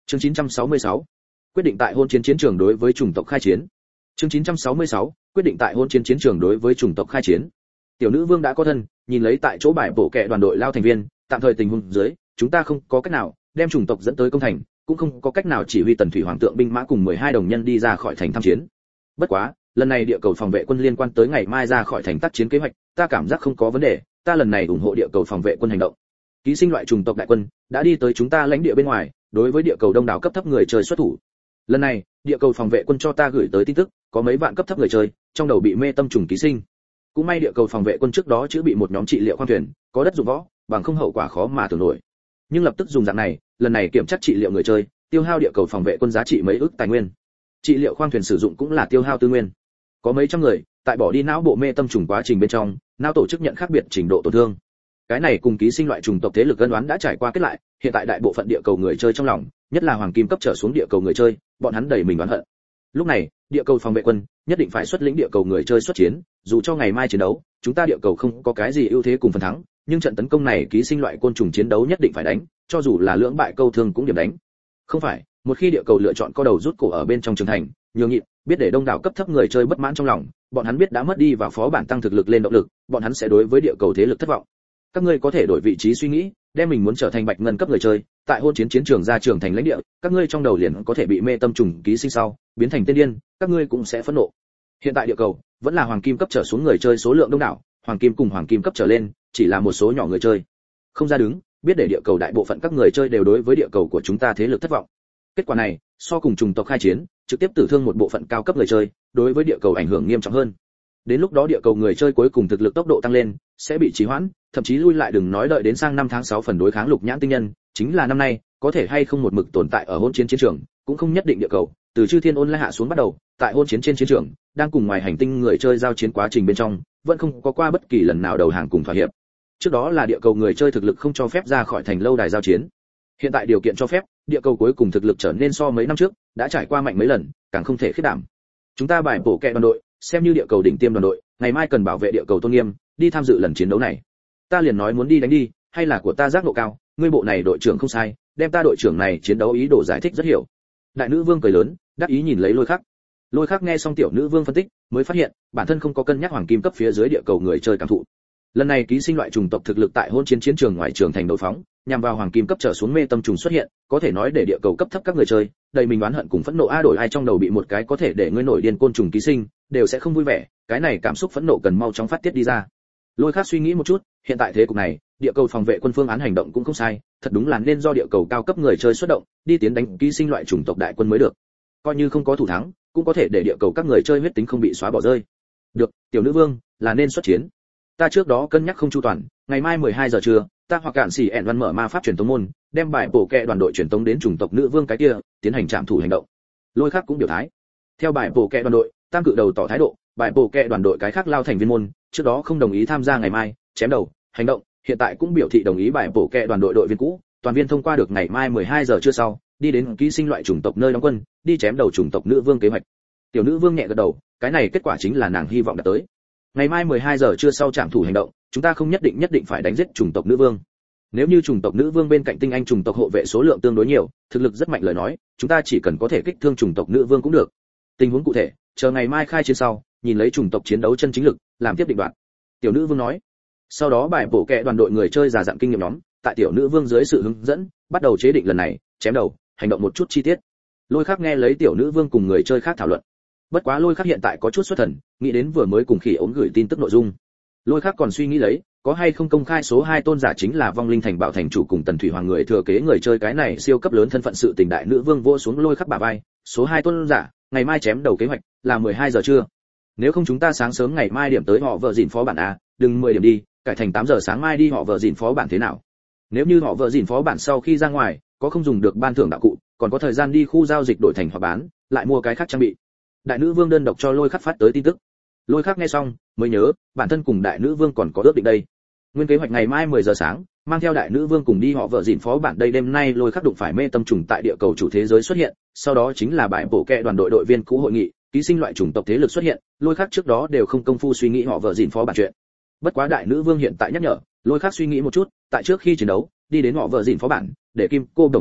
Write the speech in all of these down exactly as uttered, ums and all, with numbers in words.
Chương chín trăm sáu mươi sáu, quyết định tại hôn chiến chiến trường đối với chủng tộc khai chiến. Chương chín trăm sáu mươi sáu, quyết định tại hôn chiến chiến trường đối với chủng tộc khai chiến. Tiểu nữ vương đã có thân, nhìn lấy tại chỗ bài bổ kẹ đoàn đội lao thành viên, tạm thời tình huống dưới, chúng ta không có cách nào đem chủng tộc dẫn tới công thành, cũng không có cách nào chỉ huy tần thủy hoàng tượng binh mã cùng mười hai đồng nhân đi ra khỏi thành tham chiến. Bất quá, lần này địa cầu phòng vệ quân liên quan tới ngày mai ra khỏi thành tác chiến kế hoạch, ta cảm giác không có vấn đề, ta lần này ủng hộ địa cầu phòng vệ quân hành động. Ký sinh loại chủng tộc đại quân đã đi tới chúng ta lãnh địa bên ngoài, đối với địa cầu đông đảo cấp thấp người chơi xuất thủ. Lần này, địa cầu phòng vệ quân cho ta gửi tới tin tức, có mấy vạn cấp thấp người chơi, trong đầu bị mê tâm trùng ký sinh. Cũng may địa cầu phòng vệ quân trước đó chữa bị một nhóm trị liệu khoang thuyền, có đất dụng võ, bằng không hậu quả khó mà tưởng nổi. Nhưng lập tức dùng dạng này, lần này kiểm tra trị liệu người chơi, tiêu hao địa cầu phòng vệ quân giá trị mấy ức tài nguyên. Trị liệu khoang thuyền sử dụng cũng là tiêu hao tư nguyên. Có mấy trăm người, tại bỏ đi não bộ mê tâm trùng quá trình bên trong, não tổ chức nhận khác biệt trình độ tổn thương. Cái này cùng ký sinh loại trùng tộc thế lực ân oán đã trải qua kết lại, hiện tại đại bộ phận địa cầu người chơi trong lòng, nhất là hoàng kim cấp trở xuống địa cầu người chơi, bọn hắn đầy mình oán hận. Lúc này, địa cầu phòng vệ quân nhất định phải xuất lĩnh địa cầu người chơi xuất chiến, dù cho ngày mai chiến đấu, chúng ta địa cầu không có cái gì ưu thế cùng phần thắng, nhưng trận tấn công này ký sinh loại côn trùng chiến đấu nhất định phải đánh, cho dù là lưỡng bại câu thương cũng điểm đánh. Không phải, một khi địa cầu lựa chọn co đầu rút cổ ở bên trong trường thành, nhường nhịn, biết để đông đảo cấp thấp người chơi bất mãn trong lòng, bọn hắn biết đã mất đi và phó bản tăng thực lực lên động lực, bọn hắn sẽ đối với địa cầu thế lực thất vọng. Các ngươi có thể đổi vị trí suy nghĩ, đem mình muốn trở thành bạch ngân cấp người chơi, tại hôn chiến chiến trường ra trường thành lãnh địa, các ngươi trong đầu liền có thể bị mê tâm trùng ký sinh sau, biến thành tên điên, các ngươi cũng sẽ phẫn nộ. Hiện tại địa cầu vẫn là hoàng kim cấp trở xuống người chơi số lượng đông đảo, hoàng kim cùng hoàng kim cấp trở lên chỉ là một số nhỏ người chơi. Không ra đứng, biết để địa cầu đại bộ phận các người chơi đều đối với địa cầu của chúng ta thế lực thất vọng. Kết quả này, so cùng chủng tộc khai chiến, trực tiếp tử thương một bộ phận cao cấp người chơi, đối với địa cầu ảnh hưởng nghiêm trọng hơn. Đến lúc đó địa cầu người chơi cuối cùng thực lực tốc độ tăng lên, sẽ bị trì hoãn, thậm chí lui lại, đừng nói đợi đến sang năm tháng sáu phần đối kháng lục nhãn tinh nhân, chính là năm nay, có thể hay không một mực tồn tại ở hôn chiến chiến trường, cũng không nhất định địa cầu, từ chư thiên ôn lại hạ xuống bắt đầu, tại hôn chiến trên chiến trường, đang cùng ngoài hành tinh người chơi giao chiến quá trình bên trong, vẫn không có qua bất kỳ lần nào đầu hàng cùng thỏa hiệp. Trước đó là địa cầu người chơi thực lực không cho phép ra khỏi thành lâu đài giao chiến. Hiện tại điều kiện cho phép, địa cầu cuối cùng thực lực trở nên so mấy năm trước, đã trải qua mạnh mấy lần, càng không thể khiết đảm. Chúng ta bài bổ kẹ đoàn đội, xem như địa cầu đỉnh tiêm đoàn đội, ngày mai cần bảo vệ địa cầu tôn nghiêm, đi tham dự lần chiến đấu này. Ta liền nói muốn đi đánh đi, hay là của ta giác ngộ cao, ngươi bộ này đội trưởng không sai, đem ta đội trưởng này chiến đấu ý đồ giải thích rất hiểu. Đại nữ vương cười lớn, đắc ý nhìn lấy Lôi Khắc. Lôi Khắc nghe xong tiểu nữ vương phân tích, mới phát hiện, bản thân không có cân nhắc hoàng kim cấp phía dưới địa cầu người chơi cảm thụ. Lần này ký sinh loại trùng tộc thực lực tại hôn chiến chiến trường ngoài trường thành đối phóng, nhằm vào hoàng kim cấp trở xuống mê tâm trùng xuất hiện, có thể nói để địa cầu cấp thấp các người chơi, đầy mình oán hận cùng phẫn nộ a đổi ai trong đầu bị một cái có thể để ngươi nổi điên côn trùng ký sinh, đều sẽ không vui vẻ, cái này cảm xúc phẫn nộ cần mau chóng phát tiết đi ra. Lôi Khắc suy nghĩ một chút, hiện tại thế cục này, địa cầu phòng vệ quân phương án hành động cũng không sai, thật đúng là nên do địa cầu cao cấp người chơi xuất động, đi tiến đánh ký sinh loại chủng tộc đại quân mới được. Coi như không có thủ thắng, cũng có thể để địa cầu các người chơi huyết tính không bị xóa bỏ rơi. Được, tiểu nữ vương, là nên xuất chiến. Ta trước đó cân nhắc không chu toàn, ngày mai mười hai giờ trưa, ta hoặc cản xỉ ẻn văn mở ma pháp truyền tống môn, đem bài bổ kẹ đoàn đội truyền tống đến chủng tộc nữ vương cái kia, tiến hành trạm thủ hành động. Lôi Khắc cũng biểu thái. Theo bài bổ kẹ đoàn đội, tam cự đầu tỏ thái độ, bài bổ kẹ đoàn đội cái khác lao thành viên môn, trước đó không đồng ý tham gia ngày mai chém đầu hành động, hiện tại cũng biểu thị đồng ý bài bổ kẹ đoàn đội đội viên cũ, toàn viên thông qua được ngày mai mười hai giờ trưa sau, đi đến ký sinh loại chủng tộc nơi đóng quân, đi chém đầu chủng tộc nữ vương kế hoạch. Tiểu nữ vương nhẹ gật đầu, cái này kết quả chính là nàng hy vọng đạt tới. Ngày mai mười hai giờ trưa sau trạm thủ hành động, chúng ta không nhất định nhất định phải đánh giết chủng tộc nữ vương. Nếu như chủng tộc nữ vương bên cạnh tinh anh chủng tộc hộ vệ số lượng tương đối nhiều, thực lực rất mạnh lời nói, chúng ta chỉ cần có thể kích thương chủng tộc nữ vương cũng được. Tình huống cụ thể, chờ ngày mai khai chiến sau, nhìn lấy chủng tộc chiến đấu chân chính lực, làm tiếp định đoạt. Tiểu nữ vương nói. Sau đó bài bổ kẹ đoàn đội người chơi già dặn kinh nghiệm nhóm, tại tiểu nữ vương dưới sự hướng dẫn, bắt đầu chế định lần này chém đầu hành động một chút chi tiết. Lôi Khắc nghe lấy tiểu nữ vương cùng người chơi khác thảo luận. Bất quá Lôi Khắc hiện tại có chút xuất thần, nghĩ đến vừa mới cùng Khỉ ốm gửi tin tức nội dung. Lôi Khắc còn suy nghĩ lấy, có hay không công khai số hai tôn giả chính là vong linh thành bạo thành chủ cùng tần thủy hoàng người thừa kế người chơi cái này siêu cấp lớn thân phận sự tình. Đại nữ vương vỗ xuống Lôi Khắc bả vai, số hai tôn giả, ngày mai chém đầu kế hoạch là mười hai giờ trưa. Nếu không chúng ta sáng sớm ngày mai điểm tới họ vợ dìn phó bản a, đừng mười điểm đi, cải thành tám giờ sáng mai đi họ vợ dìn phó bản thế nào? Nếu như họ vợ dìn phó bản sau khi ra ngoài, có không dùng được ban thưởng đạo cụ, còn có thời gian đi khu giao dịch đổi thành hoặc bán, lại mua cái khác trang bị. Đại nữ vương đơn độc cho Lôi Khắc phát tới tin tức. Lôi Khắc nghe xong, mới nhớ, bản thân cùng đại nữ vương còn có ước định đây. Nguyên kế hoạch ngày mai mười giờ sáng, mang theo đại nữ vương cùng đi họ vợ dìn phó bản đây. Đêm nay Lôi Khắc đụng phải mê tâm trùng tại địa cầu chủ thế giới xuất hiện, sau đó chính là bài bổ kẹ đoàn đội đội viên cũ hội nghị, ký sinh loại chủng tộc thế lực xuất hiện, Lôi Khắc trước đó đều không công phu suy nghĩ họ vợ dìn phó bản chuyện. Bất quá đại nữ vương hiện tại nhắc nhở, Lôi Khắc suy nghĩ một chút, tại trước khi chiến đấu, đi đến họ vợ dìn phó bản, để kim cô đồng thăng cấp,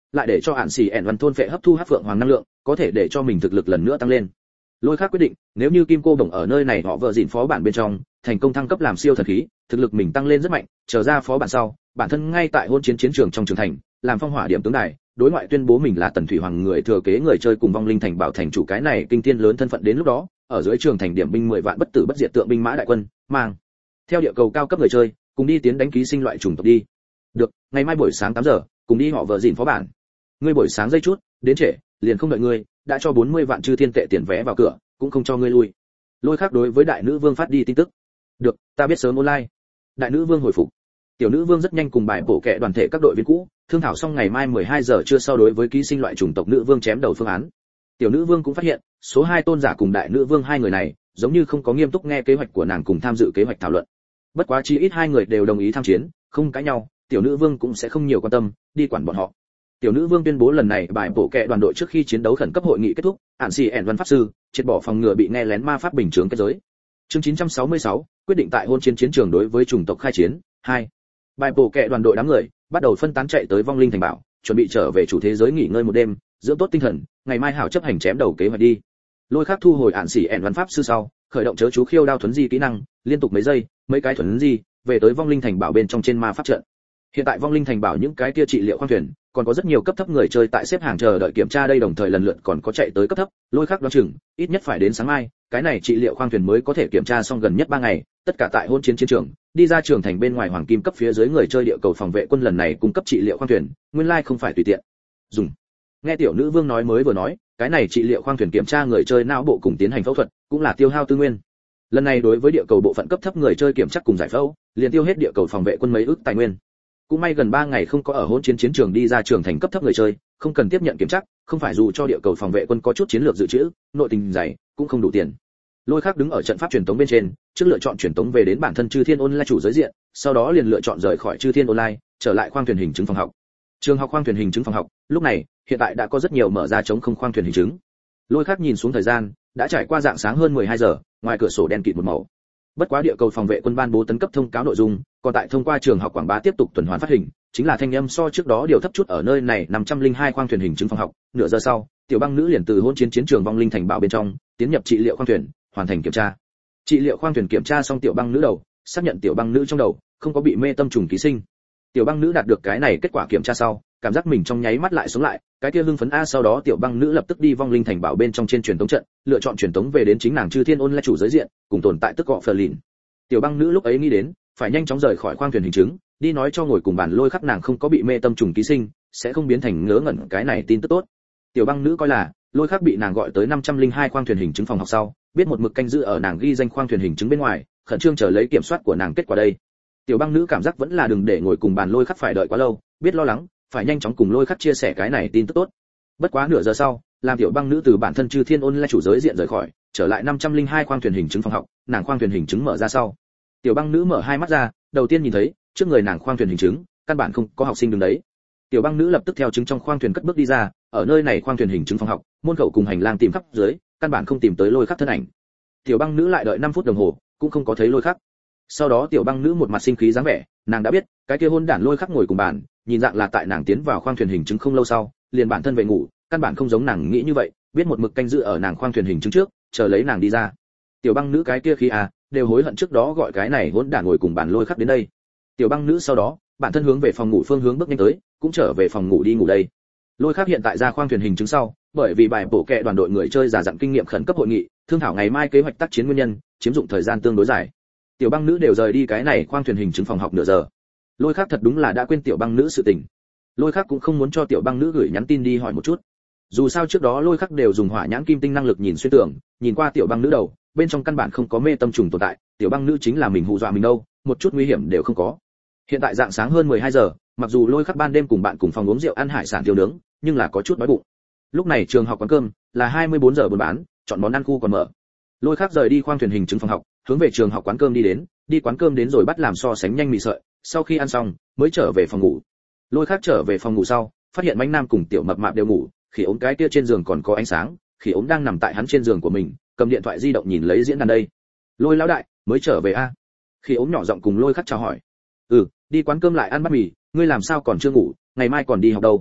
lại để cho ản xì ẻn văn thôn phệ hấp thu hắc phượng hoàng năng lượng, có thể để cho mình thực lực lần nữa tăng lên. Lôi Khắc quyết định, nếu như Kim Cô Đồng ở nơi này họ vợ dịn phó bản bên trong, thành công thăng cấp làm siêu thần khí, thực lực mình tăng lên rất mạnh, trở ra phó bản sau, bản thân ngay tại hôn chiến chiến trường trong trường thành, làm phong hỏa điểm tướng đài, đối ngoại tuyên bố mình là Tần Thủy Hoàng người thừa kế người chơi cùng vong linh thành bảo thành chủ cái này kinh thiên lớn thân phận đến lúc đó, ở dưới trường thành điểm binh mười vạn bất tử bất diệt tượng binh mã đại quân, mang theo địa cầu cao cấp người chơi, cùng đi tiến đánh ký sinh loại chủng tộc đi. Được, ngày mai buổi sáng tám giờ, cùng đi họ vợ dịn phó bản. Ngươi buổi sáng giây chút, đến trễ, liền không đợi ngươi, đã cho bốn mươi vạn chư thiên tệ tiền vé vào cửa, cũng không cho ngươi lui. Lôi Khắc đối với đại nữ vương phát đi tin tức. Được, ta biết sớm online. Đại nữ vương hồi phục. Tiểu nữ vương rất nhanh cùng bài bổ kệ đoàn thể các đội viên cũ, thương thảo xong ngày mai mười hai giờ trưa sau đối với ký sinh loại chủng tộc nữ vương chém đầu phương án. Tiểu nữ vương cũng phát hiện, số hai tôn giả cùng đại nữ vương hai người này, giống như không có nghiêm túc nghe kế hoạch của nàng cùng tham dự kế hoạch thảo luận. Bất quá chi ít hai người đều đồng ý tham chiến, không cãi nhau, tiểu nữ vương cũng sẽ không nhiều quan tâm, đi quản bọn họ. Tiểu nữ vương tuyên bố lần này bài bổ kệ đoàn đội trước khi chiến đấu khẩn cấp hội nghị kết thúc, ản xì ẻn văn pháp sư, triệt bỏ phòng ngừa bị nghe lén ma pháp bình chướng kết giới. Chương chín trăm sáu mươi sáu, quyết định tại hôn chiến chiến trường đối với chủng tộc khai chiến. hai. Bài bổ kệ đoàn đội đám người bắt đầu phân tán chạy tới vong linh thành bảo, chuẩn bị trở về chủ thế giới nghỉ ngơi một đêm, dưỡng tốt tinh thần, ngày mai hảo chấp hành chém đầu kế hoạch đi. Lôi Khắc thu hồi ản xì ẻn văn pháp sư sau, khởi động chớ chú khiêu đao thuấn di kỹ năng, liên tục mấy giây, mấy cái thuấn di, về tới vong linh thành bảo bên trong trên ma pháp trận. Hiện tại vong linh thành bảo những cái kia trị liệu khoang thuyền, còn có rất nhiều cấp thấp người chơi tại xếp hàng chờ đợi kiểm tra đây, đồng thời lần lượt còn có chạy tới cấp thấp. Lôi Khắc đoán chừng ít nhất phải đến sáng mai, cái này trị liệu khoang thuyền mới có thể kiểm tra xong, gần nhất ba ngày, tất cả tại hôn chiến chiến trường, đi ra trường thành bên ngoài hoàng kim cấp phía dưới người chơi địa cầu phòng vệ quân lần này cung cấp trị liệu khoang thuyền, nguyên lai like không phải tùy tiện dùng. Nghe tiểu nữ vương nói mới vừa nói, cái này trị liệu khoang thuyền kiểm tra người chơi não bộ cùng tiến hành phẫu thuật, cũng là tiêu hao tư nguyên. Lần này đối với địa cầu bộ phận cấp thấp người chơi kiểm tra cùng giải phẫu, liền tiêu hết địa cầu phòng vệ quân mấy ước tài nguyên. Cũng may gần ba ngày không có ở hôn chiến chiến trường đi ra trường thành cấp thấp người chơi, không cần tiếp nhận kiểm tra, không phải dù cho địa cầu phòng vệ quân có chút chiến lược dự trữ, nội tình dày, cũng không đủ tiền. Lôi Khắc đứng ở trận pháp truyền tống bên trên, trước lựa chọn truyền tống về đến bản thân Chư Thiên Online chủ giới diện, sau đó liền lựa chọn rời khỏi Chư Thiên Online, trở lại khoang thuyền hình chứng phòng học. Trường học khoang thuyền hình chứng phòng học, lúc này, hiện tại đã có rất nhiều mở ra chống không khoang thuyền hình chứng. Lôi Khắc nhìn xuống thời gian, đã trải qua dạng sáng hơn mười hai giờ, ngoài cửa sổ đen kịt một màu. Bất quá địa cầu phòng vệ quân ban bố tấn cấp thông cáo nội dung, còn tại thông qua trường học quảng bá tiếp tục tuần hoàn phát hình, chính là thanh âm so trước đó điều thấp chút ở nơi này năm trăm lẻ hai khoang thuyền hình chứng phòng học. Nửa giờ sau, tiểu băng nữ liền từ hôn chiến chiến trường vong linh thành bảo bên trong tiến nhập trị liệu khoang thuyền, hoàn thành kiểm tra. Trị liệu khoang thuyền kiểm tra xong tiểu băng nữ đầu, xác nhận tiểu băng nữ trong đầu không có bị mê tâm trùng ký sinh. Tiểu băng nữ đạt được cái này kết quả kiểm tra sau, cảm giác mình trong nháy mắt lại sống lại, cái kia hưng phấn a. Sau đó tiểu băng nữ lập tức đi vong linh thành bảo bên trong trên truyền tống trận, lựa chọn truyền tống về đến chính nàng Chư Thiên Online chủ giới diện, cùng tồn tại tức gọ phờ lìn. Tiểu băng nữ lúc ấy nghĩ đến, phải nhanh chóng rời khỏi khoang thuyền hình chứng, đi nói cho ngồi cùng bàn Lôi Khắc nàng không có bị mê tâm trùng ký sinh, sẽ không biến thành ngớ ngẩn, cái này tin tức tốt. Tiểu băng nữ coi là Lôi Khắc bị nàng gọi tới năm trăm lẻ hai khoang thuyền hình chứng phòng học sau, biết một mực canh giữ ở nàng ghi danh khoang thuyền hình chứng bên ngoài, khẩn trương chờ lấy kiểm soát của nàng kết quả đây. Tiểu băng nữ cảm giác vẫn là đừng để ngồi cùng bàn Lôi Khắc phải đợi quá lâu, biết lo lắng, phải nhanh chóng cùng Lôi Khắc chia sẻ cái này tin tức tốt. Bất quá nửa giờ sau, làm tiểu băng nữ từ bản thân Chư Thiên Online chủ giới diện rời khỏi, trở lại năm trăm lẻ hai khoang thuyền hình chứng phòng học, nàng khoang thuyền hình chứng mở ra sau, tiểu băng nữ mở hai mắt ra, đầu tiên nhìn thấy trước người nàng khoang thuyền hình chứng, căn bản không có học sinh đứng đấy. Tiểu băng nữ lập tức theo chứng trong khoang thuyền cất bước đi ra, ở nơi này khoang thuyền hình chứng phòng học, môn khẩu cùng hành lang tìm khắp dưới, căn bản không tìm tới Lôi Khắc thân ảnh. Tiểu băng nữ lại đợi năm phút đồng hồ, cũng không có thấy Lôi Khắc. Sau đó tiểu băng nữ một mặt sinh khí dáng vẻ, nàng đã biết, cái kia hôn đản Lôi Khắc ngồi cùng bàn, nhìn dạng là tại nàng tiến vào khoang thuyền hình chứng không lâu sau, liền bản thân về ngủ, căn bản không giống nàng nghĩ như vậy, biết một mực canh giữ ở nàng khoang thuyền hình chứng trước, chờ lấy nàng đi ra. Tiểu băng nữ cái kia khí à, đều hối hận trước đó gọi cái này hỗn đản ngồi cùng bàn Lôi Khắc đến đây. Tiểu băng nữ sau đó, bản thân hướng về phòng ngủ phương hướng bước nhanh tới, cũng trở về phòng ngủ đi ngủ đây. Lôi Khắc hiện tại ra khoang thuyền hình chứng sau, bởi vì bài bổ kệ đoàn đội người chơi giả dặn kinh nghiệm khẩn cấp hội nghị, thương thảo ngày mai kế hoạch tác chiến nguyên nhân, chiếm dụng thời gian tương đối dài. Tiểu băng nữ đều rời đi cái này khoang thuyền hình chứng phòng học nửa giờ. Lôi Khắc thật đúng là đã quên tiểu băng nữ sự tình. Lôi Khắc cũng không muốn cho tiểu băng nữ gửi nhắn tin đi hỏi một chút. Dù sao trước đó Lôi Khắc đều dùng hỏa nhãn kim tinh năng lực nhìn xuyên tưởng, nhìn qua tiểu băng nữ đầu, bên trong căn bản không có mê tâm trùng tồn tại, tiểu băng nữ chính là mình hù dọa mình đâu, một chút nguy hiểm đều không có. Hiện tại dạng sáng hơn mười hai giờ, mặc dù Lôi Khắc ban đêm cùng bạn cùng phòng uống rượu ăn hải sản tiêu nướng, nhưng là có chút đói bụng. Lúc này trường học quán cơm là hai mươi bốn giờ buôn bán, chọn món ăn khu còn mở. Lôi Khắc rời đi khoang thuyền hình chứng phòng học, hướng về trường học quán cơm đi đến, đi quán cơm đến rồi bắt làm so sánh nhanh mì sợi, sau khi ăn xong mới trở về phòng ngủ. Lôi Khắc trở về phòng ngủ sau, phát hiện Mãnh Nam cùng Tiểu Mập Mạp đều ngủ, Khỉ Ốm cái kia trên giường còn có ánh sáng, Khỉ Ốm đang nằm tại hắn trên giường của mình, cầm điện thoại di động nhìn lấy diễn đàn đây. Lôi lão đại, mới trở về a? Khỉ Ốm nhỏ giọng cùng Lôi Khắc chào hỏi. Ừ, đi quán cơm lại ăn bát mì, ngươi làm sao còn chưa ngủ, ngày mai còn đi học đâu?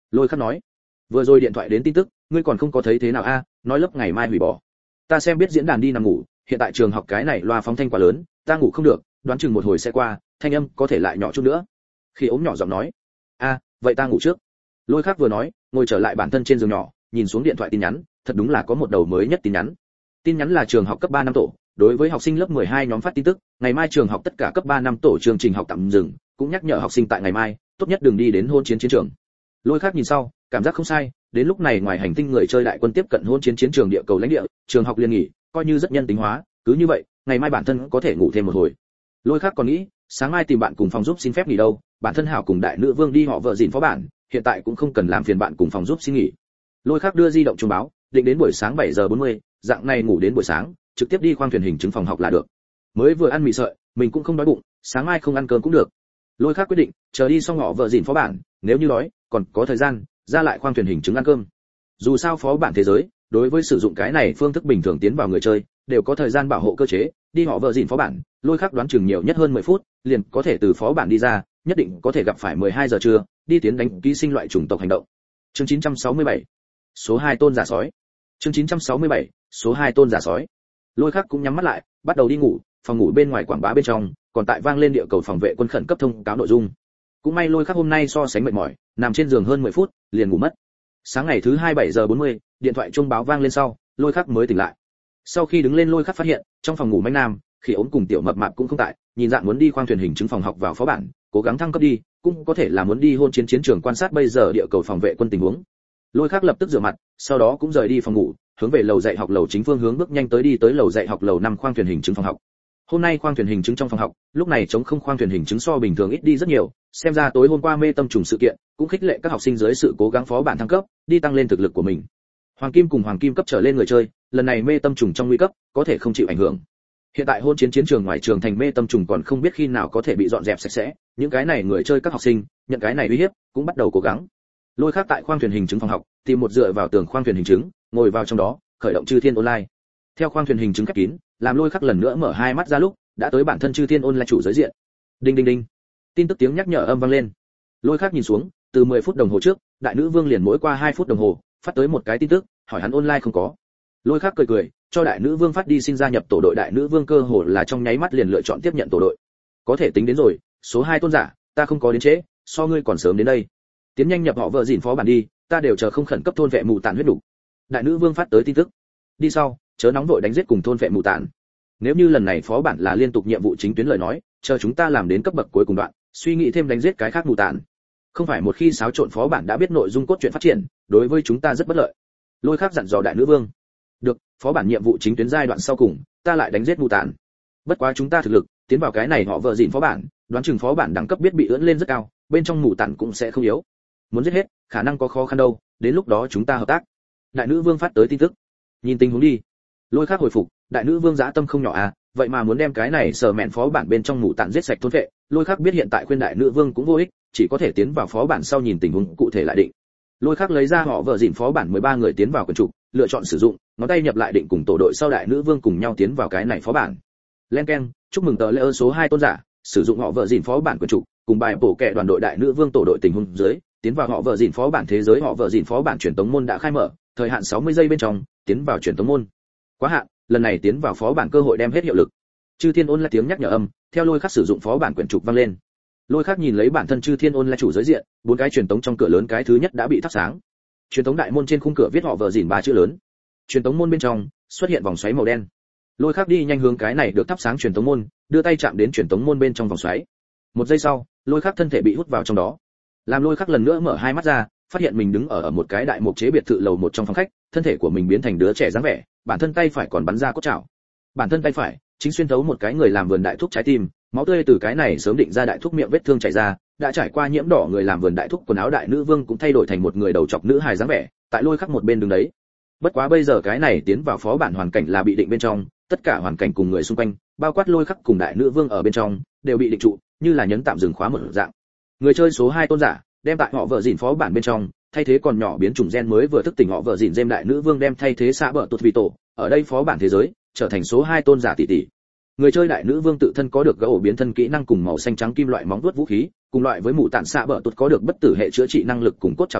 Lôi Khắc nói. Vừa rồi điện thoại đến tin tức, ngươi còn không có thấy thế nào a? Nói lớp ngày mai hủy bỏ. Ta xem biết diễn đàn đi nằm ngủ, hiện tại trường học cái này loa phóng thanh quá lớn, ta ngủ không được, đoán chừng một hồi sẽ qua, thanh âm có thể lại nhỏ chút nữa. Khi ốm nhỏ giọng nói. A, vậy ta ngủ trước. Lôi Khắc vừa nói, ngồi trở lại bản thân trên giường nhỏ, nhìn xuống điện thoại tin nhắn, thật đúng là có một đầu mới nhất tin nhắn. Tin nhắn là trường học cấp ba năm tổ, đối với học sinh lớp mười hai nhóm phát tin tức, ngày mai trường học tất cả cấp ba năm tổ chương trình học tạm dừng, cũng nhắc nhở học sinh tại ngày mai, tốt nhất đừng đi đến hôn chiến chiến trường. Lôi Khắc nhìn sau, cảm giác không sai, đến lúc này ngoài hành tinh người chơi đại quân tiếp cận hôn chiến chiến trường địa cầu lãnh địa, trường học liên nghỉ, coi như rất nhân tính hóa, cứ như vậy, ngày mai bản thân có thể ngủ thêm một hồi. Lôi Khắc còn nghĩ, sáng mai tìm bạn cùng phòng giúp xin phép nghỉ đâu, bản thân hảo cùng đại nữ vương đi họ vợ dịn phó bản, hiện tại cũng không cần làm phiền bạn cùng phòng giúp xin nghỉ. Lôi Khắc đưa di động chuông báo, định đến buổi sáng bảy giờ bốn mươi, dạng này ngủ đến buổi sáng, trực tiếp đi khoang thuyền hình chứng phòng học là được. Mới vừa ăn mì sợi, mình cũng không đói bụng, sáng mai không ăn cơm cũng được. Lôi Khắc quyết định, chờ đi xong họ vợ dịn phó bản, nếu như đói, còn có thời gian, ra lại khoang thuyền hình chứng ăn cơm. Dù sao phó bản thế giới, đối với sử dụng cái này phương thức bình thường tiến vào người chơi, đều có thời gian bảo hộ cơ chế, đi họ vợ dịn phó bản, Lôi Khắc đoán chừng nhiều nhất hơn mười phút, liền có thể từ phó bản đi ra, nhất định có thể gặp phải mười hai giờ trưa, đi tiến đánh ký sinh loại chủng tộc hành động. Chương chín trăm sáu mươi bảy, số hai tôn giả sói. Chương chín trăm sáu mươi bảy, số hai tôn giả sói. Lôi Khắc cũng nhắm mắt lại, bắt đầu đi ngủ, phòng ngủ bên ngoài quảng bá bên trong, còn tại vang lên địa cầu phòng vệ quân khẩn cấp thông cáo nội dung. Cũng may Lôi Khắc hôm nay so sánh mệt mỏi, nằm trên giường hơn mười phút, liền ngủ mất. Sáng ngày thứ hai bảy giờ bốn mươi, điện thoại chuông báo vang lên sau, Lôi Khắc mới tỉnh lại. Sau khi đứng lên Lôi Khắc phát hiện, trong phòng ngủ Mạnh Nam, Khi ốm cùng Tiểu Mập Mạp cũng không tại, nhìn dạng muốn đi khoang thuyền hình chứng phòng học vào phó bản, cố gắng thăng cấp đi, cũng có thể là muốn đi hôn chiến chiến trường quan sát bây giờ địa cầu phòng vệ quân tình huống. Lôi Khắc lập tức rửa mặt, sau đó cũng rời đi phòng ngủ, hướng về lầu dạy học lầu chính phương hướng bước nhanh tới đi tới lầu dạy học lầu năm khoang thuyền hình chứng phòng học. Hôm nay khoang thuyền hình chứng trong phòng học, lúc này trống không khoang thuyền hình chứng so bình thường ít đi rất nhiều, xem ra tối hôm qua mê tâm trùng sự kiện, cũng khích lệ các học sinh dưới sự cố gắng phó bản thăng cấp, đi tăng lên thực lực của mình. Hoàng kim cùng hoàng kim cấp trở lên người chơi, lần này mê tâm trùng trong nguy cấp, có thể không chịu ảnh hưởng. Hiện tại hôn chiến chiến trường ngoài trường thành mê tâm trùng còn không biết khi nào có thể bị dọn dẹp sạch sẽ, những cái này người chơi các học sinh, nhận cái này uy hiếp, cũng bắt đầu cố gắng. Lôi Khắc tại khoang thuyền hình chứng phòng học, tìm một dựa vào tường khoang thuyền hình chứng, ngồi vào trong đó, khởi động Chư Thiên Online. Theo khoang thuyền hình chứng khép kín, làm Lôi Khắc lần nữa mở hai mắt ra lúc, đã tới bản thân Chư Thiên Online chủ giới diện. Đinh đinh đinh. Tin tức tiếng nhắc nhở âm vang lên. Lôi Khắc nhìn xuống, từ mười phút đồng hồ trước, đại nữ vương liền mỗi qua hai phút đồng hồ, phát tới một cái tin tức, hỏi hắn online không có. Lôi Khắc cười cười, cho đại nữ vương phát đi xin gia nhập tổ đội, đại nữ vương cơ hồ là trong nháy mắt liền lựa chọn tiếp nhận tổ đội. Có thể tính đến rồi, số hai tôn giả, ta không có đến trễ, so ngươi còn sớm đến đây. Tiến nhanh nhập họ vợ dịn phó bản đi, ta đều chờ không khẩn cấp thôn vệ mù tàn huyết đủ. Đại nữ vương phát tới tin tức. Đi sau, chớ nóng vội đánh giết cùng thôn vệ mù tàn. Nếu như lần này phó bản là liên tục nhiệm vụ chính tuyến lời nói, chờ chúng ta làm đến cấp bậc cuối cùng đoạn, suy nghĩ thêm đánh giết cái khác mù tàn. Không phải một khi xáo trộn phó bản đã biết nội dung cốt truyện phát triển, đối với chúng ta rất bất lợi. Lôi Khắc dặn dò đại nữ vương. Được, phó bản nhiệm vụ chính tuyến giai đoạn sau cùng, ta lại đánh giết mù tàn. Bất quá chúng ta thực lực, tiến vào cái này họ vợ dịn phó bản, đoán chừng phó bản đẳng cấp biết bị ưỡn lên rất cao, bên trong mù tàn cũng sẽ không yếu. Muốn giết hết, khả năng có khó khăn đâu, đến lúc đó chúng ta hợp tác. Đại nữ vương phát tới tin tức. Nhìn tình huống đi. Lôi Khắc hồi phục, đại nữ vương dã tâm không nhỏ à, vậy mà muốn đem cái này sở mẹn phó bản bên trong mù tàn giết sạch thôn vệ. Lôi Khắc biết hiện tại khuyên đại nữ vương cũng vô ích, chỉ có thể tiến vào phó bản sau nhìn tình huống cụ thể lại định. Lôi Khắc lấy ra họ vợ dịn phó bản mười ba người tiến vào quyển trục, lựa chọn sử dụng, ngón tay nhập lại định cùng tổ đội sau đại nữ vương cùng nhau tiến vào cái này phó bản. Len keng, chúc mừng tờ lễ ơn số hai tôn giả, sử dụng họ vợ dịn phó bản quyển trục, cùng bài bổ kẹ đoàn đội đại nữ vương tổ đội tình huống dưới, tiến vào họ vợ dịn phó bản thế giới, họ vợ dịn phó bản truyền tống môn đã khai mở, thời hạn sáu mươi giây bên trong, tiến vào truyền tống môn. Quá hạn, lần này tiến vào phó bản cơ hội đem hết hiệu lực. Chư Thiên Ôn là tiếng nhắc nhở âm, theo Lôi Khắc sử dụng phó bản quyển trục vang lên. Lôi Khắc nhìn lấy bản thân Chư Thiên Ôn là chủ giới diện, bốn cái truyền tống trong cửa lớn cái thứ nhất đã bị thắp sáng. Truyền tống đại môn trên khung cửa viết họ vợ dịn ba chữ lớn. Truyền tống môn bên trong xuất hiện vòng xoáy màu đen. Lôi Khắc đi nhanh hướng cái này được thắp sáng truyền tống môn, đưa tay chạm đến truyền tống môn bên trong vòng xoáy. Một giây sau, Lôi Khắc thân thể bị hút vào trong đó. Làm Lôi Khắc lần nữa mở hai mắt ra, phát hiện mình đứng ở, ở một cái đại mục chế biệt thự lầu một trong phòng khách, thân thể của mình biến thành đứa trẻ dáng vẻ, bản thân tay phải còn bắn ra cốt chảo. Bản thân tay phải chính xuyên thấu một cái người làm vườn đại thúc trái tim, máu tươi từ cái này sớm định ra đại thúc miệng vết thương chảy ra, đã trải qua nhiễm đỏ người làm vườn đại thúc quần áo đại nữ vương cũng thay đổi thành một người đầu chọc nữ hài dáng vẻ, tại Lôi Khắc một bên đứng đấy. Bất quá bây giờ cái này tiến vào phó bản hoàn cảnh là bị định bên trong, tất cả hoàn cảnh cùng người xung quanh, bao quát Lôi Khắc cùng đại nữ vương ở bên trong, đều bị định trụ, như là nhấn tạm dừng khóa một dạng. Người chơi số hai tôn giả, đem tại họ vợ dịn phó bản bên trong, thay thế còn nhỏ biến chủng gen mới vừa thức tỉnh họ vợ dịn Gem đại nữ vương đem thay thế xạ bờ tuột vị tổ, ở đây phó bản thế giới, trở thành số hai tôn giả tỷ tỷ. Người chơi đại nữ vương tự thân có được gã ổ biến thân kỹ năng cùng màu xanh trắng kim loại móng vuốt vũ khí, cùng loại với mụ tản xạ bờ tuột có được bất tử hệ chữa trị năng lực cùng cốt trảo tử,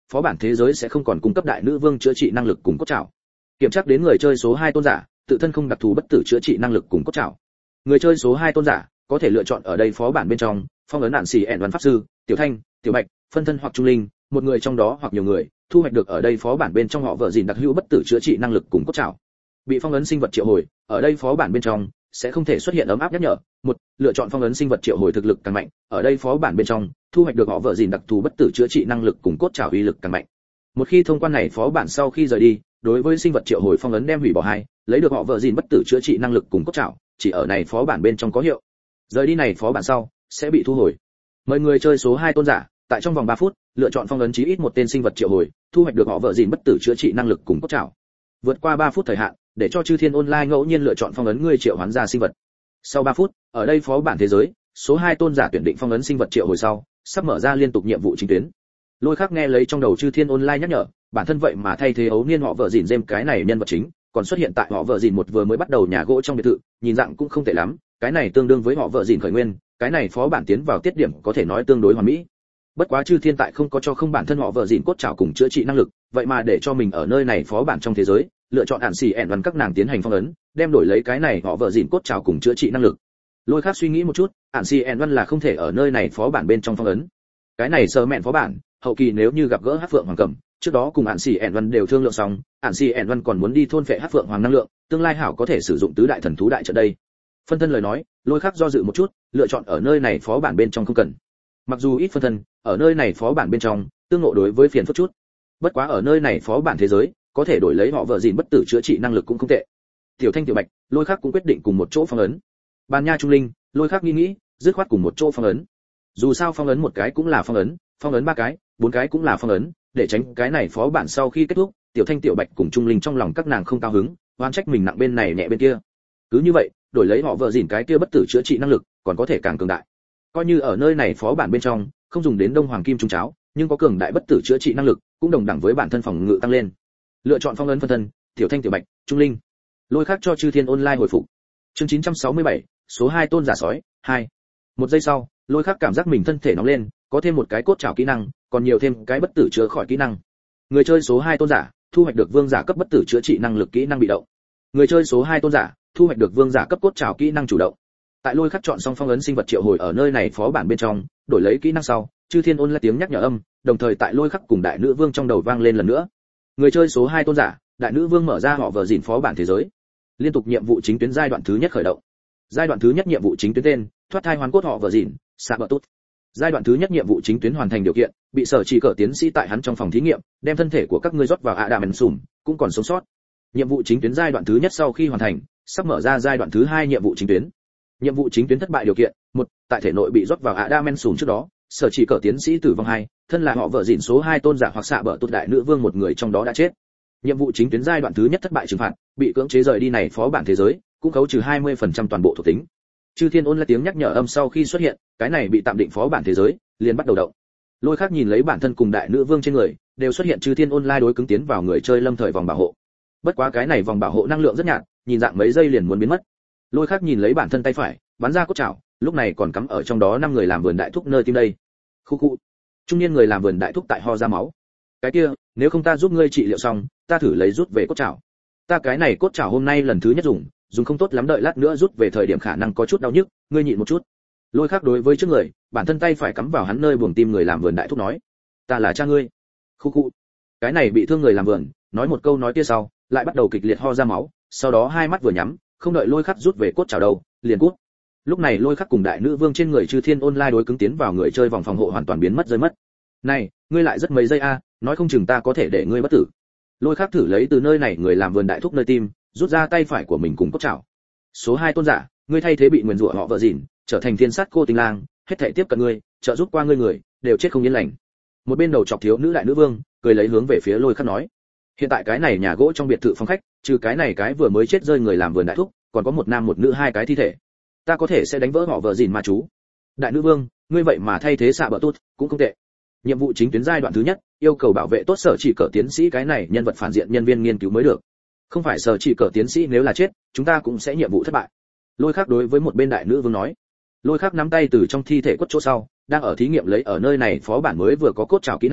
phó bản thế giới sẽ không còn cung cấp đại nữ vương chữa trị năng lực cùng cốt trảo. Kiểm tra đến người chơi số hai tôn giả, tự thân không đặc thù bất tử chữa trị năng lực cùng cốt trảo. Người chơi số hai tôn giả có thể lựa chọn ở đây phó bản bên trong, phong ấn nạn xì ẻn văn pháp sư, tiểu thanh, tiểu bạch, phân thân hoặc trung linh, một người trong đó hoặc nhiều người, thu hoạch được ở đây phó bản bên trong họ vợ gìn đặc hữu bất tử chữa trị năng lực cùng cốt trảo. Bị phong ấn sinh vật triệu hồi, ở đây phó bản bên trong sẽ không thể xuất hiện ấm áp nhắc nhở. Một, lựa chọn phong ấn sinh vật triệu hồi thực lực càng mạnh, ở đây phó bản bên trong thu hoạch được họ vợ gìn đặc thù bất tử chữa trị năng lực cùng cốt trảo uy lực càng mạnh. Một khi thông quan này phó bản sau khi rời đi, đối với sinh vật triệu hồi phong ấn đem hủy bỏ hai, lấy được họ vợ gìn bất tử chữa trị năng lực cùng cốt trảo, chỉ ở này phó bản bên trong có hiệu. Rời đi này phó bản sau sẽ bị thu hồi. Mời người chơi số hai tôn giả tại trong vòng ba phút lựa chọn phong ấn chí ít một tên sinh vật triệu hồi, thu hoạch được họ vợ gìn bất tử chữa trị năng lực cùng cốt trảo. Vượt qua ba phút thời hạn, để cho Chư Thiên Online ngẫu nhiên lựa chọn phong ấn người triệu hoán ra sinh vật. Sau ba phút, ở đây phó bản thế giới, số hai tôn giả tuyển định phong ấn sinh vật triệu hồi sau, sắp mở ra liên tục nhiệm vụ chính tuyến. Lôi Khắc nghe lấy trong đầu Chư Thiên Online nhắc nhở, bản thân vậy mà thay thế ấu niên họ vợ gìn Gem cái này nhân vật chính, còn xuất hiện tại họ vợ gìn một vừa mới bắt đầu nhà gỗ trong biệt thự, nhìn dạng cũng không tệ lắm, cái này tương đương với họ vợ gìn khởi nguyên, cái này phó bản tiến vào tiết điểm có thể nói tương đối hoàn mỹ. Bất quá Chư Thiên tại không có cho không bản thân họ vợ gìn cốt trảo cùng chữa trị năng lực, vậy mà để cho mình ở nơi này phó bản trong thế giới, lựa chọn ản xì ẻn văn các nàng tiến hành phong ấn, đem đổi lấy cái này họ vợ gìn cốt trảo cùng chữa trị năng lực. Lôi Khắc suy nghĩ một chút, ản xì ẻn văn là không thể ở nơi này phó bản bên trong phong ấn. Cái này sơ mẹn phó bản, hậu kỳ nếu như gặp gỡ Hắc Phượng Hoàng Cẩm, trước đó cùng ản xì ẻn văn đều thương lượng xong, ản xì ẻn văn còn muốn đi thôn phệ Hắc Phượng Hoàng năng lượng, tương lai hảo có thể sử dụng tứ đại thần thú đại trận đây. Phân thân lời nói, Lôi Khắc do dự một chút, lựa chọn ở nơi này phó bản bên trong không cần. Mặc dù ít phân thân, ở nơi này phó bản bên trong, tương ngộ đối với phiền phức chút. Bất quá ở nơi này phó bản thế giới, có thể đổi lấy họ vợ gìn bất tử chữa trị năng lực cũng không tệ. Tiểu Thanh tiểu Bạch, Lôi Khắc cũng quyết định cùng một chỗ phong ấn. Bàn Nha Trung Linh, Lôi Khắc nghĩ nghĩ, dứt khoát cùng một chỗ phong ấn. Dù sao phong ấn một cái cũng là phong ấn, phong ấn ba cái, bốn cái cũng là phong ấn, để tránh cái này phó bản sau khi kết thúc, Tiểu Thanh tiểu Bạch cùng Trung Linh trong lòng các nàng không cao hứng, oan trách mình nặng bên này nhẹ bên kia. Cứ như vậy, đổi lấy họ vợ gìn cái kia bất tử chữa trị năng lực, còn có thể càng cường đại. Coi như ở nơi này phó bản bên trong, không dùng đến Đông Hoàng Kim Trung Cháo, nhưng có cường đại bất tử chữa trị năng lực, cũng đồng đẳng với bản thân phòng ngự tăng lên. Lựa chọn phong ấn phân thân, Tiểu Thanh tiểu Bạch, Trung Linh. Lôi Khắc cho Chư Thiên Online hồi phục. Chương chín trăm sáu mươi bảy, số hai tôn giả sói, hai. Một giây sau, Lôi Khắc cảm giác mình thân thể nóng lên, có thêm một cái cốt trảo kỹ năng, còn nhiều thêm cái bất tử chữa khỏi kỹ năng. Người chơi số hai tôn giả, thu hoạch được vương giả cấp bất tử chữa trị năng lực kỹ năng bị động. Người chơi số hai tôn giả, thu hoạch được vương giả cấp cốt trảo kỹ năng chủ động. Tại Lôi Khắc chọn xong phong ấn sinh vật triệu hồi ở nơi này phó bản bên trong, đổi lấy kỹ năng sau, Chư Thiên Online tiếng nhắc nhở âm, đồng thời tại Lôi Khắc cùng đại nữ vương trong đầu vang lên lần nữa. Người chơi số hai tôn giả, đại nữ vương mở ra họ vợ gìn phó bản thế giới. Liên tục nhiệm vụ chính tuyến giai đoạn thứ nhất khởi động. Giai đoạn thứ nhất nhiệm vụ chính tuyến tên, thoát thai hoàn cốt họ vợ gìn, xạ bờ tốt. Giai đoạn thứ nhất nhiệm vụ chính tuyến hoàn thành điều kiện, bị sở chỉ cỡ tiến sĩ tại hắn trong phòng thí nghiệm, đem thân thể của các ngươi rót vào ạ đàm ẩn sùm, cũng còn sống sót. Nhiệm vụ chính tuyến giai đoạn thứ nhất sau khi hoàn thành, sắp mở ra giai đoạn thứ hai nhiệm vụ chính tuyến. Nhiệm vụ chính tuyến thất bại điều kiện, một, tại thể nội bị rót vào ạ đàm ẩn sùm trước đó, sở chỉ cỡ tiến sĩ tử vong hai, thân là họ vợ gìn số hai tôn giả hoặc xạ bờ tốt đại nữ vương một người trong đó đã chết. Nhiệm vụ chính tuyến giai đoạn thứ nhất thất bại trừng phạt, bị cưỡng chế rời đi này phó bản thế giới, cũng khấu trừ hai mươi phần trăm toàn bộ thuộc tính. Chư Thiên Ôn là tiếng nhắc nhở âm sau khi xuất hiện, cái này bị tạm định phó bản thế giới, liền bắt đầu động. Lôi Khắc nhìn lấy bản thân cùng đại nữ vương trên người, đều xuất hiện Chư Thiên Online đối cứng tiến vào người chơi lâm thời vòng bảo hộ. Bất quá cái này vòng bảo hộ năng lượng rất nhạt, nhìn dạng mấy giây liền muốn biến mất. Lôi Khắc nhìn lấy bản thân tay phải, bắn ra cốt chảo, lúc này còn cắm ở trong đó năm người làm vườn đại thúc nơi tim đây. Khu khu. Trung niên người làm vườn đại thúc tại ho ra máu. Cái kia, nếu không ta giúp ngươi trị liệu xong, ta thử lấy rút về cốt chảo. Ta cái này cốt chảo hôm nay lần thứ nhất dùng, dùng không tốt lắm, đợi lát nữa rút về thời điểm khả năng có chút đau nhức, ngươi nhịn một chút. Lôi Khắc đối với trước người, bản thân tay phải cắm vào hắn nơi buồng tim người làm vườn đại thúc nói, ta là cha ngươi. Khu khu. Cái này bị thương người làm vườn, nói một câu nói kia sau, lại bắt đầu kịch liệt ho ra máu, sau đó hai mắt vừa nhắm, không đợi Lôi Khắc rút về cốt chảo đâu, liền cút. Lúc này Lôi Khắc cùng đại nữ vương trên người Chư Thiên Online đối cứng tiến vào người chơi vòng phòng hộ hoàn toàn biến mất rơi mất. Này, ngươi lại rất mấy giây a, nói không chừng ta có thể để ngươi bất tử. Lôi Khắc thử lấy từ nơi này người làm vườn đại thúc nơi tim, rút ra tay phải của mình cùng cốt chảo. Số hai tôn giả, ngươi thay thế bị nguyền rủa họ vợ gìn, trở thành thiên sát cô tình lang, hết thảy tiếp cận ngươi, trợ giúp qua ngươi người, đều chết không yên lành. Một bên đầu chọc thiếu nữ đại nữ vương, cười lấy hướng về phía Lôi Khắc nói, hiện tại cái này nhà gỗ trong biệt thự phòng khách, trừ cái này cái vừa mới chết rơi người làm vườn đại thúc, còn có một nam một nữ hai cái thi thể. Ta có thể sẽ đánh vỡ họ vợ gìn mà chú. Đại nữ vương, ngươi vậy mà thay thế xạ bờ tốt, cũng không tệ. Nhiệm vụ chính tuyến giai đoạn thứ nhất, yêu cầu bảo vệ tốt sở chỉ cỡ tiến sĩ cái này nhân vật phản diện nhân viên nghiên cứu mới được. Không phải sở chỉ cỡ tiến sĩ nếu là chết, chúng ta cũng sẽ nhiệm vụ thất bại. Lôi Khắc đối với một bên đại nữ vương nói. Lôi Khắc nắm tay từ trong thi thể quất chỗ sau, đang ở thí nghiệm lấy ở nơi này phó bản mới vừa có cốt trảo kỹ năng,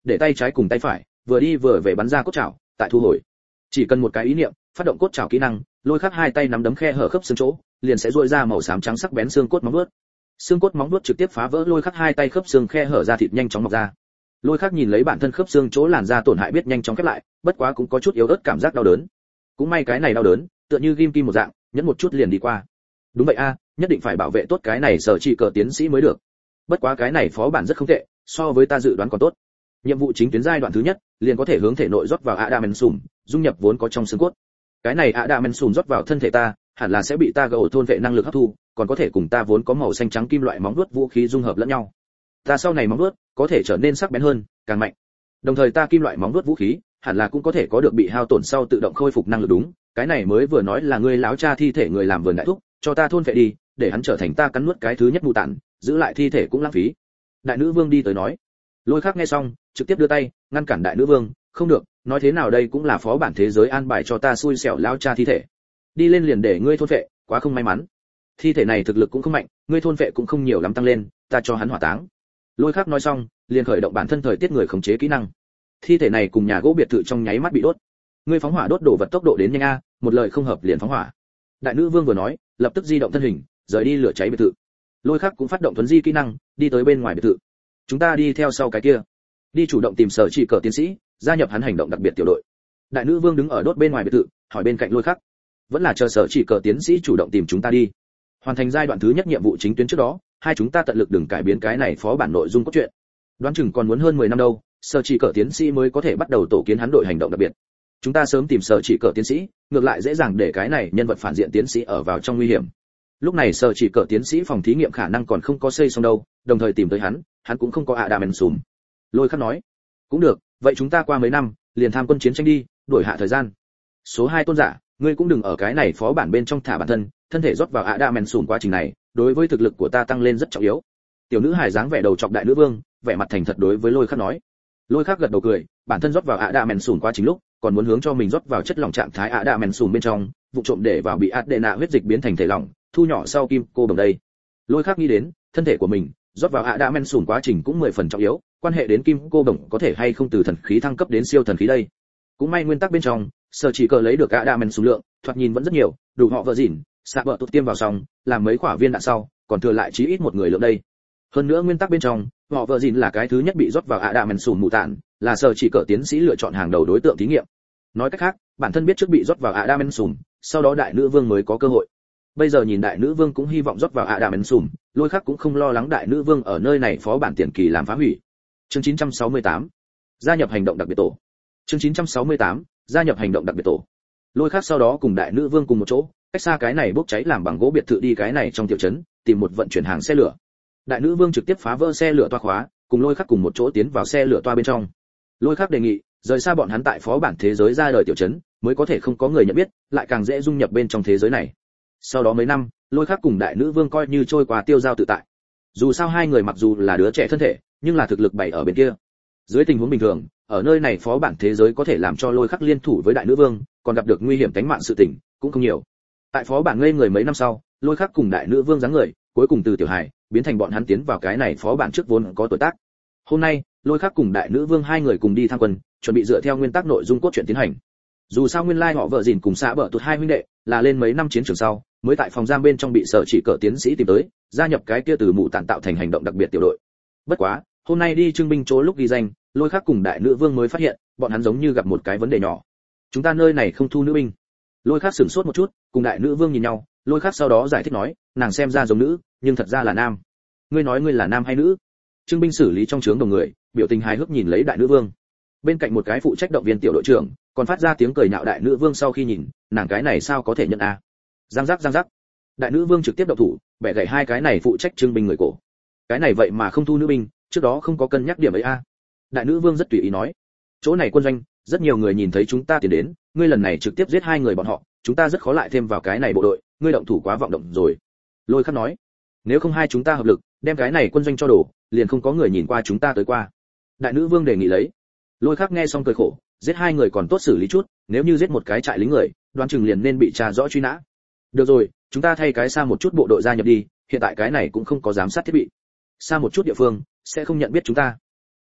để tay trái cùng tay phải vừa đi vừa về bắn ra cốt chảo, tại thu hồi. Chỉ cần một cái ý niệm, phát động cốt chảo kỹ năng, Lôi Khắc hai tay nắm đấm khe hở khớp xương chỗ, liền sẽ duỗi ra màu xám trắng sắc bén xương cốt móng vuốt. Xương cốt móng vuốt trực tiếp phá vỡ Lôi Khắc hai tay khớp xương khe hở ra, thịt nhanh chóng mọc ra. Lôi Khắc nhìn lấy bản thân khớp xương chỗ làn da tổn hại biết nhanh chóng khép lại, bất quá cũng có chút yếu ớt cảm giác đau đớn. Cũng may cái này đau đớn, tựa như ghim kim một dạng, nhẫn một chút liền đi qua. Đúng vậy a, nhất định phải bảo vệ tốt cái này sở chỉ cờ tiến sĩ mới được. Bất quá cái này phó bản rất không tệ, so với ta dự đoán còn tốt. Nhiệm vụ chính tuyến giai đoạn thứ nhất, liền có thể hướng thể nội rót vào Adamensum, dung nhập vốn có trong xương cốt. Cái này Adamensum rót vào thân thể ta, hẳn là sẽ bị ta gầu thôn vệ năng lực hấp thu, còn có thể cùng ta vốn có màu xanh trắng kim loại móng vuốt vũ khí dung hợp lẫn nhau. Ta sau này móng vuốt có thể trở nên sắc bén hơn, càng mạnh. Đồng thời ta kim loại móng vuốt vũ khí, hẳn là cũng có thể có được bị hao tổn sau tự động khôi phục năng lực đúng, cái này mới vừa nói là ngươi láo cha thi thể người làm vườn đại thúc, cho ta thôn vệ đi, để hắn trở thành ta cắn nuốt cái thứ nhất mù tản, giữ lại thi thể cũng lãng phí. Đại nữ vương đi tới nói. Lôi Khắc nghe xong, trực tiếp đưa tay ngăn cản đại nữ vương, không được, nói thế nào đây cũng là phó bản thế giới an bài cho ta xui xẻo lao cha thi thể. Đi lên liền để ngươi thôn vệ, quá không may mắn. Thi thể này thực lực cũng không mạnh, ngươi thôn vệ cũng không nhiều lắm tăng lên, ta cho hắn hỏa táng. Lôi Khắc nói xong, liền khởi động bản thân thời tiết người khống chế kỹ năng. Thi thể này cùng nhà gỗ biệt thự trong nháy mắt bị đốt. Ngươi phóng hỏa đốt đồ vật tốc độ đến nhanh a, một lời không hợp liền phóng hỏa. Đại nữ vương vừa nói, lập tức di động thân hình, rời đi lửa cháy biệt thự. Lôi Khắc cũng phát động thuấn di kỹ năng, đi tới bên ngoài biệt thự. Chúng ta đi theo sau cái kia, đi chủ động tìm sở chỉ cờ tiến sĩ, gia nhập hắn hành động đặc biệt tiểu đội. Đại nữ vương đứng ở đốt bên ngoài biệt thự, hỏi bên cạnh Lôi Khắc, vẫn là chờ sở chỉ cờ tiến sĩ chủ động tìm chúng ta đi. Hoàn thành giai đoạn thứ nhất nhiệm vụ chính tuyến trước đó, hai chúng ta tận lực đừng cải biến cái này phó bản nội dung cốt truyện. Đoán chừng còn muốn hơn mười năm đâu, sở chỉ cờ tiến sĩ mới có thể bắt đầu tổ kiến hắn đội hành động đặc biệt. Chúng ta sớm tìm sở chỉ cờ tiến sĩ, ngược lại dễ dàng để cái này nhân vật phản diện tiến sĩ ở vào trong nguy hiểm. Lúc này sở chỉ cờ tiến sĩ phòng thí nghiệm khả năng còn không có xây xong đâu, đồng thời tìm tới hắn, hắn cũng không có Adamensum. Lôi Khắc nói, cũng được, vậy chúng ta qua mấy năm, liền tham quân chiến tranh đi, đổi hạ thời gian. Số hai tôn giả, ngươi cũng đừng ở cái này phó bản bên trong thả bản thân, thân thể rót vào Adamensum quá trình này, đối với thực lực của ta tăng lên rất trọng yếu. Tiểu nữ hài dáng vẻ đầu chọc đại nữ vương, vẻ mặt thành thật đối với Lôi Khắc nói. Lôi Khắc gật đầu cười, bản thân rót vào Adamensum quá trình lúc, còn muốn hướng cho mình rót vào chất lỏng trạng thái Adamensum bên trong, vụ trộm để vào bị Adena huyết dịch biến thành thể lỏng, thu nhỏ sau kim cô bằng đây. Lôi Khắc nghĩ đến, thân thể của mình rót vào Adamensum quá trình cũng mười phần trọng yếu, quan hệ đến kim cô đồng có thể hay không từ thần khí thăng cấp đến siêu thần khí đây. Cũng may nguyên tắc bên trong, sở chỉ cờ lấy được Adamensum lượng, thoạt nhìn vẫn rất nhiều, đủ họ vợ dỉn, xạ vợ tụt tiêm vào xong, làm mấy quả viên đạn sau, còn thừa lại chí ít một người lượng đây. Hơn nữa nguyên tắc bên trong, họ vợ dỉn là cái thứ nhất bị rót vào Adamensum mù tản, là sở chỉ cờ tiến sĩ lựa chọn hàng đầu đối tượng thí nghiệm. Nói cách khác, bản thân biết trước bị rót vào Adamensum, sau đó đại nữ vương mới có cơ hội. Bây giờ nhìn đại nữ vương cũng hy vọng rót vào Adamensum, Lôi Khắc cũng không lo lắng đại nữ vương ở nơi này phó bản tiền kỳ làm phá hủy. Chương chín trăm sáu mươi tám, gia nhập hành động đặc biệt tổ. Chương chín trăm sáu mươi tám, gia nhập hành động đặc biệt tổ. Lôi Khắc sau đó cùng đại nữ vương cùng một chỗ, cách xa cái này bốc cháy làm bằng gỗ biệt thự đi cái này trong tiểu trấn, tìm một vận chuyển hàng xe lửa. Đại nữ vương trực tiếp phá vỡ xe lửa toa khóa, cùng Lôi Khắc cùng một chỗ tiến vào xe lửa toa bên trong. Lôi Khắc đề nghị, rời xa bọn hắn tại phó bản thế giới ra đời tiểu trấn, mới có thể không có người nhận biết, lại càng dễ dung nhập bên trong thế giới này. Sau đó mấy năm, Lôi Khắc cùng đại nữ vương coi như trôi qua tiêu dao tự tại. Dù sao hai người mặc dù là đứa trẻ thân thể, nhưng là thực lực bày ở bên kia. Dưới tình huống bình thường, ở nơi này phó bản thế giới có thể làm cho Lôi Khắc liên thủ với đại nữ vương, còn gặp được nguy hiểm tính mạng sự tình cũng không nhiều. Tại phó bản ngây người mấy năm sau, Lôi Khắc cùng đại nữ vương dáng người, cuối cùng từ tiểu hài biến thành bọn hắn tiến vào cái này phó bản trước vốn có tuổi tác. Hôm nay, Lôi Khắc cùng đại nữ vương hai người cùng đi tham quân, chuẩn bị dựa theo nguyên tắc nội dung cốt truyện tiến hành. Dù sao nguyên lai họ vợ dìn cùng xã bợ tụt hai huynh đệ, là lên mấy năm chiến trường sau, mới tại phòng giam bên trong bị sở chỉ cờ tiến sĩ tìm tới, gia nhập cái kia từ mụ tản tạo thành hành động đặc biệt tiểu đội. Bất quá, hôm nay đi trưng binh chỗ lúc ghi danh, Lôi Khắc cùng đại nữ vương mới phát hiện, bọn hắn giống như gặp một cái vấn đề nhỏ. Chúng ta nơi này không thu nữ binh. Lôi Khắc sửng sốt một chút, cùng đại nữ vương nhìn nhau, Lôi Khắc sau đó giải thích nói, nàng xem ra giống nữ, nhưng thật ra là nam. Ngươi nói ngươi là nam hay nữ? Trưng binh xử lý trong trướng đồng người, biểu tình hài hước nhìn lấy đại nữ vương. Bên cạnh một cái phụ trách động viên tiểu đội trưởng, còn phát ra tiếng cười nhạo đại nữ vương sau khi nhìn, nàng cái này sao có thể nhận a? Giang giác giang giác. Đại nữ vương trực tiếp động thủ, bẻ gãy hai cái này phụ trách trưng binh người cổ. Cái này vậy mà không thu nữ binh, trước đó không có cân nhắc điểm ấy a. Đại nữ vương rất tùy ý nói, chỗ này quân doanh, rất nhiều người nhìn thấy chúng ta tiến đến, ngươi lần này trực tiếp giết hai người bọn họ, chúng ta rất khó lại thêm vào cái này bộ đội, ngươi động thủ quá vọng động rồi. Lôi Khắc nói, nếu không hai chúng ta hợp lực, đem cái này quân doanh cho đổ, liền không có người nhìn qua chúng ta tới qua. Đại nữ vương đề nghị lấy. Lôi Khắc nghe xong cười khổ, giết hai người còn tốt xử lý chút, nếu như giết một cái trại lính người, đoán chừng liền nên bị tra rõ truy nã. Được rồi, chúng ta thay cái xa một chút bộ đội gia nhập đi, hiện tại cái này cũng không có giám sát thiết bị. Xa một chút địa phương, sẽ không nhận biết chúng ta.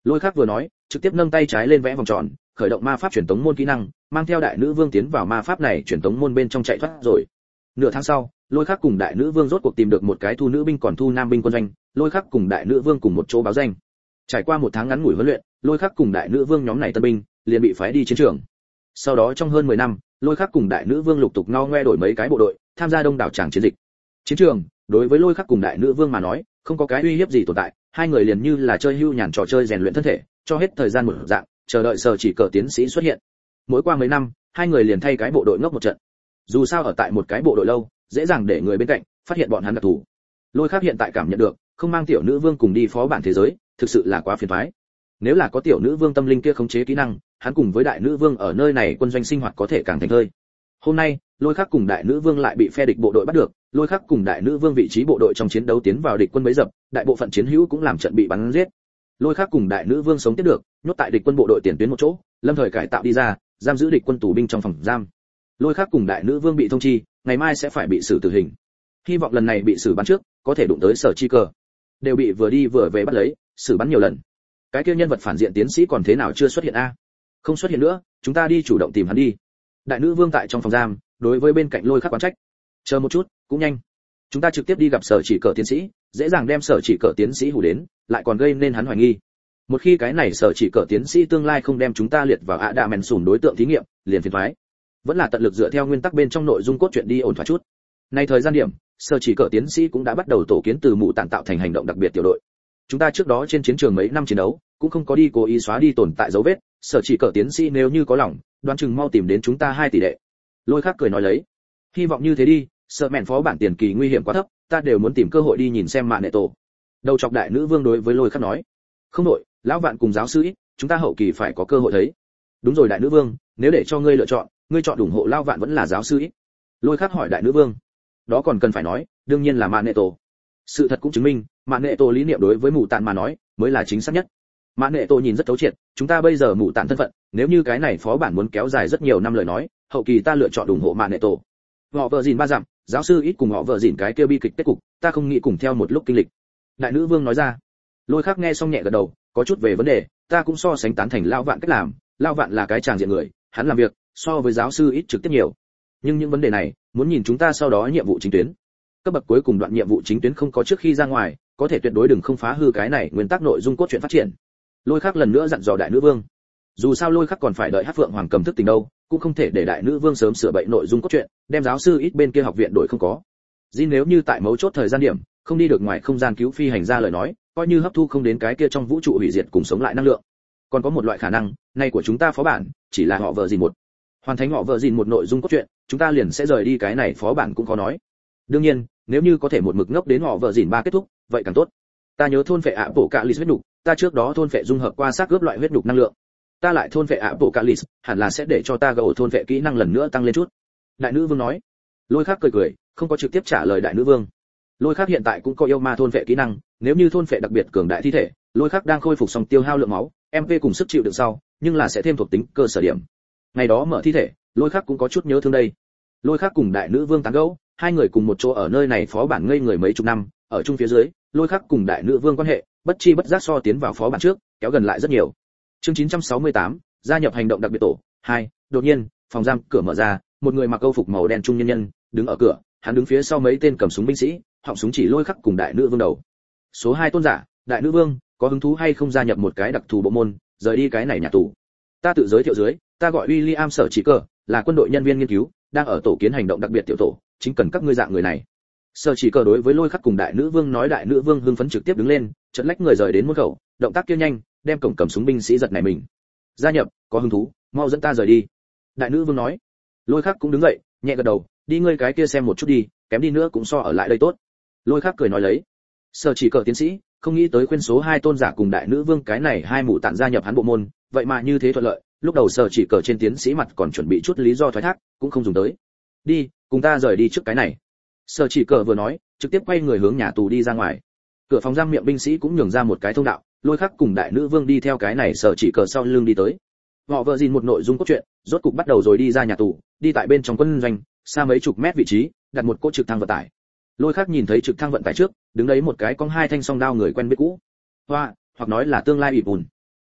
Lôi Khắc vừa nói, trực tiếp nâng tay trái lên vẽ vòng tròn, khởi động ma pháp truyền tống môn kỹ năng, mang theo đại nữ vương tiến vào ma pháp này truyền tống môn bên trong chạy thoát rồi. Nửa tháng sau, Lôi Khắc cùng đại nữ vương rốt cuộc tìm được một cái thu nữ binh còn thu nam binh quân doanh, Lôi Khắc cùng đại nữ vương cùng một chỗ báo danh. Trải qua một tháng ngắn ngủi huấn luyện, Lôi Khắc cùng đại nữ vương nhóm này tân binh liền bị phái đi chiến trường. Sau đó trong hơn mười năm, Lôi Khắc cùng đại nữ vương lục tục ngo ngoe đổi mấy cái bộ đội, tham gia đông đảo tràng chiến dịch. Chiến trường, đối với Lôi Khắc cùng đại nữ vương mà nói, không có cái uy hiếp gì tồn tại, hai người liền như là chơi hưu nhàn trò chơi rèn luyện thân thể, cho hết thời gian một dạng, chờ đợi Sở Chỉ Cờ tiến sĩ xuất hiện. Mỗi qua mấy năm, hai người liền thay cái bộ đội ngốc một trận. Dù sao ở tại một cái bộ đội lâu, dễ dàng để người bên cạnh phát hiện bọn hắn đặc thù. Lôi Khắc hiện tại cảm nhận được, không mang tiểu nữ vương cùng đi phó bản thế giới, thực sự là quá phiền toái. Nếu là có tiểu nữ vương tâm linh kia khống chế kỹ năng, hắn cùng với đại nữ vương ở nơi này quân doanh sinh hoạt có thể càng thành thơi. Hôm nay, Lôi Khắc cùng đại nữ vương lại bị phe địch bộ đội bắt được, Lôi Khắc cùng đại nữ vương vị trí bộ đội trong chiến đấu tiến vào địch quân bấy dập, đại bộ phận chiến hữu cũng làm trận bị bắn giết. Lôi Khắc cùng đại nữ vương sống tiếp được, nhốt tại địch quân bộ đội tiền tuyến một chỗ, lâm thời cải tạo đi ra, giam giữ địch quân tù binh trong phòng giam. Lôi Khắc cùng đại nữ vương bị thông chi, ngày mai sẽ phải bị xử tử hình. Hy vọng lần này bị xử bắn trước, có thể đụng tới Sở Chi Cờ. Đều bị vừa đi vừa về bắt lấy, xử bắn nhiều lần. Cái kia nhân vật phản diện tiến sĩ còn thế nào chưa xuất hiện a? Không xuất hiện nữa, chúng ta đi chủ động tìm hắn đi. Đại nữ vương tại trong phòng giam, đối với bên cạnh Lôi Khắc quán trách. Chờ một chút, cũng nhanh. Chúng ta trực tiếp đi gặp Sở Chỉ Cờ tiến sĩ, dễ dàng đem Sở Chỉ Cờ tiến sĩ hù đến, lại còn gây nên hắn hoài nghi. Một khi cái này Sở Chỉ Cờ tiến sĩ tương lai không đem chúng ta liệt vào ạ đạ mèn sùn đối tượng thí nghiệm, liền phiền toái. Vẫn là tận lực dựa theo nguyên tắc bên trong nội dung cốt truyện đi ổn thỏa chút. Nay thời gian điểm, Sở Chỉ Cờ tiến sĩ cũng đã bắt đầu tổ kiến từ mụ tản tạo thành hành động đặc biệt tiểu đội. Chúng ta trước đó trên chiến trường mấy năm chiến đấu, cũng không có đi cố ý xóa đi tồn tại dấu vết, Sở Chỉ Cờ tiến sĩ nếu như có lòng, đoán chừng mau tìm đến chúng ta hai tỷ đệ. Lôi Khắc cười nói lấy, hy vọng như thế đi, sợ mẹn phó bản tiền kỳ nguy hiểm quá thấp, ta đều muốn tìm cơ hội đi nhìn xem mạ nệ tổ. Đầu chọc đại nữ vương đối với Lôi Khắc nói, không đội, lão vạn cùng giáo sư ít, chúng ta hậu kỳ phải có cơ hội thấy. Đúng rồi đại nữ vương, nếu để cho ngươi lựa chọn, ngươi chọn ủng hộ lão vạn vẫn là giáo sư ít? Lôi Khắc hỏi đại nữ vương. Đó còn cần phải nói, đương nhiên là mạ nệ tổ. Sự thật cũng chứng minh, mạ nệ tổ lý niệm đối với mụ tạn mà nói, mới là chính xác nhất. Mạ nệ tổ nhìn rất thấu triệt, chúng ta bây giờ mụ tạn thân phận, nếu như cái này phó bản muốn kéo dài rất nhiều năm lời nói, hậu kỳ ta lựa chọn ủng hộ mạ nệ tổ. Họ vợ dìn ba dặm, giáo sư ít cùng họ vợ dìn cái kia bi kịch kết cục, ta không nghĩ cùng theo một lúc kinh lịch. Đại nữ vương nói ra. Lôi Khắc nghe xong nhẹ gật đầu, có chút về vấn đề, ta cũng so sánh tán thành lao vạn cách làm, lao vạn là cái tràng diện người, hắn làm việc so với giáo sư ít trực tiếp nhiều. Nhưng những vấn đề này, muốn nhìn chúng ta sau đó nhiệm vụ chính tuyến. Cấp bậc cuối cùng đoạn nhiệm vụ chính tuyến không có trước khi ra ngoài, có thể tuyệt đối đừng không phá hư cái này nguyên tắc nội dung cốt truyện phát triển. Lôi Khắc lần nữa dặn dò đại nữ vương. Dù sao Lôi Khắc còn phải đợi Hát Phượng Hoàng cầm thức tình đâu, cũng không thể để đại nữ vương sớm sửa bậy nội dung cốt truyện, đem giáo sư ít bên kia học viện đổi không có. Jin nếu như tại mấu chốt thời gian điểm, không đi được ngoài không gian cứu phi hành ra lời nói, coi như hấp thu không đến cái kia trong vũ trụ hủy diệt cùng sống lại năng lượng. Còn có một loại khả năng, này của chúng ta phó bản, chỉ là họ vợ gìn một. Hoàn thành họ vợ gìn một nội dung cốt truyện, chúng ta liền sẽ rời đi cái này phó bản cũng có nói. Đương nhiên, nếu như có thể một mực ngốc đến họ vợ gìn ba kết thúc, vậy càng tốt. Ta nhớ thôn phệ ạ bộ cạ lì huyết nục, ta trước đó thôn phệ dung hợp qua xác cướp loại huyết nục năng lượng. Ta lại thôn phệ ạ bộ cạ lì, hẳn là sẽ để cho ta gầu thôn phệ kỹ năng lần nữa tăng lên chút. Đại nữ vương nói. Lôi Khắc cười cười, không có trực tiếp trả lời đại nữ vương. Lôi Khắc hiện tại cũng có yêu ma thôn phệ kỹ năng, nếu như thôn phệ đặc biệt cường đại thi thể, Lôi Khắc đang khôi phục xong tiêu hao lượng máu, em pê cùng sức chịu đựng sau, nhưng là sẽ thêm thuộc tính cơ sở điểm. Ngày đó mở thi thể, Lôi Khắc cũng có chút nhớ thương đây. Lôi Khắc cùng đại nữ vương tán gẫu, hai người cùng một chỗ ở nơi này phó bản ngây người mấy chục năm, ở chung phía dưới, Lôi Khắc cùng đại nữ vương quan hệ, bất chi bất giác so tiến vào phó bản trước, kéo gần lại rất nhiều. Chương chín trăm sáu mươi tám, gia nhập hành động đặc biệt tổ hai. Đột nhiên, phòng giam cửa mở ra, một người mặc câu phục màu đen trung nhân nhân đứng ở cửa, hắn đứng phía sau mấy tên cầm súng binh sĩ, họng súng chỉ Lôi Khắc cùng đại nữ vương đầu. Số hai tôn giả, đại nữ vương, có hứng thú hay không gia nhập một cái đặc thù bộ môn, rời đi cái này nhà tù. Ta tự giới thiệu dưới, ta gọi William Sở Chỉ Cờ, là quân đội nhân viên nghiên cứu, đang ở tổ kiến hành động đặc biệt tiểu tổ, chính cần các ngươi dạng người này. Sở Chỉ Cờ đối với Lôi Khắc cùng đại nữ vương nói, đại nữ vương hưng phấn trực tiếp đứng lên, chợt lách người rời đến môn khẩu, động tác kia nhanh, đem cổng cầm súng binh sĩ giật nảy mình. Gia nhập, có hứng thú, mau dẫn ta rời đi. Đại nữ vương nói. Lôi Khắc cũng đứng dậy, nhẹ gật đầu, đi ngươi cái kia xem một chút đi, kém đi nữa cũng so ở lại đây tốt. Lôi Khắc cười nói lấy. Sở Chỉ Cờ tiến sĩ, không nghĩ tới khuyên số hai tôn giả cùng đại nữ vương cái này hai mụ tạn gia nhập hắn bộ môn, vậy mà như thế thuận lợi. Lúc đầu Sở Chỉ Cờ trên tiến sĩ mặt còn chuẩn bị chút lý do thoái thác, cũng không dùng tới. Đi, cùng ta rời đi trước cái này. Sở Chỉ Cờ vừa nói, trực tiếp quay người hướng nhà tù đi ra ngoài. Cửa phòng giam miệng binh sĩ cũng nhường ra một cái thông đạo, Lôi Khắc cùng đại nữ vương đi theo cái này Sở Chỉ Cờ sau lưng đi tới. Họ vợ gìn một nội dung cốt truyện, rốt cục bắt đầu rồi đi ra nhà tù, đi tại bên trong quân doanh, xa mấy chục mét vị trí, đặt một cỗ trực thăng vận tải. Lôi Khắc nhìn thấy trực thăng vận tải trước, đứng đấy một cái cong hai thanh song đao người quen biết cũ. Hoa, hoặc nói là tương lai ịp ùn.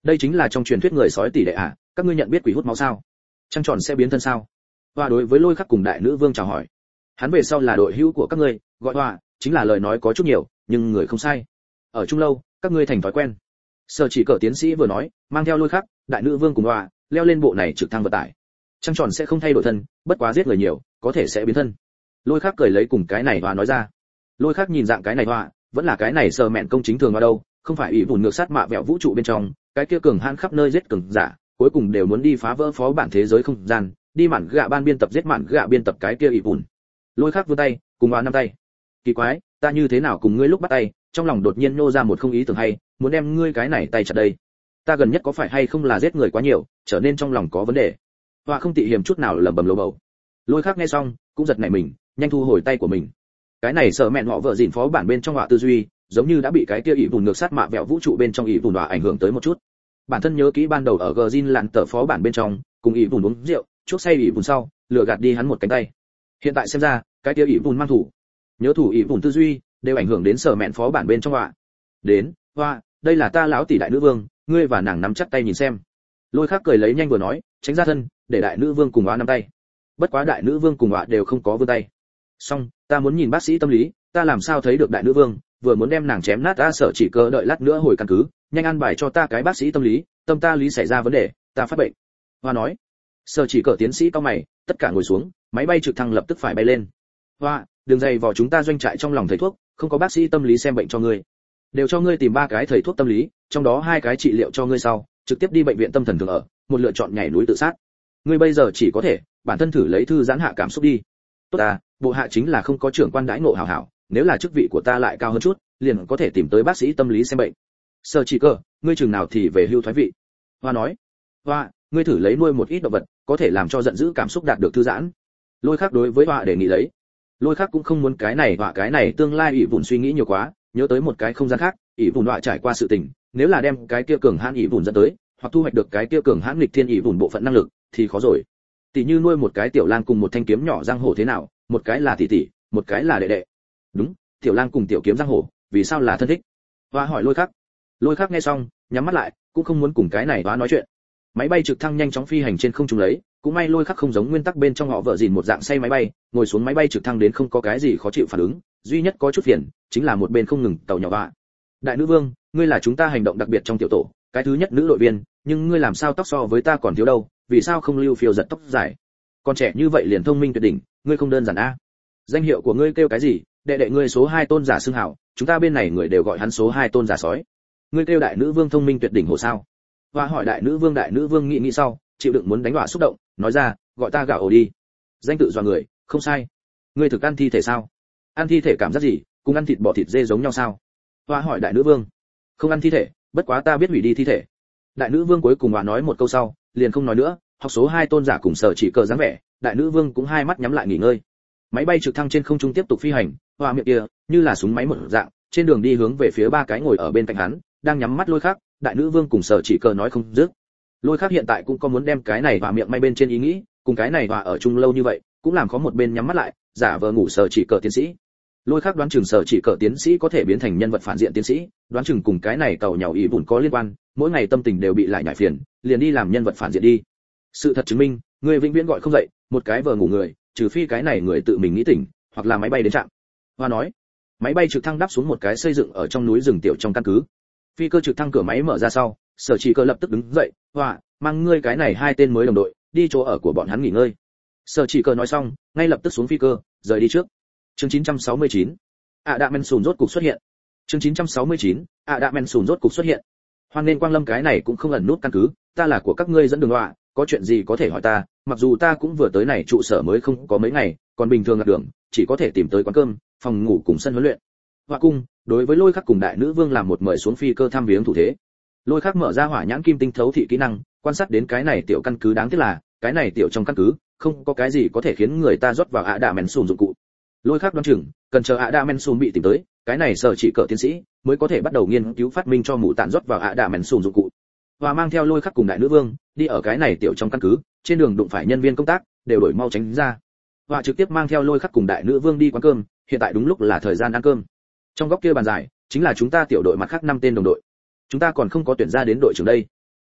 đây chính là trong truyền thuyết người sói tỷ đệ à, các ngươi nhận biết quỷ hút máu sao? Trăng tròn sẽ biến thân sao? Và đối với Lôi Khắc cùng đại nữ vương chào hỏi. Hắn về sau là đội hữu của các ngươi, gọi Hoa, chính là lời nói có chút nhiều, nhưng người không sai. Ở chung lâu, các ngươi thành thói quen. Sở Chỉ Cờ tiến sĩ vừa nói, mang theo Lôi Khắc, đại nữ vương cùng Hoa, leo lên bộ này trực thăng vận tải. Trăng tròn sẽ không thay đổi thân, bất quá giết người nhiều, có thể sẽ biến thân. Lôi Khắc cười lấy cùng cái này Hoa nói ra. Lôi Khắc nhìn dạng cái này Hoa, vẫn là cái này sờ mẹn công chính thường ở đâu, không phải ủy vụn ngược sát mạ vẹo vũ trụ bên trong, cái kia cường hãn khắp nơi giết cường giả, cuối cùng đều muốn đi phá vỡ phó bản thế giới không gian, đi mạn gạ ban biên tập giết mạn gạ biên tập cái kia ủy vụn. Lôi Khắc vươn tay, cùng Hoa năm tay. Kỳ quái, ta như thế nào cùng ngươi lúc bắt tay, trong lòng đột nhiên nô ra một không ý tưởng hay, muốn đem ngươi cái này tay chặt đây. Ta gần nhất có phải hay không là giết người quá nhiều, trở nên trong lòng có vấn đề. Hoa không tị hiềm chút nào lẩm bẩm lầu bầu. Lôi Khắc nghe xong, cũng giật nảy mình, nhanh thu hồi tay của mình. Cái này sợ mẹn họ vợ dịn phó bản bên trong họa tư duy, giống như đã bị cái kia ỷ vùn ngược sát mạ vẹo vũ trụ bên trong ỷ vùn họa ảnh hưởng tới một chút. Bản thân nhớ kỹ ban đầu ở Gjin lặn tờ phó bản bên trong, cùng ỷ vùn uống rượu, chuốc say ỷ vùn sau, lừa gạt đi hắn một cánh tay. Hiện tại xem ra, cái kia ỷ vùn mang thủ, nhớ thủ ỷ vùn tư duy, đều ảnh hưởng đến sở mẹn phó bản bên trong họa. Đến, Hoa, đây là ta lão tỷ đại nữ vương, ngươi và nàng nắm chắc tay nhìn xem. Lôi Khắc cười lấy nhanh vừa nói, tránh ra thân, để đại nữ vương cùng Hoa nắm tay. Bất quá đại nữ vương cùng Hoa đều không có vươn tay. Xong, ta muốn nhìn bác sĩ tâm lý, ta làm sao thấy được đại nữ vương, vừa muốn đem nàng chém nát ta Sở Chỉ Cờ đợi lát nữa hồi căn cứ, nhanh ăn bài cho ta cái bác sĩ tâm lý, tâm ta lý xảy ra vấn đề, ta phát bệnh. Hoa nói. Sở Chỉ Cờ tiến sĩ cao mày, tất cả ngồi xuống, máy bay trực thăng lập tức phải bay lên. Hoa, đường dày vò chúng ta doanh trại trong lòng thầy thuốc, không có bác sĩ tâm lý xem bệnh cho ngươi. Đều cho ngươi tìm ba cái thầy thuốc tâm lý, trong đó hai cái trị liệu cho ngươi sau, trực tiếp đi bệnh viện tâm thần thường ở, một lựa chọn nhảy núi tự sát. Ngươi bây giờ chỉ có thể bản thân thử lấy thư giãn hạ cảm xúc đi. Tốt ta, bộ hạ chính là không có trưởng quan đãi ngộ hảo hảo, nếu là chức vị của ta lại cao hơn chút, liền có thể tìm tới bác sĩ tâm lý xem bệnh. Sở Chỉ Cờ, ngươi chừng nào thì về hưu thoái vị? Hoa nói. Hoa, ngươi thử lấy nuôi một ít động vật, có thể làm cho giận dữ cảm xúc đạt được thư giãn. Lôi Khắc đối với Hoa đề nghị lấy. Lôi Khắc cũng không muốn cái này Hoa cái này tương lai ỷ vụn suy nghĩ nhiều quá, nhớ tới một cái không gian khác, ỷ vụn Hoa trải qua sự tình, nếu là đem cái kia cường hãn ỷ vụn dẫn tới, hoặc thu hoạch được cái kia cường hãn nghịch thiên ỷ vụn bộ phận năng lực, thì khó rồi. Tỷ như nuôi một cái tiểu lang cùng một thanh kiếm nhỏ giang hồ thế nào, một cái là tỷ tỷ, một cái là đệ đệ. Đúng, tiểu lang cùng tiểu kiếm giang hồ, vì sao là thân thích? Hoa hỏi Lôi Khắc. Lôi Khắc nghe xong, nhắm mắt lại, cũng không muốn cùng cái này Hoa nói chuyện. Máy bay trực thăng nhanh chóng phi hành trên không trung lấy, cũng may Lôi Khắc không giống nguyên tắc bên trong họ vợ gìn một dạng say máy bay, ngồi xuống máy bay trực thăng đến không có cái gì khó chịu phản ứng, duy nhất có chút phiền, chính là một bên không ngừng tàu nhỏ Hoa. Đại nữ vương, ngươi là chúng ta hành động đặc biệt trong tiểu tổ, cái thứ nhất nữ đội viên, nhưng ngươi làm sao tóc so với ta còn thiếu đâu, vì sao không lưu phiêu giật tóc dài? Con trẻ như vậy liền thông minh tuyệt đỉnh, ngươi không đơn giản a. Danh hiệu của ngươi kêu cái gì? Đệ đệ ngươi số hai tôn giả xưng hảo, chúng ta bên này người đều gọi hắn số hai tôn giả sói. Ngươi kêu đại nữ vương thông minh tuyệt đỉnh hồ sao? Hoa hỏi đại nữ vương, đại nữ vương nghĩ nghĩ sau, chịu đựng muốn đánh Hoa xúc động, nói ra, gọi ta gạo ổ đi. Danh tự dọa người, không sai. Ngươi thực ăn thi thể sao? Ăn thi thể cảm giác gì, cùng ăn thịt bò thịt dê giống nhau sao? Hoa hỏi đại nữ vương. Không ăn thi thể, bất quá ta biết hủy đi thi thể. Đại nữ vương cuối cùng Hoa nói một câu sau, liền không nói nữa, học số hai tôn giả cùng Sở Chỉ Cờ dáng vẻ, đại nữ vương cũng hai mắt nhắm lại nghỉ ngơi. Máy bay trực thăng trên không trung tiếp tục phi hành, Hoa miệng kia như là súng máy một dạng, trên đường đi hướng về phía ba cái ngồi ở bên cạnh hắn, đang nhắm mắt Lôi Khắc, đại nữ vương cùng Sở Chỉ Cờ nói không dứt. Lôi Khắc hiện tại cũng có muốn đem cái này Hoa miệng may bên trên ý nghĩ, cùng cái này Hoa ở chung lâu như vậy, cũng làm khó một bên nhắm mắt lại, giả vờ ngủ Sở Chỉ Cờ tiến sĩ. Lôi Khắc đoán chừng Sở Chỉ Cờ tiến sĩ có thể biến thành nhân vật phản diện tiến sĩ, đoán chừng cùng cái này tàu nhàu ý bùn có liên quan, mỗi ngày tâm tình đều bị lại nhải phiền, liền đi làm nhân vật phản diện đi. Sự thật chứng minh, người vĩnh viễn gọi không dậy, một cái vờ ngủ người, trừ phi cái này người tự mình nghĩ tỉnh, hoặc là máy bay đến trạm. Hoa nói. Máy bay trực thăng đáp xuống một cái xây dựng ở trong núi rừng tiểu trong căn cứ. Phi cơ trực thăng cửa máy mở ra sau, Sở Chỉ Cờ lập tức đứng dậy, "Hoa, mang ngươi cái này hai tên mới đồng đội, đi chỗ ở của bọn hắn nghỉ ngơi." Sở Chỉ Cờ nói xong, ngay lập tức xuống phi cơ, rời đi trước. Chương chín trăm sáu mươi chín. ạ đạ men sùn rốt cục xuất hiện. Chương chín trăm sáu mươi chín. ạ đạ men sùn rốt cục xuất hiện. Hoan nên quang lâm cái này cũng không ẩn nút căn cứ, ta là của các ngươi dẫn đường Hoa, có chuyện gì có thể hỏi ta, mặc dù ta cũng vừa tới này trụ sở mới không có mấy ngày, còn bình thường lạc đường, chỉ có thể tìm tới quán cơm, phòng ngủ cùng sân huấn luyện. Hoa cung, đối với Lôi Khắc cùng đại nữ vương làm một mời xuống phi cơ thăm viếng thủ thế. Lôi Khắc mở ra hỏa nhãn kim tinh thấu thị kỹ năng, quan sát đến cái này tiểu căn cứ, đáng tiếc là, cái này tiểu trong căn cứ, không có cái gì có thể khiến người ta rót vào ạ đạ men sùn dụng cụ. Lôi Khắc đoán chừng, cần chờ ạ đạ men sùn bị tìm tới, cái này Sở Chỉ Cờ tiến sĩ mới có thể bắt đầu nghiên cứu phát minh cho mụ tản rót vào ạ đạ men sùn dụng cụ. Và mang theo Lôi Khắc cùng đại nữ vương đi ở cái này tiểu trong căn cứ, trên đường đụng phải nhân viên công tác, đều đổi mau tránh ra. Và trực tiếp mang theo Lôi Khắc cùng đại nữ vương đi quán cơm, hiện tại đúng lúc là thời gian ăn cơm. Trong góc kia bàn dài, chính là chúng ta tiểu đội mặt khác năm tên đồng đội. Chúng ta còn không có tuyển ra đến đội trưởng đây.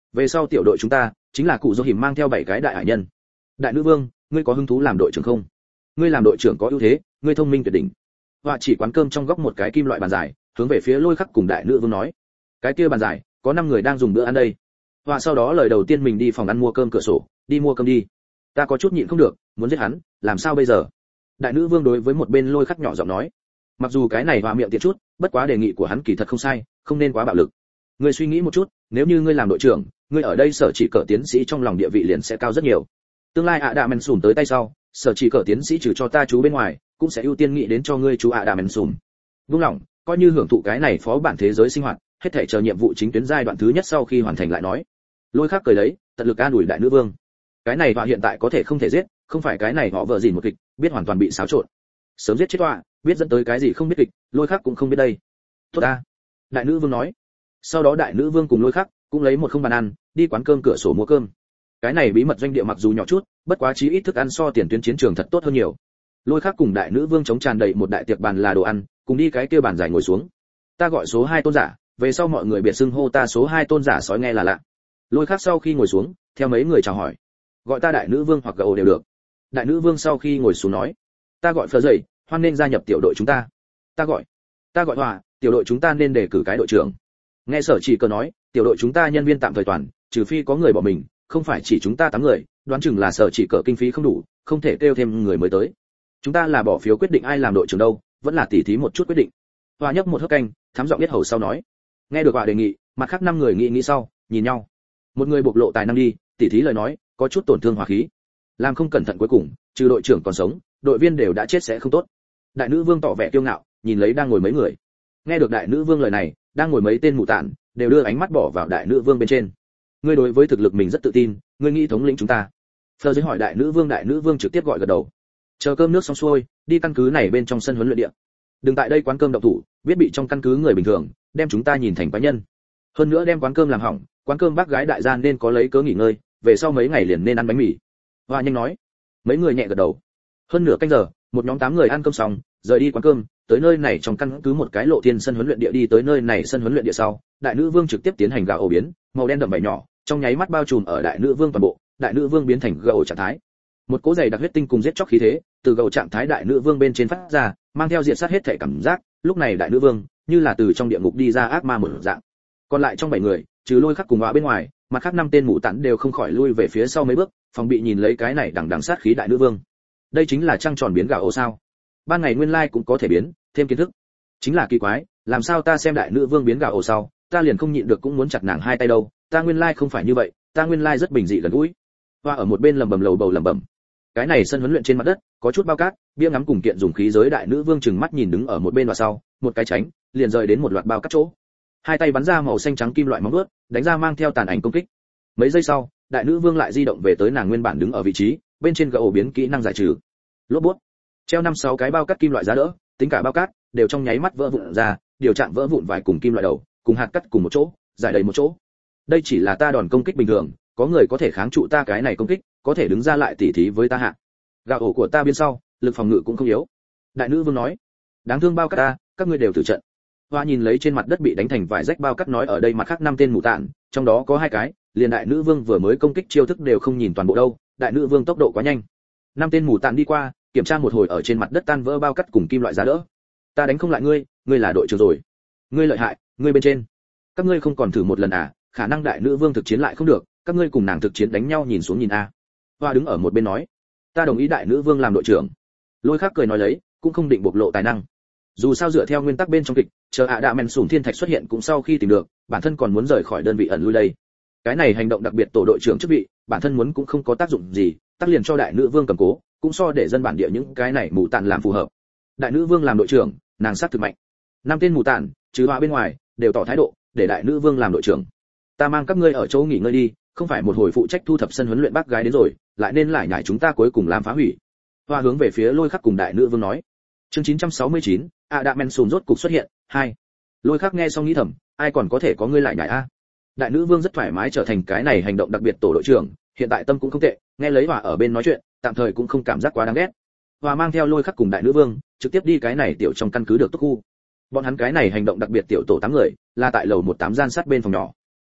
Về sau tiểu đội chúng ta chính là cụ do hiểm mang theo bảy cái đại hải nhân. Đại nữ vương, ngươi có hứng thú làm đội trưởng không? Ngươi làm đội trưởng có ưu thế, ngươi thông minh tuyệt đỉnh. Họa chỉ quán cơm trong góc một cái kim loại bàn dài, hướng về phía Lôi Khắc cùng đại nữ vương nói, cái kia bàn dài có năm người đang dùng bữa ăn đây. Họa sau đó lời đầu tiên mình đi phòng ăn mua cơm cửa sổ, đi mua cơm đi. Ta có chút nhịn không được, muốn giết hắn, làm sao bây giờ? Đại nữ vương đối với một bên Lôi Khắc nhỏ giọng nói, mặc dù cái này Họa miệng tiện chút, bất quá đề nghị của hắn kỳ thật không sai, không nên quá bạo lực. Ngươi suy nghĩ một chút, nếu như ngươi làm đội trưởng, ngươi ở đây sở chỉ cỡ tiến sĩ trong lòng địa vị liền sẽ cao rất nhiều. Tương lai ạ đạ men sùm tới tay sau, sở chỉ cỡ tiến sĩ trừ cho ta chú bên ngoài, cũng sẽ ưu tiên nghĩ đến cho ngươi chú ạ đạ men sùm. Vung lòng, coi như hưởng thụ cái này phó bản thế giới sinh hoạt, hết thảy chờ nhiệm vụ chính tuyến giai đoạn thứ nhất sau khi hoàn thành lại nói. Lôi Khắc cười lấy, tận lực an ủi đại nữ vương. Cái này Họa hiện tại có thể không thể giết, không phải cái này họ vợ gì một kịch, biết hoàn toàn bị xáo trộn. Sớm giết chết Họa, biết dẫn tới cái gì không biết kịch, Lôi Khắc cũng không biết đây. Tốt ta. Đại nữ vương nói. Sau đó đại nữ vương cùng Lôi Khắc cũng lấy một không bàn ăn, đi quán cơm cửa sổ mua cơm. Cái này bí mật doanh địa mặc dù nhỏ chút, bất quá chí ít thức ăn so tiền tuyến chiến trường thật tốt hơn nhiều. Lôi Khắc cùng đại nữ vương chống tràn đầy một đại tiệc bàn là đồ ăn, cùng đi cái kia bàn dài ngồi xuống. Ta gọi số hai tôn giả, về sau mọi người biệt xưng hô ta số hai tôn giả sói nghe là lạ. Lôi Khắc sau khi ngồi xuống, theo mấy người chào hỏi, gọi ta đại nữ vương hoặc gậu đều được. Đại nữ vương sau khi ngồi xuống nói, ta gọi Phở Dậy, hoan nên gia nhập tiểu đội chúng ta. Ta gọi, ta gọi Hòa, tiểu đội chúng ta nên đề cử cái đội trưởng. Nghe sở chỉ cờ nói, tiểu đội chúng ta nhân viên tạm thời toàn, trừ phi có người bỏ mình, không phải chỉ chúng ta tám người, đoán chừng là sở chỉ cờ kinh phí không đủ, không thể kêu thêm người mới tới. Chúng ta là bỏ phiếu quyết định ai làm đội trưởng đâu, vẫn là tỉ thí một chút quyết định. Hòa nhấp một hớp canh, thám giọng biết hầu sau nói. Nghe được Hòa đề nghị, mặt khác năm người nghĩ nghĩ sau, nhìn nhau. Một người bộc lộ tài năng đi, tỉ thí lời nói, có chút tổn thương hòa khí. Làm không cẩn thận cuối cùng, trừ đội trưởng còn sống, đội viên đều đã chết sẽ không tốt. Đại nữ vương tỏ vẻ kiêu ngạo, nhìn lấy đang ngồi mấy người. Nghe được đại nữ vương lời này, đang ngồi mấy tên mụ tản, đều đưa ánh mắt bỏ vào đại nữ vương bên trên. Ngươi đối với thực lực mình rất tự tin, ngươi nghĩ thống lĩnh chúng ta. Phờ dưới hỏi đại nữ vương, đại nữ vương trực tiếp gọi gật đầu. Chờ cơm nước xong xuôi, đi căn cứ này bên trong sân huấn luyện địa. Đừng tại đây quán cơm động thủ, biết bị trong căn cứ người bình thường đem chúng ta nhìn thành quái nhân. Hơn nữa đem quán cơm làm hỏng, quán cơm bác gái đại gian nên có lấy cớ nghỉ ngơi, về sau mấy ngày liền nên ăn bánh mì. Hoa nhanh nói. Mấy người nhẹ gật đầu. Hơn nửa canh giờ, một nhóm tám người ăn cơm xong, rời đi quán cơm, tới nơi này trong căn cứ một cái lộ thiên sân huấn luyện địa đi tới nơi này sân huấn luyện địa sau, đại nữ vương trực tiếp tiến hành gạo ổ biến, màu đen đậm bảy nhỏ, trong nháy mắt bao trùm ở đại nữ vương toàn bộ, đại nữ vương biến thành gạo trạng thái. Một cỗ dày đặc huyết tinh cùng giết chóc khí thế, từ gạo trạng thái đại nữ vương bên trên phát ra, mang theo diệt sát hết thể cảm giác, lúc này đại nữ vương như là từ trong địa ngục đi ra ác ma một dạng. Còn lại trong bảy người, trừ Lôi Khắc cùng Họa bên ngoài, mặt khác năm tên mụ tản đều không khỏi lui về phía sau mấy bước, phòng bị nhìn lấy cái này đằng đằng sát khí đại nữ vương. Đây chính là trăng tròn biến gạo ổ sao? Ban ngày nguyên lai cũng có thể biến, thêm kiến thức. Chính là kỳ quái, làm sao ta xem đại nữ vương biến gạo ổ sau, ta liền không nhịn được cũng muốn chặt nàng hai tay đâu, ta nguyên lai không phải như vậy, ta nguyên lai rất bình dị gần gũi. Hoa ở một bên lầm bầm lầu bầu lẩm bẩm. Cái này sân huấn luyện trên mặt đất, có chút bao cát, bia ngắm cùng kiện dùng khí giới đại nữ vương chừng mắt nhìn đứng ở một bên và sau, một cái tránh, liền rời đến một loạt bao cát chỗ. Hai tay bắn ra màu xanh trắng kim loại móng vuốt, đánh ra mang theo tàn ảnh công kích. Mấy giây sau, đại nữ vương lại di động về tới nàng nguyên bản đứng ở vị trí, bên trên gậy ổ biến kỹ năng giải trừ. Lốp bút. Treo năm sáu cái bao cát kim loại giá đỡ, tính cả bao cát đều trong nháy mắt vỡ vụn ra, điều trạng vỡ vụn vài cùng kim loại đầu, cùng hạt cắt cùng một chỗ, giải đầy một chỗ. Đây chỉ là ta đòn công kích bình thường, có người có thể kháng trụ ta cái này công kích, có thể đứng ra lại tỉ thí với ta hạ. Gạo ổ của ta bên sau, lực phòng ngự cũng không yếu. Đại nữ vương nói, đáng thương bao cát ta, các ngươi đều tử trận. Hoa nhìn lấy trên mặt đất bị đánh thành vài rách bao cát nói ở đây mặt khác năm tên mù tạn, trong đó có hai cái, liền đại nữ vương vừa mới công kích chiêu thức đều không nhìn toàn bộ đâu, đại nữ vương tốc độ quá nhanh. Năm tên mù tạn đi qua, kiểm tra một hồi ở trên mặt đất tan vỡ bao cát cùng kim loại giá đỡ. Ta đánh không lại ngươi, ngươi là đội trưởng rồi. Ngươi lợi hại, ngươi bên trên. Các ngươi không còn thử một lần à? Khả năng đại nữ vương thực chiến lại không được, các ngươi cùng nàng thực chiến đánh nhau nhìn xuống nhìn a. Hoa đứng ở một bên nói, ta đồng ý đại nữ vương làm đội trưởng. Lôi Khắc cười nói lấy, cũng không định bộc lộ tài năng. Dù sao dựa theo nguyên tắc bên trong kịch, chờ ạ đạ men sùn thiên thạch xuất hiện cũng sau khi tìm được, bản thân còn muốn rời khỏi đơn vị ẩn lui đây. Cái này hành động đặc biệt tổ đội trưởng chức vị, bản thân muốn cũng không có tác dụng gì, tác liền cho đại nữ vương cầm cố, cũng so để dân bản địa những cái này mù tạn làm phù hợp. Đại nữ vương làm đội trưởng, nàng sát thực mạnh. Năm tên mù tạn, trừ Hoa bên ngoài, đều tỏ thái độ, để đại nữ vương làm đội trưởng. Ta mang các ngươi ở chỗ nghỉ ngơi đi, không phải một hồi phụ trách thu thập sân huấn luyện bác gái đến rồi, lại nên lại nhảy chúng ta cuối cùng làm phá hủy. Hoa hướng về phía Lôi Khắc cùng đại nữ vương nói. Chương chín trăm sáu mươi chín, Adamansun rốt cục xuất hiện. Hai. Lôi Khắc nghe xong nghĩ thầm, ai còn có thể có ngươi lại nhảy a? Đại nữ vương rất thoải mái trở thành cái này hành động đặc biệt tổ đội trưởng, hiện tại tâm cũng không tệ, nghe lấy Hoa ở bên nói chuyện, tạm thời cũng không cảm giác quá đáng ghét. Hoa mang theo Lôi Khắc cùng đại nữ vương, trực tiếp đi cái này tiểu trong căn cứ được túc khu. Bọn hắn cái này hành động đặc biệt tiểu tổ tám người, là tại lầu một tám gian sát bên phòng nhỏ.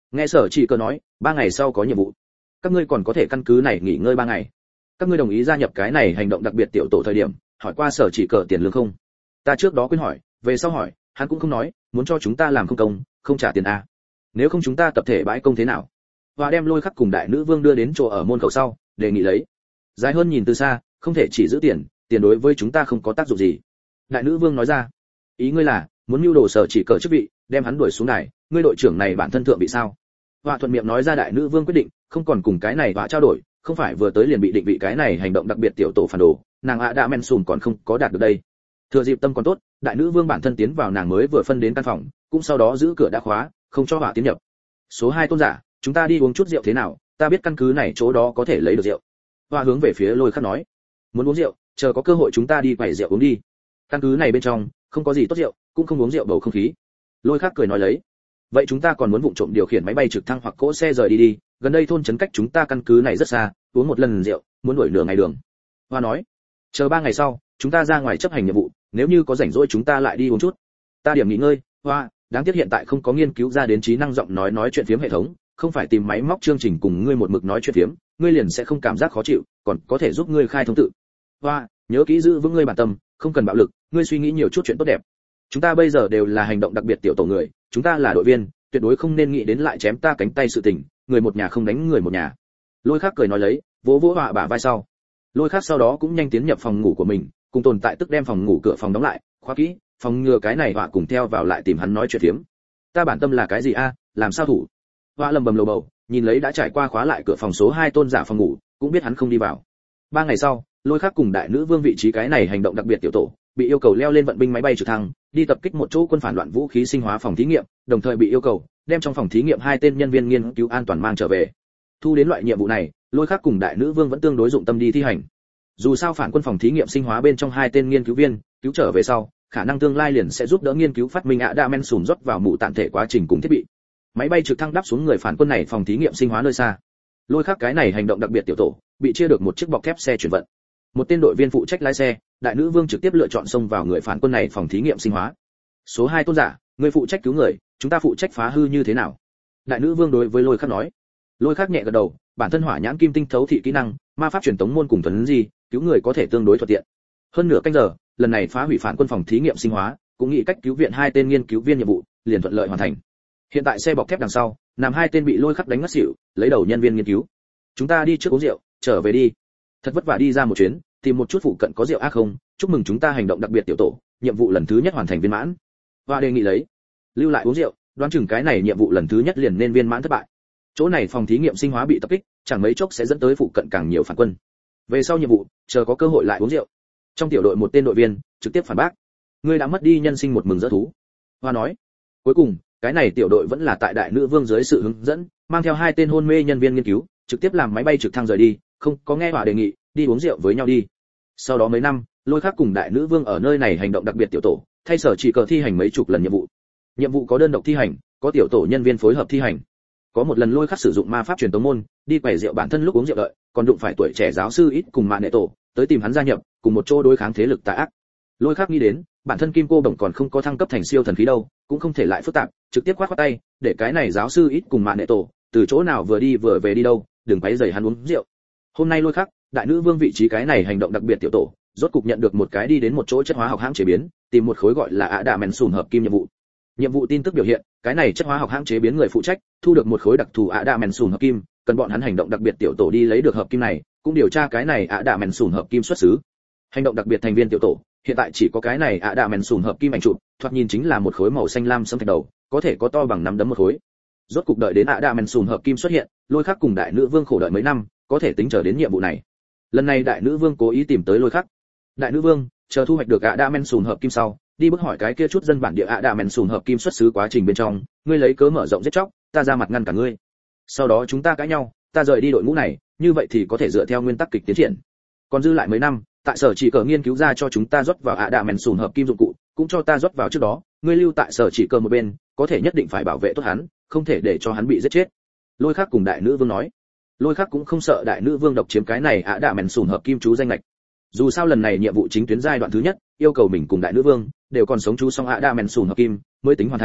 Nghe Sở Chỉ Cờ nói, ba ngày sau có nhiệm vụ, các ngươi còn có thể căn cứ này nghỉ ngơi ba ngày. Các ngươi đồng ý gia nhập cái này hành động đặc biệt tiểu tổ thời điểm, hỏi qua Sở Chỉ Cờ tiền lương không? Ta trước đó quên hỏi, về sau hỏi, hắn cũng không nói, muốn cho chúng ta làm không công, không trả tiền à? Nếu không chúng ta tập thể bãi công thế nào? Và đem Lôi Khắc cùng đại nữ vương đưa đến chỗ ở môn khẩu sau, đề nghị lấy. Dài hơn nhìn từ xa, không thể chỉ giữ tiền, tiền đối với chúng ta không có tác dụng gì. Đại nữ vương nói ra, ý ngươi là muốn mưu đồ Sở Chỉ Cờ chức vị, đem hắn đuổi xuống này, ngươi đội trưởng này bản thân thượng bị sao? Và thuận miệng nói ra đại nữ vương quyết định, không còn cùng cái này và trao đổi, không phải vừa tới liền bị định vị cái này hành động đặc biệt tiểu tổ phản đồ, nàng ạ đã men sùn còn không có đạt được đây. Thừa dịp tâm còn tốt, đại nữ vương bản thân tiến vào nàng mới vừa phân đến căn phòng, cũng sau đó giữ cửa đã khóa, không cho hỏa tiến nhập. Số hai tôn giả, chúng ta đi uống chút rượu thế nào? Ta biết căn cứ này chỗ đó có thể lấy được rượu. Và hướng về phía Lôi Khắc nói, muốn uống rượu, chờ có cơ hội chúng ta đi quẩy rượu uống đi. Căn cứ này bên trong không có gì tốt rượu, cũng không uống rượu bầu không khí. Lôi Khắc cười nói lấy, vậy chúng ta còn muốn vụng trộm điều khiển máy bay trực thăng hoặc cỗ xe rời đi đi, gần đây thôn trấn cách chúng ta căn cứ này rất xa, uống một lần rượu, muốn đuổi nửa ngày đường. Hoa nói, chờ ba ngày sau, chúng ta ra ngoài chấp hành nhiệm vụ, nếu như có rảnh rỗi chúng ta lại đi uống chút. Ta điểm nghỉ ngơi. Hoa, đáng tiếc hiện tại không có nghiên cứu ra đến trí năng giọng nói nói chuyện phiếm hệ thống, không phải tìm máy móc chương trình cùng ngươi một mực nói chuyện phiếm, ngươi liền sẽ không cảm giác khó chịu, còn có thể giúp ngươi khai thông tự. Hoa, nhớ kỹ giữ vững ngươi bản tâm, không cần bạo lực, ngươi suy nghĩ nhiều chút chuyện tốt đẹp. Chúng ta bây giờ đều là hành động đặc biệt tiểu tổ người, chúng ta là đội viên, tuyệt đối không nên nghĩ đến lại chém ta cánh tay sự tình, người một nhà không đánh người một nhà. Lôi Khắc cười nói lấy, vỗ vỗ họa bả vai sau. Lôi Khắc sau đó cũng nhanh tiến nhập phòng ngủ của mình, cùng tồn tại tức đem phòng ngủ cửa phòng đóng lại, khóa kỹ, phòng ngừa cái này họa cùng theo vào lại tìm hắn nói chuyện phiếm. Ta bản tâm là cái gì a, làm sao thủ? Họa lầm bầm lầu bầu, nhìn lấy đã trải qua khóa lại cửa phòng số hai tôn giả phòng ngủ, cũng biết hắn không đi vào. Ba ngày sau, Lôi Khắc cùng đại nữ vương vị trí cái này hành động đặc biệt tiểu tổ, bị yêu cầu leo lên vận binh máy bay trực thăng, đi tập kích một chỗ quân phản loạn vũ khí sinh hóa phòng thí nghiệm, đồng thời bị yêu cầu đem trong phòng thí nghiệm hai tên nhân viên nghiên cứu an toàn mang trở về. Thu đến loại nhiệm vụ này, Lôi Khắc cùng đại nữ vương vẫn tương đối dụng tâm đi thi hành. Dù sao phản quân phòng thí nghiệm sinh hóa bên trong hai tên nghiên cứu viên cứu trở về sau, khả năng tương lai liền sẽ giúp đỡ nghiên cứu phát minh ạ đa men sùn rót vào mụ tạn thể quá trình cùng thiết bị. Máy bay trực thăng đáp xuống người phản quân này phòng thí nghiệm sinh hóa nơi xa. Lôi Khắc cái này hành động đặc biệt tiểu tổ, bị chia được một chiếc bọc thép xe chuyển vận. Một tên đội viên phụ trách lái xe, đại nữ vương trực tiếp lựa chọn xông vào người phản quân này phòng thí nghiệm sinh hóa. Số hai tôn giả, người phụ trách cứu người, chúng ta phụ trách phá hư như thế nào? Đại nữ vương đối với Lôi Khắc nói. Lôi Khắc nhẹ gật đầu, bản thân hỏa nhãn kim tinh thấu thị kỹ năng, ma pháp truyền tống môn cùng thuần gì, cứu người có thể tương đối thuận tiện. Hơn nửa canh giờ, lần này phá hủy phản quân phòng thí nghiệm sinh hóa, cũng nghĩ cách cứu viện hai tên nghiên cứu viên nhiệm vụ, liền thuận lợi hoàn thành. Hiện tại xe bọc thép đằng sau, nằm hai tên bị Lôi Khắc đánh ngất xỉu, lấy đầu nhân viên nghiên cứu. Chúng ta đi trước uống rượu, trở về đi. Thật vất vả đi ra một chuyến, tìm một chút phụ cận có rượu ác không, chúc mừng chúng ta hành động đặc biệt tiểu tổ, nhiệm vụ lần thứ nhất hoàn thành viên mãn. Và đề nghị lấy, lưu lại uống rượu, đoán chừng cái này nhiệm vụ lần thứ nhất liền nên viên mãn thất bại. Chỗ này phòng thí nghiệm sinh hóa bị tập kích, chẳng mấy chốc sẽ dẫn tới phụ cận càng nhiều phản quân. Về sau nhiệm vụ, chờ có cơ hội lại uống rượu. Trong tiểu đội một tên đội viên trực tiếp phản bác, ngươi đã mất đi nhân sinh một mừng dỡ thú. Hoa nói, cuối cùng, cái này tiểu đội vẫn là tại đại nữ vương dưới sự hướng dẫn, mang theo hai tên hôn mê nhân viên nghiên cứu, trực tiếp làm máy bay trực thăng rời đi, không có nghe Hoa đề nghị, đi uống rượu với nhau đi. Sau đó mấy năm, Lôi Khắc cùng đại nữ vương ở nơi này hành động đặc biệt tiểu tổ, thay Sở Chỉ Cờ thi hành mấy chục lần nhiệm vụ. Nhiệm vụ có đơn độc thi hành, có tiểu tổ nhân viên phối hợp thi hành. Có một lần Lôi Khắc sử dụng ma pháp truyền tống môn, đi quẩy rượu bản thân lúc uống rượu đợi, còn đụng phải tuổi trẻ giáo sư ít cùng Mạn Nệ Tổ, tới tìm hắn gia nhập, cùng một chỗ đối kháng thế lực tà ác. Lôi Khắc nghĩ đến, bản thân Kim Cô Đồng còn không có thăng cấp thành siêu thần khí đâu, cũng không thể lại phức tạp, trực tiếp khoát khoát tay, để cái này giáo sư ít cùng Mạn Nệ Tổ, từ chỗ nào vừa đi vừa về đi đâu, đừng quấy rầy hắn uống rượu. Hôm nay Lôi Khắc, đại nữ vương vị trí cái này hành động đặc biệt tiểu tổ, rốt cục nhận được một cái đi đến một chỗ chất hóa học hãng chế biến, tìm một khối gọi là ạ đạ men sùn hợp kim nhiệm vụ. Nhiệm vụ tin tức biểu hiện, cái này chất hóa học hãng chế biến người phụ trách thu được một khối đặc thù ạ đạ men sùn hợp kim, cần bọn hắn hành động đặc biệt tiểu tổ đi lấy được hợp kim này, cũng điều tra cái này ạ đạ men sùn hợp kim xuất xứ. Hành động đặc biệt thành viên tiểu tổ, hiện tại chỉ có cái này ạ đạ men sùn hợp kim ảnh chụp, thoạt nhìn chính là một khối màu xanh lam sẫm thạch đầu, có thể có to bằng nắm đấm một khối. Rốt cục đợi đến ạ đạ men sùn hợp kim xuất hiện, Lôi Khắc cùng đại nữ vương khổ đợi mấy năm, có thể tính chờ đến nhiệm vụ này. Lần này đại nữ vương cố ý tìm tới Lôi Khắc. Đại nữ vương, chờ thu hoạch được ạ đạ men sùn hợp kim sau, đi bước hỏi cái kia chút dân bản địa ạ đạ men sùn hợp kim xuất xứ quá trình bên trong, ngươi lấy cớ mở rộng giết chóc, ta ra mặt ngăn cả ngươi. Sau đó chúng ta cãi nhau, ta rời đi đội ngũ này, như vậy thì có thể dựa theo nguyên tắc kịch tiến triển. Còn dư lại mấy năm, tại Sở Chỉ Cờ nghiên cứu ra cho chúng ta rót vào ạ đạ men sùn hợp kim dụng cụ, cũng cho ta rót vào trước đó, ngươi lưu tại Sở Chỉ Cờ một bên, có thể nhất định phải bảo vệ tốt hắn, không thể để cho hắn bị giết chết. Lôi Khắc cùng đại nữ vương nói. Lôi Khắc cũng không sợ đại nữ vương độc chiếm cái này ạ đạ men sùn hợp kim chú danh lệch. Dù sao lần này nhiệm vụ chính tuyến giai đoạn thứ nhất, yêu cầu mình cùng đại nữ vương đều còn sống chú xong ạ đạ men sùn hợp kim mới tính hoàn thành,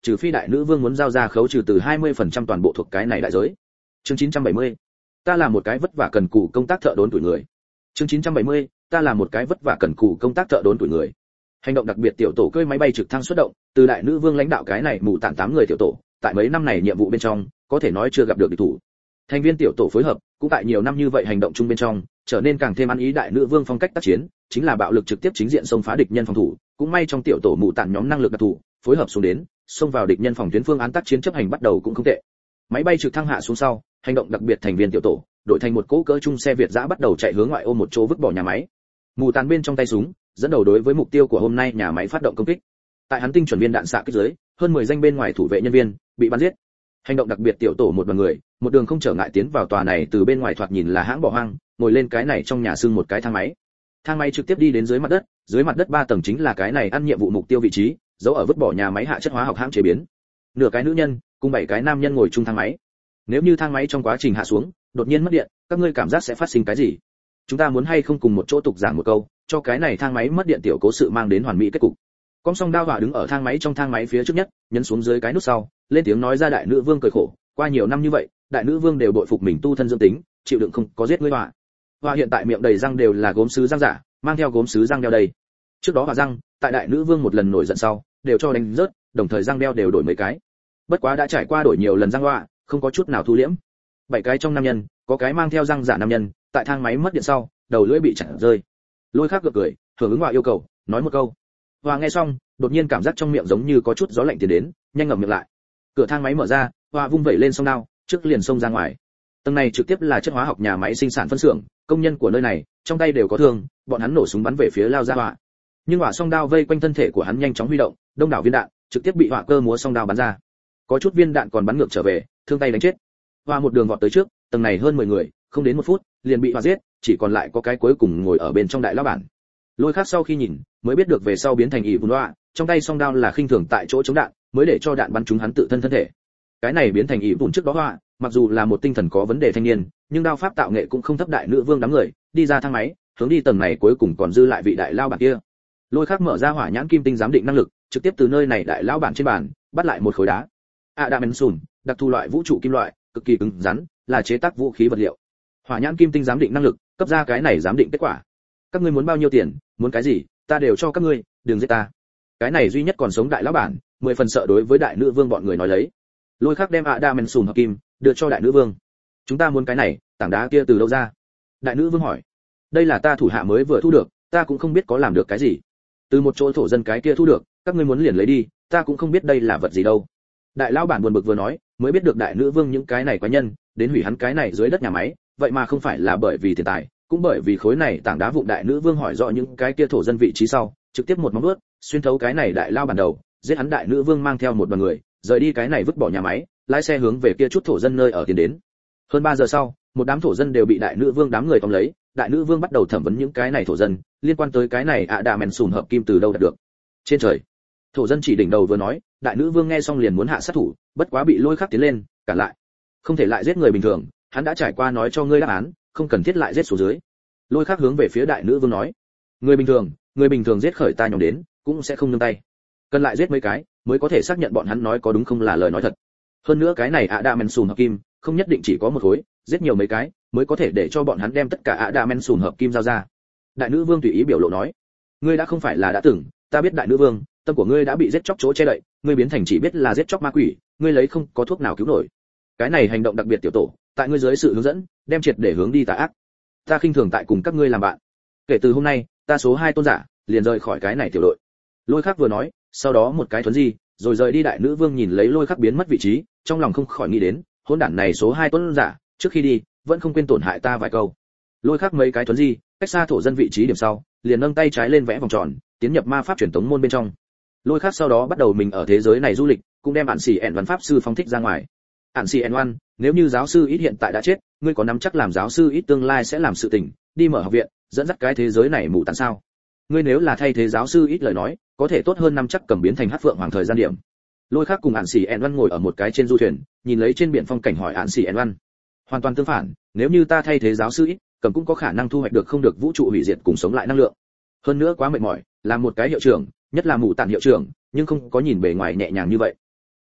trừ phi đại nữ vương muốn giao ra khấu trừ từ hai mươi phần trăm toàn bộ thuộc cái này đại giới. Chương chín trăm bảy mươi. Ta là một cái vất vả cần cù công tác thợ đốn tuổi người. Chương chín trăm bảy mươi. Ta là một cái vất vả cần cù công tác thợ đốn tuổi người. Hành động đặc biệt tiểu tổ cưỡi máy bay trực thăng xuất động, từ đại nữ vương lãnh đạo cái này mù tản tám người tiểu tổ, tại mấy năm này nhiệm vụ bên trong, có thể nói chưa gặp được địch thủ. Thành viên tiểu tổ phối hợp, cũng tại nhiều năm như vậy hành động chung bên trong, trở nên càng thêm ăn ý đại nữ vương phong cách tác chiến, chính là bạo lực trực tiếp chính diện xông phá địch nhân phòng thủ, cũng may trong tiểu tổ mù tản nhóm năng lực đặc thù, phối hợp xuống đến, xông vào địch nhân phòng tuyến phương án tác chiến chấp hành bắt đầu cũng không tệ. Máy bay trực thăng hạ xuống sau, hành động đặc biệt thành viên tiểu tổ, đội thành một cỗ cỡ chung xe Việt dã bắt đầu chạy hướng ngoại ô một chỗ vứt bỏ nhà máy. Mù tản bên trong tay súng, dẫn đầu đối với mục tiêu của hôm nay nhà máy phát động công kích. Tại hắn tinh chuẩn viên đạn xạ kích dưới, hơn mười danh bên ngoài thủ vệ nhân viên bị bắn giết. Hành động đặc biệt tiểu tổ một đoàn người, một đường không trở ngại tiến vào tòa này từ bên ngoài thoạt nhìn là hãng bỏ hoang, ngồi lên cái này trong nhà xương một cái thang máy. Thang máy trực tiếp đi đến dưới mặt đất, dưới mặt đất ba tầng chính là cái này ăn nhiệm vụ mục tiêu vị trí, giấu ở vứt bỏ nhà máy hạ chất hóa học hãng chế biến. Nửa cái nữ nhân, cùng bảy cái nam nhân ngồi chung thang máy. Nếu như thang máy trong quá trình hạ xuống, đột nhiên mất điện, các ngươi cảm giác sẽ phát sinh cái gì? Chúng ta muốn hay không cùng một chỗ tục giảng một câu, cho cái này thang máy mất điện tiểu cố sự mang đến hoàn mỹ kết cục. Con song đao hỏa đứng ở thang máy trong thang máy phía trước nhất, nhấn xuống dưới cái nút sau, lên tiếng nói ra đại nữ vương cười khổ, qua nhiều năm như vậy, đại nữ vương đều bội phục mình tu thân dưỡng tính, chịu đựng không có giết ngươi hỏa. Hỏa hiện tại miệng đầy răng đều là gốm sứ răng giả, mang theo gốm sứ răng đeo đầy. Trước đó hỏa răng, tại đại nữ vương một lần nổi giận sau, đều cho đánh rớt, đồng thời răng đeo đều đổi mấy cái. Bất quá đã trải qua đổi nhiều lần răng hỏa, không có chút nào thu liễm. Bảy cái trong nam nhân, có cái mang theo răng giả nam nhân, tại thang máy mất điện sau, đầu lưỡi bị chặt rơi. Lôi Khắc gượng cười, hưởng ứng hỏa yêu cầu, nói một câu. Hỏa nghe xong, đột nhiên cảm giác trong miệng giống như có chút gió lạnh tiến đến, nhanh ngậm miệng lại. Cửa thang máy mở ra, Hỏa vung vẩy lên song đao, trước liền xông ra ngoài. Tầng này trực tiếp là chất hóa học nhà máy sinh sản phân xưởng, công nhân của nơi này, trong tay đều có thương, bọn hắn nổ súng bắn về phía lao ra Hỏa. Nhưng Hỏa song đao vây quanh thân thể của hắn nhanh chóng huy động, đông đảo viên đạn, trực tiếp bị Hỏa cơ múa song đao bắn ra. Có chút viên đạn còn bắn ngược trở về, thương tay đánh chết. Hỏa một đường vọt tới trước, tầng này hơn mười người, không đến một phút, liền bị Hỏa giết, chỉ còn lại có cái cuối cùng ngồi ở bên trong đại lão bản. Lôi Khắc sau khi nhìn, mới biết được về sau biến thành ỷ vùn đọa, trong tay song đao là khinh thường tại chỗ chống đạn, mới để cho đạn bắn trúng hắn tự thân thân thể. Cái này biến thành ỷ vùn trước đó họa, mặc dù là một tinh thần có vấn đề thanh niên, nhưng đao pháp tạo nghệ cũng không thấp đại nữ vương đám người, đi ra thang máy, hướng đi tầng này cuối cùng còn dư lại vị đại lão bản kia. Lôi Khắc mở ra hỏa nhãn kim tinh giám định năng lực, trực tiếp từ nơi này đại lão bản trên bàn, bắt lại một khối đá. Adamansun, đặc thù loại vũ trụ kim loại, cực kỳ cứng rắn, là chế tác vũ khí vật liệu. Hỏa nhãn kim tinh giám định năng lực, cấp ra cái này giám định kết quả. Các ngươi muốn bao nhiêu tiền, muốn cái gì, ta đều cho các ngươi, đừng giết ta. Cái này duy nhất còn sống đại lão bản, mười phần sợ đối với đại nữ vương bọn người nói lấy. Lôi Khắc đem Adamansun hợp kim đưa cho đại nữ vương. Chúng ta muốn cái này, tảng đá kia từ đâu ra? Đại nữ vương hỏi. Đây là ta thủ hạ mới vừa thu được, ta cũng không biết có làm được cái gì. Từ một chỗ thổ dân cái kia thu được, các ngươi muốn liền lấy đi, ta cũng không biết đây là vật gì đâu. Đại lão bản buồn bực vừa nói, mới biết được đại nữ vương những cái này quá nhân, đến hủy hắn cái này dưới đất nhà máy, vậy mà không phải là bởi vì tiền tài, cũng bởi vì khối này tảng đá vụn. Đại nữ vương hỏi rõ những cái kia thổ dân vị trí sau, trực tiếp một móng vuốt xuyên thấu cái này đại lao bản đầu, giết hắn. Đại nữ vương mang theo một đoàn người, rời đi cái này vứt bỏ nhà máy, lái xe hướng về kia chút thổ dân nơi ở tiến đến. Hơn ba giờ sau, một đám thổ dân đều bị đại nữ vương đám người tóm lấy, đại nữ vương bắt đầu thẩm vấn những cái này thổ dân, liên quan tới cái này Adamansun hợp kim từ đâu đạt được. Trên trời, thổ dân chỉ đỉnh đầu vừa nói, đại nữ vương nghe xong liền muốn hạ sát thủ, bất quá bị Lôi Khắc tiến lên cản lại. Không thể lại giết người bình thường, hắn đã trải qua nói cho ngươi đáp án, không cần thiết lại giết xuống dưới. Lôi Khắc hướng về phía đại nữ vương nói, người bình thường, người bình thường giết khởi ta nhóm đến, cũng sẽ không nương tay. Cần lại giết mấy cái, mới có thể xác nhận bọn hắn nói có đúng không là lời nói thật. Hơn nữa cái này Adamansun hợp kim, không nhất định chỉ có một khối, giết nhiều mấy cái, mới có thể để cho bọn hắn đem tất cả Adamansun hợp kim giao ra. Đại nữ vương tùy ý biểu lộ nói, ngươi đã không phải là đã từng, ta biết đại nữ vương, tâm của ngươi đã bị giết chóc chỗ che đậy, ngươi biến thành chỉ biết là giết chóc ma quỷ, ngươi lấy không có thuốc nào cứu nổi. Cái này hành động đặc biệt tiểu tổ, tại ngươi dưới sự hướng dẫn, đem triệt để hướng đi tà ác. Ta khinh thường tại cùng các ngươi làm bạn. Kể từ hôm nay, ta số hai tôn giả, liền rời khỏi cái này tiểu đội. Lôi Khắc vừa nói, sau đó một cái thuấn di, rồi rời đi. Đại nữ vương nhìn lấy Lôi Khắc biến mất vị trí, trong lòng không khỏi nghĩ đến, hỗn đản này số hai tôn giả, trước khi đi, vẫn không quên tổn hại ta vài câu. Lôi Khắc mấy cái thuấn di, cách xa thổ dân vị trí điểm sau, liền nâng tay trái lên vẽ vòng tròn, tiến nhập ma pháp truyền tống môn bên trong. Lôi Khắc sau đó bắt đầu mình ở thế giới này du lịch, cũng đem ản xỉ ẻn văn pháp sư phóng thích ra ngoài. Ản xỉ ẻn văn, nếu như giáo sư ít hiện tại đã chết, ngươi có nắm chắc làm giáo sư ít tương lai sẽ làm sự tình, đi mở học viện, dẫn dắt cái thế giới này mù tàn sao? Ngươi nếu là thay thế giáo sư ít lời nói, có thể tốt hơn năm chắc cầm biến thành Hắc Phượng Hoàng thời gian điểm. Lôi Khắc cùng ản xỉ ẻn văn ngồi ở một cái trên du thuyền, nhìn lấy trên biển phong cảnh hỏi ản xỉ ẻn văn. Hoàn toàn tương phản, nếu như ta thay thế giáo sư ít, cầm cũng có khả năng thu hoạch được không được vũ trụ hủy diệt cùng sống lại năng lượng. Hơn nữa quá mệt mỏi, làm một cái hiệu trưởng, nhất là mù tàn hiệu trưởng, nhưng không có nhìn bề ngoài nhẹ nhàng như vậy.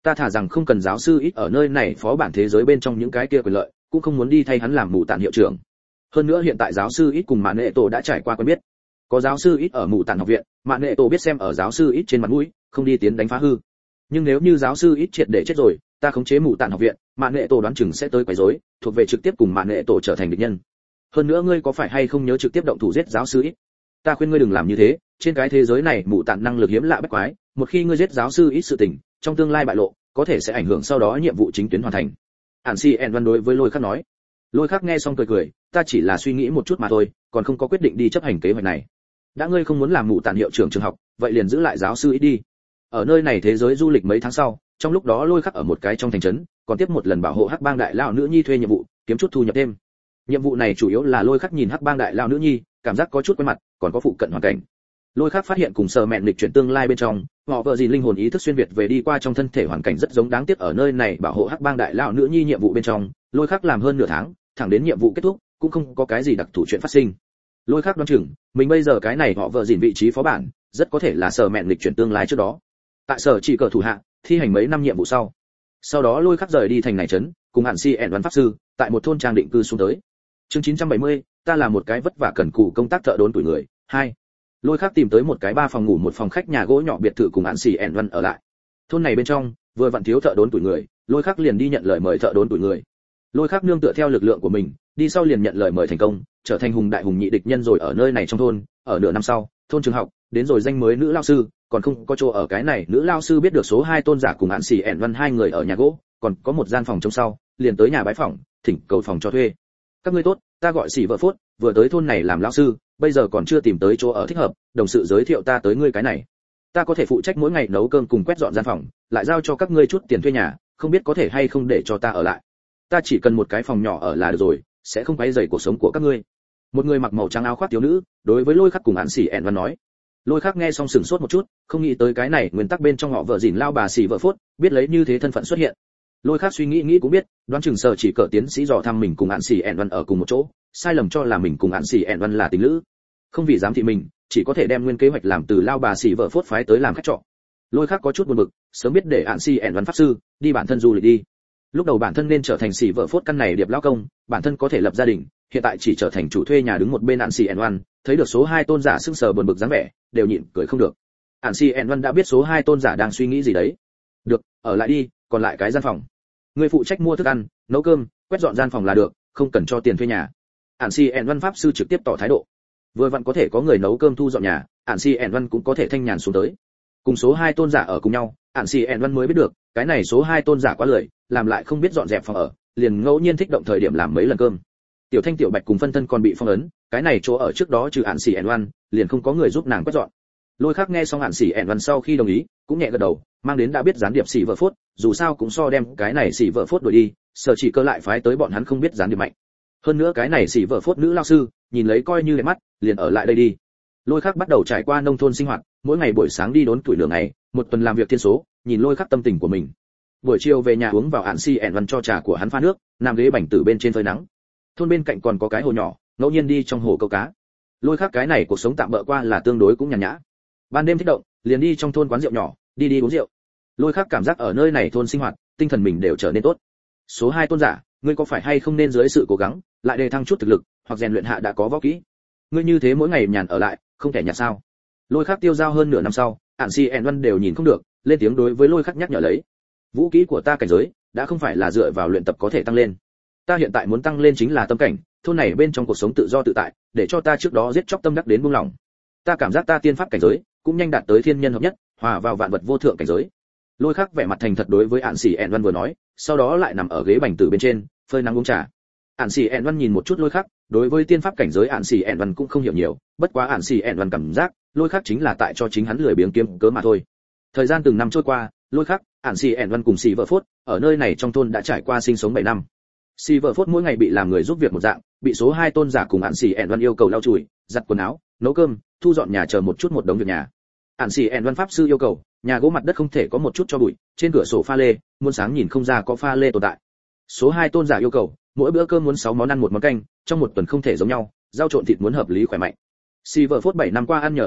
Ta thả rằng không cần giáo sư ít ở nơi này phó bản thế giới bên trong những cái kia quyền lợi, cũng không muốn đi thay hắn làm mù tản hiệu trưởng. Hơn nữa hiện tại giáo sư ít cùng Mạn Nệ Tổ đã trải qua quen biết. Có giáo sư ít ở mù tản học viện, Mạn Nệ Tổ biết xem ở giáo sư ít trên mặt mũi, không đi tiến đánh phá hư. Nhưng nếu như giáo sư ít triệt để chết rồi, ta khống chế mù tản học viện, Mạn Nệ Tổ đoán chừng sẽ tới quấy rối, thuộc về trực tiếp cùng Mạn Nệ Tổ trở thành địch nhân. Hơn nữa ngươi có phải hay không nhớ trực tiếp động thủ giết giáo sư ít? Ta khuyên ngươi đừng làm như thế, trên cái thế giới này mù tản năng lực hiếm lạ bách quái, một khi ngươi giết giáo sư ít sự tình, trong tương lai bại lộ, có thể sẽ ảnh hưởng sau đó nhiệm vụ chính tuyến hoàn thành. Ản Si En Văn đối với Lôi Khắc nói. Lôi Khắc nghe xong cười cười, ta chỉ là suy nghĩ một chút mà thôi, còn không có quyết định đi chấp hành kế hoạch này. Đã ngươi không muốn làm mụ tản hiệu trưởng trường học, vậy liền giữ lại giáo sư ít đi. Ở nơi này thế giới du lịch mấy tháng sau, trong lúc đó Lôi Khắc ở một cái trong thành trấn, còn tiếp một lần bảo hộ Hắc Bang đại lão nữ nhi thuê nhiệm vụ, kiếm chút thu nhập thêm. Nhiệm vụ này chủ yếu là Lôi Khắc nhìn Hắc Bang đại lão nữ nhi, cảm giác có chút quen mặt, còn có phụ cận hoàn cảnh. Lôi Khắc phát hiện cùng Sở Mẹn lịch chuyển tương lai bên trong, họ vợ gì linh hồn ý thức xuyên việt về đi qua trong thân thể hoàn cảnh rất giống, đáng tiếc ở nơi này bảo hộ Hắc Bang đại lão nữ nhi nhiệm vụ bên trong, Lôi Khắc làm hơn nửa tháng, thẳng đến nhiệm vụ kết thúc, cũng không có cái gì đặc thù chuyện phát sinh. Lôi Khắc đoán chừng, mình bây giờ cái này họ vợ dỉn vị trí phó bản, rất có thể là Sở Mẹn lịch chuyển tương lai trước đó. Tại Sở chỉ cờ thủ hạ, thi hành mấy năm nhiệm vụ sau. Sau đó Lôi Khắc rời đi thành này trấn, cùng Hàn Si ẻn Văn pháp sư, tại một thôn trang định cư xuống tới. Chương chín trăm bảy mươi, ta là một cái vất vả cần cù công tác thợ đốn tuổi người. Hai. Lôi Khắc tìm tới một cái ba phòng ngủ một phòng khách nhà gỗ nhỏ biệt thự cùng Hàn Si ẻn Văn ở lại. Thôn này bên trong, vừa vặn thiếu thợ đốn tuổi người, Lôi Khắc liền đi nhận lời mời thợ đốn tuổi người. Lôi Khắc nương tựa theo lực lượng của mình, đi sau liền nhận lời mời thành công, trở thành hùng đại hùng nhị địch nhân rồi ở nơi này trong thôn, ở nửa năm sau, thôn trường học, đến rồi danh mới nữ lao sư, còn không có chỗ ở cái này, nữ lao sư biết được số hai tôn giả cùng Hàn Si ẻn Văn hai người ở nhà gỗ, còn có một gian phòng trong sau, liền tới nhà bái phỏng, thỉnh cầu phòng cho thuê. Các ngươi tốt, ta gọi Sĩ Vợ Phốt, vừa tới thôn này làm lao sư, bây giờ còn chưa tìm tới chỗ ở thích hợp, đồng sự giới thiệu ta tới ngươi cái này. Ta có thể phụ trách mỗi ngày nấu cơm cùng quét dọn gian phòng, lại giao cho các ngươi chút tiền thuê nhà, không biết có thể hay không để cho ta ở lại. Ta chỉ cần một cái phòng nhỏ ở là được rồi, sẽ không quấy rầy cuộc sống của các ngươi. Một người mặc màu trắng áo khoác thiếu nữ, đối với Lôi Khắc cùng Hàn Si ẻn Văn nói. Lôi Khắc nghe xong sửng sốt một chút, không nghĩ tới cái này nguyên tắc bên trong họ vợ dỉn lao bà Sĩ Vợ Phốt, biết lấy như thế thân phận xuất hiện. Lôi Khắc suy nghĩ nghĩ cũng biết, đoán chừng Sở chỉ cờ tiến sĩ dò thăm mình cùng Hàn Si ẻn Văn ở cùng một chỗ, sai lầm cho là mình cùng Hàn Si ẻn Văn là tình lữ. Không vì dám thị mình, chỉ có thể đem nguyên kế hoạch làm từ lao bà Sĩ Vợ Phốt phái tới làm khách trọ. Lôi Khắc có chút buồn bực, sớm biết để Hàn Si ẻn Văn pháp sư đi bản thân du lịch đi. Lúc đầu bản thân nên trở thành Sĩ Vợ Phốt căn này điệp lao công, bản thân có thể lập gia đình, hiện tại chỉ trở thành chủ thuê nhà đứng một bên Hàn Si ẻn Văn, thấy được số hai tôn giả sững sờ buồn bực dáng vẻ, đều nhịn cười không được. Hàn Si ẻn Văn đã biết số hai tôn giả đang suy nghĩ gì đấy. Được, ở lại đi, còn lại cái gian phòng, người phụ trách mua thức ăn, nấu cơm, quét dọn gian phòng là được, không cần cho tiền thuê nhà. Hàn Si ẻn Văn pháp sư trực tiếp tỏ thái độ. Vừa vặn có thể có người nấu cơm thu dọn nhà, Hàn Si ẻn Văn cũng có thể thanh nhàn xuống tới. Cùng số hai tôn giả ở cùng nhau, Hàn Si ẻn Văn mới biết được, cái này số hai tôn giả quá lười, làm lại không biết dọn dẹp phòng ở, liền ngẫu nhiên thích động thời điểm làm mấy lần cơm. Tiểu Thanh Tiểu Bạch cùng phân thân còn bị phong ấn, cái này chỗ ở trước đó trừ Hàn Si ẻn Văn, liền không có người giúp nàng quét dọn. Lôi Khắc nghe xong Hàn Si ẻn Văn sau khi đồng ý, cũng nhẹ gật đầu, mang đến đã biết gián điệp Sĩ Vợ Phốt, dù sao cũng so đem cái này Sĩ Vợ Phốt đuổi đi, Sở chỉ cơ lại phái tới bọn hắn không biết gián điệp mạnh. Hơn nữa cái này Sĩ Vợ Phốt nữ lao sư, nhìn lấy coi như đẹp mắt, liền ở lại đây đi. Lôi Khắc bắt đầu trải qua nông thôn sinh hoạt, mỗi ngày buổi sáng đi đốn tuổi lửa ngày, một tuần làm việc thiên số, nhìn Lôi Khắc tâm tình của mình. Buổi chiều về nhà uống vào Hàn Si ẻn Văn cho trà của hắn pha nước, nằm ghế bành tử bên trên phơi nắng. Thôn bên cạnh còn có cái hồ nhỏ, ngẫu nhiên đi trong hồ câu cá. Lôi Khắc cái này cuộc sống tạm bỡ qua là tương đối cũng nhàn nhã. Ban đêm thích động, liền đi trong thôn quán rượu nhỏ, đi đi uống rượu. Lôi Khắc cảm giác ở nơi này thôn sinh hoạt, tinh thần mình đều trở nên tốt. Số hai tôn giả, ngươi có phải hay không nên dưới sự cố gắng, lại đề thăng chút thực lực, hoặc rèn luyện hạ đã có võ kỹ. Ngươi như thế mỗi ngày nhàn ở lại, không thể nhạt sao? Lôi Khắc tiêu giao hơn nửa năm sau, Hàn Si ẻn Văn đều nhìn không được, lên tiếng đối với Lôi Khắc nhắc nhở lấy. Vũ kỹ của ta cảnh giới, đã không phải là dựa vào luyện tập có thể tăng lên. Ta hiện tại muốn tăng lên chính là tâm cảnh, thôn này bên trong cuộc sống tự do tự tại, để cho ta trước đó giết chóc tâm đắc đến buông lòng. Ta cảm giác ta tiên pháp cảnh giới, cũng nhanh đạt tới thiên nhân hợp nhất, hòa vào vạn vật vô thượng cảnh giới. Lôi Khắc vẻ mặt thành thật đối với Hàn Si ẻn Văn vừa nói, sau đó lại nằm ở ghế bành tử bên trên, phơi nắng uống trà. Hàn Si ẻn Văn nhìn một chút Lôi Khắc, đối với tiên pháp cảnh giới Hàn Si ẻn Văn cũng không hiểu nhiều, bất quá Hàn Si ẻn Văn cảm giác, Lôi Khắc chính là tại cho chính hắn lười biếng kiếm cớ mà thôi. Thời gian từng năm trôi qua, Lôi Khắc, Hàn Si ẻn Văn cùng Sĩ Vợ Phốt, ở nơi này trong thôn đã trải qua sinh sống bảy năm. Sĩ Vợ Phốt mỗi ngày bị làm người giúp việc một dạng, bị số hai tôn giả cùng Hàn Si ẻn Văn yêu cầu lau chùi, giặt quần áo, nấu cơm, thu dọn nhà chờ một chút một đống việc nhà. Hàn Si ẻn Văn pháp sư yêu cầu, nhà gỗ mặt đất không thể có một chút cho bụi, trên cửa sổ pha lê, muôn sáng nhìn không ra có pha lê tồn tại. Số hai tôn giả yêu cầu, mỗi bữa cơm muốn sáu món ăn một món canh, trong một tuần không thể giống nhau, rau trộn thịt muốn hợp lý khỏe mạnh. Sĩ Vợ Phốt bảy năm qua ăn nhờ ở đậu,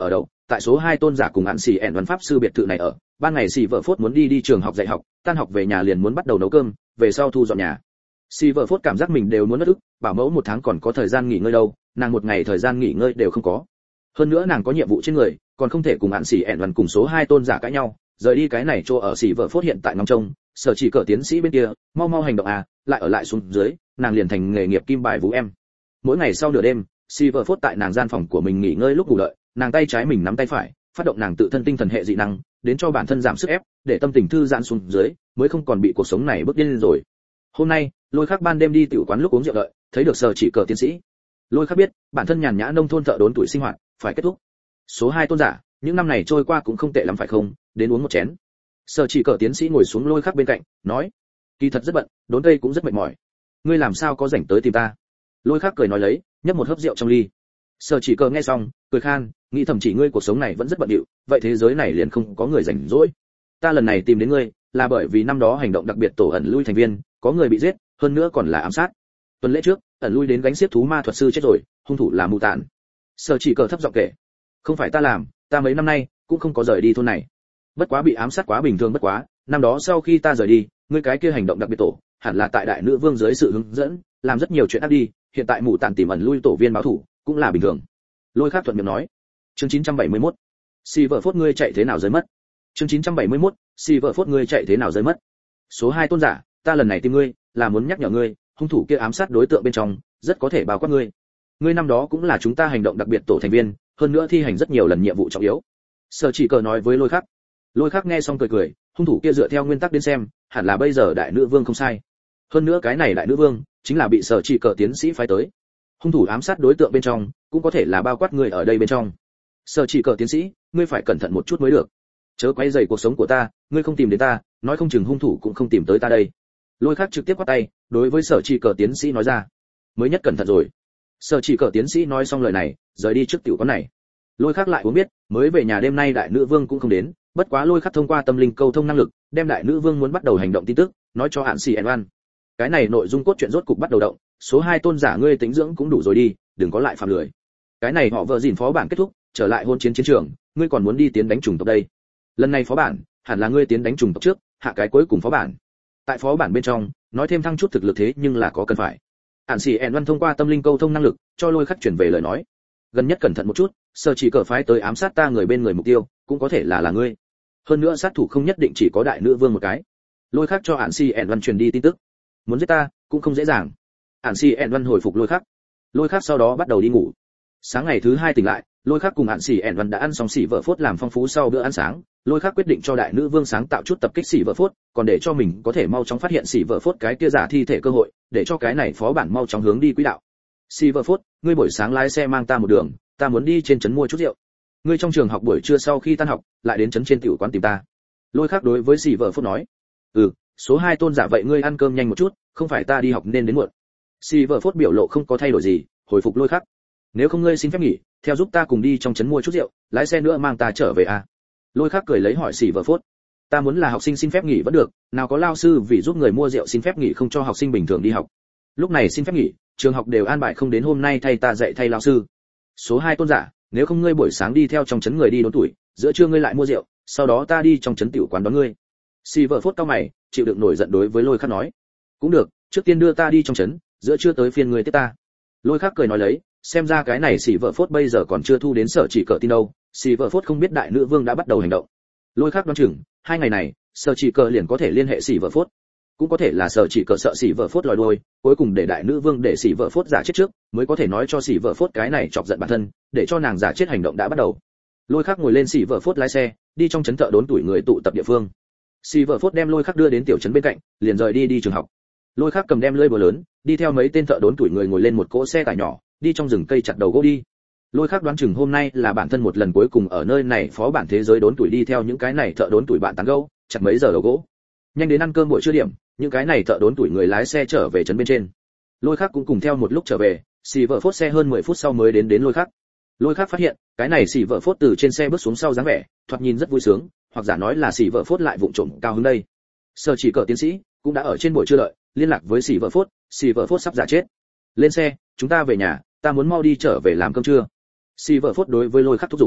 tại số hai tôn giả cùng hạn xì ẻn văn pháp sư biệt thự này ở, ban ngày xì vợ phốt muốn đi đi trường học dạy học, tan học về nhà liền muốn bắt đầu nấu cơm, về sau thu dọn nhà. Xì vợ phốt cảm giác mình đều muốn mất ức, bảo mẫu một tháng còn có thời gian nghỉ ngơi đâu, nàng một ngày thời gian nghỉ ngơi đều không có. Hơn nữa nàng có nhiệm vụ trên người, còn không thể cùng hạn xì ẻn văn cùng số hai tôn giả cãi nhau, rời đi cái này chỗ ở xì vợ phốt hiện tại ngóng trông, sở chỉ cờ tiến sĩ bên kia, mau mau hành động à, lại ở lại xuống dưới, nàng liền thành nghề nghiệp kim bài vũ em. Mỗi ngày sau nửa đêm, xì vợ phốt tại nàng gian phòng của mình nghỉ ngơi lúc ngủ đợi, nàng tay trái mình nắm tay phải, phát động nàng tự thân tinh thần hệ dị năng, đến cho bản thân giảm sức ép, để tâm tình thư giãn xuống dưới, mới không còn bị cuộc sống này bức điên lên rồi. Hôm nay, Lôi Khắc ban đêm đi tiểu quán lúc uống rượu đợi, thấy được sở chỉ cờ tiến sĩ. Lôi Khắc biết, bản thân nhàn nhã nông thôn thợ đốn tuổi sinh hoạt phải kết thúc. Số hai tôn giả, những năm này trôi qua cũng không tệ lắm phải không, đến uống một chén. Sở chỉ cờ tiến sĩ ngồi xuống Lôi Khắc bên cạnh, nói: "Kỳ thật rất bận, đốn cây cũng rất mệt mỏi. Ngươi làm sao có rảnh tới tìm ta?" Lôi Khắc cười nói lấy, nhấp một hớp rượu trong ly. Sở chỉ cờ nghe xong, cười khan, nghĩ thầm chỉ ngươi cuộc sống này vẫn rất bận rộn, vậy thế giới này liền không có người rảnh rỗi. Ta lần này tìm đến ngươi, là bởi vì năm đó hành động đặc biệt tổ ẩn lui thành viên, có người bị giết, hơn nữa còn là ám sát. Tuần lễ trước, ẩn lui đến gánh xiết thú ma thuật sư chết rồi, hung thủ là mù tản. Sở chỉ cờ thấp giọng kể: "Không phải ta làm, ta mấy năm nay cũng không có rời đi thôn này. Bất quá bị ám sát quá bình thường bất quá, năm đó sau khi ta rời đi, ngươi cái kia hành động đặc biệt tổ, hẳn là tại đại nữ vương dưới sự hướng dẫn, làm rất nhiều chuyện ác đi, hiện tại mù tản tìm ẩn lui tổ viên báo thủ, cũng là bình thường." Lôi Khắc thuận miệng nói. Chương chín trăm bảy mươi mốt. Si vợ phốt ngươi chạy thế nào rơi mất? Chương chín trăm bảy mươi mốt. Si vợ phốt ngươi chạy thế nào rơi mất? Số hai tôn giả, ta lần này tìm ngươi, là muốn nhắc nhở ngươi, hung thủ kia ám sát đối tượng bên trong, rất có thể bao quát ngươi. Ngươi năm đó cũng là chúng ta hành động đặc biệt tổ thành viên, hơn nữa thi hành rất nhiều lần nhiệm vụ trọng yếu. Sở chỉ cờ nói với Lôi Khắc. Lôi Khắc nghe xong cười cười, hung thủ kia dựa theo nguyên tắc đến xem, hẳn là bây giờ đại nữ vương không sai. Hơn nữa cái này đại nữ vương, chính là bị sở chỉ cờ tiến sĩ phái tới. Hung thủ ám sát đối tượng bên trong, cũng có thể là bao quát người ở đây bên trong. Sở chỉ cờ tiến sĩ, ngươi phải cẩn thận một chút mới được. Chớ quấy rầy cuộc sống của ta, ngươi không tìm đến ta, nói không chừng hung thủ cũng không tìm tới ta đây. Lôi Khắc trực tiếp quát tay, đối với sở chỉ cờ tiến sĩ nói ra. Mới nhất cẩn thận rồi. Sở chỉ cờ tiến sĩ nói xong lời này, rời đi trước tiểu quán này. Lôi Khắc lại muốn biết, mới về nhà đêm nay đại nữ vương cũng không đến, bất quá Lôi Khắc thông qua tâm linh câu thông năng lực, đem đại nữ vương muốn bắt đầu hành động tin tức, nói cho Hạn Sĩ ẻn Văn. Cái này nội dung cốt truyện rốt cục bắt đầu động, số hai tôn giả ngươi tính dưỡng cũng đủ rồi đi, đừng có lại phạm lười. Cái này họ vợ dìn phó bản kết thúc, trở lại hôn chiến chiến trường, ngươi còn muốn đi tiến đánh trùng tộc đây. Lần này phó bản, hẳn là ngươi tiến đánh trùng tộc trước, hạ cái cuối cùng phó bản. Tại phó bản bên trong, nói thêm thăng chút thực lực thế nhưng là có cần phải. Hạn Sĩ ẻn Văn thông qua tâm linh câu thông năng lực, cho Lôi Khắc chuyển về lời nói. Gần nhất cẩn thận một chút, sở chỉ cờ phái tới ám sát ta người bên người mục tiêu, cũng có thể là là ngươi. Hơn nữa sát thủ không nhất định chỉ có đại nữ vương một cái. Lôi Khắc cho Hạn Sĩ ẻn Văn truyền đi tin tức. Muốn giết ta, cũng không dễ dàng. Hạn Sĩ ẻn Văn hồi phục Lôi Khắc. Lôi Khắc sau đó bắt đầu đi ngủ. Sáng ngày thứ hai tỉnh lại, Lôi Khắc cùng Hạn Sĩ ẻn Văn đã ăn xong xỉ vợ phốt làm phong phú sau bữa ăn sáng. Lôi Khắc quyết định cho đại nữ vương sáng tạo chút tập kích xỉ vợ phốt, còn để cho mình có thể mau chóng phát hiện xỉ vợ phốt cái kia giả thi thể cơ hội, để cho cái này phó bản mau chóng hướng đi quỹ đạo. Xỉ vợ phốt, ngươi buổi sáng lái xe mang ta một đường, ta muốn đi trên trấn mua chút rượu. Ngươi trong trường học buổi trưa sau khi tan học, lại đến trấn trên tiểu quán tìm ta. Lôi Khắc đối với xỉ vợ phốt nói. Ừ, số hai tôn giả vậy ngươi ăn cơm nhanh một chút, không phải ta đi học nên đến muộn. Xỉ vợ phốt biểu lộ không có thay đổi gì, hồi phục Lôi Khắc. Nếu không ngươi xin phép nghỉ, theo giúp ta cùng đi trong trấn mua chút rượu, lái xe nữa mang ta trở về à? Lôi Khắc cười lấy hỏi xỉ vợ phốt. Ta muốn là học sinh xin phép nghỉ vẫn được, nào có lao sư vì giúp người mua rượu xin phép nghỉ không cho học sinh bình thường đi học. Lúc này xin phép nghỉ, trường học đều an bài không đến hôm nay thay ta dạy thay lao sư. Số hai tôn giả, nếu không ngươi buổi sáng đi theo trong trấn người đi đốn tuổi, giữa trưa ngươi lại mua rượu, sau đó ta đi trong trấn tiểu quán đón ngươi. Xỉ vợ phốt cao mày, chịu đựng nổi giận đối với Lôi Khắc nói. Cũng được, trước tiên đưa ta đi trong trấn, giữa trưa tới phiên ngươi tiếp ta. Lôi Khắc cười nói lấy, xem ra cái này xỉ vợ phốt bây giờ còn chưa thu đến sở chỉ cờ tin đâu, xỉ vợ phốt không biết đại nữ vương đã bắt đầu hành động. Lôi Khắc đoán chừng, hai ngày này, sở chỉ cờ liền có thể liên hệ xỉ vợ phốt, cũng có thể là sở chỉ cờ sợ xỉ vợ phốt lòi đuôi, cuối cùng để đại nữ vương để xỉ vợ phốt giả chết trước, mới có thể nói cho xỉ vợ phốt cái này chọc giận bản thân, để cho nàng giả chết hành động đã bắt đầu. Lôi Khắc ngồi lên xỉ vợ phốt lái xe, đi trong trấn thợ đốn tuổi người tụ tập địa phương. Xỉ vợ phốt đem Lôi Khắc đưa đến tiểu trấn bên cạnh, liền rời đi đi trường học. Lôi Khắc cầm đem lưỡi búa lớn, đi theo mấy tên thợ đốn tuổi người ngồi lên một cỗ xe tải nhỏ, đi trong rừng cây chặt đầu gỗ đi. Lôi Khắc đoán chừng hôm nay là bản thân một lần cuối cùng ở nơi này phó bản thế giới đốn tuổi đi theo những cái này thợ đốn tuổi bạn tán gẫu, chặt mấy giờ đầu gỗ. Nhanh đến ăn cơm buổi trưa điểm, những cái này thợ đốn tuổi người lái xe trở về trấn bên trên. Lôi Khắc cũng cùng theo một lúc trở về, xì vợ phốt xe hơn mười phút sau mới đến đến Lôi Khắc. Lôi Khắc phát hiện, cái này xì vợ phốt từ trên xe bước xuống sau dáng vẻ, thoạt nhìn rất vui sướng, hoặc giả nói là xì vợ phốt lại vụng trộm cao hứng đây. Sở chỉ cờ tiến sĩ cũng đã ở trên buổi trưa đợi, liên lạc với xì vợ phốt, xì vợ phốt sắp giả chết. Lên xe, chúng ta về nhà, ta muốn mau đi trở về làm cơm trưa. Xì vợ phốt đối với Lôi Khắc thúc giục.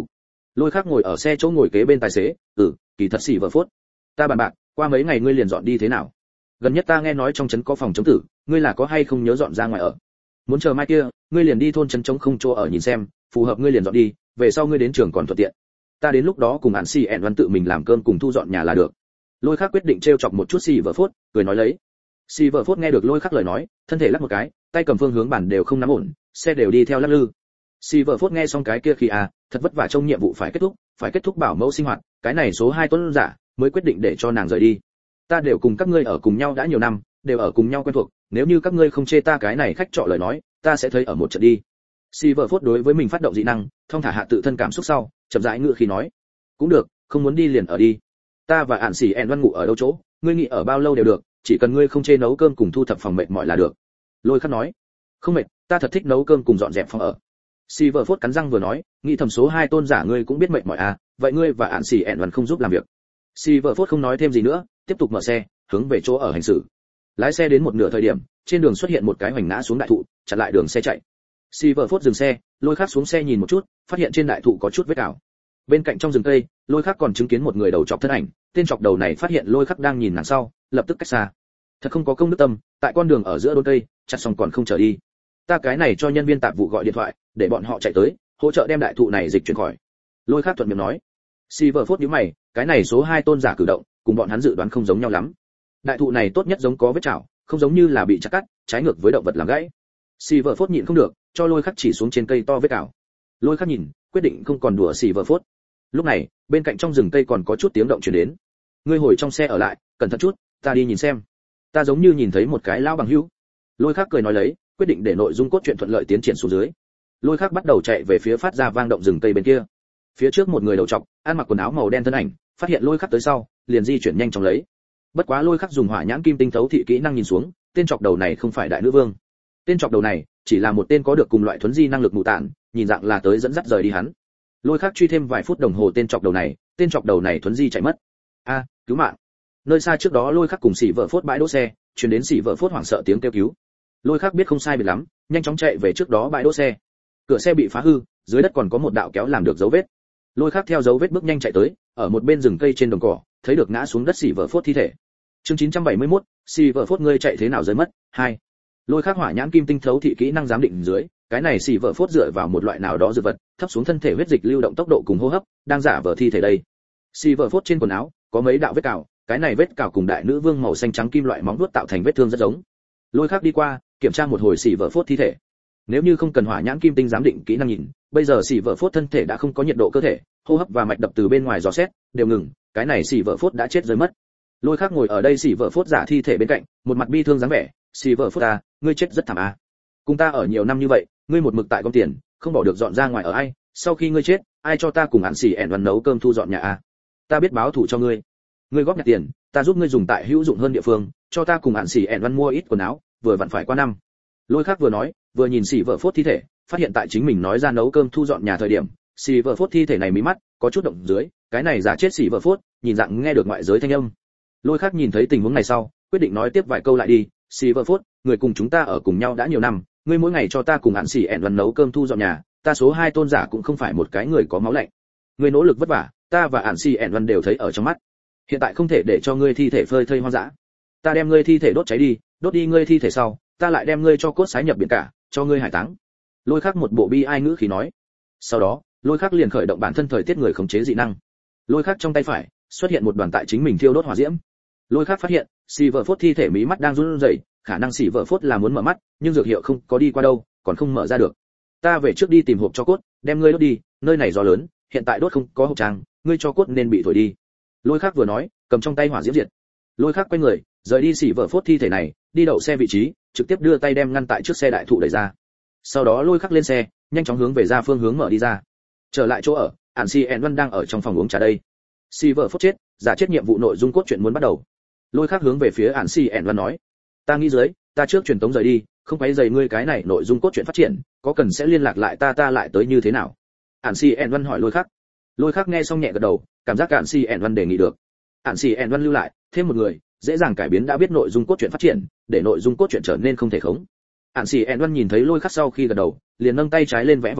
Lôi Khắc ngồi ở xe chỗ ngồi kế bên tài xế, "Ừ, kỳ thật xỉ vợ phốt. Ta bàn bạc, qua mấy ngày ngươi liền dọn đi thế nào? Gần nhất ta nghe nói trong trấn có phòng chống tử, ngươi là có hay không nhớ dọn ra ngoài ở? Muốn chờ mai kia, ngươi liền đi thôn trấn trống không chỗ ở nhìn xem, phù hợp ngươi liền dọn đi, về sau ngươi đến trường còn thuận tiện. Ta đến lúc đó cùng Án Xi ẻn Văn tự mình làm cơm cùng thu dọn nhà là được." Lôi Khắc quyết định trêu chọc một chút xỉ vợ phốt, cười nói lấy. Xỉ vợ phốt nghe được Lôi Khắc lời nói, thân thể lắc một cái, tay cầm phương hướng bản đều không nắm ổn, xe đều đi theo lắc lư. Xỉ vợ phốt nghe xong cái kia khi à, thật vất vả trong nhiệm vụ phải kết thúc, phải kết thúc bảo mẫu sinh hoạt, cái này số hai tuấn giả mới quyết định để cho nàng rời đi. Ta đều cùng các ngươi ở cùng nhau đã nhiều năm, đều ở cùng nhau quen thuộc, nếu như các ngươi không chê ta cái này khách trọ lời nói, ta sẽ thấy ở một trận đi. Silver Phốt đối với mình phát động dị năng, thông thả hạ tự thân cảm xúc sau, chậm rãi ngựa khí nói, cũng được, không muốn đi liền ở đi. Ta và Ản Sĩ ẻn Văn ngủ ở đâu chỗ, ngươi nghỉ ở bao lâu đều được, chỉ cần ngươi không chê nấu cơm cùng thu thập phòng mệt mỏi là được. Lôi Khắc nói, không mệt, ta thật thích nấu cơm cùng dọn dẹp phòng ở. Silver Phốt cắn răng vừa nói, nghĩ thầm số hai tôn giả ngươi cũng biết mệt mỏi à, vậy ngươi và Ản Sĩ ẻn Văn không giúp làm việc. Silver Phốt không nói thêm gì nữa, tiếp tục mở xe, hướng về chỗ ở hành xử. Lái xe đến một nửa thời điểm, trên đường xuất hiện một cái hoành ngã xuống đại thụ, chặn lại đường xe chạy. Silver Phốt dừng xe, Lôi Khắc xuống xe nhìn một chút, phát hiện trên đại thụ có chút vết cào. Bên cạnh trong rừng cây, Lôi Khắc còn chứng kiến một người đầu trọc thân ảnh, tên trọc đầu này phát hiện Lôi Khắc đang nhìn nàng sau, lập tức cách xa. Thật không có công đức tâm, tại con đường ở giữa đốn cây, chặt xong còn không trở đi. Ta cái này cho nhân viên tạp vụ gọi điện thoại, để bọn họ chạy tới, hỗ trợ đem đại thụ này dịch chuyển khỏi. Lôi Khắc thuận miệng nói. Silver Phốt nhíu mày, cái này số hai tôn giả cử động, cùng bọn hắn dự đoán không giống nhau lắm. Đại thụ này tốt nhất giống có vết chảo, không giống như là bị chặt cắt, trái ngược với động vật làm gãy. Silver Phốt nhịn không được, cho Lôi Khắc chỉ xuống trên cây to vết cào. Lôi Khắc nhìn, quyết định không còn đùa Silver Phốt. Lúc này, bên cạnh trong rừng cây còn có chút tiếng động truyền đến. Ngươi hồi trong xe ở lại, cẩn thận chút, ta đi nhìn xem. Ta giống như nhìn thấy một cái lão bằng hữu. Lôi Khắc cười nói lấy, quyết định để nội dung cốt truyện thuận lợi tiến triển xuống dưới. Lôi Khắc bắt đầu chạy về phía phát ra vang động rừng cây bên kia. Phía trước một người đầu trọc, ăn mặc quần áo màu đen thân ảnh, phát hiện Lôi Khắc tới sau, liền di chuyển nhanh chóng lấy. Bất quá Lôi Khắc dùng hỏa nhãn kim tinh thấu thị kỹ năng nhìn xuống, tên trọc đầu này không phải đại nữ vương. Tên trọc đầu này chỉ là một tên có được cùng loại thuấn di năng lực mù tản, nhìn dạng là tới dẫn dắt rời đi hắn. Lôi Khắc truy thêm vài phút đồng hồ tên trọc đầu này, tên trọc đầu này thuấn di chạy mất. A, cứu mạng! Nơi xa trước đó Lôi Khắc cùng Sĩ Vợ Phốt bãi đỗ xe, truyền đến Sĩ Vợ Phốt hoảng sợ tiếng kêu cứu. Lôi Khắc biết không sai biệt lắm, nhanh chóng chạy về trước đó bãi đỗ xe. Cửa xe bị phá hư, dưới đất còn có một đạo kéo làm được dấu vết. Lôi Khắc theo dấu vết bước nhanh chạy tới, ở một bên rừng cây trên đồng cỏ, thấy được ngã xuống đất Sĩ Vợ Phốt thi thể. Chương chín trăm bảy mươi mốt, Sĩ Vợ Phốt ngươi chạy thế nào rơi mất? hai. Lôi Khắc hỏa nhãn kim tinh thấu thị kỹ năng giám định dưới, cái này Sĩ Vợ Phốt dựa vào một loại nào đó dược vật, thấp xuống thân thể huyết dịch lưu động tốc độ cùng hô hấp, đang giả vờ thi thể đây. Sĩ Vợ Phốt trên quần áo có mấy đạo vết cào, cái này vết cào cùng đại nữ vương màu xanh trắng kim loại móng vuốt tạo thành vết thương rất giống. Lôi Khắc đi qua, kiểm tra một hồi Sĩ Vợ Phốt thi thể. Nếu như không cần hỏa nhãn kim tinh giám định kỹ năng nhìn, bây giờ Sĩ Vợ Phốt thân thể đã không có nhiệt độ cơ thể, hô hấp và mạch đập từ bên ngoài dò xét đều ngừng, cái này Sĩ Vợ Phốt đã chết rơi mất. Lôi Khắc ngồi ở đây Sĩ Vợ Phốt giả thi thể bên cạnh, một mặt bi thương dáng vẻ, "Sĩ Vợ Phốt ta, ngươi chết rất thảm à? Cùng ta ở nhiều năm như vậy, ngươi một mực tại công tiền, không bỏ được dọn ra ngoài ở ai, sau khi ngươi chết, ai cho ta cùng Án Sĩ ẻn Văn nấu cơm thu dọn nhà à? Ta biết báo thù cho ngươi. Ngươi góp nhặt tiền, ta giúp ngươi dùng tại hữu dụng hơn địa phương, cho ta cùng Án Sĩ ẻn Văn mua ít quần áo, vừa vặn phải qua năm." Lôi Khắc vừa nói, vừa nhìn Sĩ Vợ Phốt thi thể, phát hiện tại chính mình nói ra nấu cơm thu dọn nhà thời điểm, Sĩ Vợ Phốt thi thể này mí mắt có chút động dưới, cái này giả chết Sĩ Vợ Phốt, nhìn dạng nghe được ngoại giới thanh âm. Lôi Khắc nhìn thấy tình huống này sau, quyết định nói tiếp vài câu lại đi. "Sĩ Vợ Phốt, người cùng chúng ta ở cùng nhau đã nhiều năm, ngươi mỗi ngày cho ta cùng Án Sĩ ẻn Văn nấu cơm thu dọn nhà, ta số hai tôn giả cũng không phải một cái người có máu lạnh. Ngươi nỗ lực vất vả, ta và Án Sĩ ẻn Văn đều thấy ở trong mắt. Hiện tại không thể để cho ngươi thi thể phơi thây hoang dã. Ta đem ngươi thi thể đốt cháy đi, đốt đi ngươi thi thể sau, ta lại đem ngươi cho cốt sái nhập biển cả, cho ngươi hải táng." Lôi Khắc một bộ bi ai ngữ khí nói. Sau đó, Lôi Khắc liền khởi động bản thân thời tiết người khống chế dị năng. Lôi Khắc trong tay phải xuất hiện một đoàn tại chính mình thiêu đốt hỏa diễm. Lôi Khắc phát hiện, Sĩ Vợ Phốt thi thể mí mắt đang run rẩy, khả năng Sĩ Vợ Phốt là muốn mở mắt, nhưng dược hiệu không có đi qua đâu, còn không mở ra được. Ta về trước đi tìm hộp cho cốt, đem ngươi đốt đi, nơi này gió lớn, hiện tại đốt không có hộp trang, ngươi cho cốt nên bị thổi đi. Lôi Khắc vừa nói, cầm trong tay hỏa diễm diệt. Lôi Khắc quay người, rời đi Sĩ Vợ Phốt thi thể này, đi đậu xe vị trí, trực tiếp đưa tay đem ngăn tại trước xe đại thụ đẩy ra. Sau đó Lôi Khắc lên xe, nhanh chóng hướng về ra phương hướng mở đi ra. Trở lại chỗ ở, Ản Sĩ ẻn Văn đang ở trong phòng uống trà đây. Sĩ Vợ Phốt chết, giả chết nhiệm vụ nội dung cốt truyện muốn bắt đầu. Lôi Khắc hướng về phía Ản Sĩ ẻn Văn nói, "Ta nghĩ dưới, ta trước truyền tống rời đi, không quấy rầy ngươi cái này nội dung cốt truyện phát triển, có cần sẽ liên lạc lại ta ta lại tới như thế nào?" Ản Sĩ ẻn Văn hỏi Lôi Khắc. Lôi Khắc nghe xong nhẹ gật đầu, cảm giác Ản Sĩ ẻn Văn đề nghị được. Ản Sĩ ẻn Văn lưu lại, thêm một người, dễ dàng cải biến đã biết nội dung cốt truyện phát triển, để nội dung cốt truyện trở nên không thể khống. Ản Sĩ ẻn Văn nhìn thấy Lôi Khắc sau khi gật đầu, liền nâng tay trái lên vẽ vòng tròn,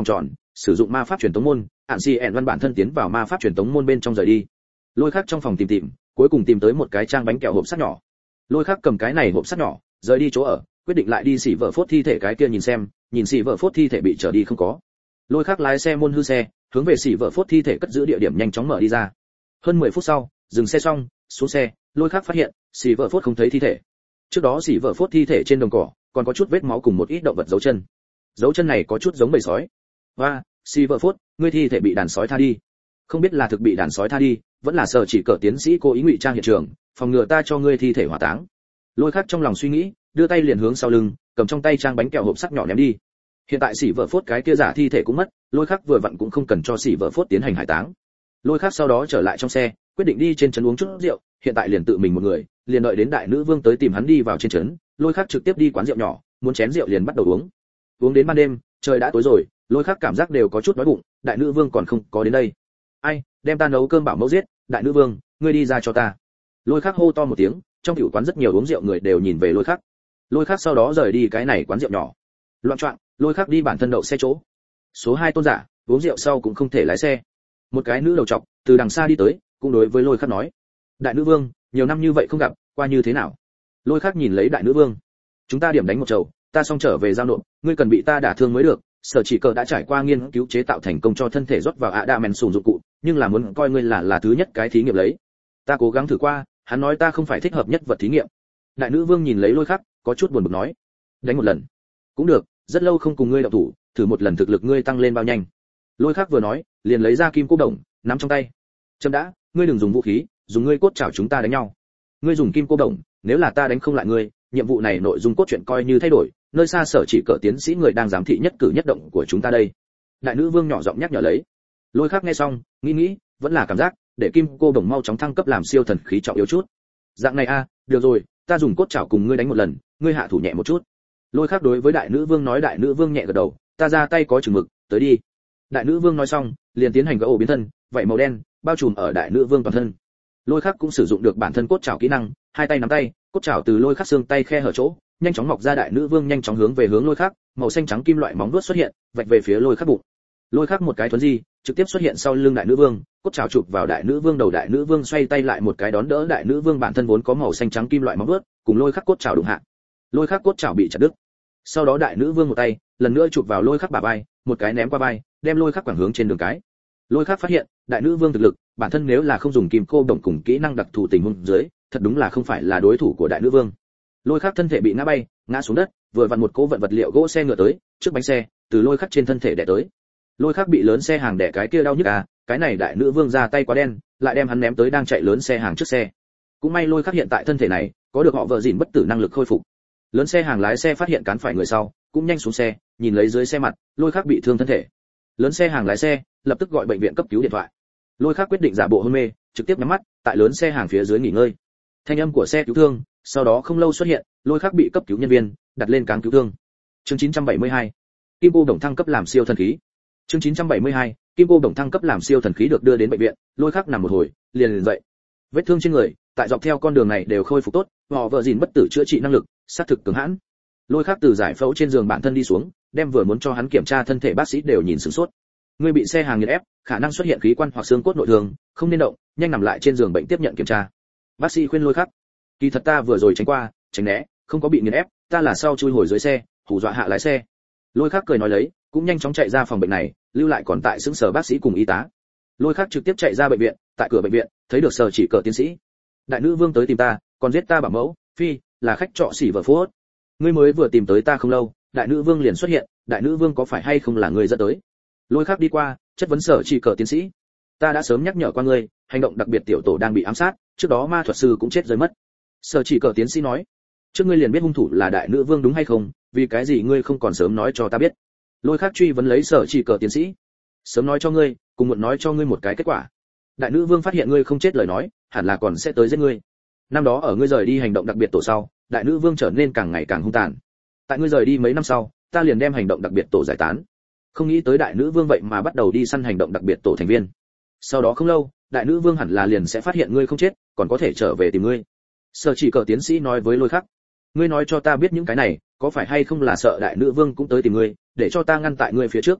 sử dụng ma pháp truyền tống môn, ạn xì ẹn văn bản thân tiến vào ma pháp truyền tống môn bên trong rời đi. Lôi Khắc trong phòng tìm tìm, cuối cùng tìm tới một cái trang bánh kẹo hộp sắt nhỏ. Lôi Khắc cầm cái này hộp sắt nhỏ, rời đi chỗ ở, quyết định lại đi xỉ vợ phốt thi thể cái kia nhìn xem, nhìn xỉ vợ phốt thi thể bị trở đi không có. Lôi Khắc lái xe môn hư xe, hướng về xỉ vợ phốt thi thể cất giữ địa điểm nhanh chóng mở đi ra. Hơn mười phút sau, dừng xe xong, xuống xe, Lôi Khắc phát hiện, xỉ vợ phốt không thấy thi thể. Trước đó xỉ vợ phốt thi thể trên đồng cỏ, còn có chút vết máu cùng một ít động vật dấu chân. Dấu chân này có chút giống bầy sói. Và, xỉ vợ phốt, ngươi thi thể bị đàn sói tha đi. Không biết là thực bị đàn sói tha đi, vẫn là sở chỉ cờ tiến sĩ cố ý ngụy trang hiện trường, phòng ngừa ta cho ngươi thi thể hỏa táng. Lôi Khắc trong lòng suy nghĩ, đưa tay liền hướng sau lưng, cầm trong tay trang bánh kẹo hộp sắt nhỏ ném đi. Hiện tại xỉ vợ phốt cái kia giả thi thể cũng mất, Lôi Khắc vừa vặn cũng không cần cho xỉ vợ phốt tiến hành hải táng. Lôi Khắc sau đó trở lại trong xe, quyết định đi trên trấn uống chút rượu, hiện tại liền tự mình một người, liền đợi đến đại nữ vương tới tìm hắn đi vào trên trấn, Lôi Khắc trực tiếp đi quán rượu nhỏ, muốn chén rượu liền bắt đầu uống. Uống đến ban đêm, trời đã tối rồi, Lôi Khắc cảm giác đều có chút đói bụng, đại nữ vương còn không có đến đây. Ai, đem ta nấu cơm bảo mẫu giết, đại nữ vương, ngươi đi ra cho ta. Lôi Khắc hô to một tiếng, trong tiểu quán rất nhiều uống rượu người đều nhìn về Lôi Khắc. Lôi Khắc sau đó rời đi cái này quán rượu nhỏ. Loạn choạng, Lôi Khắc đi bản thân đậu xe chỗ. Số hai tôn giả, uống rượu sau cũng không thể lái xe. Một cái nữ đầu trọc từ đằng xa đi tới, cũng đối với Lôi Khắc nói: "Đại nữ vương, nhiều năm như vậy không gặp, qua như thế nào?" Lôi Khắc nhìn lấy đại nữ vương: "Chúng ta điểm đánh một chầu, ta xong trở về giao nộp, ngươi cần bị ta đả thương mới được." Sở Chỉ Cờ đã trải qua nghiên cứu chế tạo thành công cho thân thể rót vào ạ đa men sùn dụng cụ, nhưng là muốn coi ngươi là là thứ nhất cái thí nghiệm lấy. Ta cố gắng thử qua, hắn nói ta không phải thích hợp nhất vật thí nghiệm. Đại nữ vương nhìn lấy Lôi Khắc, có chút buồn bực nói: "Đánh một lần." "Cũng được, rất lâu không cùng ngươi động thủ, thử một lần thực lực ngươi tăng lên bao nhanh." Lôi Khắc vừa nói, liền lấy ra kim cô đồng, nắm trong tay. "Chấm đã, ngươi đừng dùng vũ khí, dùng ngươi cốt chảo chúng ta đánh nhau. Ngươi dùng kim cô đồng, nếu là ta đánh không lại ngươi, nhiệm vụ này nội dung cốt truyện coi như thay đổi, nơi xa Sở Chỉ Cờ tiến sĩ người đang giám thị nhất cử nhất động của chúng ta đây." Đại nữ vương nhỏ giọng nhắc nhở lấy. Lôi Khắc nghe xong, nghĩ nghĩ, vẫn là cảm giác, để kim cô đồng mau chóng thăng cấp làm siêu thần khí trọng yếu chút. Dạng này a, được rồi, ta dùng cốt chảo cùng ngươi đánh một lần, ngươi hạ thủ nhẹ một chút. Lôi Khắc đối với đại nữ vương nói. Đại nữ vương nhẹ gật đầu, ta ra tay có chừng mực, tới đi. Đại nữ vương nói xong, liền tiến hành gỗ biến thân, vậy màu đen bao trùm ở đại nữ vương toàn thân. Lôi Khắc cũng sử dụng được bản thân cốt chảo kỹ năng, hai tay nắm tay, cốt chảo từ Lôi Khắc xương tay khe hở chỗ, nhanh chóng mọc ra. Đại nữ vương nhanh chóng hướng về hướng Lôi Khắc, màu xanh trắng kim loại móng vuốt xuất hiện, vạch về phía Lôi Khắc bụng. Lôi Khắc một cái thuấn di, trực tiếp xuất hiện sau lưng đại nữ vương, cốt chảo chụp vào đại nữ vương đầu. Đại nữ vương xoay tay lại một cái đón đỡ đại nữ vương bản thân vốn có màu xanh trắng kim loại móng vuốt, cùng Lôi Khắc cốt chảo đụng hạ. Lôi Khắc cốt chảo bị chặt đứt. Sau đó đại nữ vương một tay, lần nữa chụp vào Lôi Khắc bả vai, một cái ném qua vai, đem Lôi Khắc quẳng hướng trên đường cái. Lôi Khắc phát hiện, đại nữ vương thực lực, bản thân nếu là không dùng kim cô đồng cùng kỹ năng đặc thù tình huống dưới, thật đúng là không phải là đối thủ của đại nữ vương. Lôi Khắc thân thể bị ngã bay, ngã xuống đất, vừa vặn một cỗ vận vật liệu gỗ xe ngựa tới, trước bánh xe, từ Lôi Khắc trên thân thể đè tới. Lôi Khắc bị lớn xe hàng đè cái kia đau nhức à, cái này đại nữ vương ra tay quá đen, lại đem hắn ném tới đang chạy lớn xe hàng trước xe. Cũng may Lôi Khắc hiện tại thân thể này, có được họ vợ gìn bất tử năng lực khôi phục. Lớn xe hàng lái xe phát hiện cán phải người sau, cũng nhanh xuống xe, nhìn lấy dưới xe mặt, Lôi Khắc bị thương thân thể. Lớn xe hàng lái xe, lập tức gọi bệnh viện cấp cứu điện thoại. Lôi Khắc quyết định giả bộ hôn mê, trực tiếp nhắm mắt, tại lớn xe hàng phía dưới nghỉ ngơi. Thanh âm của xe cứu thương, sau đó không lâu xuất hiện, Lôi Khắc bị cấp cứu nhân viên đặt lên cáng cứu thương. Chương chín trăm bảy mươi hai, Kim cô đồng thăng cấp làm siêu thần khí. Chương chín trăm bảy mươi hai, Kim cô đồng thăng cấp làm siêu thần khí được đưa đến bệnh viện, Lôi Khắc nằm một hồi, liền liền dậy. Vết thương trên người, tại dọc theo con đường này đều khôi phục tốt, họ vợ gìn bất tử chữa trị năng lực, sát thực cường hãn. Lôi Khắc từ giải phẫu trên giường bản thân đi xuống, đem vừa muốn cho hắn kiểm tra thân thể bác sĩ đều nhìn sửng sốt. Ngươi bị xe hàng nghiền ép, khả năng xuất hiện khí quan hoặc xương cốt nội thương, không nên động, nhanh nằm lại trên giường bệnh tiếp nhận kiểm tra. Bác sĩ khuyên Lôi Khắc. Kỳ thật ta vừa rồi tránh qua, tránh né, không có bị nghiền ép, ta là sau chui hồi dưới xe, hù dọa hạ lái xe. Lôi Khắc cười nói lấy, cũng nhanh chóng chạy ra phòng bệnh này, lưu lại còn tại xứng sở bác sĩ cùng y tá. Lôi Khắc trực tiếp chạy ra bệnh viện, tại cửa bệnh viện, thấy được Sở Chỉ Cờ tiến sĩ. Đại nữ vương tới tìm ta, còn giết ta bảo mẫu, phi, là khách trọ xỉ vợ phố. Ngươi mới vừa tìm tới ta không lâu, đại nữ vương liền xuất hiện, đại nữ vương có phải hay không là người dẫn tới? Lôi Khắc đi qua, chất vấn Sở Chỉ Cờ tiến sĩ. Ta đã sớm nhắc nhở qua ngươi, hành động đặc biệt tiểu tổ đang bị ám sát, trước đó ma thuật sư cũng chết rơi mất. Sở Chỉ Cờ tiến sĩ nói. Trước ngươi liền biết hung thủ là đại nữ vương đúng hay không, vì cái gì ngươi không còn sớm nói cho ta biết? Lôi Khắc truy vấn lấy Sở Chỉ Cờ tiến sĩ. Sớm nói cho ngươi, cùng muộn nói cho ngươi một cái kết quả. Đại nữ vương phát hiện ngươi không chết lời nói, hẳn là còn sẽ tới giết ngươi. Năm đó ở ngươi rời đi hành động đặc biệt tổ sau, đại nữ vương trở nên càng ngày càng hung tàn. Tại ngươi rời đi mấy năm sau, ta liền đem hành động đặc biệt tổ giải tán. Không nghĩ tới đại nữ vương vậy mà bắt đầu đi săn hành động đặc biệt tổ thành viên. Sau đó không lâu, đại nữ vương hẳn là liền sẽ phát hiện ngươi không chết, còn có thể trở về tìm ngươi. Sở Chỉ Cờ tiến sĩ nói với Lôi Khắc. Ngươi nói cho ta biết những cái này, có phải hay không là sợ đại nữ vương cũng tới tìm ngươi, để cho ta ngăn tại ngươi phía trước?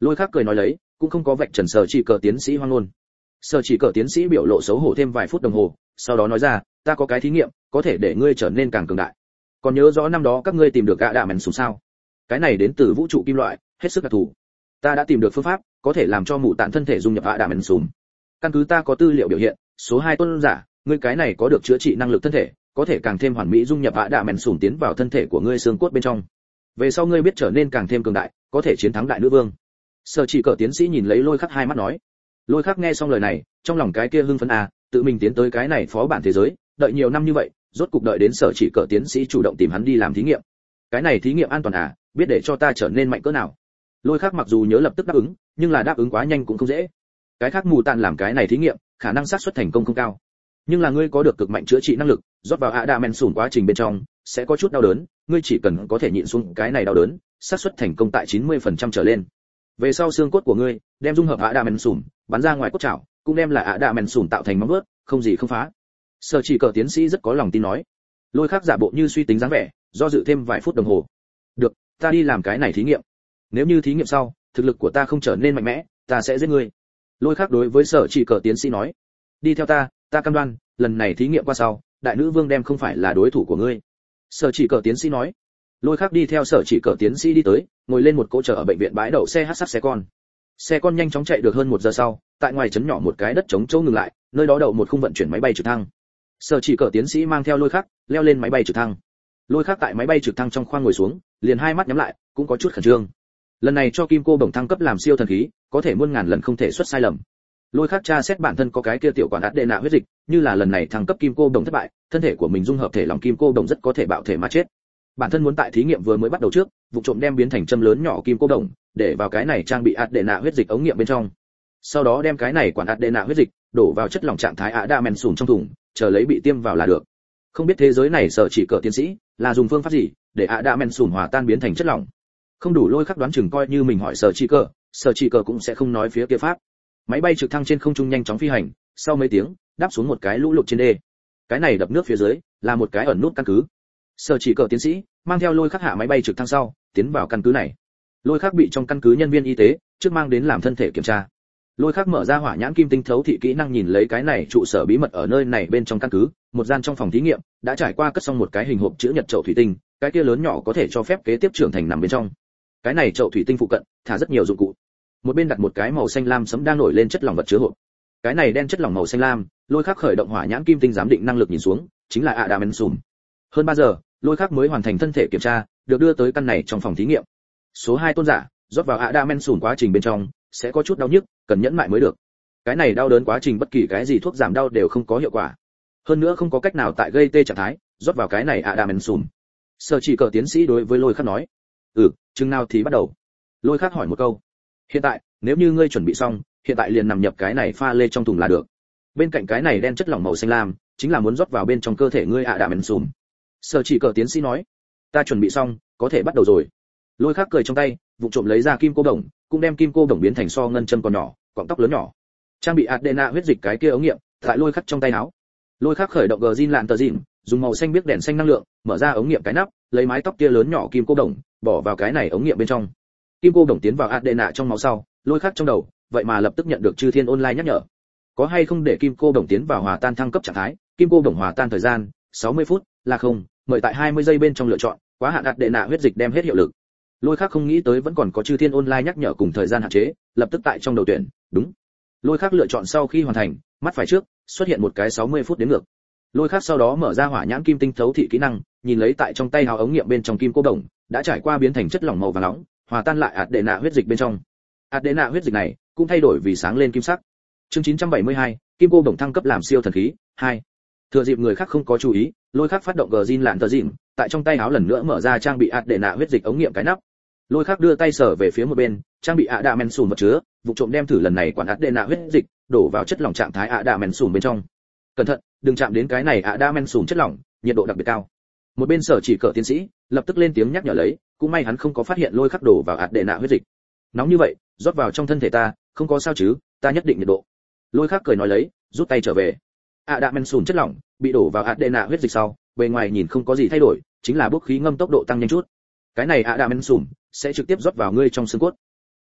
Lôi Khắc cười nói lấy, cũng không có vạch trần Sở Chỉ Cờ tiến sĩ hoang ngôn. Sở Chỉ Cờ tiến sĩ biểu lộ xấu hổ thêm vài phút đồng hồ, sau đó nói ra, ta có cái thí nghiệm, có thể để ngươi trở nên càng cường đại. Còn nhớ rõ năm đó các ngươi tìm được gã đạ mèn sùm sao? Cái này đến từ vũ trụ kim loại, hết sức đặc thù. Ta đã tìm được phương pháp, có thể làm cho mụ tạn thân thể dung nhập gã đạ mèn sùm. Căn cứ ta có tư liệu biểu hiện, số hai tôn giả, ngươi cái này có được chữa trị năng lực thân thể, có thể càng thêm hoàn mỹ dung nhập gã đạ mèn sùm tiến vào thân thể của ngươi xương cốt bên trong. Về sau ngươi biết trở nên càng thêm cường đại, có thể chiến thắng đại nữ vương. Sở Chỉ Cờ tiến sĩ nhìn lấy Lôi Khắc hai mắt nói. Lôi Khắc nghe xong lời này, trong lòng cái kia hưng phấn à, tự mình tiến tới cái này phó bản thế giới, đợi nhiều năm như vậy, rốt cục đợi đến Sở Chỉ Cờ tiến sĩ chủ động tìm hắn đi làm thí nghiệm. Cái này thí nghiệm an toàn à, biết để cho ta trở nên mạnh cỡ nào. Lôi Khắc mặc dù nhớ lập tức đáp ứng, nhưng là đáp ứng quá nhanh cũng không dễ. Cái khác mù tạn làm cái này thí nghiệm, khả năng xác suất thành công không cao. Nhưng là ngươi có được cực mạnh chữa trị năng lực, rót vào ạ đạ men sùn quá trình bên trong, sẽ có chút đau đớn, ngươi chỉ cần có thể nhịn xuống cái này đau đớn, xác suất thành công tại chín mươi phần trăm trở lên. Về sau xương cốt của ngươi, đem dung hợp ạ đạ men sùn, bắn ra ngoài cốt chảo, cũng đem là ạ đạ men sùn tạo thành móng vuốt, không gì không phá. Sở Chỉ Cờ tiến sĩ rất có lòng tin nói. Lôi Khắc giả bộ như suy tính dáng vẻ, do dự thêm vài phút đồng hồ. Được, ta đi làm cái này thí nghiệm. Nếu như thí nghiệm sau, thực lực của ta không trở nên mạnh mẽ, ta sẽ giết ngươi. Lôi Khắc đối với Sở Chỉ Cờ tiến sĩ nói. Đi theo ta, ta cam đoan, lần này thí nghiệm qua sau, đại nữ vương đem không phải là đối thủ của ngươi. Sở Chỉ Cờ tiến sĩ nói. Lôi Khắc đi theo Sở Chỉ Cờ tiến sĩ đi tới, ngồi lên một cỗ chở ở bệnh viện bãi đậu xe hắc sắc xe con. Xe con nhanh chóng chạy được hơn một giờ sau, tại ngoài trấn nhỏ một cái đất trống chỗ ngừng lại, nơi đó đậu một khung vận chuyển máy bay trực thăng. Sở Chỉ Cờ tiến sĩ mang theo Lôi Khắc, leo lên máy bay trực thăng. Lôi Khắc tại máy bay trực thăng trong khoang ngồi xuống, liền hai mắt nhắm lại, cũng có chút khẩn trương. Lần này cho Kim Cô Bổng thăng cấp làm siêu thần khí, có thể muôn ngàn lần không thể xuất sai lầm. Lôi Khắc tra xét bản thân có cái kia tiểu quản át đệ nạ huyết dịch, như là lần này thăng cấp Kim Cô Bổng thất bại, thân thể của mình dung hợp thể lòng Kim Cô Bổng rất có thể bạo thể mà chết. Bản thân muốn tại thí nghiệm vừa mới bắt đầu trước, vụ trộm đem biến thành châm lớn nhỏ Kim Cô Bổng, để vào cái này trang bị át đệ nạ huyết dịch ống nghiệm bên trong. Sau đó đem cái này quản át đệ nạ huyết dịch đổ vào chất lỏng trạng thái ạ đạ men sùn trong thùng, chờ lấy bị tiêm vào là được. Không biết thế giới này Sở Chỉ Cờ tiến sĩ là dùng phương pháp gì để ạ đạ men sùn hòa tan biến thành chất lỏng. Không đủ Lôi Khắc đoán chừng coi như mình hỏi Sở Chỉ Cờ, Sở Chỉ Cờ cũng sẽ không nói phía kia pháp. Máy bay trực thăng trên không trung nhanh chóng phi hành, sau mấy tiếng đáp xuống một cái lũ lụt trên đê. Cái này đập nước phía dưới là một cái ẩn nút căn cứ. Sở Chỉ Cờ tiến sĩ mang theo Lôi Khắc hạ máy bay trực thăng sau, tiến vào căn cứ này. Lôi Khắc bị trong căn cứ nhân viên y tế trước mang đến làm thân thể kiểm tra. Lôi Khắc mở ra hỏa nhãn kim tinh thấu thị kỹ năng nhìn lấy cái này trụ sở bí mật ở nơi này bên trong căn cứ, một gian trong phòng thí nghiệm đã trải qua cất xong một cái hình hộp chữ nhật chậu thủy tinh, cái kia lớn nhỏ có thể cho phép kế tiếp trưởng thành nằm bên trong. Cái này chậu thủy tinh phụ cận thả rất nhiều dụng cụ. Một bên đặt một cái màu xanh lam sẫm đang nổi lên chất lỏng vật chứa hộp. Cái này đen chất lỏng màu xanh lam, Lôi Khắc khởi động hỏa nhãn kim tinh giám định năng lực nhìn xuống, chính là ạ đạ men sùm. Hơn ba giờ, Lôi Khắc mới hoàn thành thân thể kiểm tra, được đưa tới căn này trong phòng thí nghiệm. Số hai tôn giả, rót vào ạ đạ men sùm quá trình bên trong sẽ có chút đau nhức, cần nhẫn mại mới được. Cái này đau đớn quá trình bất kỳ cái gì thuốc giảm đau đều không có hiệu quả. Hơn nữa không có cách nào tại gây tê trạng thái, rót vào cái này ạ đạ men sùm. Sở Chỉ Cờ tiến sĩ đối với Lôi Khắc nói. Ừ, chừng nào thì bắt đầu? Lôi Khắc hỏi một câu. Hiện tại, nếu như ngươi chuẩn bị xong, hiện tại liền nằm nhập cái này pha lê trong thùng là được. Bên cạnh cái này đen chất lỏng màu xanh lam, chính là muốn rót vào bên trong cơ thể ngươi ạ đạ men sùm. Sở Chỉ Cờ tiến sĩ nói. Ta chuẩn bị xong, có thể bắt đầu rồi. Lôi Khắc cười trong tay, vụ trộm lấy ra kim cô đồng, cũng đem kim cô đồng biến thành so ngân châm còn nhỏ, quặng tóc lớn nhỏ. Trang bị adena huyết dịch cái kia ống nghiệm, tại Lôi Khắc trong tay áo. Lôi Khắc khởi động gờ zin lạn tờ dịn, dùng màu xanh biếc đèn xanh năng lượng, mở ra ống nghiệm cái nắp, lấy mái tóc kia lớn nhỏ kim cô đồng, bỏ vào cái này ống nghiệm bên trong. Kim cô đồng tiến vào adena trong máu sau, Lôi Khắc trong đầu, vậy mà lập tức nhận được Chư Thiên Online nhắc nhở. Có hay không để kim cô đồng tiến vào hòa tan thăng cấp trạng thái, kim cô đồng hòa tan thời gian sáu mươi phút, là không, mời tại hai mươi giây bên trong lựa chọn, quá hạn adena huyết dịch đem hết hiệu lực. Lôi Khắc không nghĩ tới vẫn còn có Chư Thiên Online nhắc nhở cùng thời gian hạn chế, lập tức tại trong đầu tuyển, đúng. Lôi Khắc lựa chọn sau khi hoàn thành, mắt phải trước xuất hiện một cái sáu mươi phút đến ngược. Lôi Khắc sau đó mở ra hỏa nhãn kim tinh thấu thị kỹ năng, nhìn lấy tại trong tay hào ống nghiệm bên trong kim cô đồng, đã trải qua biến thành chất lỏng màu vàng nóng, hòa tan lại adena huyết dịch bên trong. Adena huyết dịch này cũng thay đổi vì sáng lên kim sắc. Chương chín trăm bảy mươi hai, kim cô đồng thăng cấp làm siêu thần khí hai. Thừa dịp người khác không có chú ý, Lôi Khắc phát động gờ zin lạn tờ dịn, tại trong tay háo lần nữa mở ra trang bị adena huyết dịch ống nghiệm cái nắp. Lôi Khắc đưa tay sờ về phía một bên, trang bị ạ đạ men sùn vật chứa, vụ trộm đem thử lần này quản adena huyết dịch, đổ vào chất lỏng trạng thái ạ đạ men sùn bên trong. Cẩn thận, đừng chạm đến cái này ạ đạ men sùn chất lỏng, nhiệt độ đặc biệt cao. Một bên Sở Chỉ Cờ tiến sĩ lập tức lên tiếng nhắc nhở lấy, cũng may hắn không có phát hiện Lôi Khắc đổ vào adena huyết dịch. Nóng như vậy, rót vào trong thân thể ta, không có sao chứ, ta nhất định nhiệt độ. Lôi Khắc cười nói lấy, rút tay trở về. ạ đạ men sùn chất lỏng bị đổ vào adena huyết dịch sau, bề ngoài nhìn không có gì thay đổi, chính là bốc khí ngâm tốc độ tăng nhanh chút. Cái này ạ đạ men sùn sẽ trực tiếp rót vào ngươi trong xương cốt.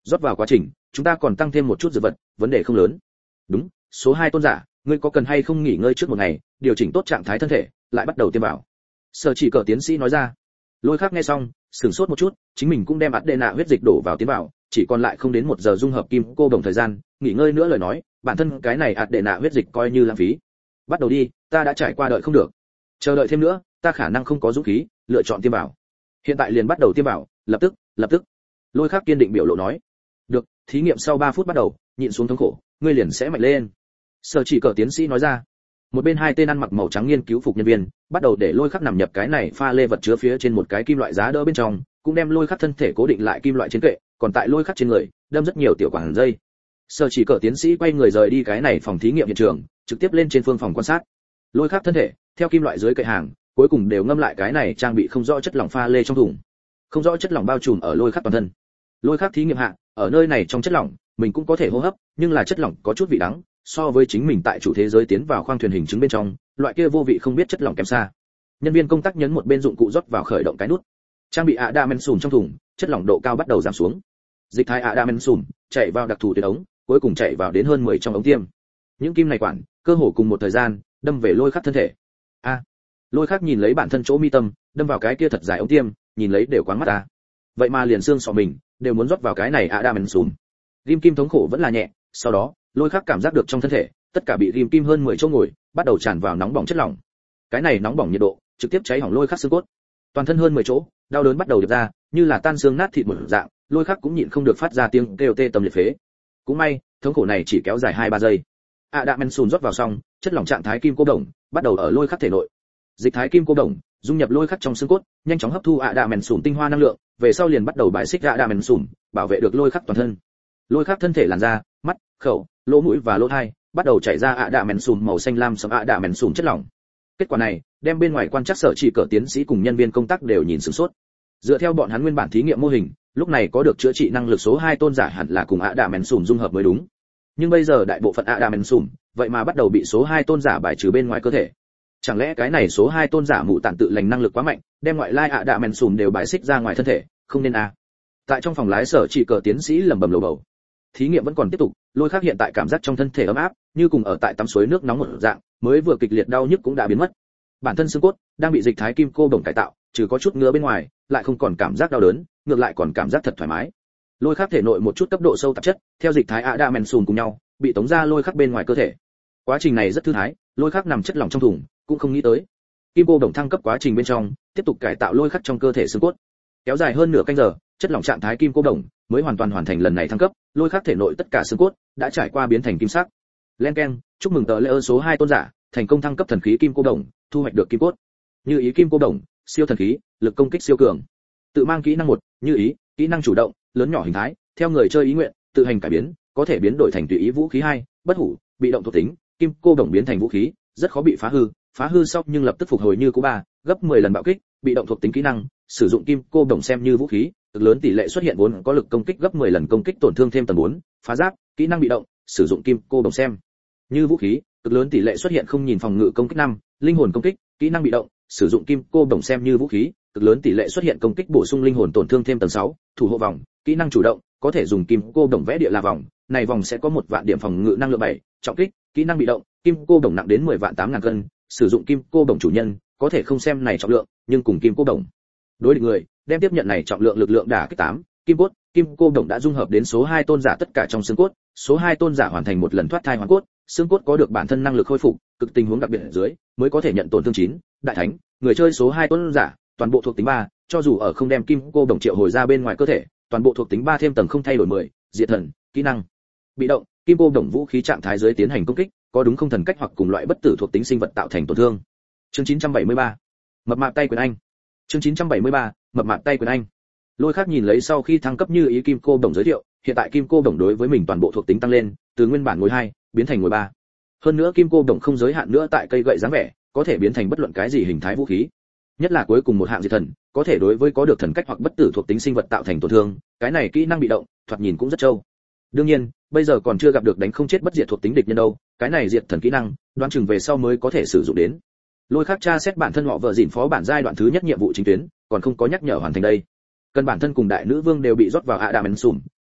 rót vào quá trình chúng ta còn tăng thêm một chút dược vật, vấn đề không lớn. Đúng, số hai tôn giả, ngươi có cần hay không nghỉ ngơi trước một ngày, điều chỉnh tốt trạng thái thân thể, lại bắt đầu tiêm vào. Sở chỉ cờ tiến sĩ nói ra. Lôi Khắc nghe xong, sửng sốt một chút, chính mình cũng đem Adena huyết dịch đổ vào tiến vào, chỉ còn lại không đến một giờ dung hợp kim cô đồng thời gian, nghỉ ngơi nữa lời nói, bản thân cái này Adena huyết dịch coi như lãng phí. Bắt đầu đi, ta đã trải qua đợi không được. Chờ đợi thêm nữa, ta khả năng không có dũng khí lựa chọn tiêm vào. Hiện tại liền bắt đầu tiêm vào, lập tức, lập tức. Lôi Khắc kiên định biểu lộ nói. Được, thí nghiệm sau ba phút bắt đầu, nhịn xuống thống khổ, ngươi liền sẽ mạnh lên. Sở chỉ cờ tiến sĩ nói ra. Một bên hai tên ăn mặc màu trắng nghiên cứu phục nhân viên bắt đầu để Lôi Khắc nằm nhập cái này pha lê vật chứa phía trên một cái kim loại giá đỡ bên trong, cũng đem Lôi Khắc thân thể cố định lại kim loại trên kệ, còn tại Lôi Khắc trên người đâm rất nhiều tiểu quản dây. Sở chỉ cờ tiến sĩ quay người rời đi cái này phòng thí nghiệm hiện trường, trực tiếp lên trên phương phòng quan sát. Lôi Khắc thân thể theo kim loại dưới kệ hàng, cuối cùng đều ngâm lại cái này trang bị không rõ chất lỏng pha lê trong thùng. Không rõ chất lỏng bao trùm ở Lôi Khắc toàn thân. Lôi Khắc thí nghiệm hạ, ở nơi này trong chất lỏng, mình cũng có thể hô hấp, nhưng là chất lỏng có chút vị đắng, so với chính mình tại chủ thế giới tiến vào khoang thuyền hình chứng bên trong, loại kia vô vị không biết chất lỏng kém xa. Nhân viên công tác nhấn một bên dụng cụ rót vào khởi động cái nút. Trang bị Adamensum trong thùng, chất lỏng độ cao bắt đầu giảm xuống. Dịch thái Adamensum chạy vào đặc thù tuyến ống, cuối cùng chạy vào đến hơn mười trong ống tiêm. Những kim này quản, cơ hồ cùng một thời gian, đâm về Lôi Khắc thân thể. A. À, Lôi Khắc nhìn lấy bản thân chỗ mi tâm, đâm vào cái kia thật dài ống tiêm, nhìn lấy đều quáng mắt ta. Vậy mà liền xương sọ mình đều muốn rót vào cái này Adamensum. Rim kim thống khổ vẫn là nhẹ, sau đó, Lôi Khắc cảm giác được trong thân thể, tất cả bị rim kim hơn mười chỗ ngồi, bắt đầu tràn vào nóng bỏng chất lỏng. Cái này nóng bỏng nhiệt độ, trực tiếp cháy hỏng Lôi Khắc xương cốt. Toàn thân hơn mười chỗ, đau đớn bắt đầu điệp ra, như là tan xương nát thịt một dạng, Lôi Khắc cũng nhịn không được phát ra tiếng kêu tê tâm liệt phế. Cũng may, thống khổ này chỉ kéo dài hai ba giây. Adamensum rót vào xong, chất lỏng trạng thái kim cô đồng bắt đầu ở Lôi Khắc thể nội. Dịch thái kim cô đồng dung nhập Lôi Khắc trong xương cốt, nhanh chóng hấp thu Adamensum tinh hoa năng lượng, về sau liền bắt đầu bài xích Adamensum, bảo vệ được Lôi Khắc toàn thân. Lôi Khắc thân thể làn da, mắt, khẩu, lỗ mũi và lỗ tai bắt đầu chảy ra Adamensum màu xanh lam sẫm Adamensum chất lỏng. Kết quả này, đem bên ngoài quan trắc sở chỉ cờ tiến sĩ cùng nhân viên công tác đều nhìn sửng sốt. Dựa theo bọn hắn nguyên bản thí nghiệm mô hình, lúc này có được chữa trị năng lực số hai tôn giả hẳn là cùng Adamensum dung hợp mới đúng. Nhưng bây giờ đại bộ phận Adamensum, vậy mà bắt đầu bị số hai tôn giả bài trừ bên ngoài cơ thể. Chẳng lẽ cái này số hai tôn giả mụ tản tự lành năng lực quá mạnh, đem ngoại lai Adamensum đều bài xích ra ngoài thân thể, không nên à? Tại trong phòng lái sở chỉ cờ tiến sĩ lẩm bẩm lầu bầu. Thí nghiệm vẫn còn tiếp tục, Lôi Khắc hiện tại cảm giác trong thân thể ấm áp, như cùng ở tại tắm suối nước nóng một dạng, mới vừa kịch liệt đau nhức cũng đã biến mất. Bản thân xương cốt đang bị dịch thái kim cô đồng cải tạo, trừ có chút ngứa bên ngoài, lại không còn cảm giác đau đớn, ngược lại còn cảm giác thật thoải mái. Lôi Khắc thể nội một chút cấp độ sâu tạp chất, theo dịch thái Adamensum cùng nhau, bị tống ra Lôi Khắc bên ngoài cơ thể. Quá trình này rất thư thái, Lôi Khắc nằm chất lỏng trong thùng, cũng không nghĩ tới. Kim cô đồng thăng cấp quá trình bên trong, tiếp tục cải tạo Lôi Khắc trong cơ thể xương cốt. Kéo dài hơn nửa canh giờ, chất lỏng trạng thái kim cô đồng mới hoàn toàn hoàn thành lần này thăng cấp, Lôi Khắc thể nội tất cả xương cốt đã trải qua biến thành kim sắc. Len keng, chúc mừng tờ lễ ơn số hai tôn giả, thành công thăng cấp thần khí kim cô đồng, thu hoạch được kim cốt. Như ý kim cô đồng, siêu thần khí, lực công kích siêu cường. Tự mang kỹ năng một, như ý, kỹ năng chủ động, lớn nhỏ hình thái, theo người chơi ý nguyện, tự hành cải biến, có thể biến đổi thành tùy ý vũ khí hai, bất hủ, bị động thuộc tính, kim cô đồng biến thành vũ khí, rất khó bị phá hư, phá hư sau nhưng lập tức phục hồi như cũ ba, gấp mười lần bạo kích, bị động thuộc tính kỹ năng, sử dụng kim cô đồng xem như vũ khí, cực lớn tỷ lệ xuất hiện vốn có lực công kích gấp mười lần công kích tổn thương thêm tầng bốn, phá giáp, kỹ năng bị động, sử dụng kim cô đồng xem như vũ khí, cực lớn tỷ lệ xuất hiện không nhìn phòng ngự công kích năm, linh hồn công kích, kỹ năng bị động, sử dụng kim cô đồng xem như vũ khí, cực lớn tỷ lệ xuất hiện công kích bổ sung linh hồn tổn thương thêm tầng sáu, thủ hộ vòng, kỹ năng chủ động, có thể dùng kim cô đồng vẽ địa là vòng, này vòng sẽ có một vạn điểm phòng ngự năng lượng bảy, trọng kích, kỹ năng bị động, kim cô đồng nặng đến mười vạn tám ngàn cân, sử dụng kim cô đồng chủ nhân, có thể không xem này trọng lượng, nhưng cùng kim cô đồng đối địch người, đem tiếp nhận này trọng lượng lực lượng đả kích tám, kim cốt, kim cô đồng đã dung hợp đến số hai tôn giả tất cả trong xương cốt, số hai tôn giả hoàn thành một lần thoát thai hoàn cốt, xương cốt có được bản thân năng lực khôi phục, cực tình huống đặc biệt ở dưới, mới có thể nhận tổn thương chín, đại thánh, người chơi số hai tôn giả, toàn bộ thuộc tính ba, cho dù ở không đem kim cô đồng triệu hồi ra bên ngoài cơ thể, toàn bộ thuộc tính ba thêm tầng không thay đổi mười, diệt thần, kỹ năng bị động, kim cô đồng vũ khí trạng thái dưới tiến hành công kích, có đúng không thần cách hoặc cùng loại bất tử thuộc tính sinh vật tạo thành tổn thương. Chương chín trăm bảy mươi ba, mập mạp tay quyền anh. Chương chín trăm bảy mươi ba, mập mạp tay quyền anh. Lôi Khắc nhìn lấy sau khi thăng cấp như ý kim cô đồng giới thiệu, hiện tại kim cô đồng đối với mình toàn bộ thuộc tính tăng lên, từ nguyên bản ngồi hai biến thành ngồi ba. Hơn nữa kim cô đồng không giới hạn nữa tại cây gậy dáng vẻ, có thể biến thành bất luận cái gì hình thái vũ khí. Nhất là cuối cùng một hạng diệt thần, có thể đối với có được thần cách hoặc bất tử thuộc tính sinh vật tạo thành tổn thương, cái này kỹ năng bị động, thoạt nhìn cũng rất trâu. Đương nhiên, bây giờ còn chưa gặp được đánh không chết bất diệt thuộc tính địch nhân đâu, cái này diệt thần kỹ năng, đoán chừng về sau mới có thể sử dụng đến. Lôi Khắc tra xét bản thân họ vợ dỉn phó bản giai đoạn thứ nhất nhiệm vụ chính tuyến, còn không có nhắc nhở hoàn thành đây. Cần bản thân cùng đại nữ vương đều bị rót vào Adamensum,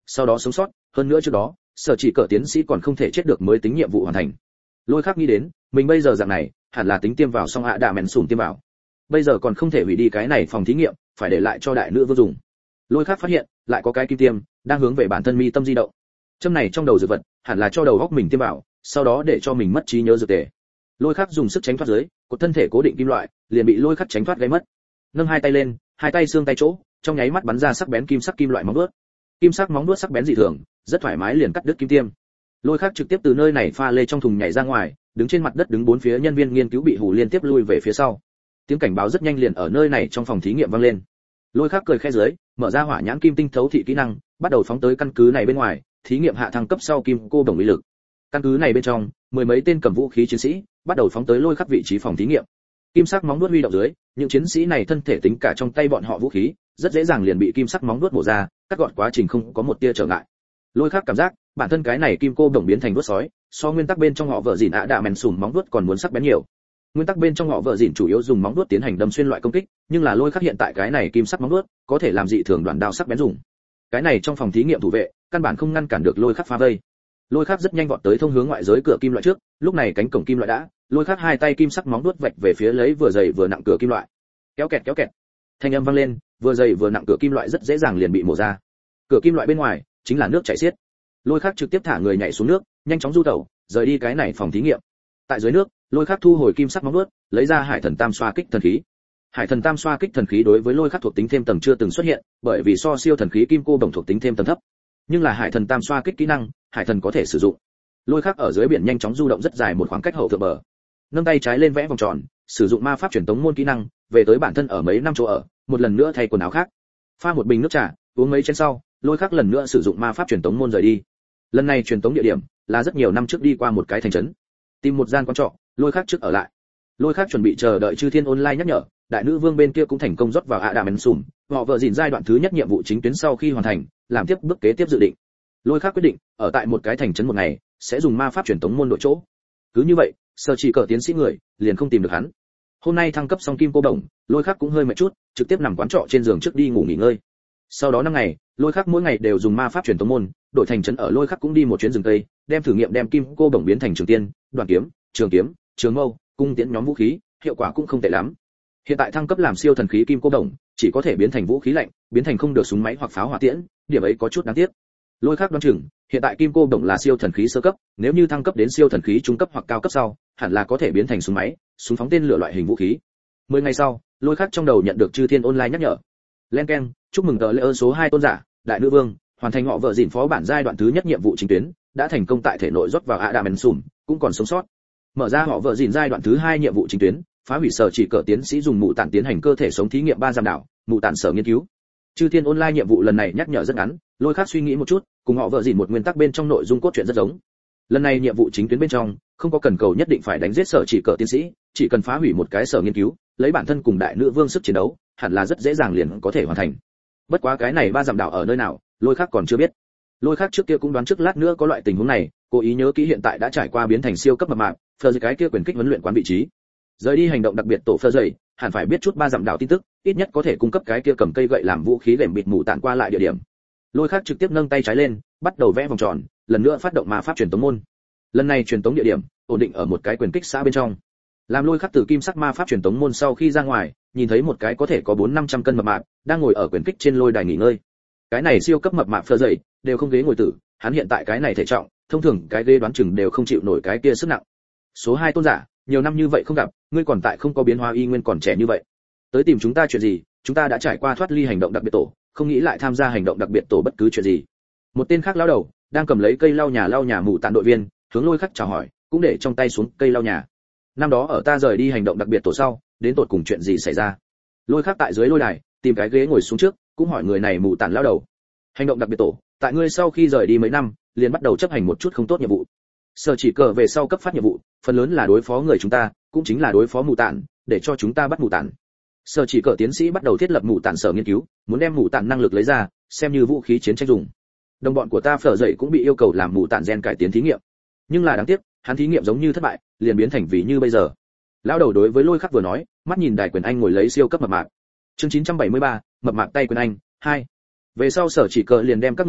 sau đó sống sót, hơn nữa trước đó sở chỉ cờ tiến sĩ còn không thể chết được mới tính nhiệm vụ hoàn thành. Lôi Khắc nghĩ đến mình bây giờ dạng này hẳn là tính tiêm vào xong ạ đạ mèn sùm tiêm vào, bây giờ còn không thể hủy đi cái này phòng thí nghiệm, phải để lại cho đại nữ vương dùng. Lôi Khắc phát hiện lại có cái kim tiêm đang hướng về bản thân mi tâm di động. Châm này trong đầu dược vật hẳn là cho đầu góc mình tiêm vào, sau đó để cho mình mất trí nhớ dược tề. Lôi Khắc dùng sức tránh thoát dưới, cột thân thể cố định kim loại liền bị Lôi Khắc tránh thoát gây mất. Nâng hai tay lên, hai tay xương tay chỗ, trong nháy mắt bắn ra sắc bén kim sắc kim loại móng vuốt. Kim sắc móng vuốt sắc bén dị thường, rất thoải mái liền cắt đứt kim tiêm. Lôi Khắc trực tiếp từ nơi này pha lê trong thùng nhảy ra ngoài, đứng trên mặt đất đứng bốn phía nhân viên nghiên cứu bị hù liên tiếp lui về phía sau. Tiếng cảnh báo rất nhanh liền ở nơi này trong phòng thí nghiệm vang lên. Lôi Khắc cười khẽ dưới, mở ra hỏa nhãn kim tinh thấu thị kỹ năng, bắt đầu phóng tới căn cứ này bên ngoài, thí nghiệm hạ thăng cấp sau kim cô đồng uy lực. Căn cứ này bên trong, mười mấy tên cầm vũ khí chiến sĩ bắt đầu phóng tới Lôi Khắc vị trí phòng thí nghiệm. Kim sắc móng vuốt huy động dưới, những chiến sĩ này thân thể tính cả trong tay bọn họ vũ khí, rất dễ dàng liền bị kim sắc móng vuốt bổ ra, cắt gọn quá trình không có một tia trở ngại. Lôi Khắc cảm giác, bản thân cái này kim cô đồng biến thành vuốt sói, so nguyên tắc bên trong họ vợ dỉn ạ đạ mèn sùm móng vuốt còn muốn sắc bén nhiều. Nguyên tắc bên trong họ vợ dỉn chủ yếu dùng móng vuốt tiến hành đâm xuyên loại công kích, nhưng là Lôi Khắc hiện tại cái này kim sắc móng vuốt có thể làm dị thường đoạn đao sắc bén dùng. Cái này trong phòng thí nghiệm thủ vệ, căn bản không ngăn cản được Lôi Khắc phá vây. Lôi Khắc rất nhanh vọt tới thông hướng ngoại giới cửa kim loại trước, lúc này cánh cổng kim loại đã, Lôi Khắc hai tay kim sắc móng vuốt vạch về phía lấy vừa dày vừa nặng cửa kim loại. Kéo kẹt kéo kẹt. Thanh âm vang lên, vừa dày vừa nặng cửa kim loại rất dễ dàng liền bị mổ ra. Cửa kim loại bên ngoài chính là nước chảy xiết. Lôi Khắc trực tiếp thả người nhảy xuống nước, nhanh chóng du tẩu, rời đi cái này phòng thí nghiệm. Tại dưới nước, Lôi Khắc thu hồi kim sắc móng vuốt, lấy ra Hải Thần Tam xoa kích thần khí. Hải Thần Tam xoa kích thần khí đối với Lôi Khắc thuộc tính thêm tầng chưa từng xuất hiện, bởi vì so siêu thần khí kim cô đồng thuộc tính thêm tầng thấp. Nhưng là Hải Thần Tam xoa kích kỹ năng, Hải Thần có thể sử dụng. Lôi Khắc ở dưới biển nhanh chóng du động rất dài một khoảng cách hậu thượng bờ. Nâng tay trái lên vẽ vòng tròn, sử dụng ma pháp truyền tống môn kỹ năng, về tới bản thân ở mấy năm chỗ ở, một lần nữa thay quần áo khác. Pha một bình nước trà, uống mấy chén sau, Lôi Khắc lần nữa sử dụng ma pháp truyền tống môn rời đi. Lần này truyền tống địa điểm là rất nhiều năm trước đi qua một cái thành trấn. Tìm một gian quán trọ, Lôi Khắc trước ở lại. Lôi Khắc chuẩn bị chờ đợi Chư Thiên Online nhắc nhở, đại nữ vương bên kia cũng thành công rót vào ạ đà mèn sùm, họ vợ dỉn giai đoạn thứ nhất nhiệm vụ chính tuyến sau khi hoàn thành, làm tiếp bước kế tiếp dự định. Lôi Khắc quyết định ở tại một cái thành trấn một ngày, sẽ dùng ma pháp truyền tống môn đội chỗ. Cứ như vậy, sở chỉ cờ tiến sĩ người liền không tìm được hắn. Hôm nay thăng cấp xong kim cô đồng, Lôi Khắc cũng hơi mệt chút, trực tiếp nằm quán trọ trên giường trước đi ngủ nghỉ ngơi. Sau đó năm ngày, Lôi Khắc mỗi ngày đều dùng ma pháp truyền tống môn, đội thành trấn ở Lôi Khắc cũng đi một chuyến rừng tây, đem thử nghiệm đem kim cô đồng biến thành trường tiên, đoàn kiếm, trường kiếm, trường mâu, cung tiễn nhóm vũ khí, hiệu quả cũng không tệ lắm. Hiện tại thăng cấp làm siêu thần khí kim cô đồng, chỉ có thể biến thành vũ khí lạnh, biến thành không được súng máy hoặc pháo hỏa tiễn, điểm ấy có chút đáng tiếc. Lôi Khắc đoán chừng, hiện tại kim cô đồng là siêu thần khí sơ cấp, nếu như thăng cấp đến siêu thần khí trung cấp hoặc cao cấp sau, hẳn là có thể biến thành súng máy, súng phóng tên lửa loại hình vũ khí. Mười ngày sau, Lôi Khắc trong đầu nhận được Chư Thiên Online nhắc nhở. Len keng, chúc mừng tờ lễ ơn số hai tôn giả, đại nữ vương, hoàn thành họ vợ dỉn phó bản giai đoạn thứ nhất nhiệm vụ chính tuyến, đã thành công tại thể nội rót vào ạ đà mèn sùm, cũng còn sống sót. Mở ra họ vợ dỉn giai đoạn thứ hai nhiệm vụ chính tuyến, phá hủy sở chỉ cờ tiến sĩ dùng mụ tản tiến hành cơ thể sống thí nghiệm ba giam đảo, mụ tản sở nghiên cứu. Chư Thiên Online nhiệm vụ lần này nhắc nhở rất ngắn, Lôi Khắc suy nghĩ một chút, cùng họ vợ dỉn một nguyên tắc bên trong nội dung cốt truyện rất giống. Lần này nhiệm vụ chính tuyến bên trong, không có cần cầu nhất định phải đánh giết sở chỉ cờ tiến sĩ, chỉ cần phá hủy một cái sở nghiên cứu, lấy bản thân cùng đại nữ vương sức chiến đấu, hẳn là rất dễ dàng liền có thể hoàn thành. Bất quá cái này ba dặm đảo ở nơi nào, Lôi Khắc còn chưa biết. Lôi Khắc trước kia cũng đoán trước lát nữa có loại tình huống này, cố ý nhớ kỹ hiện tại đã trải qua biến thành siêu cấp mập mạp, phờ cái kia quyền kích huấn luyện quán vị trí. Rời đi hành động đặc biệt tổ phờ dậy, hẳn phải biết chút ba dặm đảo tin tức, ít nhất có thể cung cấp cái kia cầm cây gậy làm vũ khí gệm bịt mù tản qua lại địa điểm. Lôi Khắc trực tiếp nâng tay trái lên, bắt đầu vẽ vòng tròn, lần nữa phát động ma pháp truyền tống môn. Lần này truyền tống địa điểm ổn định ở một cái quyền kích xã bên trong. Làm Lôi Khắc từ kim sắc ma pháp truyền tống môn sau khi ra ngoài, nhìn thấy một cái có thể có bốn năm trăm cân mập mạp đang ngồi ở quyền kích trên lôi đài nghỉ ngơi. Cái này siêu cấp mập mạp phơ dậy, đều không ghế ngồi tử, hắn hiện tại cái này thể trọng, thông thường cái ghế đoán chừng đều không chịu nổi cái kia sức nặng. Số hai tôn giả, nhiều năm như vậy không gặp, ngươi còn tại không có biến hóa y nguyên còn trẻ như vậy. Tới tìm chúng ta chuyện gì? Chúng ta đã trải qua thoát ly hành động đặc biệt tổ, không nghĩ lại tham gia hành động đặc biệt tổ bất cứ chuyện gì. Một tên khác lão đầu, đang cầm lấy cây lau nhà lau nhà mụ tàn đội viên, hướng Lôi Khắc chào hỏi, cũng để trong tay xuống cây lau nhà. Năm đó ở ta rời đi hành động đặc biệt tổ sau, đến tột cùng chuyện gì xảy ra? Lôi Khắc tại dưới lôi đài, tìm cái ghế ngồi xuống trước, cũng hỏi người này mụ tàn lão đầu. Hành động đặc biệt tổ, tại ngươi sau khi rời đi mấy năm, liền bắt đầu chấp hành một chút không tốt nhiệm vụ. Sở chỉ cờ về sau cấp phát nhiệm vụ, phần lớn là đối phó người chúng ta, cũng chính là đối phó mù tản, để cho chúng ta bắt mù tản. Sở chỉ cờ tiến sĩ bắt đầu thiết lập mù tản sở nghiên cứu, muốn đem mù tản năng lực lấy ra, xem như vũ khí chiến tranh dùng. Đồng bọn của ta phở dậy cũng bị yêu cầu làm mù tản gen cải tiến thí nghiệm, nhưng là đáng tiếc, hắn thí nghiệm giống như thất bại, liền biến thành vì như bây giờ. Lão đầu đối với Lôi Khắc vừa nói, mắt nhìn đài quyền anh ngồi lấy siêu cấp mập mạp. Chương chín trăm bảy mươi ba, mập mạp tay quyền anh hai. Về sau sở chỉ cờ liền đem các ngươi thả,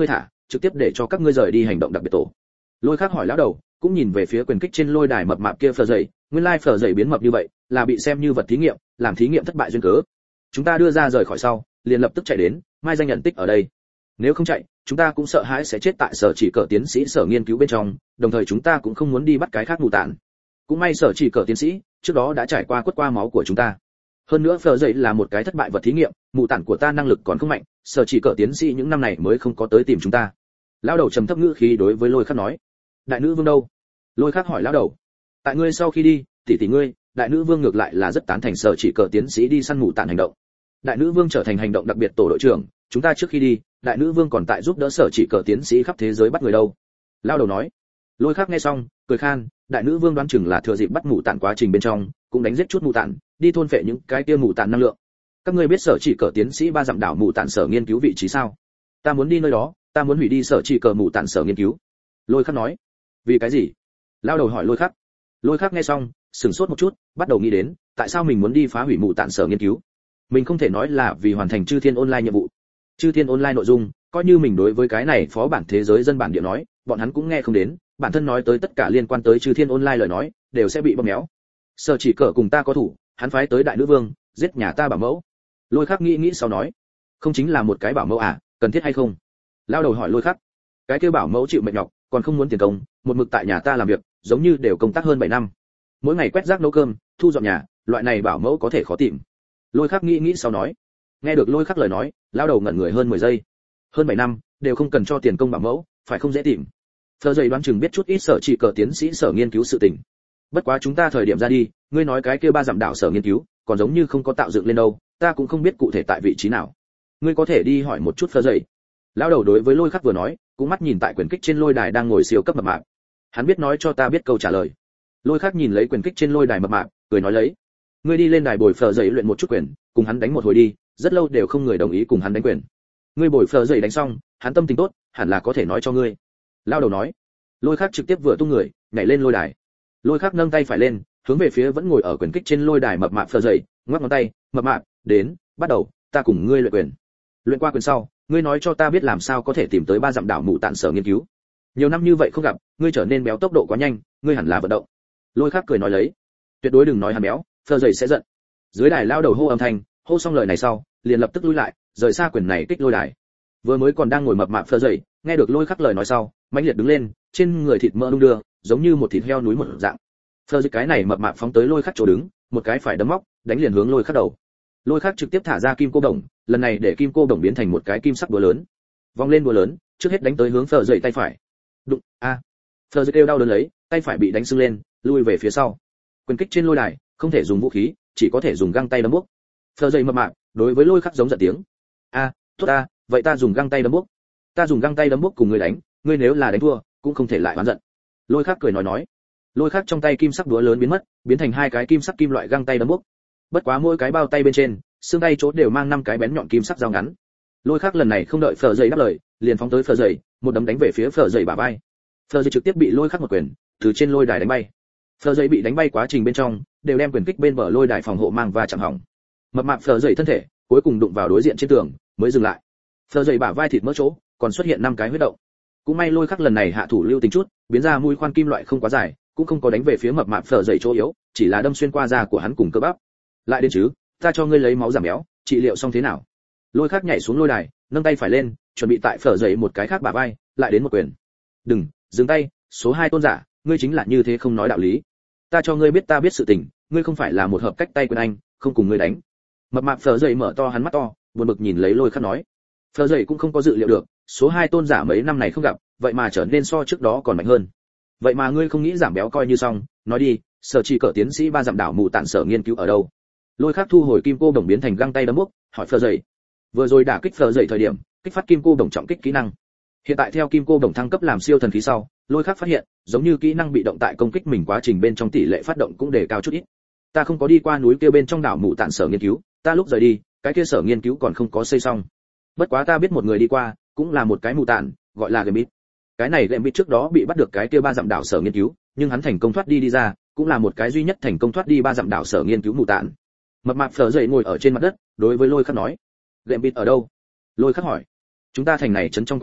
trực tiếp để cho các ngươi rời đi hành động đặc biệt tổ. Lôi Khắc hỏi lão đầu, cũng nhìn về phía quyền kích trên lôi đài mập mạp kia phờ dậy, nguyên lai phờ dậy biến mập như vậy, là bị xem như vật thí nghiệm, làm thí nghiệm thất bại duyên cớ. Chúng ta đưa ra rời khỏi sau, liền lập tức chạy đến, mai danh nhận tích ở đây. Nếu không chạy, chúng ta cũng sợ hãi sẽ chết tại sở chỉ cờ tiến sĩ sở nghiên cứu bên trong, đồng thời chúng ta cũng không muốn đi bắt cái khác mù tản. Cũng may sở chỉ cờ tiến sĩ trước đó đã trải qua quất qua máu của chúng ta. Hơn nữa phờ dậy là một cái thất bại vật thí nghiệm, mù tản của ta năng lực còn không mạnh, sở chỉ cờ tiến sĩ những năm này mới không có tới tìm chúng ta. Lão đầu trầm thấp ngữ khí đối với Lôi Khắc nói, đại nữ vương đâu? Lôi Khắc hỏi lão đầu, tại ngươi sau khi đi, tỷ tỷ ngươi, đại nữ vương ngược lại là rất tán thành sở chỉ cờ tiến sĩ đi săn mù tản hành động. Đại nữ vương trở thành hành động đặc biệt tổ đội trưởng, chúng ta trước khi đi, đại nữ vương còn tại giúp đỡ sở chỉ cờ tiến sĩ khắp thế giới bắt người đâu. Lão đầu nói. Lôi Khắc nghe xong, cười khan, đại nữ vương đoán chừng là thừa dịp bắt mù tản quá trình bên trong, cũng đánh giết chút mù tản, đi thôn phệ những cái kia mù tản năng lượng. Các ngươi biết sở chỉ cờ tiến sĩ ba dặm đảo mù tản sở nghiên cứu vị trí sao? Ta muốn đi nơi đó, ta muốn hủy đi sở chỉ cờ mù tản sở nghiên cứu. Lôi Khắc nói. Vì cái gì? Lão đầu hỏi Lôi Khắc. Lôi Khắc nghe xong, sửng sốt một chút, bắt đầu nghĩ đến, tại sao mình muốn đi phá hủy mù tản sở nghiên cứu? Mình không thể nói là vì hoàn thành chư thiên online nhiệm vụ. Chư thiên online nội dung, coi như mình đối với cái này phó bản thế giới dân bản địa nói, bọn hắn cũng nghe không đến, bản thân nói tới tất cả liên quan tới chư thiên online lời nói, đều sẽ bị bóp méo. Sở chỉ cờ cùng ta có thủ, hắn phái tới đại nữ vương, giết nhà ta bảo mẫu. Lôi Khắc nghĩ nghĩ sau nói, không chính là một cái bảo mẫu à, cần thiết hay không? Lao đầu hỏi Lôi Khắc, cái kêu bảo mẫu chịu mệt nhọc, còn không muốn tiền công, một mực tại nhà ta làm việc, giống như đều công tác hơn bảy năm. Mỗi ngày quét rác nấu cơm, thu dọn nhà, loại này bảo mẫu có thể khó tìm. Lôi Khắc nghĩ nghĩ sau nói, nghe được Lôi Khắc lời nói, lao đầu ngẩn người hơn mười giây. Hơn bảy năm, đều không cần cho tiền công bảo mẫu, phải không dễ tìm. Phờ dậy đoán chừng biết chút ít sở chỉ cờ tiến sĩ sở nghiên cứu sự tình. Bất quá chúng ta thời điểm ra đi, ngươi nói cái kia ba dặm đảo sở nghiên cứu, còn giống như không có tạo dựng lên đâu, ta cũng không biết cụ thể tại vị trí nào. Ngươi có thể đi hỏi một chút Phờ dậy. Lão đầu đối với Lôi Khắc vừa nói, cũng mắt nhìn tại quyền kích trên lôi đài đang ngồi siêu cấp mập mạp. Hắn biết nói cho ta biết câu trả lời. Lôi Khắc nhìn lấy quyền kích trên lôi đài mập mạp, cười nói lấy, ngươi đi lên đài bồi Phờ dậy luyện một chút quyền, cùng hắn đánh một hồi đi, rất lâu đều không người đồng ý cùng hắn đánh quyền. Ngươi bồi Phờ dậy đánh xong, hắn tâm tình tốt, hẳn là có thể nói cho ngươi. Lão đầu nói. Lôi Khắc trực tiếp vừa tung người, nhảy lên lôi đài. Lôi Khắc nâng tay phải lên, hướng về phía vẫn ngồi ở quyền kích trên lôi đài mập mạp Phờ dậy, ngoắc ngón tay, mập mạp, đến, bắt đầu, ta cùng ngươi luyện quyền. Luyện qua quyền sau, ngươi nói cho ta biết làm sao có thể tìm tới ba dặm đảo mù tản sở nghiên cứu. Nhiều năm như vậy không gặp, ngươi trở nên béo tốc độ quá nhanh, ngươi hẳn là vận động. Lôi Khắc cười nói lấy, tuyệt đối đừng nói hắn béo, Phờ dậy sẽ giận. Dưới đài lao đầu hô âm thanh, hô xong lời này sau, liền lập tức lui lại, rời xa quyền này kích lôi đài. Vừa mới còn đang ngồi mập mạp Phờ dậy, nghe được Lôi Khắc lời nói sau, mãnh liệt đứng lên, trên người thịt mỡ đung đưa, giống như một thịt heo núi một dạng. Phờ dậy cái này mập mạp phóng tới Lôi Khắc chỗ đứng, một cái phải đấm móc, đánh liền hướng Lôi Khắc đầu. Lôi Khắc trực tiếp thả ra kim cô đồng, lần này để kim cô đồng biến thành một cái kim sắc búa lớn. Vòng lên búa lớn, trước hết đánh tới hướng Phờ dậy tay phải. Đụng, a. À. Phờ dậy kêu đau đớn lấy, tay phải bị đánh sưng lên, lui về phía sau. Quyền kích trên lôi đài, không thể dùng vũ khí, chỉ có thể dùng găng tay đấm bốc. Phờ dậy mập mạp, đối với Lôi Khắc giống giận tiếng. A, à, tốt a, vậy ta dùng găng tay đấm bốc. Ta dùng găng tay đấm bốc cùng ngươi đánh, ngươi nếu là đánh thua, cũng không thể lại oán giận. Lôi Khắc cười nói nói. Lôi Khắc trong tay kim sắc đũa lớn biến mất, biến thành hai cái kim sắc kim loại găng tay đấm bốc. Bất quá mỗi cái bao tay bên trên, xương tay chốt đều mang năm cái bén nhọn kim sắc dao ngắn. Lôi Khắc lần này không đợi Phờ dậy đáp lời, liền phóng tới Phờ dậy, một đấm đánh về phía Phờ dậy bả vai. Phờ dậy trực tiếp bị Lôi Khắc một quyền từ trên lôi đài đánh bay. Phờ dậy bị đánh bay quá trình bên trong, đều đem quyền kích bên bờ lôi đài phòng hộ mang và chạm hỏng. Mập mạp Phờ dậy thân thể, cuối cùng đụng vào đối diện trên tường, mới dừng lại. Phờ dậy bả vai thịt mỡ chỗ, còn xuất hiện năm cái huyết động. Cũng may Lôi Khắc lần này hạ thủ lưu tình chút, biến ra mũi khoan kim loại không quá dài, cũng không có đánh về phía mập mạp Phờ dậy chỗ yếu, chỉ là đâm xuyên qua da của hắn cùng cơ bắp. Lại đến chứ, ta cho ngươi lấy máu giảm béo, trị liệu xong thế nào? Lôi Khắc nhảy xuống lôi đài, nâng tay phải lên, chuẩn bị tại Phờ dậy một cái khác bả vai, lại đến một quyền. Đừng, dừng tay, số hai tôn giả, ngươi chính là như thế không nói đạo lý. Ta cho ngươi biết ta biết sự tình, ngươi không phải là một hợp cách tay quyền anh, không cùng ngươi đánh. Mập mạp Phờ dậy mở to hắn mắt to, buồn bực nhìn lấy Lôi Khắc nói. Phờ dậy cũng không có dự liệu được, số hai tôn giả mấy năm này không gặp, vậy mà trở nên so trước đó còn mạnh hơn. Vậy mà ngươi không nghĩ giảm béo coi như xong, nói đi, sở chỉ cỡ tiến sĩ ba dặm đảo mù tản sở nghiên cứu ở đâu? Lôi Khắc thu hồi kim cô đồng biến thành găng tay đấm bốc, hỏi Phờ dậy. Vừa rồi đả kích Phờ dậy thời điểm, kích phát kim cô đồng trọng kích kỹ năng. Hiện tại theo kim cô đồng thăng cấp làm siêu thần khí sau, Lôi Khắc phát hiện, giống như kỹ năng bị động tại công kích mình quá trình bên trong tỷ lệ phát động cũng đề cao chút ít. Ta không có đi qua núi kia bên trong đảo mù tản sở nghiên cứu, ta lúc rời đi, cái kia sở nghiên cứu còn không có xây xong. Bất quá ta biết một người đi qua, cũng là một cái mù tản, gọi là Gambit. Cái này Gambit trước đó bị bắt được cái kia ba dặm đảo sở nghiên cứu, nhưng hắn thành công thoát đi đi ra, cũng là một cái duy nhất thành công thoát đi ba dặm đảo sở nghiên cứu mù tản. Mập mạp Phờ dậy ngồi ở trên mặt đất, đối với Lôi Khắc nói, Gambit ở đâu? Lôi Khắc hỏi. Chúng ta thành này trấn trong quán rượu,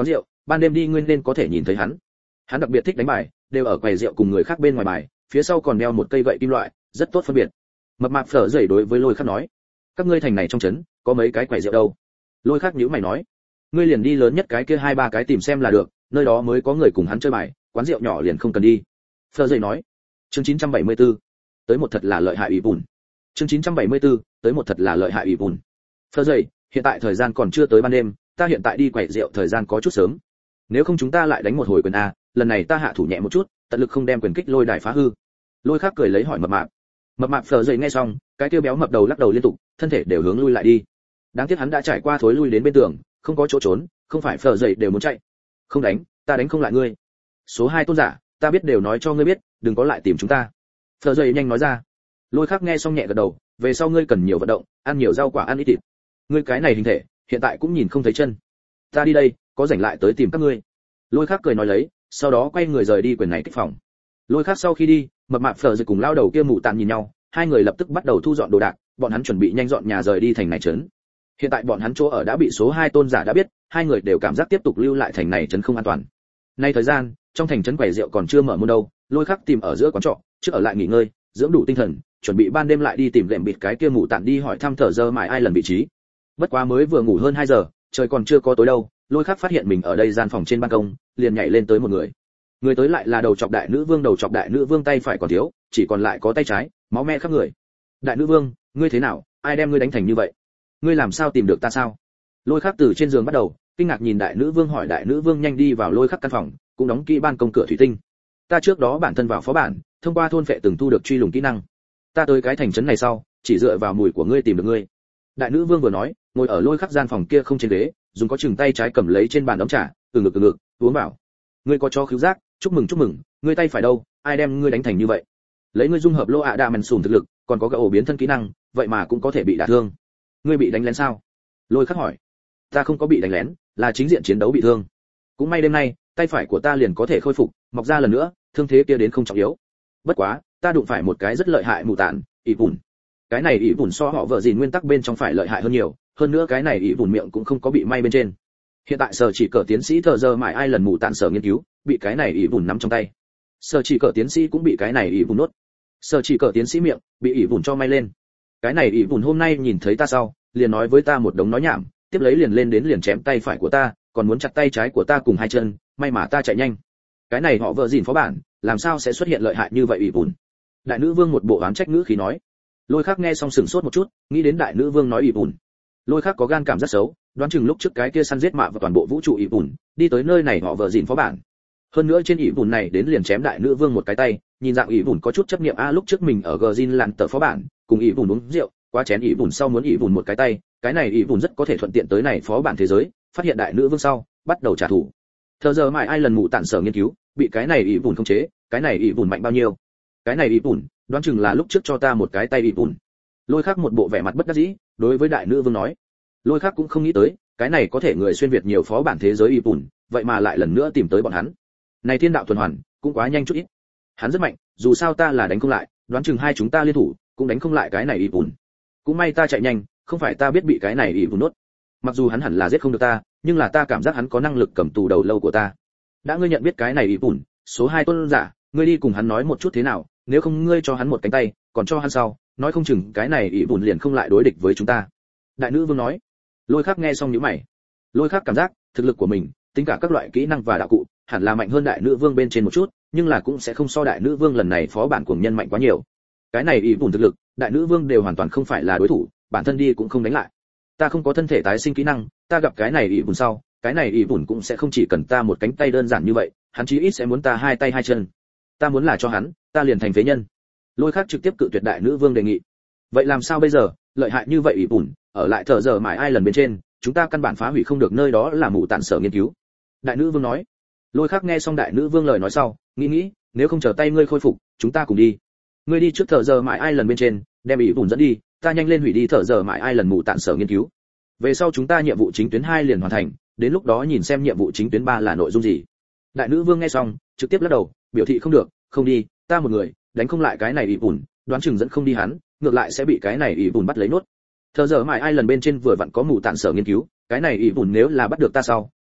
ban đêm đi ngươi nên có thể nhìn thấy hắn. Hắn đặc biệt thích đánh bài, đều ở quầy rượu cùng người khác bên ngoài bài, phía sau còn đeo một cây gậy kim loại, rất tốt phân biệt. Mập mạp phở dậy đối với Lôi Khắc nói, các ngươi thành này trong trấn có mấy cái quầy rượu đâu? Lôi Khắc nhíu mày nói, ngươi liền đi lớn nhất cái kia hai ba cái tìm xem là được, nơi đó mới có người cùng hắn chơi bài, quán rượu nhỏ liền không cần đi. Phở dậy nói. Chương chín trăm bảy mươi tư, tới một thật là lợi hại ủy bùn. Chương chín trăm bảy mươi tư, tới một thật là lợi hại ủy bùn. Phở dậy, hiện tại thời gian còn chưa tới ban đêm, ta hiện tại đi quầy rượu thời gian có chút sớm. Nếu không chúng ta lại đánh một hồi quyền a, lần này ta hạ thủ nhẹ một chút, tận lực không đem quyền kích lôi đài phá hư. Lôi Khắc cười lấy hỏi mập mạp. Mập mạp phở dậy nghe xong, cái tiêu béo mập đầu lắc đầu liên tục, thân thể đều hướng lui lại đi. Đáng tiếc hắn đã trải qua thối lui đến bên tường, không có chỗ trốn, không phải phở dậy đều muốn chạy. Không đánh, ta đánh không lại ngươi. Số hai tôn giả, ta biết đều nói cho ngươi biết, đừng có lại tìm chúng ta. Phở dậy nhanh nói ra. Lôi Khắc nghe xong nhẹ gật đầu, về sau ngươi cần nhiều vận động, ăn nhiều rau quả ăn ít thịt. Ngươi cái này hình thể, hiện tại cũng nhìn không thấy chân. Ta đi đây, có rảnh lại tới tìm các ngươi. Lôi Khắc cười nói lấy, sau đó quay người rời đi quyền này kích phòng. Lôi Khắc sau khi đi, mập mạp phở dậy cùng lao đầu kia mụ tàn nhìn nhau, hai người lập tức bắt đầu thu dọn đồ đạc, bọn hắn chuẩn bị nhanh dọn nhà rời đi thành này trấn. Hiện tại bọn hắn chỗ ở đã bị số hai tôn giả đã biết, hai người đều cảm giác tiếp tục lưu lại thành này trấn không an toàn. Nay thời gian, trong thành trấn quầy rượu còn chưa mở môn đâu, Lôi Khắc tìm ở giữa quán trọ, trước ở lại nghỉ ngơi, dưỡng đủ tinh thần, chuẩn bị ban đêm lại đi tìm lệm bịt cái kia mụ tàn đi hỏi thăm thở giờ mãi ai lần vị trí. Bất quá mới vừa ngủ hơn hai giờ, trời còn chưa có tối đâu, Lôi Khắc phát hiện mình ở đây gian phòng trên ban công, liền nhảy lên tới một người. Người tới lại là đầu chọc đại nữ vương, đầu chọc đại nữ vương tay phải còn thiếu, chỉ còn lại có tay trái, máu me khắp người. Đại nữ vương, ngươi thế nào, ai đem ngươi đánh thành như vậy? Ngươi làm sao tìm được ta sao? Lôi Khắc từ trên giường bắt đầu, kinh ngạc nhìn đại nữ vương hỏi. Đại nữ vương nhanh đi vào Lôi Khắc căn phòng, cũng đóng kỹ ban công cửa thủy tinh. Ta trước đó bản thân vào phó bản, thông qua thôn phệ từng thu được truy lùng kỹ năng. Ta tới cái thành trấn này sau, chỉ dựa vào mùi của ngươi tìm được ngươi. Đại nữ vương vừa nói, ngồi ở Lôi Khắc gian phòng kia không trên ghế, dùng có chừng tay trái cầm lấy trên bàn ấm trà, từ ngực từ ngực, uống vào. Ngươi có cho khứu giác, chúc mừng chúc mừng, ngươi tay phải đâu, ai đem ngươi đánh thành như vậy? Lấy ngươi dung hợp lô ạ đa mèn sùn thực lực, còn có cả ổ biến thân kỹ năng, vậy mà cũng có thể bị đả thương. Ngươi bị đánh lén sao? Lôi Khắc hỏi. Ta không có bị đánh lén, là chính diện chiến đấu bị thương. Cũng may đêm nay, tay phải của ta liền có thể khôi phục, mọc ra lần nữa, thương thế kia đến không trọng yếu. Bất quá, ta đụng phải một cái rất lợi hại mù tản, ỷ bùn. Cái này ỷ bùn so họ vợ gì nguyên tắc bên trong phải lợi hại hơn nhiều, hơn nữa cái này ỷ bùn miệng cũng không có bị may bên trên. Hiện tại sở chỉ cờ tiến sĩ thờ giờ mãi ai lần mù tản sở nghiên cứu, bị cái này ỷ bùn nắm trong tay. Sở chỉ cờ tiến sĩ cũng bị cái này ỷ bùn nuốt. Sở chỉ cờ tiến sĩ miệng bị ỷ bùn cho may lên. Cái này ỷ bùn hôm nay nhìn thấy ta sau, liền nói với ta một đống nói nhảm, tiếp lấy liền lên đến liền chém tay phải của ta, còn muốn chặt tay trái của ta cùng hai chân, may mà ta chạy nhanh. Cái này họ vợ gìn phó bản, làm sao sẽ xuất hiện lợi hại như vậy ỷ bùn? Đại nữ vương một bộ oán trách ngữ khí nói. Lôi Khắc nghe xong sừng sốt một chút, nghĩ đến đại nữ vương nói ỷ bùn. Lôi Khắc có gan cảm rất xấu, đoán chừng lúc trước cái kia săn giết mạ và toàn bộ vũ trụ ỷ bùn, đi tới nơi này họ vợ gìn phó bản. Hơn nữa trên ỷ bùn này đến liền chém đại nữ vương một cái tay, nhìn dạng ỷ bùn có chút chấp niệm a, lúc trước mình ở Gin lặn tờ phó bản, cùng ỷ bùn uống rượu, quá chén ỷ bùn sau muốn ỷ bùn một cái tay, cái này ỷ bùn rất có thể thuận tiện tới này phó bản thế giới, phát hiện đại nữ vương sau, bắt đầu trả thù. Thờ giờ mãi ai lần mụ tản sở nghiên cứu, bị cái này ỷ bùn khống chế, cái này ỷ bùn mạnh bao nhiêu? Cái này ỷ bùn, đoán chừng là lúc trước cho ta một cái tay ỷ bùn. Lôi Khắc một bộ vẻ mặt bất đắc dĩ, đối với đại nữ vương nói. Lôi Khắc cũng không nghĩ tới, cái này có thể người xuyên việt nhiều phó bản thế giới ỷ bùn, vậy mà lại lần nữa tìm tới bọn hắn. Này thiên đạo tuần hoàn, cũng quá nhanh chút ít. Hắn rất mạnh, dù sao ta là đánh không lại, đoán chừng hai chúng ta liên thủ, cũng đánh không lại cái này ỷ bùn. Cũng may ta chạy nhanh, không phải ta biết bị cái này ỷ bùn nuốt. Mặc dù hắn hẳn là giết không được ta, nhưng là ta cảm giác hắn có năng lực cầm tù đầu lâu của ta. Đã ngươi nhận biết cái này ỷ bùn, số hai tôn giả, ngươi đi cùng hắn nói một chút thế nào, nếu không ngươi cho hắn một cánh tay, còn cho hắn sau, nói không chừng cái này ỷ bùn liền không lại đối địch với chúng ta. Đại nữ vương nói. Lôi Khắc nghe xong nhíu mày. Lôi Khắc cảm giác thực lực của mình, tính cả các loại kỹ năng và đạo cụ, hẳn là mạnh hơn đại nữ vương bên trên một chút, nhưng là cũng sẽ không so đại nữ vương lần này phó bản cuồng nhân mạnh quá nhiều. Cái này ỷ bùn thực lực, đại nữ vương đều hoàn toàn không phải là đối thủ, bản thân đi cũng không đánh lại. Ta không có thân thể tái sinh kỹ năng, ta gặp cái này ỷ bùn sau, cái này ỷ bùn cũng sẽ không chỉ cần ta một cánh tay đơn giản như vậy, hắn chí ít sẽ muốn ta hai tay hai chân. Ta muốn là cho hắn, ta liền thành phế nhân. Lôi Khắc trực tiếp cự tuyệt đại nữ vương đề nghị. Vậy làm sao bây giờ, lợi hại như vậy ỷ bùn, ở lại thở giờ mãi ai lần bên trên, chúng ta căn bản phá hủy không được nơi đó là mụ tản sở nghiên cứu. Đại nữ vương nói. Lôi Khắc nghe xong đại nữ vương lời nói sau, nghĩ nghĩ, nếu không chờ tay ngươi khôi phục, chúng ta cùng đi. Ngươi đi trước thở giờ mãi ai lần bên trên, đem ỷ bùn dẫn đi, ta nhanh lên hủy đi thở giờ mãi ai lần mụ tản sở nghiên cứu. Về sau chúng ta nhiệm vụ chính tuyến hai liền hoàn thành, đến lúc đó nhìn xem nhiệm vụ chính tuyến ba là nội dung gì. Đại nữ vương nghe xong, trực tiếp lắc đầu, biểu thị không được, không đi, ta một người, đánh không lại cái này ỷ bùn, đoán chừng dẫn không đi hắn, ngược lại sẽ bị cái này ỷ bùn bắt lấy nốt. Thờ giờ mãi ai lần bên trên vừa vặn có mù tản sở nghiên cứu, cái này ỷ bùn nếu là bắt được ta sau,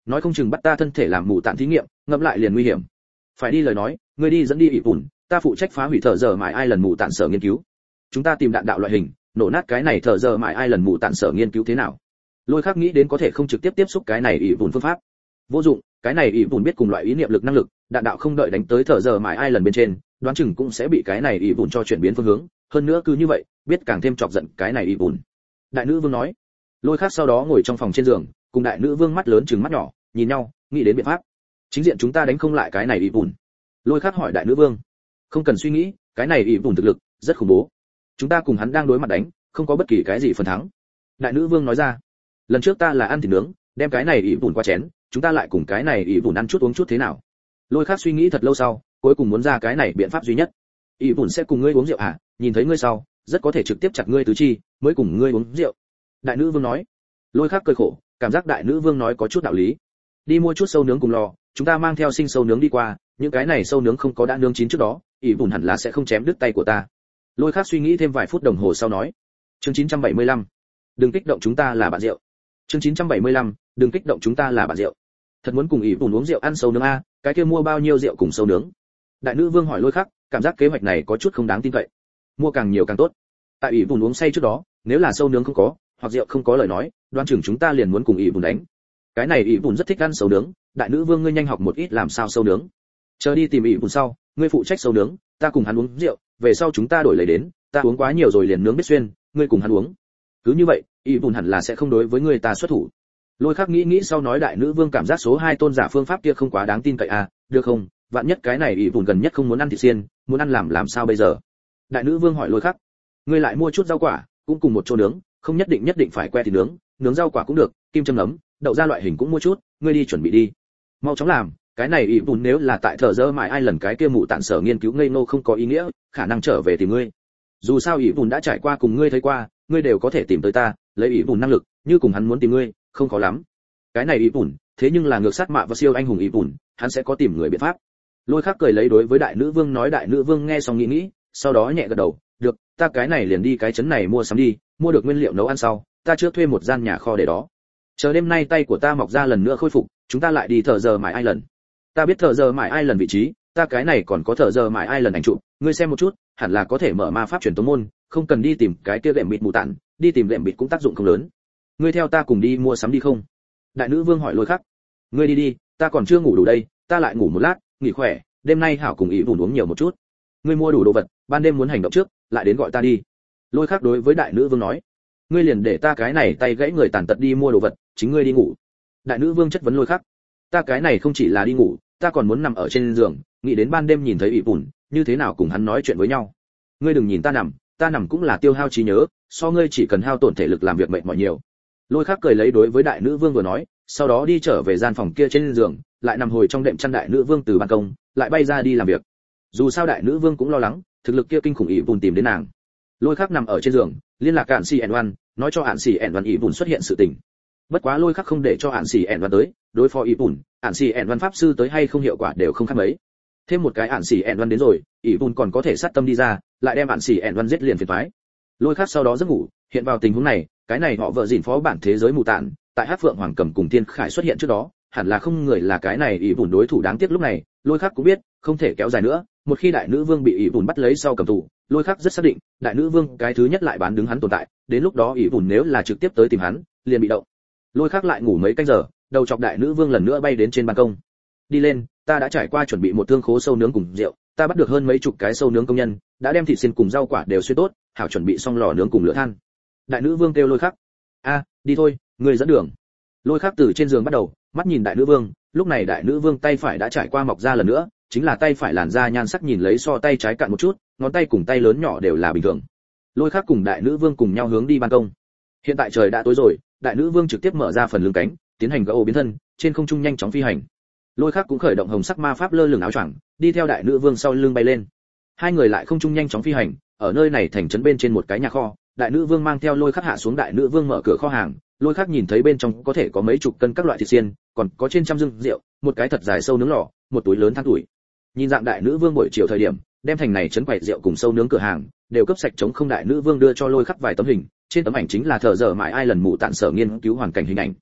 nói không chừng bắt ta thân thể làm mù tạn thí nghiệm, ngẫm lại liền nguy hiểm. Phải đi lời nói, ngươi đi dẫn đi ỷ bùn, ta phụ trách phá hủy thợ giờ mãi ai lần mù tạn sở nghiên cứu. Chúng ta tìm đạn đạo loại hình, nổ nát cái này thợ giờ mãi ai lần mù tạn sở nghiên cứu thế nào? Lôi Khắc nghĩ đến có thể không trực tiếp tiếp xúc cái này ỷ bùn phương pháp. Vô dụng, cái này ỷ bùn biết cùng loại ý niệm lực năng lực, đạn đạo không đợi đánh tới thợ giờ mãi ai lần bên trên, đoán chừng cũng sẽ bị cái này ỷ bùn cho chuyển biến phương hướng, hơn nữa cứ như vậy, biết càng thêm chọc giận cái này ỷ bùn. Đại nữ vương nói. Lôi Khắc sau đó ngồi trong phòng trên giường, cùng đại nữ vương mắt lớn trừng mắt nhỏ, nhìn nhau, nghĩ đến biện pháp. Chính diện chúng ta đánh không lại cái này ỷ bùn. Lôi Khắc hỏi đại nữ vương. Không cần suy nghĩ, cái này ỷ bùn thực lực rất khủng bố. Chúng ta cùng hắn đang đối mặt đánh, không có bất kỳ cái gì phần thắng. Đại nữ vương nói ra. Lần trước ta là ăn thịt nướng, đem cái này ỷ bùn qua chén, chúng ta lại cùng cái này ỷ bùn ăn chút uống chút thế nào? Lôi Khắc suy nghĩ thật lâu sau, cuối cùng muốn ra cái này biện pháp duy nhất. ỷ bùn sẽ cùng ngươi uống rượu à? Nhìn thấy ngươi sau, rất có thể trực tiếp chặt ngươi tứ chi, mới cùng ngươi uống rượu. Đại nữ vương nói. Lôi Khắc cười khổ, cảm giác đại nữ vương nói có chút đạo lý. Đi mua chút sâu nướng cùng lò, chúng ta mang theo sinh sâu nướng đi qua, những cái này sâu nướng không có đã nướng chín trước đó, ỷ bùn hẳn là sẽ không chém đứt tay của ta. Lôi Khắc suy nghĩ thêm vài phút đồng hồ sau nói. Chương chín trăm bảy mươi lăm. Đừng kích động, chúng ta là bạn rượu. Chương chín trăm bảy mươi lăm. Đừng kích động, chúng ta là bạn rượu. Thật muốn cùng ỷ bùn uống rượu ăn sâu nướng a, cái kia mua bao nhiêu rượu cùng sâu nướng? Đại nữ vương hỏi Lôi Khắc, cảm giác kế hoạch này có chút không đáng tin cậy. Mua càng nhiều càng tốt. Tại ỷ bùn uống say trước đó, nếu là sâu nướng không có, hoặc rượu không có lời nói, đoán chừng chúng ta liền muốn cùng ỷ bùn đánh. Cái này ỷ bùn rất thích ăn sâu nướng, đại nữ vương ngươi nhanh học một ít làm sao sâu nướng. Chờ đi tìm ỷ bùn sau, ngươi phụ trách sâu nướng, ta cùng hắn uống rượu, về sau chúng ta đổi lấy đến, ta uống quá nhiều rồi liền nướng biết xuyên, ngươi cùng hắn uống. Cứ như vậy, ỷ bùn hẳn là sẽ không đối với ngươi ta xuất thủ. Lôi Khắc nghĩ nghĩ sau nói đại nữ vương cảm giác số hai tôn giả phương pháp kia không quá đáng tin cậy à, được không? Vạn nhất cái này ỷ bùn gần nhất không muốn ăn thịt xiên, muốn ăn làm làm sao bây giờ? Đại nữ vương hỏi Lôi Khắc. Ngươi lại mua chút rau quả, cũng cùng một chỗ nướng, không nhất định nhất định phải que thịt nướng, nướng rau quả cũng được, kim châm nấm, đậu ra loại hình cũng mua chút, ngươi đi chuẩn bị đi. Mau chóng làm, cái này ỷ bùn nếu là tại thợ dơ mãi ai lần cái kia mụ tạn sở nghiên cứu ngây ngô không có ý nghĩa, khả năng trở về tìm ngươi. Dù sao ỷ bùn đã trải qua cùng ngươi thấy qua, ngươi đều có thể tìm tới ta, lấy ỷ bùn năng lực, như cùng hắn muốn tìm ngươi, không khó lắm. Cái này ỷ bùn, thế nhưng là ngược sát mạ và siêu anh hùng ỷ bùn, hắn sẽ có tìm người biện pháp. Lôi Khắc cười lấy đối với đại nữ vương nói, đại nữ vương nghe xong nghĩ nghĩ, sau đó nhẹ gật đầu, được, ta cái này liền đi cái trấn này mua sắm đi, mua được nguyên liệu nấu ăn sau, ta trước thuê một gian nhà kho để đó. Chờ đêm nay tay của ta mọc ra lần nữa khôi phục, chúng ta lại đi thợ giờ mãi ai lần. Ta biết thợ giờ mãi ai lần vị trí, ta cái này còn có thợ giờ mãi ai lần ảnh chụp, ngươi xem một chút, hẳn là có thể mở ma pháp truyền tống môn, không cần đi tìm cái kia gệm bịt mù tạn, đi tìm gệm bịt cũng tác dụng không lớn. Ngươi theo ta cùng đi mua sắm đi không? Đại nữ vương hỏi Lôi Khắc. Ngươi đi đi, ta còn chưa ngủ đủ đây, ta lại ngủ một lát, nghỉ khỏe, đêm nay hảo cùng ý bùn uống nhiều một chút. Ngươi mua đủ đồ vật, ban đêm muốn hành động trước, lại đến gọi ta đi. Lôi Khắc đối với đại nữ vương nói. Ngươi liền để ta cái này tay gãy người tàn tật đi mua đồ vật, chính ngươi đi ngủ. Đại nữ vương chất vấn Lôi Khắc. Ta cái này không chỉ là đi ngủ, ta còn muốn nằm ở trên giường, nghĩ đến ban đêm nhìn thấy ý bùn, như thế nào cùng hắn nói chuyện với nhau. Ngươi đừng nhìn ta nằm, ta nằm cũng là tiêu hao trí nhớ, so ngươi chỉ cần hao tổn thể lực làm việc mệt mỏi nhiều. Lôi Khắc cười lấy đối với đại nữ vương vừa nói, sau đó đi trở về gian phòng kia trên giường, lại nằm hồi trong đệm chăn. Đại nữ vương từ ban công lại bay ra đi làm việc. Dù sao đại nữ vương cũng lo lắng, thực lực kia kinh khủng ỷ bùn tìm đến nàng. Lôi Khắc nằm ở trên giường, liên lạc Ản Xỉ ẻn Oan, nói cho Ản Xỉ ẻn Oan ỷ bùn xuất hiện sự tình. Bất quá Lôi Khắc không để cho Ản Xỉ ẻn Oan tới, đối phó ỷ bùn, Ản Xỉ ẻn Oan pháp sư tới hay không hiệu quả đều không khác mấy. Thêm một cái Ản Xỉ ẻn Oan đến rồi, ỷ bùn còn có thể sát tâm đi ra, lại đem Ản Xỉ ẻn Oan giết liền phiền toái. Lôi Khắc sau đó giấc ngủ, hiện vào tình huống này, cái này họ vợ dịn phó bản thế giới mù tạn, tại Hắc Phượng Hoàng Cầm cùng Thiên Khải xuất hiện trước đó, hẳn là không người là cái này ỷ bùn đối thủ. Đáng tiếc lúc này, Lôi Khắc cũng biết, không thể kéo dài nữa, một khi đại nữ vương bị ỷ bùn bắt lấy sau cầm tù, Lôi Khắc rất xác định, đại nữ vương cái thứ nhất lại bán đứng hắn tồn tại, đến lúc đó ỷ bùn nếu là trực tiếp tới tìm hắn, liền bị động. Lôi Khắc lại ngủ mấy canh giờ, đầu chọc đại nữ vương lần nữa bay đến trên ban công. Đi lên, ta đã trải qua chuẩn bị một thương khố sâu nướng cùng rượu, ta bắt được hơn mấy chục cái sâu nướng công nhân, đã đem thịt xiên cùng rau quả đều xuyên tốt, hảo chuẩn bị xong lò nướng cùng lửa than. Đại nữ vương kêu Lôi Khắc. A, đi thôi, ngươi dẫn đường. Lôi Khắc từ trên giường bắt đầu, mắt nhìn đại nữ vương, lúc này đại nữ vương tay phải đã trải qua mọc ra lần nữa, chính là tay phải làn da nhan sắc nhìn lấy so tay trái cạn một chút, ngón tay cùng tay lớn nhỏ đều là bình thường. Lôi Khắc cùng đại nữ vương cùng nhau hướng đi ban công. Hiện tại trời đã tối rồi, đại nữ vương trực tiếp mở ra phần lưng cánh, tiến hành gỗ biến thân, trên không trung nhanh chóng phi hành. Lôi Khắc cũng khởi động hồng sắc ma pháp lơ lửng áo choàng, đi theo đại nữ vương sau lưng bay lên. Hai người lại không trung nhanh chóng phi hành, ở nơi này thành trấn bên trên một cái nhà kho, đại nữ vương mang theo Lôi Khắc hạ xuống. Đại nữ vương mở cửa kho hàng, Lôi Khắc nhìn thấy bên trong có thể có mấy chục cân các loại thịt xiên, còn có trên trăm dương rượu, một cái thật dài sâu nướng lò, một túi lớn than tuổi. Nhìn dạng đại nữ vương buổi chiều thời điểm, đem thành này trấn quậy rượu cùng sâu nướng cửa hàng đều cấp sạch trống không. Đại nữ vương đưa cho Lôi Khắc vài tấm hình, trên tấm ảnh chính là thợ dở mãi ai lần mù tạn sở nghiên cứu hoàn cảnh hình ảnh.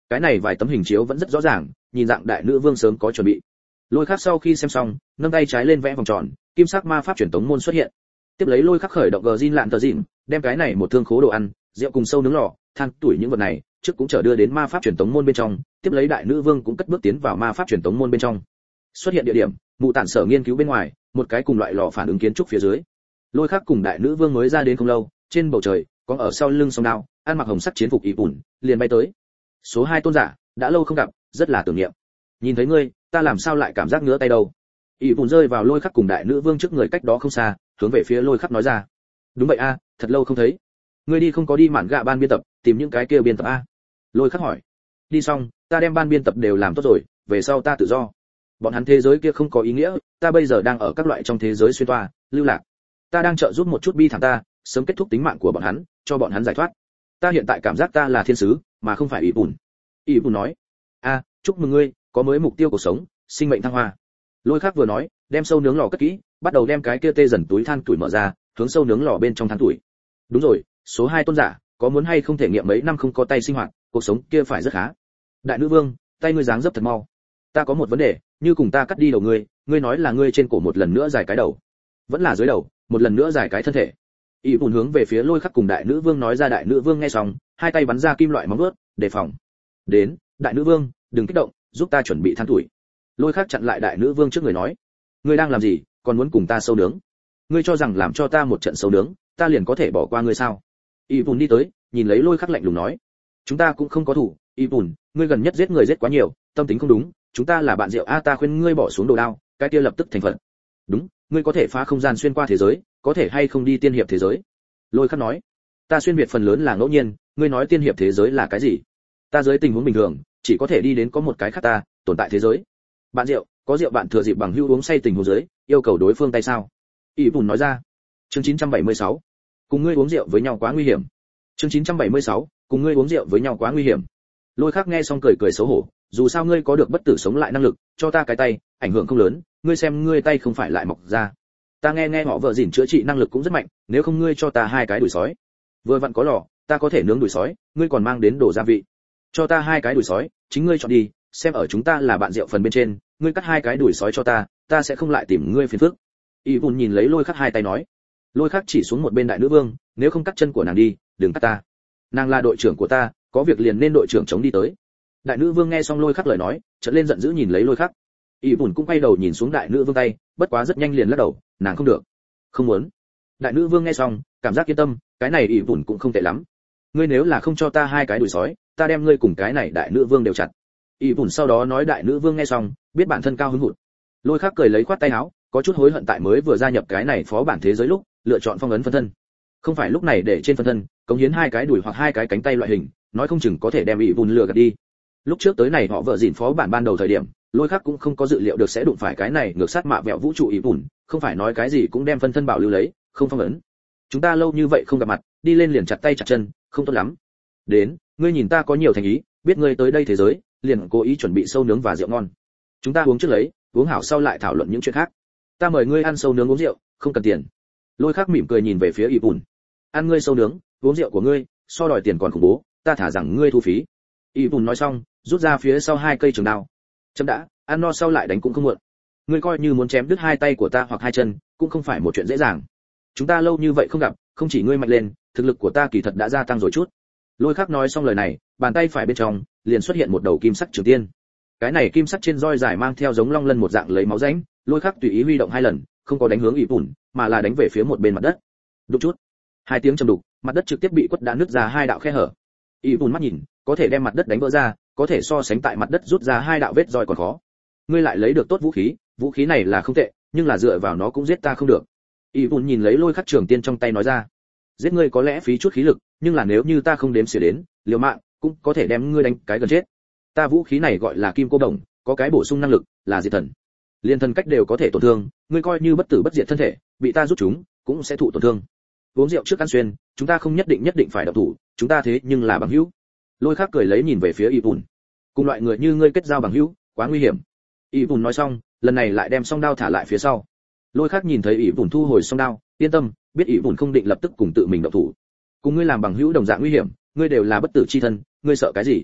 cái này vài tấm hình chiếu vẫn rất rõ ràng, nhìn dạng đại nữ vương sớm có chuẩn bị. Lôi Khắc sau khi xem xong, nâng tay trái lên vẽ vòng tròn, kim sắc ma pháp truyền tống môn xuất hiện. Tiếp lấy Lôi Khắc khởi động gờ zin lạn tờ dịm, đem cái này một thương khố đồ ăn, rượu cùng sâu nướng lò, than tuổi những vật này, trước cũng trở đưa đến ma pháp truyền tống môn bên trong, tiếp lấy đại nữ vương cũng cất bước tiến vào ma pháp truyền tống môn bên trong. Xuất hiện địa điểm, mụ tản sở nghiên cứu bên ngoài, một cái cùng loại lò phản ứng kiến trúc phía dưới. Lôi Khắc cùng đại nữ vương mới ra đến không lâu, trên bầu trời, có ở sau lưng sông đao, ăn mặc hồng sắc chiến phục y bùn, liền bay tới. Số hai tôn giả, đã lâu không gặp, rất là tưởng niệm. Nhìn thấy ngươi, ta làm sao lại cảm giác ngứa tay đâu? Y bùn rơi vào Lôi Khắc cùng đại nữ vương trước người cách đó không xa, hướng về phía Lôi Khắc nói ra. Đúng vậy a, thật lâu không thấy. Ngươi đi không có đi mạn gạ ban biên tập, tìm những cái kia biên tập a? Lôi Khắc hỏi. Đi xong, ta đem ban biên tập đều làm tốt rồi, về sau ta tự do. Bọn hắn thế giới kia không có ý nghĩa, ta bây giờ đang ở các loại trong thế giới xuyên toa, lưu lạc. Ta đang trợ giúp một chút bi thảm ta, sớm kết thúc tính mạng của bọn hắn, cho bọn hắn giải thoát. Ta hiện tại cảm giác ta là thiên sứ, mà không phải ỷ bùn. Ỷ bùn nói. A, chúc mừng ngươi, có mới mục tiêu cuộc sống, sinh mệnh thăng hoa. Lôi Khắc vừa nói, đem sâu nướng lò cất kỹ, bắt đầu đem cái kia tê dần túi than tuổi mở ra, hướng sâu nướng lò bên trong than tuổi. Đúng rồi, số hai tôn giả, có muốn hay không thể nghiệm mấy năm không có tay sinh hoạt, cuộc sống kia phải rất khá. Đại nữ vương, tay ngươi dáng dấp thật mau. Ta có một vấn đề, như cùng ta cắt đi đầu ngươi, ngươi nói là ngươi trên cổ một lần nữa dài cái đầu, vẫn là dưới đầu, một lần nữa dài cái thân thể. Y bùn hướng về phía Lôi Khắc cùng đại nữ vương nói ra. Đại nữ vương nghe xong, hai tay bắn ra kim loại móng vuốt, đề phòng. Đến, đại nữ vương, đừng kích động, giúp ta chuẩn bị than tuổi. Lôi Khắc chặn lại đại nữ vương trước người nói, ngươi đang làm gì, còn muốn cùng ta sâu nướng? Ngươi cho rằng làm cho ta một trận sâu nướng, ta liền có thể bỏ qua ngươi sao? Y bùn đi tới, nhìn lấy Lôi Khắc lạnh lùng nói, chúng ta cũng không có thủ. Y bùn, ngươi gần nhất giết người giết quá nhiều, tâm tính không đúng, chúng ta là bạn rượu a, ta khuyên ngươi bỏ xuống đồ đao, cái kia lập tức thành phận. Đúng, ngươi có thể phá không gian xuyên qua thế giới, có thể hay không đi tiên hiệp thế giới? Lôi Khắc nói, ta xuyên việt phần lớn là ngẫu nhiên, ngươi nói tiên hiệp thế giới là cái gì? Ta dưới tình huống bình thường, chỉ có thể đi đến có một cái khác ta tồn tại thế giới. Bạn rượu, có rượu bạn thừa dịp bằng hữu uống say tình huống dưới, yêu cầu đối phương tay sao? Y bùn nói ra. Chương chín trăm bảy mươi sáu, cùng ngươi uống rượu với nhau quá nguy hiểm. Chương chín trăm bảy mươi sáu, cùng ngươi uống rượu với nhau quá nguy hiểm. Lôi Khắc nghe xong cười cười xấu hổ, dù sao ngươi có được bất tử sống lại năng lực, cho ta cái tay, ảnh hưởng không lớn, ngươi xem ngươi tay không phải lại mọc ra. Ta nghe nghe họ vợ dỉn chữa trị năng lực cũng rất mạnh, nếu không ngươi cho ta hai cái đùi sói. Vừa vặn có lò, ta có thể nướng đùi sói, ngươi còn mang đến đồ gia vị. Cho ta hai cái đùi sói, chính ngươi chọn đi, xem ở chúng ta là bạn rượu phần bên trên, ngươi cắt hai cái đùi sói cho ta, ta sẽ không lại tìm ngươi phiền phức. Y Vun nhìn lấy Lôi Khắc hai tay nói. Lôi Khắc chỉ xuống một bên đại nữ vương, nếu không cắt chân của nàng đi, đừng cắt ta. Nàng là đội trưởng của ta, có việc liền nên đội trưởng chống đi tới. Đại nữ vương nghe xong Lôi Khắc lời nói, chợt lên giận dữ nhìn lấy Lôi Khắc. Y Vun cũng quay đầu nhìn xuống đại nữ vương tay, bất quá rất nhanh liền lắc đầu, nàng không được, không muốn. Đại nữ vương nghe xong, cảm giác yên tâm, cái này Y Vun cũng không tệ lắm. Ngươi nếu là không cho ta hai cái đùi sói, ta đem ngươi cùng cái này đại nữ vương đều chặt. Y Vun sau đó nói. Đại nữ vương nghe xong, biết bản thân cao hứng hụt. Lôi Khắc cười lấy khoát tay áo, có chút hối hận tại mới vừa gia nhập cái này phó bản thế giới lúc, lựa chọn phong ấn phân thân. Không phải lúc này để trên phân thân, cống hiến hai cái đùi hoặc hai cái cánh tay loại hình, nói không chừng có thể đem Y Vun lừa gạt đi. Lúc trước tới này họ vợ dỉn phó bản ban đầu thời điểm, Lôi Khắc cũng không có dự liệu được sẽ đụng phải cái này ngược sát mạ vẹo vũ trụ Y Vun, không phải nói cái gì cũng đem phân thân bảo lưu lấy, không phong ấn. Chúng ta lâu như vậy không gặp mặt, đi lên liền chặt tay chặt chân, không tốt lắm. Đến, ngươi nhìn ta có nhiều thành ý, biết ngươi tới đây thế giới, liền cố ý chuẩn bị sâu nướng và rượu ngon. Chúng ta uống trước lấy, uống hảo sau lại thảo luận những chuyện khác. Ta mời ngươi ăn sâu nướng uống rượu, không cần tiền. Lôi Khắc mỉm cười nhìn về phía Y Vun. Ăn ngươi sâu nướng, uống rượu của ngươi, so đòi tiền còn khủng bố, ta thả rằng ngươi thu phí. Y Vun nói xong, rút ra phía sau hai cây trường đao. Chấm đã, ăn no sau lại đánh cũng không muộn. Ngươi coi như muốn chém đứt hai tay của ta hoặc hai chân, cũng không phải một chuyện dễ dàng. Chúng ta lâu như vậy không gặp, không chỉ ngươi mạnh lên, thực lực của ta kỳ thật đã gia tăng rồi chút. Lôi Khắc nói xong lời này, bàn tay phải bên trong liền xuất hiện một đầu kim sắc trường tiên. Cái này kim sắc trên roi dài mang theo giống long lân một dạng lấy máu rãnh, Lôi Khắc tùy ý huy động hai lần, không có đánh hướng Y Vun, mà là đánh về phía một bên mặt đất. Đục chút. Hai tiếng trầm đục, mặt đất trực tiếp bị quất đã nứt ra hai đạo khe hở. Y Vun mắt nhìn, có thể đem mặt đất đánh vỡ ra, có thể so sánh tại mặt đất rút ra hai đạo vết roi còn khó. Ngươi lại lấy được tốt vũ khí, vũ khí này là không tệ, nhưng là dựa vào nó cũng giết ta không được. Y Vun nhìn lấy Lôi Khắc trường tiên trong tay nói ra. Giết ngươi có lẽ phí chút khí lực, nhưng là nếu như ta không đếm xỉa đến, liều mạng cũng có thể đem ngươi đánh cái gần chết. Ta vũ khí này gọi là kim cô đồng, có cái bổ sung năng lực là diệt thần, liên thần cách đều có thể tổn thương, ngươi coi như bất tử bất diệt thân thể, bị ta rút chúng cũng sẽ thụ tổn thương. Uống rượu trước ăn xuyên, chúng ta không nhất định nhất định phải động thủ, chúng ta thế nhưng là bằng hữu. Lôi Khắc cười lấy nhìn về phía Y Vun. Cùng loại người như ngươi kết giao bằng hữu, quá nguy hiểm. Y Vun nói xong, lần này lại đem song đao thả lại phía sau. Lôi Khắc nhìn thấy Y Vun thu hồi song đao, yên tâm, biết Y Vun không định lập tức cùng tự mình động thủ. Cùng ngươi làm bằng hữu đồng dạng nguy hiểm, ngươi đều là bất tử chi thân, ngươi sợ cái gì?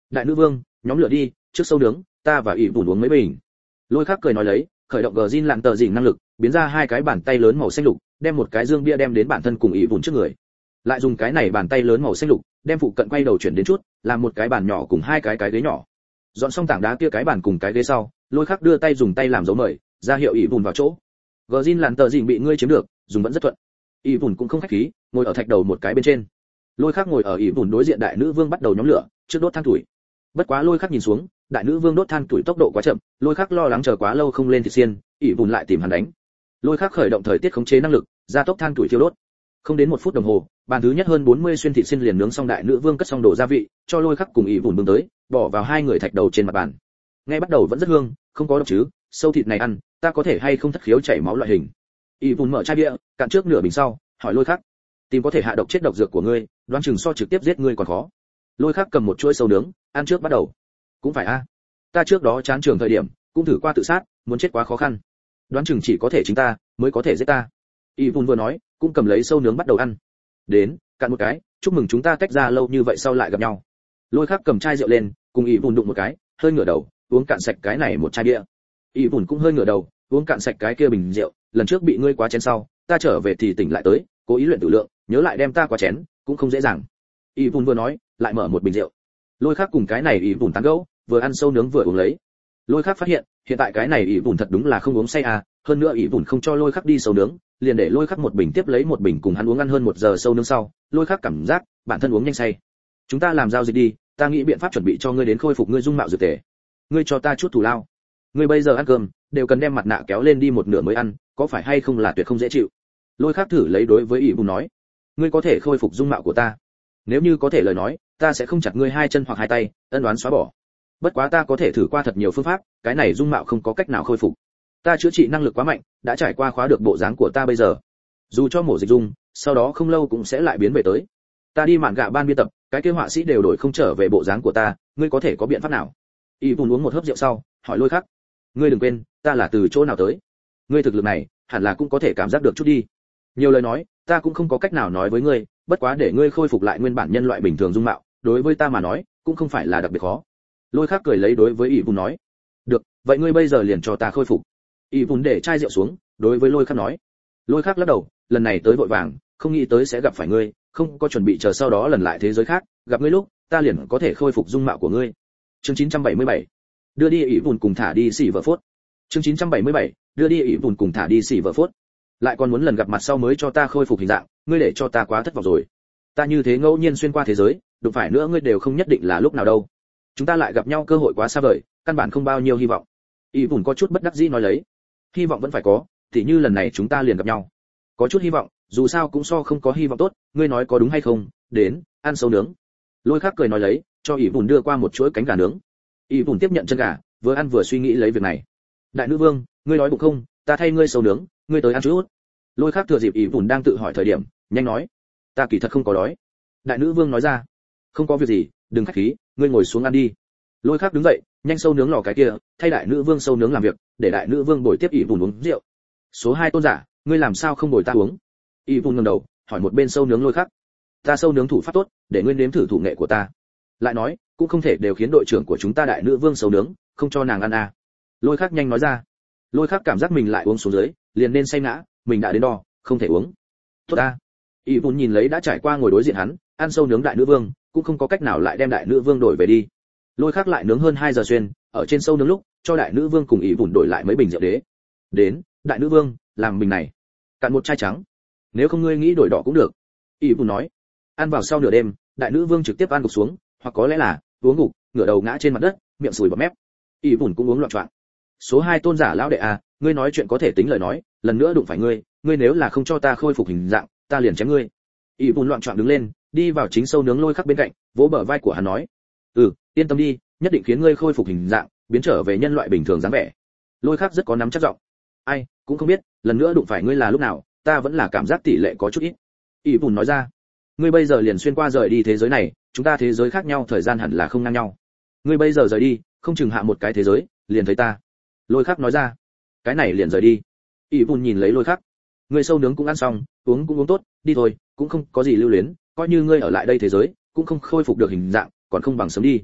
đại nữ vương, nhóm lửa đi, trước sâu nướng, ta và ỷ bùn uống mấy bình. Lôi Khắc cười nói lấy, khởi động gờ zin lặn tờ dình năng lực, biến ra hai cái bàn tay lớn màu xanh lục, đem một cái dương bia đem đến bản thân cùng ỷ bùn trước người. Lại dùng cái này bàn tay lớn màu xanh lục, đem phụ cận quay đầu chuyển đến chút, làm một cái bàn nhỏ cùng hai cái cái ghế nhỏ. Dọn xong tảng đá kia cái bàn cùng cái ghế sau, Lôi Khắc đưa tay dùng tay làm dấu mời, ra hiệu ỷ bùn vào chỗ. Gờ zin lặn tờ dình bị ngươi chiếm được, dùng vẫn rất thuận. ỷ bùn cũng không khách khí, ngồi ở thạch đầu một cái bên trên. Lôi Khắc ngồi ở ỷ bùn đối diện đại nữ vương bắt đầu nhóm lửa, trước đốt than tuổi. Bất quá Lôi Khắc nhìn xuống, đại nữ vương đốt than tuổi tốc độ quá chậm, Lôi Khắc lo lắng chờ quá lâu không lên thì xiên, ỷ bùn lại tìm hắn đánh. Lôi Khắc khởi động thời tiết khống chế năng lực, gia tốc than tuổi thiêu đốt. Không đến một phút đồng hồ, bàn thứ nhất hơn bốn mươi xuyên thịt xiên liền nướng xong, đại nữ vương cất xong đồ gia vị, cho Lôi Khắc cùng ỷ bùn bưng tới, bỏ vào hai người thạch đầu trên mặt bàn. Ngay bắt đầu vẫn rất hương, không có độc chứ, sâu thịt này ăn, ta có thể hay không thất khiếu chảy máu loại hình. ỷ bùn mở chai bia, cạn trước nửa bình sau, hỏi Lôi Khắc, tìm có thể hạ độc chết độc dược của ngươi, đoán chừng so trực tiếp giết ngươi còn khó. Lôi Khắc cầm một chuỗi sâu nướng, ăn trước bắt đầu. Cũng phải a, ta trước đó chán trường thời điểm, cũng thử qua tự sát, muốn chết quá khó khăn. Đoán chừng chỉ có thể chính ta mới có thể giết ta. Y Vun vừa nói, cũng cầm lấy sâu nướng bắt đầu ăn. Đến, cạn một cái, chúc mừng chúng ta tách ra lâu như vậy sau lại gặp nhau. Lôi Khắc cầm chai rượu lên, cùng Y Vun đụng một cái, hơi ngửa đầu, uống cạn sạch cái này một chai bia. Y Vun cũng hơi ngửa đầu, uống cạn sạch cái kia bình rượu, lần trước bị ngươi quá chén sau, ta trở về thì tỉnh lại tới, cố ý luyện tự lượng, nhớ lại đem ta quá chén, cũng không dễ dàng. Y Vun vừa nói, lại mở một bình rượu. Lôi Khắc cùng cái này Y Vun tán gẫu, vừa ăn sâu nướng vừa uống lấy. Lôi Khắc phát hiện, hiện tại cái này ỷ vùn thật đúng là không uống say à, hơn nữa ỷ vùn không cho Lôi Khắc đi sâu nướng, liền để Lôi Khắc một bình tiếp lấy một bình cùng hắn uống, ăn hơn một giờ sâu nướng sau, Lôi Khắc cảm giác bản thân uống nhanh say. Chúng ta làm giao dịch đi, ta nghĩ biện pháp chuẩn bị cho ngươi đến khôi phục ngươi dung mạo dược tề. Ngươi cho ta chút thù lao. Ngươi bây giờ ăn cơm đều cần đem mặt nạ kéo lên đi một nửa mới ăn, có phải hay không là tuyệt không dễ chịu. Lôi Khắc thử lấy đối với ỷ vùn nói, ngươi có thể khôi phục dung mạo của ta. Nếu như có thể lời nói, ta sẽ không chặt ngươi hai chân hoặc hai tay, ân oán xóa bỏ. Bất quá ta có thể thử qua thật nhiều phương pháp, cái này dung mạo không có cách nào khôi phục. Ta chữa trị năng lực quá mạnh, đã trải qua khóa được bộ dáng của ta bây giờ. Dù cho mổ dịch dung, sau đó không lâu cũng sẽ lại biến về tới. Ta đi mạn gạ ban biên tập, cái kia họa sĩ đều đổi không trở về bộ dáng của ta, ngươi có thể có biện pháp nào? Y Vun uống một hớp rượu sau, hỏi Lôi Khắc, ngươi đừng quên, ta là từ chỗ nào tới? Ngươi thực lực này, hẳn là cũng có thể cảm giác được chút đi. Nhiều lời nói, ta cũng không có cách nào nói với ngươi, bất quá để ngươi khôi phục lại nguyên bản nhân loại bình thường dung mạo, đối với ta mà nói, cũng không phải là đặc biệt khó. Lôi Khắc cười lấy đối với ỷ vùn nói, được, vậy ngươi bây giờ liền cho ta khôi phục. ỷ vùn để chai rượu xuống, đối với Lôi Khắc nói. Lôi Khắc lắc đầu, lần này tới vội vàng, không nghĩ tới sẽ gặp phải ngươi, không có chuẩn bị chờ sau đó lần lại thế giới khác, gặp ngươi lúc, ta liền có thể khôi phục dung mạo của ngươi. Chương chín trăm bảy mươi bảy, đưa đi ỷ vùn cùng thả đi xỉ vợ phốt. Chương chín trăm bảy mươi bảy, đưa đi ỷ vùn cùng thả đi xỉ vợ phốt. Lại còn muốn lần gặp mặt sau mới cho ta khôi phục hình dạng, ngươi để cho ta quá thất vọng rồi. Ta như thế ngẫu nhiên xuyên qua thế giới, đụng phải nữa ngươi đều không nhất định là lúc nào đâu. Chúng ta lại gặp nhau cơ hội quá xa vời, căn bản không bao nhiêu hy vọng. Y Vun có chút bất đắc dĩ nói lấy, hy vọng vẫn phải có, thì như lần này chúng ta liền gặp nhau, có chút hy vọng, dù sao cũng so không có hy vọng tốt, ngươi nói có đúng hay không? Đến, ăn sâu nướng. Lôi Khắc cười nói lấy, cho Y Vun đưa qua một chuỗi cánh gà nướng. Y Vun tiếp nhận chân gà, vừa ăn vừa suy nghĩ lấy việc này. Đại nữ vương, ngươi nói bụng không? Ta thay ngươi sâu nướng, ngươi tới ăn chút. Lôi Khắc thừa dịp Y Vun đang tự hỏi thời điểm, nhanh nói, ta kỳ thật không có đói. Đại nữ vương nói ra, không có việc gì, đừng khách khí, ngươi ngồi xuống ăn đi. Lôi Khắc đứng dậy, nhanh sâu nướng lò cái kia, thay đại nữ vương sâu nướng làm việc, để đại nữ vương bồi tiếp ỷ vùn uống rượu. Số hai tôn giả, ngươi làm sao không bồi ta uống? ỷ vùn ngẩng đầu, hỏi một bên sâu nướng Lôi Khắc. Ta sâu nướng thủ pháp tốt, để ngươi nếm thử thủ nghệ của ta. Lại nói, cũng không thể đều khiến đội trưởng của chúng ta đại nữ vương sâu nướng, không cho nàng ăn à? Lôi Khắc nhanh nói ra. Lôi Khắc cảm giác mình lại uống xuống dưới, liền nên say ngã, mình đã đến đo, không thể uống. Tốt ta. ỷ vùn nhìn lấy đã trải qua ngồi đối diện hắn, ăn sâu nướng đại nữ vương, cũng không có cách nào lại đem đại nữ vương đổi về đi. Lôi Khắc lại nướng hơn hai giờ xuyên, ở trên sâu nướng lúc, cho đại nữ vương cùng ỷ vùn đổi lại mấy bình rượu đế. Đến, đại nữ vương, làm bình này, cạn một chai trắng. Nếu không ngươi nghĩ đổi đỏ cũng được. ỷ vùn nói. Ăn vào sau nửa đêm, đại nữ vương trực tiếp ăn gục xuống, hoặc có lẽ là uống ngục, ngửa đầu ngã trên mặt đất, miệng sùi bọt mép. ỷ vùn cũng uống loạn choạng. Số hai tôn giả lão đệ à, ngươi nói chuyện có thể tính lời nói, lần nữa đụng phải ngươi, ngươi nếu là không cho ta khôi phục hình dạng, ta liền chém ngươi. ỷ vùn loạn choạng đứng lên, đi vào chính sâu nướng Lôi Khắc bên cạnh, vỗ bờ vai của hắn nói, ừ, yên tâm đi, nhất định khiến ngươi khôi phục hình dạng, biến trở về nhân loại bình thường dáng vẻ. Lôi Khắc rất có nắm chắc giọng. Ai, cũng không biết, lần nữa đụng phải ngươi là lúc nào, ta vẫn là cảm giác tỷ lệ có chút ít. ỷ vùn nói ra. Ngươi bây giờ liền xuyên qua rời đi thế giới này, chúng ta thế giới khác nhau thời gian hẳn là không ngang nhau. Ngươi bây giờ rời đi, không chừng hạ một cái thế giới, liền thấy ta. Lôi Khắc nói ra. Cái này liền rời đi. ỷ vùn nhìn lấy Lôi Khắc. Ngươi sâu nướng cũng ăn xong, uống cũng uống tốt, đi thôi, cũng không có gì lưu luyến, coi như ngươi ở lại đây thế giới, cũng không khôi phục được hình dạng, còn không bằng sớm đi.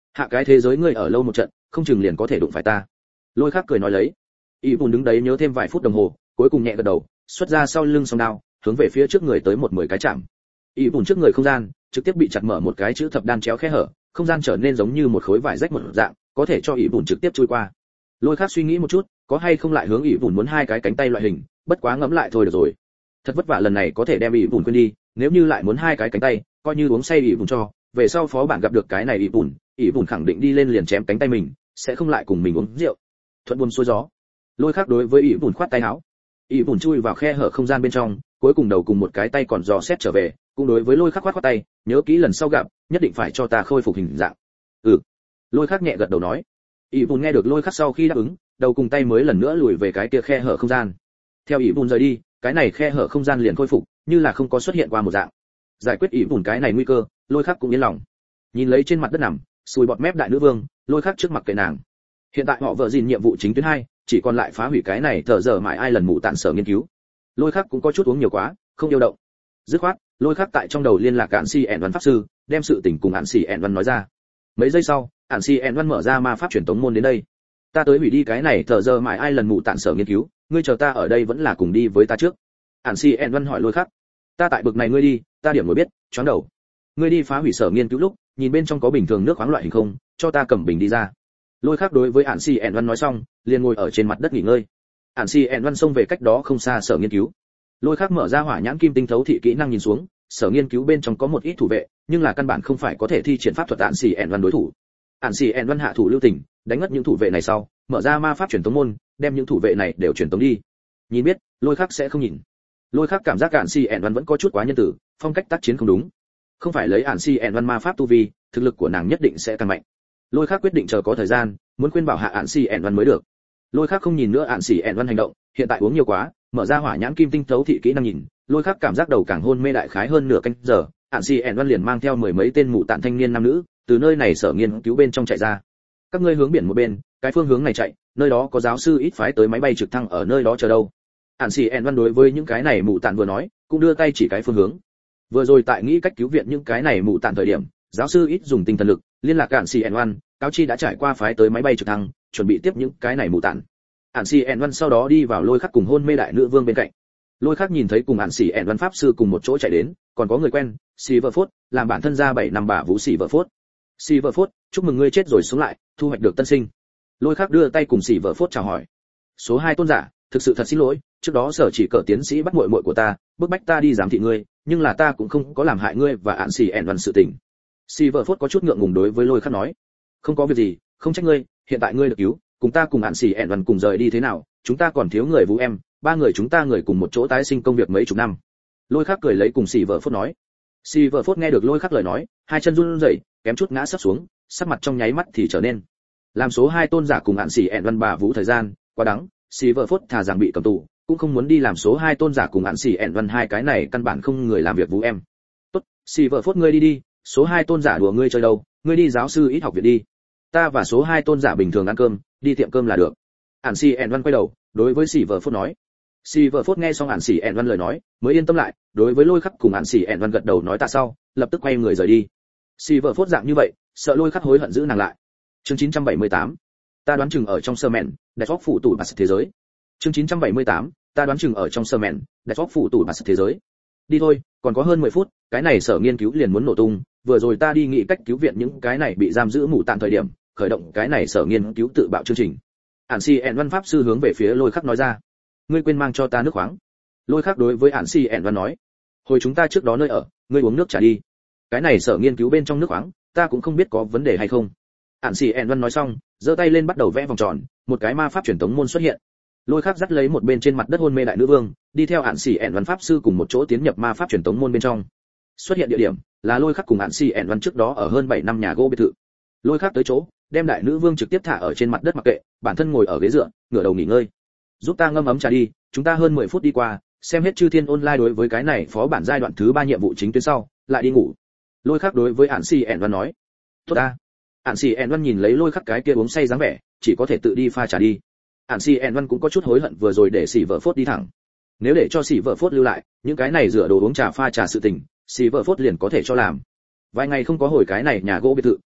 hạ cái thế giới ngươi ở lâu một trận không chừng liền có thể đụng phải ta. Lôi Khắc cười nói lấy. Y Bùn đứng đấy nhớ thêm vài phút đồng hồ, cuối cùng nhẹ gật đầu, xuất ra sau lưng song đao, hướng về phía trước người tới một mười cái chạm. Y Bùn trước người không gian trực tiếp bị chặt mở một cái chữ thập đan chéo khe hở, không gian trở nên giống như một khối vải rách một dạng, có thể cho Y Bùn trực tiếp chui qua. Lôi Khắc suy nghĩ một chút, có hay không lại hướng Y Bùn muốn hai cái cánh tay loại hình, bất quá ngẫm lại thôi được rồi. Thật vất vả lần này có thể đem Y Bùn quên đi, nếu như lại muốn hai cái cánh tay, coi như uống say Y Bùn cho, về sau phó bản gặp được cái này Y Bùn, Y Bùn khẳng định đi lên liền chém cánh tay mình, sẽ không lại cùng mình uống rượu. Thuận buồm xuôi gió. Lôi Khắc đối với Y Bùn khoát tay áo. Y Bùn chui vào khe hở không gian bên trong, cuối cùng đầu cùng một cái tay còn dò xét trở về, cũng đối với Lôi Khắc khoát khoát tay, nhớ kỹ lần sau gặp, nhất định phải cho ta khôi phục hình dạng. Ừ. Lôi Khắc nhẹ gật đầu nói. Y Bùn nghe được Lôi Khắc sau khi đáp ứng, đầu cùng tay mới lần nữa lùi về cái kia khe hở không gian. Theo Y Bùn rời đi, cái này khe hở không gian liền khôi phục, như là không có xuất hiện qua một dạng. Giải quyết Y Bùn cái này nguy cơ, Lôi Khắc cũng yên lòng. Nhìn lấy trên mặt đất nằm, sùi bọt mép đại nữ vương, Lôi Khắc trước mặt kệ nàng. Hiện tại họ vợ gìn nhiệm vụ chính tuyến hai, chỉ còn lại phá hủy cái này thở giờ mãi ai lần mụ tạn sở nghiên cứu. Lôi Khắc cũng có chút uống nhiều quá, không yêu động. Dứt khoát, Lôi Khắc tại trong đầu liên lạc Ản Si ẻn văn pháp sư, đem sự tình cùng Ản Si ẻn văn nói ra. Mấy giây sau, Ản Si ẻn văn mở ra ma pháp truyền tống môn đến đây. Ta tới hủy đi cái này thở giờ mãi ai lần mụ tạn sở nghiên cứu, ngươi chờ ta ở đây vẫn là cùng đi với ta trước. Ản Si ẻn văn hỏi Lôi Khắc. Ta tại bực này ngươi đi, ta điểm mới biết, choáng đầu. Ngươi đi phá hủy sở nghiên cứu lúc, nhìn bên trong có bình thường nước khoáng loại hình không, cho ta cầm bình đi ra. Lôi Khắc đối với Ản Si ẻn văn nói xong, liền ngồi ở trên mặt đất nghỉ ngơi. Ản Si ẻn văn xông về cách đó không xa sở nghiên cứu. Lôi Khắc mở ra hỏa nhãn kim tinh thấu thị kỹ năng nhìn xuống, sở nghiên cứu bên trong có một ít thủ vệ, nhưng là căn bản không phải có thể thi triển pháp thuật Ản Si ẻn văn đối thủ. Ản Si ẻn văn hạ thủ lưu tình, đánh ngất những thủ vệ này sau, mở ra ma pháp truyền tống môn, đem những thủ vệ này đều truyền tống đi. Nhìn biết, Lôi Khắc sẽ không nhìn. Lôi Khắc cảm giác Ản Si ẻn văn vẫn có chút quá nhân tử, phong cách tác chiến không đúng. Không phải lấy Ản Si ẻn văn ma pháp tu vi, thực lực của nàng nhất định sẽ càng mạnh. Lôi Khắc quyết định chờ có thời gian, muốn khuyên bảo hạ Ản Si ẻn văn mới được. Lôi Khắc không nhìn nữa Ản Si ẻn văn hành động, hiện tại uống nhiều quá, mở ra hỏa nhãn kim tinh thấu thị kỹ năng nhìn, Lôi Khắc cảm giác đầu càng hôn mê đại khái hơn nửa canh giờ, Ản Si ẻn văn liền mang theo mười mấy tên mụ tạn thanh niên nam nữ, từ nơi này sở nghiên cứu bên trong chạy ra. Các ngươi hướng biển một bên, cái phương hướng này chạy, nơi đó có giáo sư ít phái tới máy bay trực thăng ở nơi đó chờ đâu. Ản Si ẻn văn đối với những cái này mụ tạn vừa nói, cũng đưa tay chỉ cái phương hướng. Vừa rồi tại nghĩ cách cứu viện những cái này mụ tạn thời điểm, giáo sư ít dùng tinh thần lực liên lạc Ản Si ẻn văn, cáo chi đã trải qua phái tới máy bay trực thăng, chuẩn bị tiếp những cái này mụ tạn. Ản Si ẻn văn sau đó đi vào Lôi Khắc cùng hôn mê đại nữ vương bên cạnh. Lôi Khắc nhìn thấy cùng Ản Si ẻn văn pháp sư cùng một chỗ chạy đến, còn có người quen, Silverfoot, làm bản thân ra bảy năm bà vũ Silverfoot. Silverfoot, chúc mừng ngươi chết rồi sống lại, thu hoạch được tân sinh. Lôi Khắc đưa tay cùng Silverfoot chào hỏi. Số hai tôn giả, thực sự thật xin lỗi, trước đó sở chỉ cờ tiến sĩ bắt muội muội của ta, bức bách ta đi giám thị ngươi, nhưng là ta cũng không có làm hại ngươi và Ản Si ẻn văn sự tình. Silverfoot có chút ngượng ngùng đối với Lôi Khắc nói, không có việc gì, không trách ngươi, hiện tại ngươi được cứu, cùng ta cùng Ản Si ẻn văn cùng rời đi thế nào, chúng ta còn thiếu người vũ em, ba người chúng ta người cùng một chỗ tái sinh công việc mấy chục năm. Lôi Khắc cười lấy cùng Silverfoot nói. Silverfoot nghe được Lôi Khắc lời nói, hai chân run rẩy, kém chút ngã sấp xuống, sắc mặt trong nháy mắt thì trở nên. Làm số hai tôn giả cùng Ản Si ẻn văn bà vũ thời gian, quá đắng, Silverfoot thà rằng bị cầm tù, cũng không muốn đi làm số hai tôn giả cùng Ản Si ẻn văn hai cái này căn bản không người làm việc vũ em. Tốt, Silverfoot ngươi đi đi, số hai tôn giả đùa ngươi chơi đâu, ngươi đi giáo sư ít học viện đi. Ta và số hai tôn giả bình thường ăn cơm, đi tiệm cơm là được. Ản Si ẻn văn quay đầu, đối với Silverfoot nói. Silverfoot nghe xong Ản Si ẻn văn lời nói, mới yên tâm lại, đối với Lôi Khắc cùng Ản Si ẻn văn gật đầu nói tạ sau, lập tức quay người rời đi. Silverfoot dạng như vậy, sợ Lôi Khắc hối hận giữ nàng lại. Chương chín trăm bảy mươi tám, ta đoán chừng ở trong sơ mẹn, đại phóc phụ tủ bạt thế giới. Chương chín trăm bảy mươi tám, ta đoán chừng ở trong sơ mẹn, đại phóc phụ tủ bạt thế giới. Đi thôi, còn có hơn mười phút, cái này sở nghiên cứu liền muốn nổ tung, vừa rồi ta đi nghĩ cách cứu viện những cái này bị giam giữ mù tạn thời điểm, khởi động cái này sở nghiên cứu tự bạo chương trình. Ản Si ẻn văn pháp sư hướng về phía Lôi Khắc nói ra, ngươi quên mang cho ta nước khoáng. Lôi Khắc đối với Ản Si ẻn văn nói, hồi chúng ta trước đó nơi ở, ngươi uống nước trả đi. Cái này sở nghiên cứu bên trong nước khoáng, ta cũng không biết có vấn đề hay không. Ản Si ẻn văn nói xong, giơ tay lên bắt đầu vẽ vòng tròn, một cái ma pháp truyền tống môn xuất hiện. Lôi Khắc dắt lấy một bên trên mặt đất hôn mê đại nữ vương, đi theo Ản Si ẻn văn pháp sư cùng một chỗ tiến nhập ma pháp truyền tống môn bên trong. Xuất hiện địa điểm là Lôi Khắc cùng Ản Si ẻn văn trước đó ở hơn bảy năm nhà gỗ biệt thự. Lôi Khắc tới chỗ, đem đại nữ vương trực tiếp thả ở trên mặt đất mặc kệ, bản thân ngồi ở ghế dựa, ngửa đầu nghỉ ngơi. Giúp ta ngâm ấm trà đi, chúng ta hơn mười phút đi qua, xem hết Chư Thiên Online đối với cái này phó bản giai đoạn thứ ba nhiệm vụ chính tuyến sau, lại đi ngủ. Lôi Khắc đối với Ản Si ẻn văn nói, tốt ta. Ản Si ẻn văn nhìn lấy Lôi Khắc cái kia uống say dáng vẻ, chỉ có thể tự đi pha trà đi. Ản Si ẻn văn cũng có chút hối hận vừa rồi để xỉ vợ phốt đi thẳng. Nếu để cho xỉ vợ phốt lưu lại, những cái này rửa đồ uống trà pha trà sự tình, xỉ vợ phốt liền có thể cho làm. Vài ngày không có hồi cái này nhà gỗ biệt thự,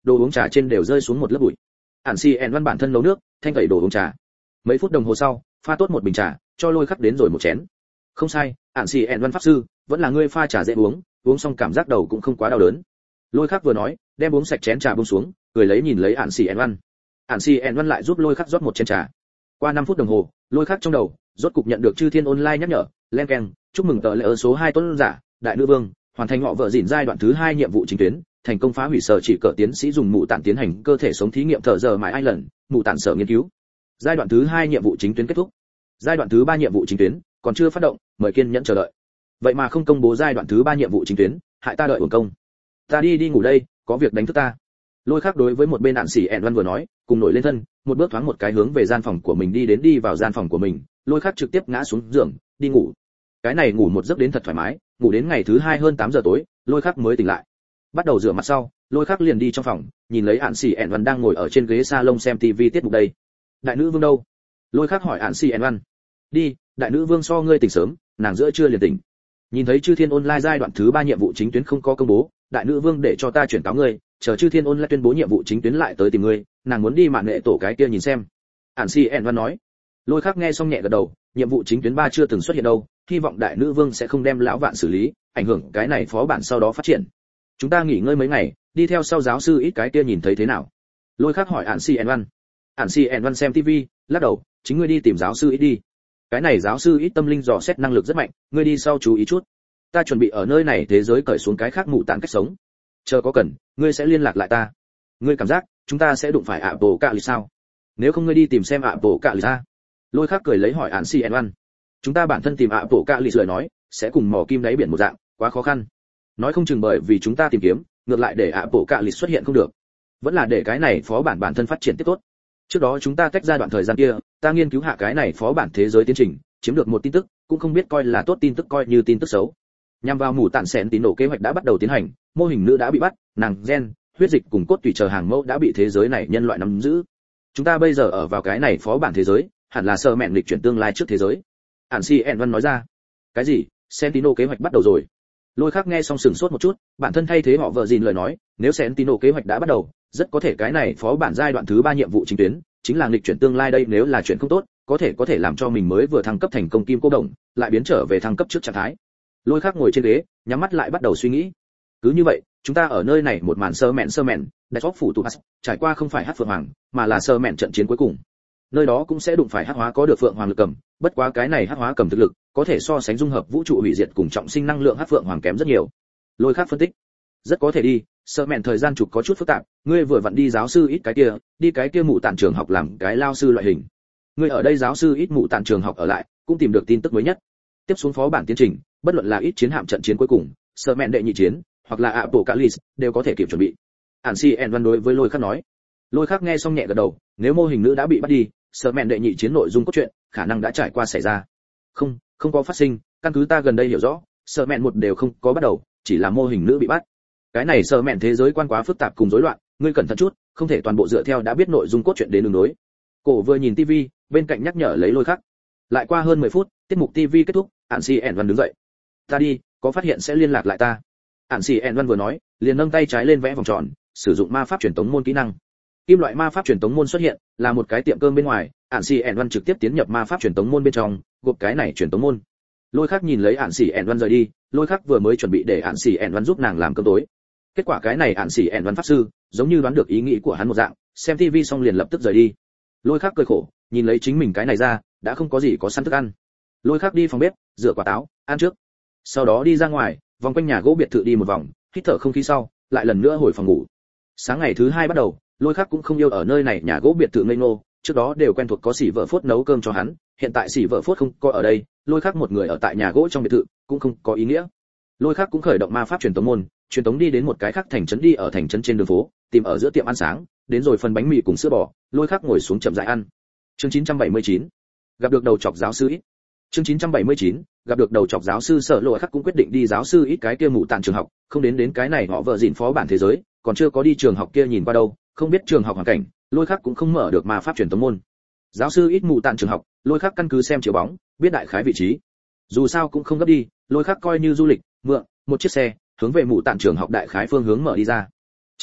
đồ uống trà trên đều rơi xuống một lớp bụi. Ản Si En Văn bản thân nấu nước, thanh tẩy đồ uống trà. Mấy phút đồng hồ sau, pha tốt một bình trà, cho Lôi Khắc đến rồi một chén. Không sai, Ản Si En Văn pháp sư, vẫn là ngươi pha trà dễ uống, uống xong cảm giác đầu cũng không quá đau đớn. Lôi Khắc vừa nói, đem uống sạch chén trà buông xuống, cười lấy nhìn lấy Ản Si En Văn. Ản Si En Văn lại giúp Lôi Khắc rót một chén trà. Qua năm phút đồng hồ, Lôi Khắc trong đầu rốt cục nhận được Chư Thiên Online nhắc nhở, len keng, chúc mừng tờ lễ ở số hai tuấn giả, đại nữ vương, hoàn thành họ vợ dỉn giai đoạn thứ hai nhiệm vụ chính tuyến, thành công phá hủy sở chỉ cỡ tiến sĩ dùng mụ tản tiến hành cơ thể sống thí nghiệm thợ giờ mãi ai lần, mụ tản sở nghiên cứu. Giai đoạn thứ hai nhiệm vụ chính tuyến kết thúc. Giai đoạn thứ ba nhiệm vụ chính tuyến còn chưa phát động, mời kiên nhẫn chờ đợi. Vậy mà không công bố giai đoạn thứ ba nhiệm vụ chính tuyến, hại ta đợi uổng công. Ta đi đi ngủ đây, có việc đánh thức ta. Lôi Khắc đối với một bên Ản Si En Văn vừa nói, cùng nổi lên thân, một bước thoáng một cái hướng về gian phòng của mình đi đến đi vào gian phòng của mình, Lôi Khắc trực tiếp ngã xuống giường, đi ngủ. Cái này ngủ một giấc đến thật thoải mái, ngủ đến ngày thứ hai hơn tám giờ tối, Lôi Khắc mới tỉnh lại. Bắt đầu rửa mặt sau, Lôi Khắc liền đi trong phòng, nhìn lấy Ản Si En Văn đang ngồi ở trên ghế salon xem tivi tiết mục đây. Đại nữ vương đâu? Lôi Khắc hỏi Ản Si En Văn. Đi, đại nữ vương so ngươi tỉnh sớm, nàng giữa trưa liền tỉnh. Nhìn thấy Chư Thiên Online giai đoạn thứ ba nhiệm vụ chính tuyến không có công bố, đại nữ vương để cho ta chuyển cáo ngươi, chờ Chư Thiên Online tuyên bố nhiệm vụ chính tuyến lại tới tìm ngươi, nàng muốn đi mạn nghệ tổ cái kia nhìn xem. Ản Si En Văn nói. Lôi Khắc nghe xong nhẹ gật đầu, nhiệm vụ chính tuyến ba chưa từng xuất hiện đâu, hy vọng đại nữ vương sẽ không đem lão vạn xử lý, ảnh hưởng cái này phó bản sau đó phát triển. Chúng ta nghỉ ngơi mấy ngày, đi theo sau giáo sư ít cái kia nhìn thấy thế nào? Lôi Khắc hỏi Ản Si En Văn. Ản Si En Văn xem tivi, lắc đầu, chính ngươi đi tìm giáo sư ít đi. Cái này giáo sư ít tâm linh dò xét năng lực rất mạnh, ngươi đi sau chú ý chút. Ta chuẩn bị ở nơi này thế giới cởi xuống cái khác mụ tản cách sống. Chờ có cần, ngươi sẽ liên lạc lại ta. Ngươi cảm giác chúng ta sẽ đụng phải ạ bộ cạ lì sao? Nếu không ngươi đi tìm xem ạ bộ cạ lì ra. Lôi Khắc cười lấy hỏi Ản Si En Văn. Chúng ta bản thân tìm ạ bộ cạ lì lời nói, sẽ cùng mò kim đáy biển một dạng, quá khó khăn. Nói không chừng bởi vì chúng ta tìm kiếm, ngược lại để ạ bộ cạ lì xuất hiện không được. Vẫn là để cái này phó bản bản thân phát triển tiếp tốt. Trước đó chúng ta tách ra đoạn thời gian kia, ta nghiên cứu hạ cái này phó bản thế giới tiến trình, chiếm được một tin tức, cũng không biết coi là tốt tin tức coi như tin tức xấu. Nhằm vào mù tản xén tín nổ kế hoạch đã bắt đầu tiến hành, mô hình nữ đã bị bắt, nàng gen, huyết dịch cùng cốt tùy chờ hàng mẫu đã bị thế giới này nhân loại nắm giữ. Chúng ta bây giờ ở vào cái này phó bản thế giới, hẳn là sơ mẹn lịch chuyển tương lai trước thế giới. Ản Si En Văn nói ra. Cái gì? Sentinel kế hoạch bắt đầu rồi. Lôi Khắc nghe xong sửng sốt một chút, bản thân thay thế họ vợ gìn lời nói, nếu Sentinel kế hoạch đã bắt đầu, rất có thể cái này phó bản giai đoạn thứ ba nhiệm vụ chính tuyến, chính là nghịch chuyển tương lai đây, nếu là chuyện không tốt, có thể có thể làm cho mình mới vừa thăng cấp thành công kim cô đồng, lại biến trở về thăng cấp trước trạng thái. Lôi Khắc ngồi trên ghế, nhắm mắt lại bắt đầu suy nghĩ. Cứ như vậy, chúng ta ở nơi này một màn sơ mẹn sơ mẹn, đại óc phủ tụ trải qua không phải hắc phượng hoàng, mà là sơ mẹn trận chiến cuối cùng. Nơi đó cũng sẽ đụng phải hắc hóa có được phượng hoàng lực cầm, bất quá cái này hắc hóa cầm thực lực, có thể so sánh dung hợp vũ trụ hủy diệt cùng trọng sinh năng lượng hắc phượng hoàng kém rất nhiều. Lôi Khắc phân tích, rất có thể đi, sơ mẹn thời gian trục có chút phức tạp, ngươi vừa vặn đi giáo sư ít cái kia, đi cái kia mụ tản trường học làm cái lao sư loại hình. Ngươi ở đây giáo sư ít mụ tản trường học ở lại, cũng tìm được tin tức mới nhất. Tiếp xuống phó bản tiến trình, bất luận là ít chiến hạm trận chiến cuối cùng, sơ mẹn đệ nhị chiến, hoặc là Apocalypse, đều có thể kịp chuẩn bị. Ản Si En Văn đối với Lôi Khắc nói. Lôi Khắc nghe xong nhẹ gật đầu, nếu mô hình nữ đã bị bắt đi, sơ mẹn đệ nhị chiến nội dung cốt truyện, khả năng đã trải qua xảy ra. Không, không có phát sinh, căn cứ ta gần đây hiểu rõ, sơ mẹn một đều không có bắt đầu, chỉ là mô hình nữ bị bắt. Cái này sơ mẹn thế giới quan quá phức tạp cùng rối loạn, ngươi cẩn thận chút, không thể toàn bộ dựa theo đã biết nội dung cốt truyện đến đường đối. Cổ vừa nhìn tivi, bên cạnh nhắc nhở lấy Lôi Khắc. Lại qua hơn mười phút, tiết mục tivi kết thúc, Ản Si En Văn đứng dậy. Ta đi, có phát hiện sẽ liên lạc lại ta. Ản Si En Văn vừa nói, liền nâng tay trái lên vẽ vòng tròn, sử dụng ma pháp truyền tống môn kỹ năng. Kim loại ma pháp truyền tống môn xuất hiện, là một cái tiệm cơm bên ngoài, Ản Si En Văn trực tiếp tiến nhập ma pháp truyền tống môn bên trong, gộp cái này truyền tống môn. Lôi Khắc nhìn lấy Ản Si En Văn rời đi, Lôi Khắc vừa mới chuẩn bị để Ản Si En Văn giúp nàng làm cơm tối. Kết quả cái này Ản Si En Văn pháp sư, giống như đoán được ý nghĩ của hắn một dạng, xem tivi xong liền lập tức rời đi. Lôi Khắc cười khổ, nhìn lấy chính mình cái này ra, đã không có gì có sẵn thức ăn. Lôi Khắc đi phòng bếp, rửa quả táo, ăn trước. Sau đó đi ra ngoài, vòng quanh nhà gỗ biệt thự đi một vòng, hít thở không khí sau, lại lần nữa hồi phòng ngủ. Sáng ngày thứ hai bắt đầu, Lôi Khắc cũng không yêu ở nơi này nhà gỗ biệt thự ngây ngô, trước đó đều quen thuộc có xỉ vợ phốt nấu cơm cho hắn, hiện tại xỉ vợ phốt không có ở đây, Lôi Khắc một người ở tại nhà gỗ trong biệt thự, cũng không có ý nghĩa. Lôi Khắc cũng khởi động ma pháp truyền tống môn, truyền tống đi đến một cái khác thành trấn, đi ở thành trấn trên đường phố, tìm ở giữa tiệm ăn sáng, đến rồi phần bánh mì cùng sữa bò, Lôi Khắc ngồi xuống chậm rãi ăn. Chương chín trăm bảy mươi chín, gặp được đầu chọc giáo sư ít. Chương chín trăm bảy mươi chín, gặp được đầu chọc giáo sư Sở Lôi Khắc cũng quyết định đi giáo sư ít cái kia mụ tản trường học, không đến đến cái này họ vợ dịn phó bản thế giới, còn chưa có đi trường học kia nhìn qua đâu, không biết trường học hoàn cảnh, Lôi Khắc cũng không mở được ma pháp truyền tống môn. Giáo sư ít mụ tản trường học, Lôi Khắc căn cứ xem chiếu bóng, biết đại khái vị trí. Dù sao cũng không gấp đi, Lôi Khắc coi như du lịch, mượn một chiếc xe, hướng về mụ tản trường học đại khái phương hướng mở đi ra.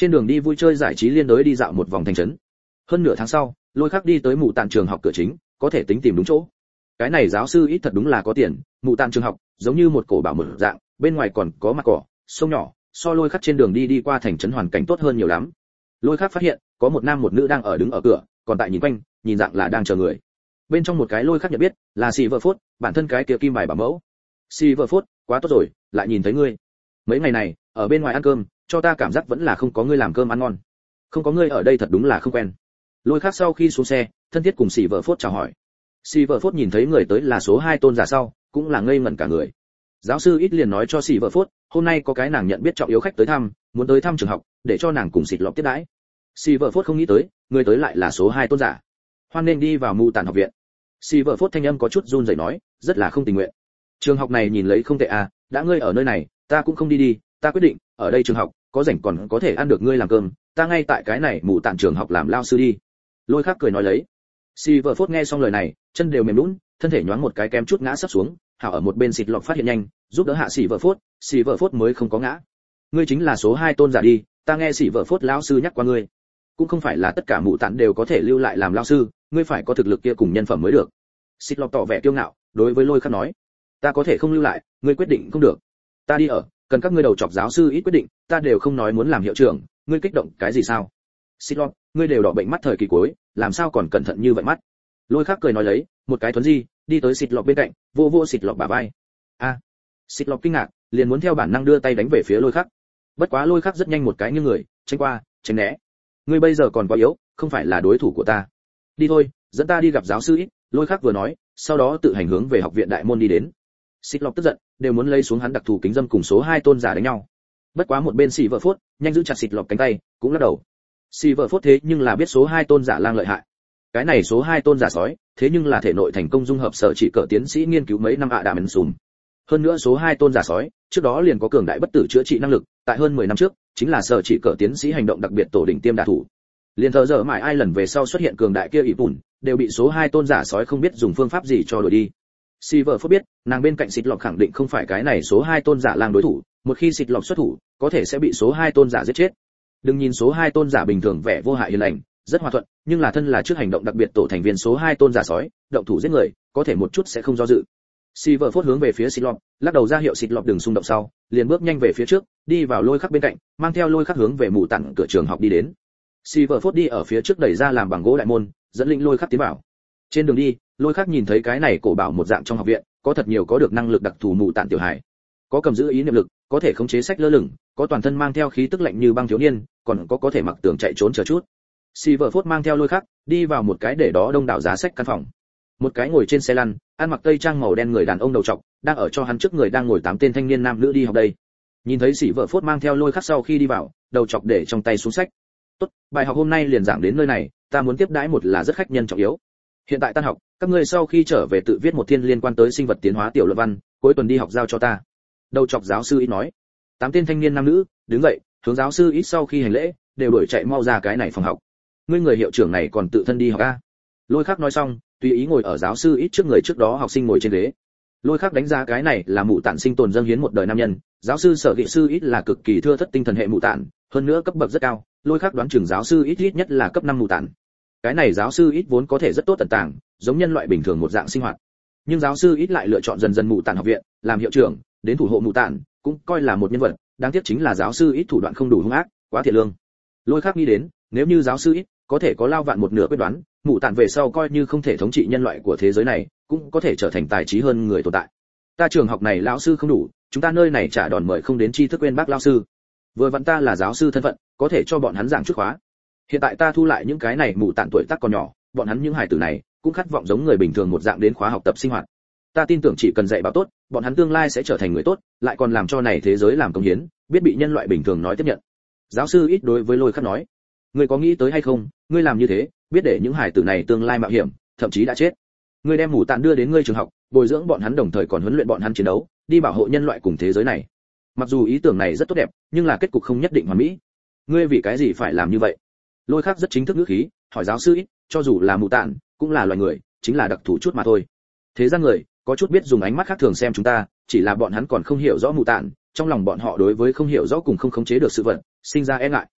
Trên đường đi vui chơi giải trí liên đối đi dạo một vòng thành trấn. Hơn nửa tháng sau, Lôi Khắc đi tới mụ tạn trường học cửa chính, có thể tính tìm đúng chỗ. Cái này giáo sư ít thật đúng là có tiền, mụ tạn trường học giống như một cổ bảo mở dạng, bên ngoài còn có mặt cỏ, sông nhỏ, so Lôi Khắc trên đường đi đi qua thành trấn hoàn cảnh tốt hơn nhiều lắm. Lôi Khắc phát hiện, có một nam một nữ đang ở đứng ở cửa, còn tại nhìn quanh, nhìn dạng là đang chờ người. Bên trong một cái Lôi Khắc nhận biết, là Sĩ Vợ Phốt, bản thân cái kia kim bài bảo mẫu. Sĩ Vợ Phốt, quá tốt rồi, lại nhìn thấy ngươi. Mấy ngày này, ở bên ngoài ăn cơm, cho ta cảm giác vẫn là không có ngươi làm cơm ăn ngon. Không có ngươi ở đây thật đúng là không quen. Lôi Khắc sau khi xuống xe, thân thiết cùng Sĩ Vợ Phốt chào hỏi. Sĩ Vợ Phốt nhìn thấy người tới là số hai tôn giả sau, cũng là ngây ngẩn cả người. Giáo sư ít liền nói cho Sĩ Vợ Phốt, hôm nay có cái nàng nhận biết trọng yếu khách tới thăm, muốn tới thăm trường học, để cho nàng cùng xịt lọc tiếp đãi. Sĩ Vợ Phốt không nghĩ tới, người tới lại là số hai tôn giả. Hoan nên đi vào mù tản học viện. Sĩ Vợ Phốt thanh âm có chút run rẩy nói, rất là không tình nguyện. Trường học này nhìn lấy không tệ à, đã ngươi ở nơi này, ta cũng không đi đi, ta quyết định, ở đây trường học, có rảnh còn có thể ăn được ngươi làm cơm, ta ngay tại cái này mù tản trường học làm lao sư đi. Lôi Khắc cười nói lấy. Sĩ Vợ Phốt nghe xong lời này, chân đều mềm nhũn, thân thể nhoáng một cái kém chút ngã sắp xuống, hảo ở một bên xịt lọc phát hiện nhanh, giúp đỡ hạ Sĩ Vợ Phốt, Sĩ Vợ Phốt mới không có ngã. Ngươi chính là số hai tôn giả đi, ta nghe Sĩ Vợ Phốt lão sư nhắc qua ngươi. Cũng không phải là tất cả mụ tản đều có thể lưu lại làm lao sư, ngươi phải có thực lực kia cùng nhân phẩm mới được. Xịt lọc tỏ vẻ kiêu ngạo, đối với Lôi Khắc nói, ta có thể không lưu lại, ngươi quyết định không được. Ta đi ở, cần các ngươi đầu chọc giáo sư ít quyết định, ta đều không nói muốn làm hiệu trưởng, ngươi kích động cái gì sao? Xịt lọc, ngươi đều đỏ bệnh mắt thời kỳ cuối, làm sao còn cẩn thận như vậy mắt? Lôi Khắc cười nói lấy, một cái thuấn di, đi tới xịt lọc bên cạnh, vô vô xịt lọc bả vai. A, à, xịt lọc kinh ngạc, liền muốn theo bản năng đưa tay đánh về phía Lôi Khắc. Bất quá Lôi Khắc rất nhanh một cái như người, tránh qua, tránh né. Ngươi bây giờ còn quá yếu, không phải là đối thủ của ta. Đi thôi, dẫn ta đi gặp giáo sư ít. Lôi Khắc vừa nói, sau đó tự hành hướng về học viện đại môn đi đến. Xịt lọc tức giận, đều muốn lấy xuống hắn đặc thù kính dâm cùng số hai tôn giả đánh nhau. Bất quá một bên Sĩ Vợ Phốt, nhanh giữ chặt xịt lọc cánh tay, cũng lắc đầu. Sĩ Vợ Phốt thế nhưng là biết số hai tôn giả lang lợi hại. Cái này số hai tôn giả sói, thế nhưng là thể nội thành công dung hợp sở chỉ cỡ tiến sĩ nghiên cứu mấy năm ạ đà mεν sùm. Hơn nữa số hai tôn giả sói, trước đó liền có cường đại bất tử chữa trị năng lực, tại hơn mười năm trước, chính là sở chỉ cỡ tiến sĩ hành động đặc biệt tổ đỉnh tiêm đả thủ. Liên thờ giờ mãi ai lần về sau xuất hiện cường đại kia ỷ bùn, đều bị số hai tôn giả sói không biết dùng phương pháp gì cho đuổi đi. Silver Phốt biết, nàng bên cạnh xịt lọc khẳng định không phải cái này số hai tôn giả lang đối thủ, một khi xịt lọc xuất thủ, có thể sẽ bị số hai tôn giả giết chết. Đừng nhìn số hai tôn giả bình thường vẻ vô hại hiền lành, rất hòa thuận, nhưng là thân là trước hành động đặc biệt tổ thành viên số hai tôn giả sói, động thủ giết người, có thể một chút sẽ không do dự. Silver Phốt hướng về phía xịt lọc, lắc đầu ra hiệu xịt lọc đừng xung động sau, liền bước nhanh về phía trước, đi vào Lôi Khắc bên cạnh, mang theo Lôi Khắc hướng về mù tản cửa trường học đi đến. Silver Phốt đi ở phía trước đẩy ra làm bằng gỗ đại môn, dẫn lĩnh Lôi Khắc tiến vào. Trên đường đi, Lôi Khắc nhìn thấy cái này cổ bảo một dạng trong học viện, có thật nhiều có được năng lực đặc thù mù tản tiểu hải, có cầm giữ ý niệm lực, có thể khống chế sách lơ lửng, có toàn thân mang theo khí tức lạnh như băng thiếu niên, còn có có thể mặc tường chạy trốn chờ chút. Silver Phốt mang theo Lôi Khắc, đi vào một cái để đó đông đảo giá sách căn phòng. Một cái ngồi trên xe lăn, ăn mặc tây trang màu đen người đàn ông đầu trọc, đang ở cho hắn trước người đang ngồi tám tên thanh niên nam nữ đi học đây. Nhìn thấy Silver Phốt mang theo Lôi Khắc sau khi đi vào, đầu trọc để trong tay xuống sách. Tốt, bài học hôm nay liền giảng đến nơi này, ta muốn tiếp đãi một là rất khách nhân trọng yếu. Hiện tại tan học, các ngươi sau khi trở về tự viết một thiên liên quan tới sinh vật tiến hóa tiểu luận văn, cuối tuần đi học giao cho ta. Đầu chọc giáo sư ít nói. Tám tên thanh niên nam nữ đứng dậy, hướng giáo sư ít sau khi hành lễ, đều đuổi chạy mau ra cái này phòng học. Ngươi người hiệu trưởng này còn tự thân đi học a? Lôi Khắc nói xong, tùy ý ngồi ở giáo sư ít trước người trước đó học sinh ngồi trên ghế. Lôi Khắc đánh giá cái này là mụ tản sinh tồn dâng hiến một đời nam nhân, giáo sư sở nghị sư ít là cực kỳ thưa thất tinh thần hệ mụ tản, hơn nữa cấp bậc rất cao, Lôi Khắc đoán chừng giáo sư ít ít nhất là cấp năm mụ tản. Cái này giáo sư ít vốn có thể rất tốt tận tàng, giống nhân loại bình thường một dạng sinh hoạt, nhưng giáo sư ít lại lựa chọn dần dần mụ tản học viện làm hiệu trưởng, đến thủ hộ mụ tản, cũng coi là một nhân vật. Đáng tiếc chính là giáo sư ít thủ đoạn không đủ hung ác, quá thiện lương. Lôi Khắc nghĩ đến, nếu như giáo sư ít có thể có lao vạn một nửa quyết đoán, mụ tản về sau coi như không thể thống trị nhân loại của thế giới này, cũng có thể trở thành tài trí hơn người tồn tại. Ta trường học này lão sư không đủ, chúng ta nơi này trả đòn mời không đến tri thức quên bác lão sư. Vừa vặn ta là giáo sư thân phận, có thể cho bọn hắn giảng chút khóa. Hiện tại ta thu lại những cái này mụ tản tuổi tác còn nhỏ, bọn hắn những hải tử này cũng khát vọng giống người bình thường một dạng đến khóa học tập sinh hoạt. Ta tin tưởng chỉ cần dạy bảo tốt, bọn hắn tương lai sẽ trở thành người tốt, lại còn làm cho này thế giới làm công hiến, biết bị nhân loại bình thường nói tiếp nhận. Giáo sư ít đối với Lôi Khắc nói, ngươi có nghĩ tới hay không, ngươi làm như thế, biết để những hải tử này tương lai mạo hiểm, thậm chí đã chết. Ngươi đem mù tản đưa đến ngươi trường học, bồi dưỡng bọn hắn đồng thời còn huấn luyện bọn hắn chiến đấu, đi bảo hộ nhân loại cùng thế giới này. Mặc dù ý tưởng này rất tốt đẹp, nhưng là kết cục không nhất định hoàn mỹ. Ngươi vì cái gì phải làm như vậy? Lôi Khắc rất chính thức ngữ khí, hỏi giáo sư ít, cho dù là mù tản, cũng là loài người, chính là đặc thù chút mà thôi. Thế gian người, có chút biết dùng ánh mắt khác thường xem chúng ta, chỉ là bọn hắn còn không hiểu rõ mù tản, trong lòng bọn họ đối với không hiểu rõ cùng không khống chế được sự vật, sinh ra e ngại.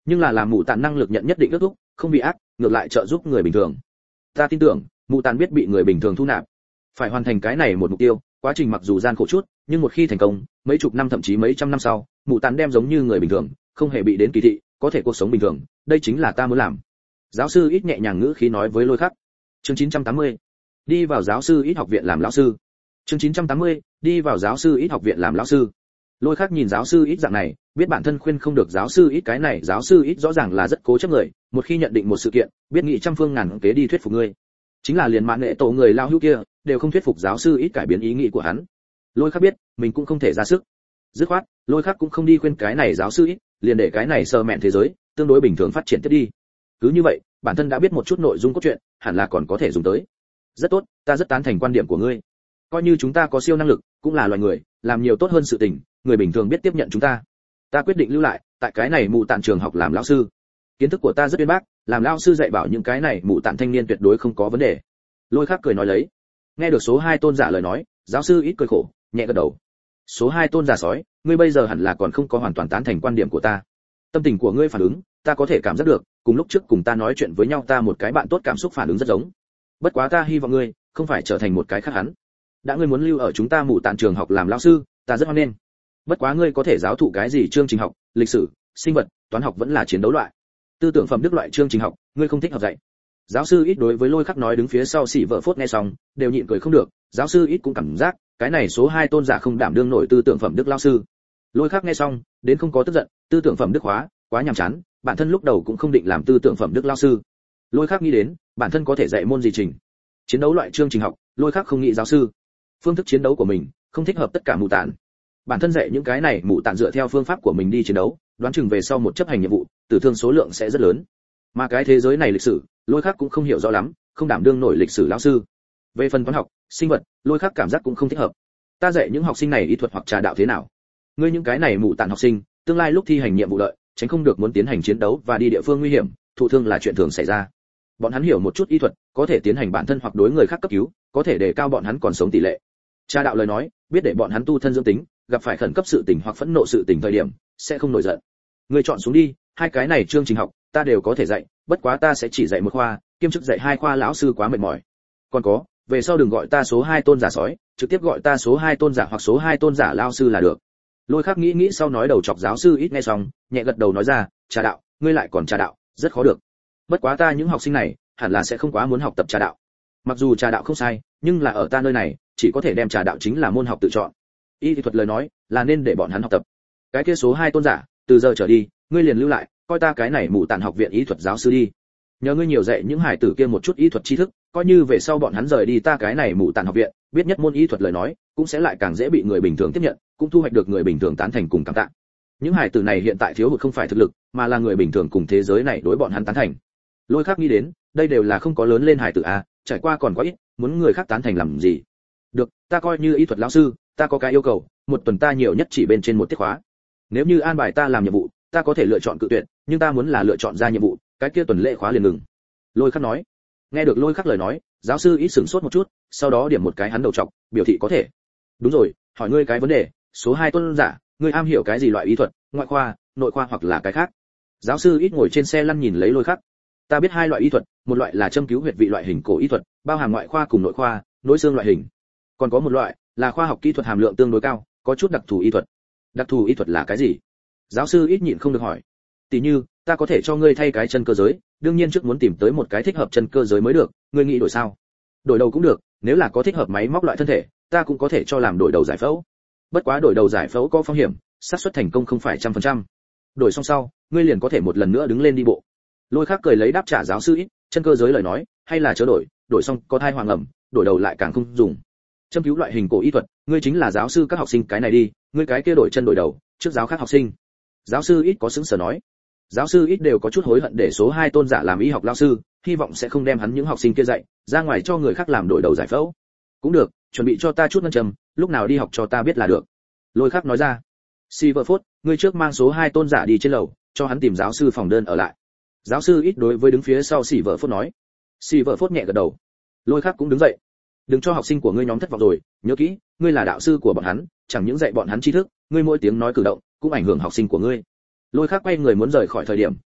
nhưng là làm mụ tàn năng lực nhận nhất định ước thúc, không bị ác, ngược lại trợ giúp người bình thường. Ta tin tưởng mụ tàn biết bị người bình thường thu nạp, phải hoàn thành cái này một mục tiêu. Quá trình mặc dù gian khổ chút, nhưng một khi thành công, mấy chục năm thậm chí mấy trăm năm sau, mụ tàn đem giống như người bình thường, không hề bị đến kỳ thị, có thể cuộc sống bình thường. Đây chính là ta muốn làm. Giáo sư ít nhẹ nhàng ngữ khí nói với Lôi Khắc. Chương chín trăm tám mươi, đi vào giáo sư ít học viện làm lão sư. Chương chín trăm tám mươi, đi vào giáo sư ít học viện làm lão sư. Lôi Khắc nhìn giáo sư ít dạng này, biết bản thân khuyên không được giáo sư ít, cái này giáo sư ít rõ ràng là rất cố chấp người, một khi nhận định một sự kiện, biết nghĩ trăm phương ngàn kế đi thuyết phục ngươi. Chính là liền mạn nghệ tổ người lao hữu kia, đều không thuyết phục giáo sư ít cải biến ý nghĩ của hắn. Lôi Khắc biết, mình cũng không thể ra sức. Dứt khoát, Lôi Khắc cũng không đi khuyên cái này giáo sư ít, liền để cái này sơ mẹn thế giới, tương đối bình thường phát triển tiếp đi. Cứ như vậy, bản thân đã biết một chút nội dung cốt truyện, hẳn là còn có thể dùng tới. Rất tốt, ta rất tán thành quan điểm của ngươi. Coi như chúng ta có siêu năng lực, cũng là loài người, làm nhiều tốt hơn sự tình, người bình thường biết tiếp nhận chúng ta. Ta quyết định lưu lại, tại cái này mù tạn trường học làm lão sư. Kiến thức của ta rất uyên bác, làm lão sư dạy bảo những cái này mù tạn thanh niên tuyệt đối không có vấn đề. Lôi Khắc cười nói lấy. Nghe được số hai tôn giả lời nói, giáo sư ít cười khổ, nhẹ gật đầu. Số hai tôn giả sói, ngươi bây giờ hẳn là còn không có hoàn toàn tán thành quan điểm của ta. Tâm tình của ngươi phản ứng, ta có thể cảm giác được, cùng lúc trước cùng ta nói chuyện với nhau ta một cái bạn tốt cảm xúc phản ứng rất giống. Bất quá ta hy vọng ngươi không phải trở thành một cái khác hắn. Đã ngươi muốn lưu ở chúng ta mù tạn trường học làm lão sư, ta rất hoan nghênh. Bất quá ngươi có thể giáo thụ cái gì chương trình học, lịch sử, sinh vật, toán học vẫn là chiến đấu loại. Tư tưởng phẩm đức loại chương trình học, ngươi không thích học dạy. Giáo sư ít đối với Lôi Khắc nói đứng phía sau xỉ vợ phốt nghe xong, đều nhịn cười không được, giáo sư ít cũng cảm giác, cái này số hai tôn giả không đảm đương nổi tư tưởng phẩm đức lão sư. Lôi Khắc nghe xong, đến không có tức giận, tư tưởng phẩm đức hóa, quá nhàm chán, bản thân lúc đầu cũng không định làm tư tưởng phẩm đức lão sư. Lôi Khắc nghĩ đến, bản thân có thể dạy môn gì trình. Chiến đấu loại chương trình học, Lôi Khắc không nghĩ giáo sư. Phương thức chiến đấu của mình không thích hợp tất cả mù tạn. Bản thân dạy những cái này mù tạn dựa theo phương pháp của mình đi chiến đấu, đoán chừng về sau một chấp hành nhiệm vụ, tử thương số lượng sẽ rất lớn. Mà cái thế giới này lịch sử, Lôi Khắc cũng không hiểu rõ lắm, không đảm đương nổi lịch sử lão sư. Về phần toán học, sinh vật, Lôi Khắc cảm giác cũng không thích hợp. Ta dạy những học sinh này y thuật hoặc trà đạo thế nào? Ngươi những cái này mù tạn học sinh, tương lai lúc thi hành nhiệm vụ lợi, tránh không được muốn tiến hành chiến đấu và đi địa phương nguy hiểm, thụ thương là chuyện thường xảy ra. Bọn hắn hiểu một chút y thuật, có thể tiến hành bản thân hoặc đối người khác cấp cứu, có thể đề cao bọn hắn còn sống tỷ lệ. Trà đạo lời nói, biết để bọn hắn tu thân dưỡng tính, gặp phải khẩn cấp sự tình hoặc phẫn nộ sự tình thời điểm, sẽ không nổi giận. Ngươi chọn xuống đi, hai cái này chương trình học, ta đều có thể dạy, bất quá ta sẽ chỉ dạy một khoa, kiêm chức dạy hai khoa lão sư quá mệt mỏi. Còn có, về sau đừng gọi ta số hai tôn giả sói, trực tiếp gọi ta số hai tôn giả hoặc số hai tôn giả lão sư là được. Lôi Khắc nghĩ nghĩ sau nói đầu chọc giáo sư ít nghe xong, nhẹ gật đầu nói ra, trà đạo, ngươi lại còn trà đạo, rất khó được. Bất quá ta những học sinh này, hẳn là sẽ không quá muốn học tập trà đạo. Mặc dù trà đạo không sai, nhưng là ở ta nơi này, chỉ có thể đem trà đạo chính là môn học tự chọn. Y thuật lời nói, là nên để bọn hắn học tập. Cái kia số hai tôn giả, từ giờ trở đi, ngươi liền lưu lại, coi ta cái này mù tạn học viện y thuật giáo sư đi. Nhờ ngươi nhiều dạy những hải tử kia một chút y thuật tri thức, coi như về sau bọn hắn rời đi ta cái này mù tạn học viện, biết nhất môn y thuật lời nói, cũng sẽ lại càng dễ bị người bình thường tiếp nhận, cũng thu hoạch được người bình thường tán thành cùng cảm tạ. Những hải tử này hiện tại thiếu hụt không phải thực lực, mà là người bình thường cùng thế giới này đối bọn hắn tán thành. Lôi Khắc nghĩ đến, đây đều là không có lớn lên hải tử a, trải qua còn quá ít, muốn người khác tán thành làm gì? Được, ta coi như y thuật lão sư, ta có cái yêu cầu, một tuần ta nhiều nhất chỉ bên trên một tiết khóa. Nếu như an bài ta làm nhiệm vụ, ta có thể lựa chọn cự tuyệt, nhưng ta muốn là lựa chọn ra nhiệm vụ, cái kia tuần lễ khóa liền ngừng. Lôi Khắc nói. Nghe được Lôi Khắc lời nói, giáo sư ít sửng sốt một chút, sau đó điểm một cái hắn đầu trọc, biểu thị có thể. Đúng rồi, hỏi ngươi cái vấn đề, số hai tôn giả, ngươi am hiểu cái gì loại y thuật, ngoại khoa, nội khoa hoặc là cái khác? Giáo sư ít ngồi trên xe lăn nhìn lấy Lôi Khắc. Ta biết hai loại y thuật, một loại là châm cứu huyệt vị loại hình cổ y thuật, bao hàm ngoại khoa cùng nội khoa, nối xương loại hình. Còn có một loại là khoa học kỹ thuật hàm lượng tương đối cao, có chút đặc thù y thuật. Đặc thù y thuật là cái gì? Giáo sư ít nhịn không được hỏi. Tỷ như, ta có thể cho ngươi thay cái chân cơ giới, đương nhiên trước muốn tìm tới một cái thích hợp chân cơ giới mới được, ngươi nghĩ đổi sao? Đổi đầu cũng được, nếu là có thích hợp máy móc loại thân thể, ta cũng có thể cho làm đổi đầu giải phẫu. Bất quá đổi đầu giải phẫu có phong hiểm, xác suất thành công không phải trăm phần trăm. Đổi xong sau, ngươi liền có thể một lần nữa đứng lên đi bộ. Lôi Khắc cười lấy đáp trả giáo sư ít, chân cơ giới lời nói, hay là chớ đổi, đổi xong có thai hoàng ẩm, đổi đầu lại càng không dùng. Châm cứu loại hình cổ y thuật, ngươi chính là giáo sư các học sinh cái này đi, ngươi cái kia đổi chân đổi đầu, trước giáo khác học sinh. Giáo sư ít có sững sờ nói. Giáo sư ít đều có chút hối hận để số hai tôn giả làm y học lão sư, hy vọng sẽ không đem hắn những học sinh kia dạy ra ngoài cho người khác làm đổi đầu giải phẫu. Cũng được, chuẩn bị cho ta chút ngân trầm, lúc nào đi học cho ta biết là được. Lôi Khắc nói ra. Silverfoot, ngươi trước mang số hai tôn giả đi trên lầu, cho hắn tìm giáo sư phòng đơn ở lại. Giáo sư ít đối với đứng phía sau Silverfoot nói. Silverfoot nhẹ gật đầu. Lôi Khắc cũng đứng dậy. Đừng cho học sinh của ngươi nhóm thất vọng rồi, nhớ kỹ, ngươi là đạo sư của bọn hắn, chẳng những dạy bọn hắn tri thức, ngươi mỗi tiếng nói cử động cũng ảnh hưởng học sinh của ngươi. Lôi Khắc quay người muốn rời khỏi thời điểm,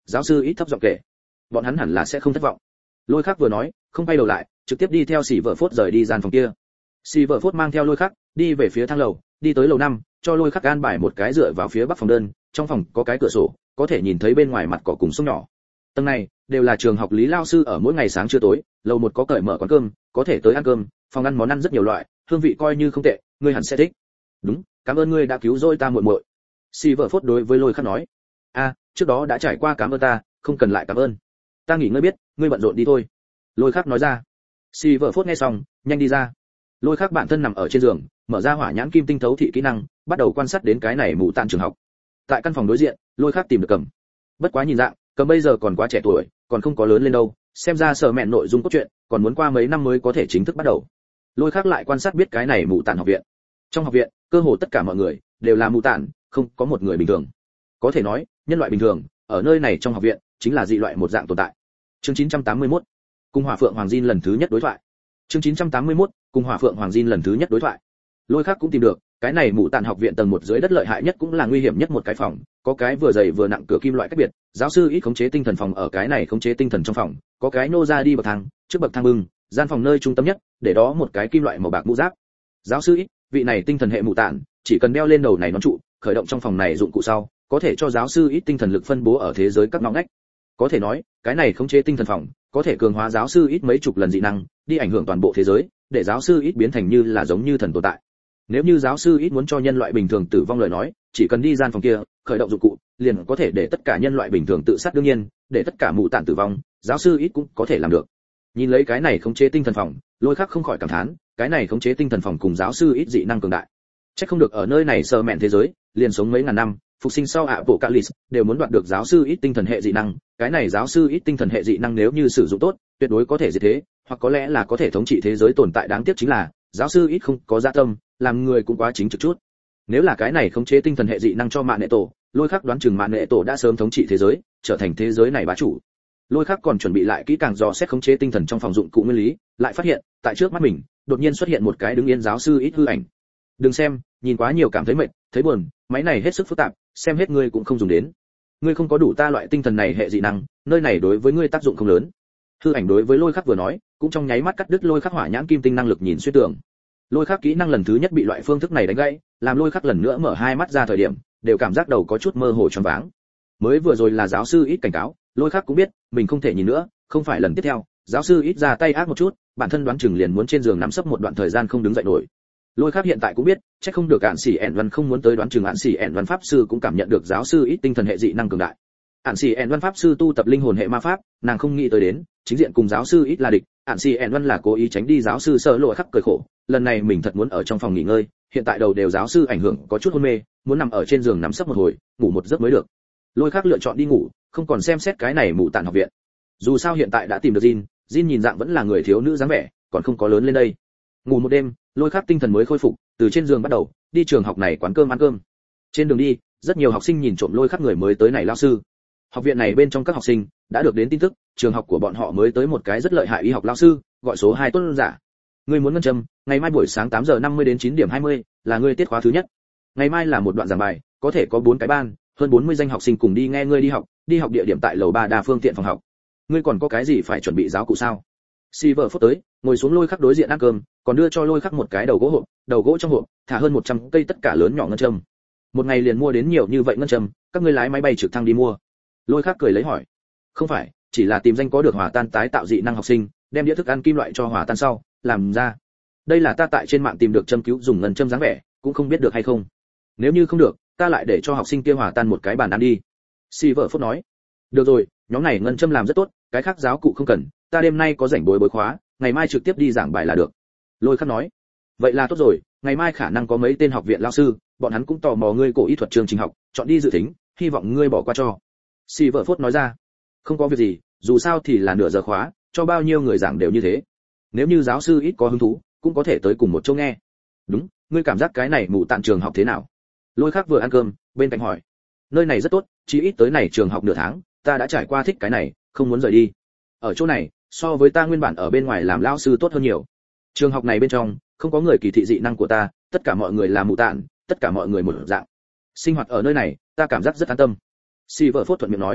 giáo sư ít thấp giọng kể. Bọn hắn hẳn là sẽ không thất vọng. Lôi Khắc vừa nói, không quay đầu lại, trực tiếp đi theo Sĩ Vợ Phốt rời đi gian phòng kia. Sĩ Vợ Phốt mang theo Lôi Khắc, đi về phía thang lầu, đi tới lầu năm, cho Lôi Khắc an bài một cái dựa vào phía bắc phòng đơn, trong phòng có cái cửa sổ, có thể nhìn thấy bên ngoài mặt cỏ cùng sông nhỏ. Tầng này đều là trường học Lý lao sư ở mỗi ngày sáng trưa tối, lầu một có cởi mở quán cơm, có thể tới ăn cơm, phòng ăn món ăn rất nhiều loại, hương vị coi như không tệ, ngươi hẳn sẽ thích. Đúng, cảm ơn ngươi đã cứu rỗi ta muội muội. Sĩ Vợ Phốt đối với Lôi Khắc nói. A, trước đó đã trải qua cảm ơn ta, không cần lại cảm ơn. Ta nghỉ ngơi biết, ngươi bận rộn đi thôi. Lôi Khắc nói ra. Sĩ Vợ Phốt nghe xong, nhanh đi ra. Lôi Khắc bản thân nằm ở trên giường, mở ra hỏa nhãn kim tinh thấu thị kỹ năng, bắt đầu quan sát đến cái này mù tạn trường học. Tại căn phòng đối diện, Lôi Khắc tìm được Cầm. Bất quá nhìn dạng, Cầm bây giờ còn quá trẻ tuổi, còn không có lớn lên đâu, xem ra sở mẹn nội dung cốt truyện, còn muốn qua mấy năm mới có thể chính thức bắt đầu. Lôi Khắc lại quan sát biết cái này mù tạn học viện. Trong học viện, cơ hồ tất cả mọi người đều là mù tạn, không có một người bình thường. Có thể nói, nhân loại bình thường ở nơi này trong học viện chính là dị loại một dạng tồn tại. Chương chín trăm tám mươi mốt, cùng Hỏa Phượng Hoàng Jin lần thứ nhất đối thoại. Chương chín trăm tám mươi mốt, cùng Hỏa Phượng Hoàng Jin lần thứ nhất đối thoại. Lôi Khắc cũng tìm được, cái này mù tạn học viện tầng một dưới đất lợi hại nhất cũng là nguy hiểm nhất một cái phòng, có cái vừa dày vừa nặng cửa kim loại cách biệt, giáo sư ít khống chế tinh thần phòng ở cái này khống chế tinh thần trong phòng, có cái nô ra đi bậc thang, trước bậc thang bưng, gian phòng nơi trung tâm nhất, để đó một cái kim loại màu bạc mũ giáp. Giáo sư ít, vị này tinh thần hệ mù tạn, chỉ cần đeo lên đầu này nón trụ, khởi động trong phòng này dụng cụ sau, có thể cho giáo sư ít tinh thần lực phân bố ở thế giới các ngõ ngách. Có thể nói, cái này khống chế tinh thần phòng, có thể cường hóa giáo sư ít mấy chục lần dị năng, đi ảnh hưởng toàn bộ thế giới, để giáo sư ít biến thành như là giống như thần tồn tại. Nếu như giáo sư ít muốn cho nhân loại bình thường tử vong lời nói, chỉ cần đi gian phòng kia, khởi động dụng cụ, liền có thể để tất cả nhân loại bình thường tự sát đương nhiên, để tất cả mù tạn tử vong, giáo sư ít cũng có thể làm được. Nhìn lấy cái này khống chế tinh thần phòng, Lôi Khắc không khỏi cảm thán, cái này khống chế tinh thần phòng cùng giáo sư ít dị năng cường đại. Chắc không được ở nơi này sờ mẹn thế giới, liền sống mấy ngàn năm, phục sinh sau Apocalypse đều muốn đoạt được giáo sư ít tinh thần hệ dị năng, cái này giáo sư ít tinh thần hệ dị năng nếu như sử dụng tốt, tuyệt đối có thể diệt thế, hoặc có lẽ là có thể thống trị thế giới tồn tại. Đáng tiếc chính là, giáo sư ít không có dạ tâm, làm người cũng quá chính trực chút. Nếu là cái này khống chế tinh thần hệ dị năng cho Mạn Nệ Tổ, Lôi Khắc đoán chừng Mạn Nệ Tổ đã sớm thống trị thế giới, trở thành thế giới này bá chủ. Lôi Khắc còn chuẩn bị lại kỹ càng dò xét khống chế tinh thần trong phòng dụng cụ nguyên lý, lại phát hiện, tại trước mắt mình, đột nhiên xuất hiện một cái đứng yên giáo sư ít hư ảnh. Đừng xem, nhìn quá nhiều cảm thấy mệt, thấy buồn, máy này hết sức phức tạp, xem hết ngươi cũng không dùng đến. Ngươi không có đủ ta loại tinh thần này hệ dị năng, nơi này đối với ngươi tác dụng không lớn. Hư ảnh đối với Lôi Khắc vừa nói, cũng trong nháy mắt cắt đứt Lôi Khắc hỏa nhãn kim tinh năng lực nhìn xuyên tường. Lôi Khắc kỹ năng lần thứ nhất bị loại phương thức này đánh gãy, làm Lôi Khắc lần nữa mở hai mắt ra thời điểm, đều cảm giác đầu có chút mơ hồ choáng váng. Mới vừa rồi là giáo sư ít cảnh cáo, Lôi Khắc cũng biết, mình không thể nhìn nữa, không phải lần tiếp theo, giáo sư ít ra tay ác một chút, bản thân đoán chừng liền muốn trên giường nằm sấp một đoạn thời gian không đứng dậy nổi. Lôi Khắc hiện tại cũng biết, chắc không được Ản Sĩ ẻn Văn không muốn tới đoán chừng Ản Sĩ ẻn Văn pháp sư cũng cảm nhận được giáo sư ít tinh thần hệ dị năng cường đại. Ản Sĩ ẻn Văn pháp sư tu tập linh hồn hệ ma pháp, nàng không nghĩ tới đến, chính diện cùng giáo sư ít là địch, Ản Sĩ ẻn Văn là cố ý tránh đi giáo sư Sở Lội Khắc cười khổ, lần này mình thật muốn ở trong phòng nghỉ ngơi, hiện tại đầu đều giáo sư ảnh hưởng có chút hôn mê, muốn nằm ở trên giường nằm sấp một hồi, ngủ một giấc mới được. Lôi Khắc lựa chọn đi ngủ, không còn xem xét cái này mù tạn học viện. Dù sao hiện tại đã tìm được Jin, Jin nhìn dạng vẫn là người thiếu nữ dáng vẻ, còn không có lớn lên đây. Ngủ một đêm, Lôi Khắc tinh thần mới khôi phục, từ trên giường bắt đầu đi trường học này quán cơm ăn cơm. Trên đường đi, rất nhiều học sinh nhìn trộm Lôi Khắc người mới tới này lao sư. Học viện này bên trong các học sinh đã được đến tin tức, trường học của bọn họ mới tới một cái rất lợi hại y học lao sư, gọi số hai tuân giả. Ngươi muốn ngân châm, ngày mai buổi sáng tám giờ năm mươi đến chín điểm hai mươi là ngươi tiết khóa thứ nhất. Ngày mai là một đoạn giảng bài, có thể có bốn cái ban, hơn bốn mươi danh học sinh cùng đi nghe ngươi đi học, đi học địa điểm tại lầu ba đa phương tiện phòng học. Ngươi còn có cái gì phải chuẩn bị giáo cụ sao? Silver Phốt tới, ngồi xuống Lôi Khắc đối diện ăn cơm, còn đưa cho Lôi Khắc một cái đầu gỗ hộp, đầu gỗ trong hộp thả hơn một trăm cây tất cả lớn nhỏ ngân châm. Một ngày liền mua đến nhiều như vậy ngân châm, các ngươi lái máy bay trực thăng đi mua? Lôi Khắc cười lấy hỏi. Không phải, chỉ là tìm danh có được hòa tan tái tạo dị năng học sinh, đem đĩa thức ăn kim loại cho hòa tan sau, làm ra. Đây là ta tại trên mạng tìm được châm cứu dùng ngân châm dáng vẻ, cũng không biết được hay không. Nếu như không được, ta lại để cho học sinh kia hòa tan một cái bàn ăn đi. Silver Phốt nói. Được rồi, nhóm này ngân châm làm rất tốt, cái khác giáo cụ không cần, ta đêm nay có rảnh bồi bồi khóa, ngày mai trực tiếp đi giảng bài là được. Lôi Khắc nói. Vậy là tốt rồi, ngày mai khả năng có mấy tên học viện lao sư, bọn hắn cũng tò mò ngươi cổ y thuật chương trình học, chọn đi dự tính, hy vọng ngươi bỏ qua cho. Silver Phốt nói ra. Không có việc gì, dù sao thì là nửa giờ khóa, cho bao nhiêu người giảng đều như thế. Nếu như giáo sư ít có hứng thú, cũng có thể tới cùng một chỗ nghe. Đúng, ngươi cảm giác cái này mù tạn trường học thế nào? Lôi Khắc vừa ăn cơm, bên cạnh hỏi. Nơi này rất tốt, chỉ ít tới này trường học nửa tháng, ta đã trải qua thích cái này, không muốn rời đi. Ở chỗ này, so với ta nguyên bản ở bên ngoài làm lao sư tốt hơn nhiều. Trường học này bên trong, không có người kỳ thị dị năng của ta, tất cả mọi người là mù tạn, tất cả mọi người một dạng. Sinh hoạt ở nơi này, ta cảm giác rất an tâm. Silver Phốt thuận miệng nói.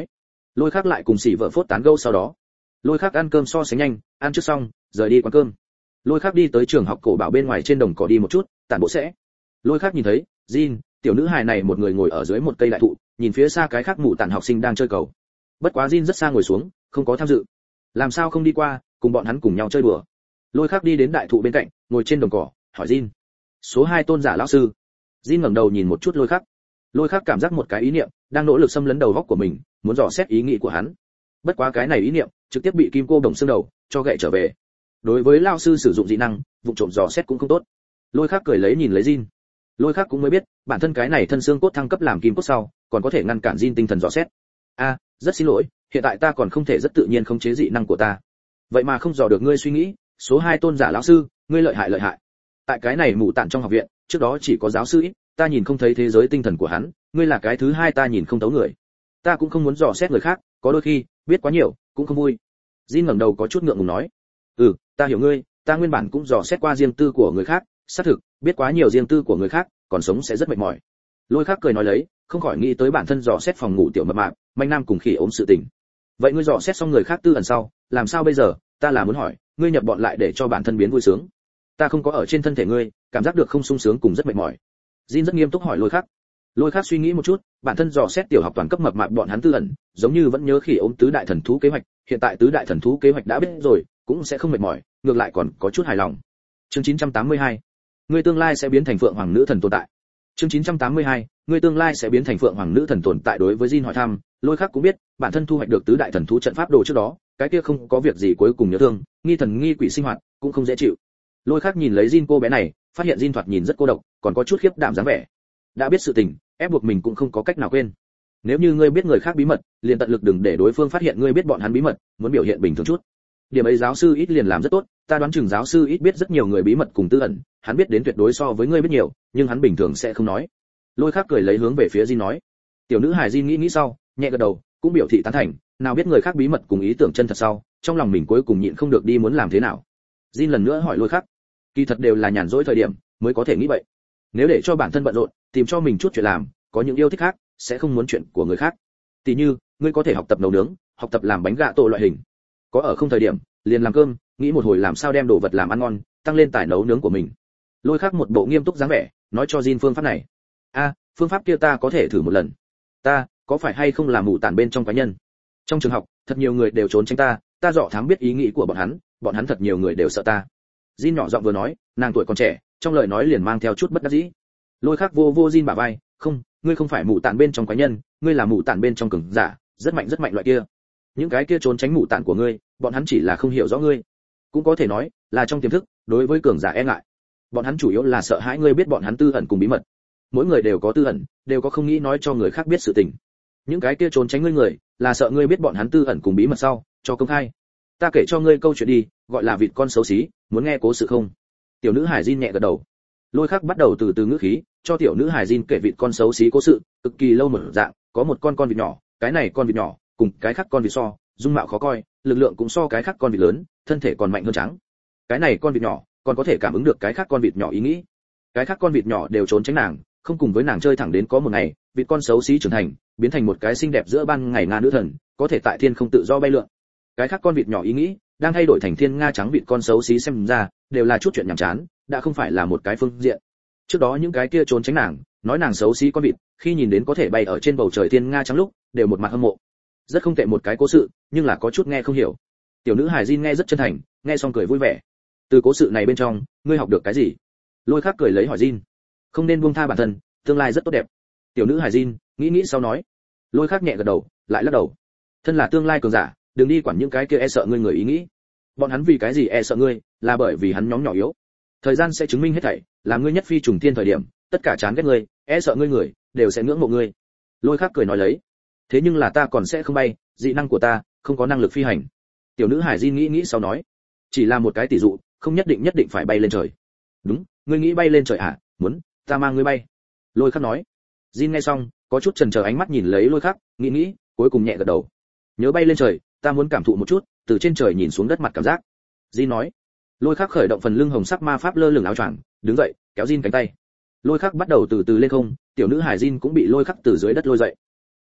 Lôi Khắc lại cùng xỉ vợ phốt tán gẫu sau đó. Lôi Khắc ăn cơm so sánh nhanh, ăn trước xong, rời đi quán cơm. Lôi Khắc đi tới trường học cổ bảo bên ngoài trên đồng cỏ đi một chút, tản bộ sẽ. Lôi Khắc nhìn thấy, Jin, tiểu nữ hài này một người ngồi ở dưới một cây đại thụ, nhìn phía xa cái khác mụ tản học sinh đang chơi cầu. Bất quá Jin rất xa ngồi xuống, không có tham dự. Làm sao không đi qua, cùng bọn hắn cùng nhau chơi đùa. Lôi Khắc đi đến đại thụ bên cạnh, ngồi trên đồng cỏ, hỏi Jin. Số hai tôn giả lão sư. Jin ngẩng đầu nhìn một chút Lôi Khắc. Lôi Khắc cảm giác một cái ý niệm đang nỗ lực xâm lấn đầu óc của mình, muốn dò xét ý nghĩ của hắn. Bất quá cái này ý niệm trực tiếp bị kim cô đồng xương đầu cho gậy trở về. Đối với lão sư sử dụng dị năng, vụ trộm dò xét cũng không tốt. Lôi Khắc cười lấy nhìn lấy Jin. Lôi Khắc cũng mới biết, bản thân cái này thân xương cốt thăng cấp làm kim cốt sau, còn có thể ngăn cản Jin tinh thần dò xét. A, rất xin lỗi, hiện tại ta còn không thể rất tự nhiên khống chế dị năng của ta. Vậy mà không dò được ngươi suy nghĩ, số hai tôn giả lão sư, ngươi lợi hại lợi hại. Tại cái này mụ tạn trong học viện, trước đó chỉ có giáo sư ít, ta nhìn không thấy thế giới tinh thần của hắn, ngươi là cái thứ hai ta nhìn không thấu người. Ta cũng không muốn dò xét người khác, có đôi khi biết quá nhiều cũng không vui. Jin ngẩng đầu có chút ngượng ngùng nói, ừ, ta hiểu ngươi, ta nguyên bản cũng dò xét qua riêng tư của người khác, xác thực biết quá nhiều riêng tư của người khác, còn sống sẽ rất mệt mỏi. Lôi Khắc cười nói lấy, không khỏi nghĩ tới bản thân dò xét phòng ngủ tiểu mập mạp, manh nam cùng khỉ ốm sự tình. Vậy ngươi dò xét xong người khác tư ẩn sau, làm sao bây giờ? Ta là muốn hỏi, ngươi nhập bọn lại để cho bản thân biến vui sướng. Ta không có ở trên thân thể ngươi, cảm giác được không sung sướng cùng rất mệt mỏi. Jin rất nghiêm túc hỏi Lôi Khắc. Lôi Khắc suy nghĩ một chút, bản thân dò xét tiểu học toàn cấp mập mạp bọn hắn tư ẩn, giống như vẫn nhớ khỉ ốm tứ đại thần thú kế hoạch, hiện tại tứ đại thần thú kế hoạch đã biết rồi, cũng sẽ không mệt mỏi, ngược lại còn có chút hài lòng. Chương chín trăm tám mươi hai, ngươi tương lai sẽ biến thành phượng hoàng nữ thần tồn tại. Chương chín trăm tám mươi hai, ngươi tương lai sẽ biến thành phượng hoàng nữ thần tồn tại. Đối với Jin hỏi thăm, Lôi Khắc cũng biết, bản thân thu hoạch được tứ đại thần thú trận pháp đồ trước đó, cái kia không có việc gì cuối cùng nhớ thương, nghi thần nghi quỷ sinh hoạt, cũng không dễ chịu. Lôi Khắc nhìn lấy Jin cô bé này, phát hiện Jin thoạt nhìn rất cô độc, còn có chút khiếp đảm dáng vẻ. Đã biết sự tình, ép buộc mình cũng không có cách nào quên. Nếu như ngươi biết người khác bí mật, liền tận lực đừng để đối phương phát hiện ngươi biết bọn hắn bí mật, muốn biểu hiện bình thường chút. Điểm ấy giáo sư ít liền làm rất tốt, ta đoán chừng giáo sư ít biết rất nhiều người bí mật cùng tư ẩn, hắn biết đến tuyệt đối so với ngươi biết nhiều, nhưng hắn bình thường sẽ không nói. Lôi Khắc cười lấy hướng về phía Jin nói. Tiểu nữ hài Jin nghĩ nghĩ sau, nhẹ gật đầu, cũng biểu thị tán thành, nào biết người khác bí mật cùng ý tưởng chân thật sau, trong lòng mình cuối cùng nhịn không được đi muốn làm thế nào. Jin lần nữa hỏi Lôi Khắc, kỳ thật đều là nhàn rỗi thời điểm mới có thể nghĩ vậy. Nếu để cho bản thân bận rộn, tìm cho mình chút chuyện làm, có những yêu thích khác, sẽ không muốn chuyện của người khác. Tỷ như, ngươi có thể học tập nấu nướng, học tập làm bánh gạ tổ loại hình. Có ở không thời điểm, liền làm cơm, nghĩ một hồi làm sao đem đồ vật làm ăn ngon, tăng lên tài nấu nướng của mình. Lôi Khắc một bộ nghiêm túc dáng vẻ, nói cho Jin phương pháp này. A, phương pháp kia ta có thể thử một lần. Ta, có phải hay không là mù tản bên trong cá nhân? Trong trường học, thật nhiều người đều trốn tránh ta, ta dọ thám biết ý nghĩ của bọn hắn, bọn hắn thật nhiều người đều sợ ta. Jin nhỏ giọng vừa nói, nàng tuổi còn trẻ, trong lời nói liền mang theo chút bất đắc dĩ. Lôi Khắc vô vô Jin bả vai, không, ngươi không phải mù tản bên trong quái nhân, ngươi là mù tản bên trong cường giả, rất mạnh rất mạnh loại kia. Những cái kia trốn tránh mù tản của ngươi, bọn hắn chỉ là không hiểu rõ ngươi, cũng có thể nói là trong tiềm thức đối với cường giả e ngại. Bọn hắn chủ yếu là sợ hãi ngươi biết bọn hắn tư ẩn cùng bí mật. Mỗi người đều có tư ẩn, đều có không nghĩ nói cho người khác biết sự tình. Những cái kia trốn tránh ngươi người, là sợ ngươi biết bọn hắn tư ẩn cùng bí mật sau, cho công khai. Ta kể cho ngươi câu chuyện đi, gọi là vịt con xấu xí, muốn nghe cố sự không? Tiểu nữ Hải Jin nhẹ gật đầu. Lôi Khắc bắt đầu từ từ ngữ khí, cho tiểu nữ Hải Jin kể vịt con xấu xí cố sự, cực kỳ lâu một dạng, có một con con vịt nhỏ, cái này con vịt nhỏ, cùng cái khác con vịt so, dung mạo khó coi, lực lượng cũng so cái khác con vịt lớn, thân thể còn mạnh hơn trắng. Cái này con vịt nhỏ, còn có thể cảm ứng được cái khác con vịt nhỏ ý nghĩ. Cái khác con vịt nhỏ đều trốn tránh nàng, không cùng với nàng chơi, thẳng đến có một ngày, vịt con xấu xí trưởng thành, biến thành một cái xinh đẹp giữa ban ngày nga nữ thần, có thể tại thiên không tự do bay lượn. Cái khác con vịt nhỏ ý nghĩ đang thay đổi thành thiên nga trắng, vịt con xấu xí xem ra đều là chút chuyện nhảm chán, đã không phải là một cái phương diện. Trước đó những cái kia trốn tránh nàng, nói nàng xấu xí con vịt, khi nhìn đến có thể bay ở trên bầu trời thiên nga trắng lúc, đều một mặt hâm mộ. Rất không tệ một cái cố sự, nhưng là có chút nghe không hiểu. Tiểu nữ Hải Jin nghe rất chân thành, nghe xong cười vui vẻ. Từ cố sự này bên trong, ngươi học được cái gì? Lôi Khắc cười lấy hỏi Jin. Không nên buông tha bản thân, tương lai rất tốt đẹp. Tiểu nữ Hải Jin nghĩ nghĩ sau nói. Lôi Khắc nhẹ gật đầu, lại lắc đầu. Thân là tương lai cường giả, đừng đi quản những cái kia e sợ ngươi người ý nghĩ. Bọn hắn vì cái gì e sợ ngươi, là bởi vì hắn nhóm nhỏ yếu. Thời gian sẽ chứng minh hết thảy, làm ngươi nhất phi trùng thiên thời điểm, tất cả chán ghét ngươi, e sợ ngươi người, đều sẽ ngưỡng mộ ngươi. Lôi Khắc cười nói lấy. Thế nhưng là ta còn sẽ không bay, dị năng của ta không có năng lực phi hành. Tiểu nữ Hải Jin nghĩ nghĩ sau nói. Chỉ là một cái tỷ dụ, không nhất định nhất định phải bay lên trời. Đúng, ngươi nghĩ bay lên trời à? Muốn, ta mang ngươi bay. Lôi Khắc nói. Jin nghe xong, có chút chần chờ ánh mắt nhìn lấy Lôi Khắc, nghĩ nghĩ, cuối cùng nhẹ gật đầu. Nhớ bay lên trời, ta muốn cảm thụ một chút, từ trên trời nhìn xuống đất mặt cảm giác. Jin nói. Lôi Khắc khởi động phần lưng hồng sắc ma pháp lơ lửng áo choàng, đứng dậy, kéo Jin cánh tay. Lôi Khắc bắt đầu từ từ lên không, tiểu nữ Hải Jin cũng bị Lôi Khắc từ dưới đất lôi dậy.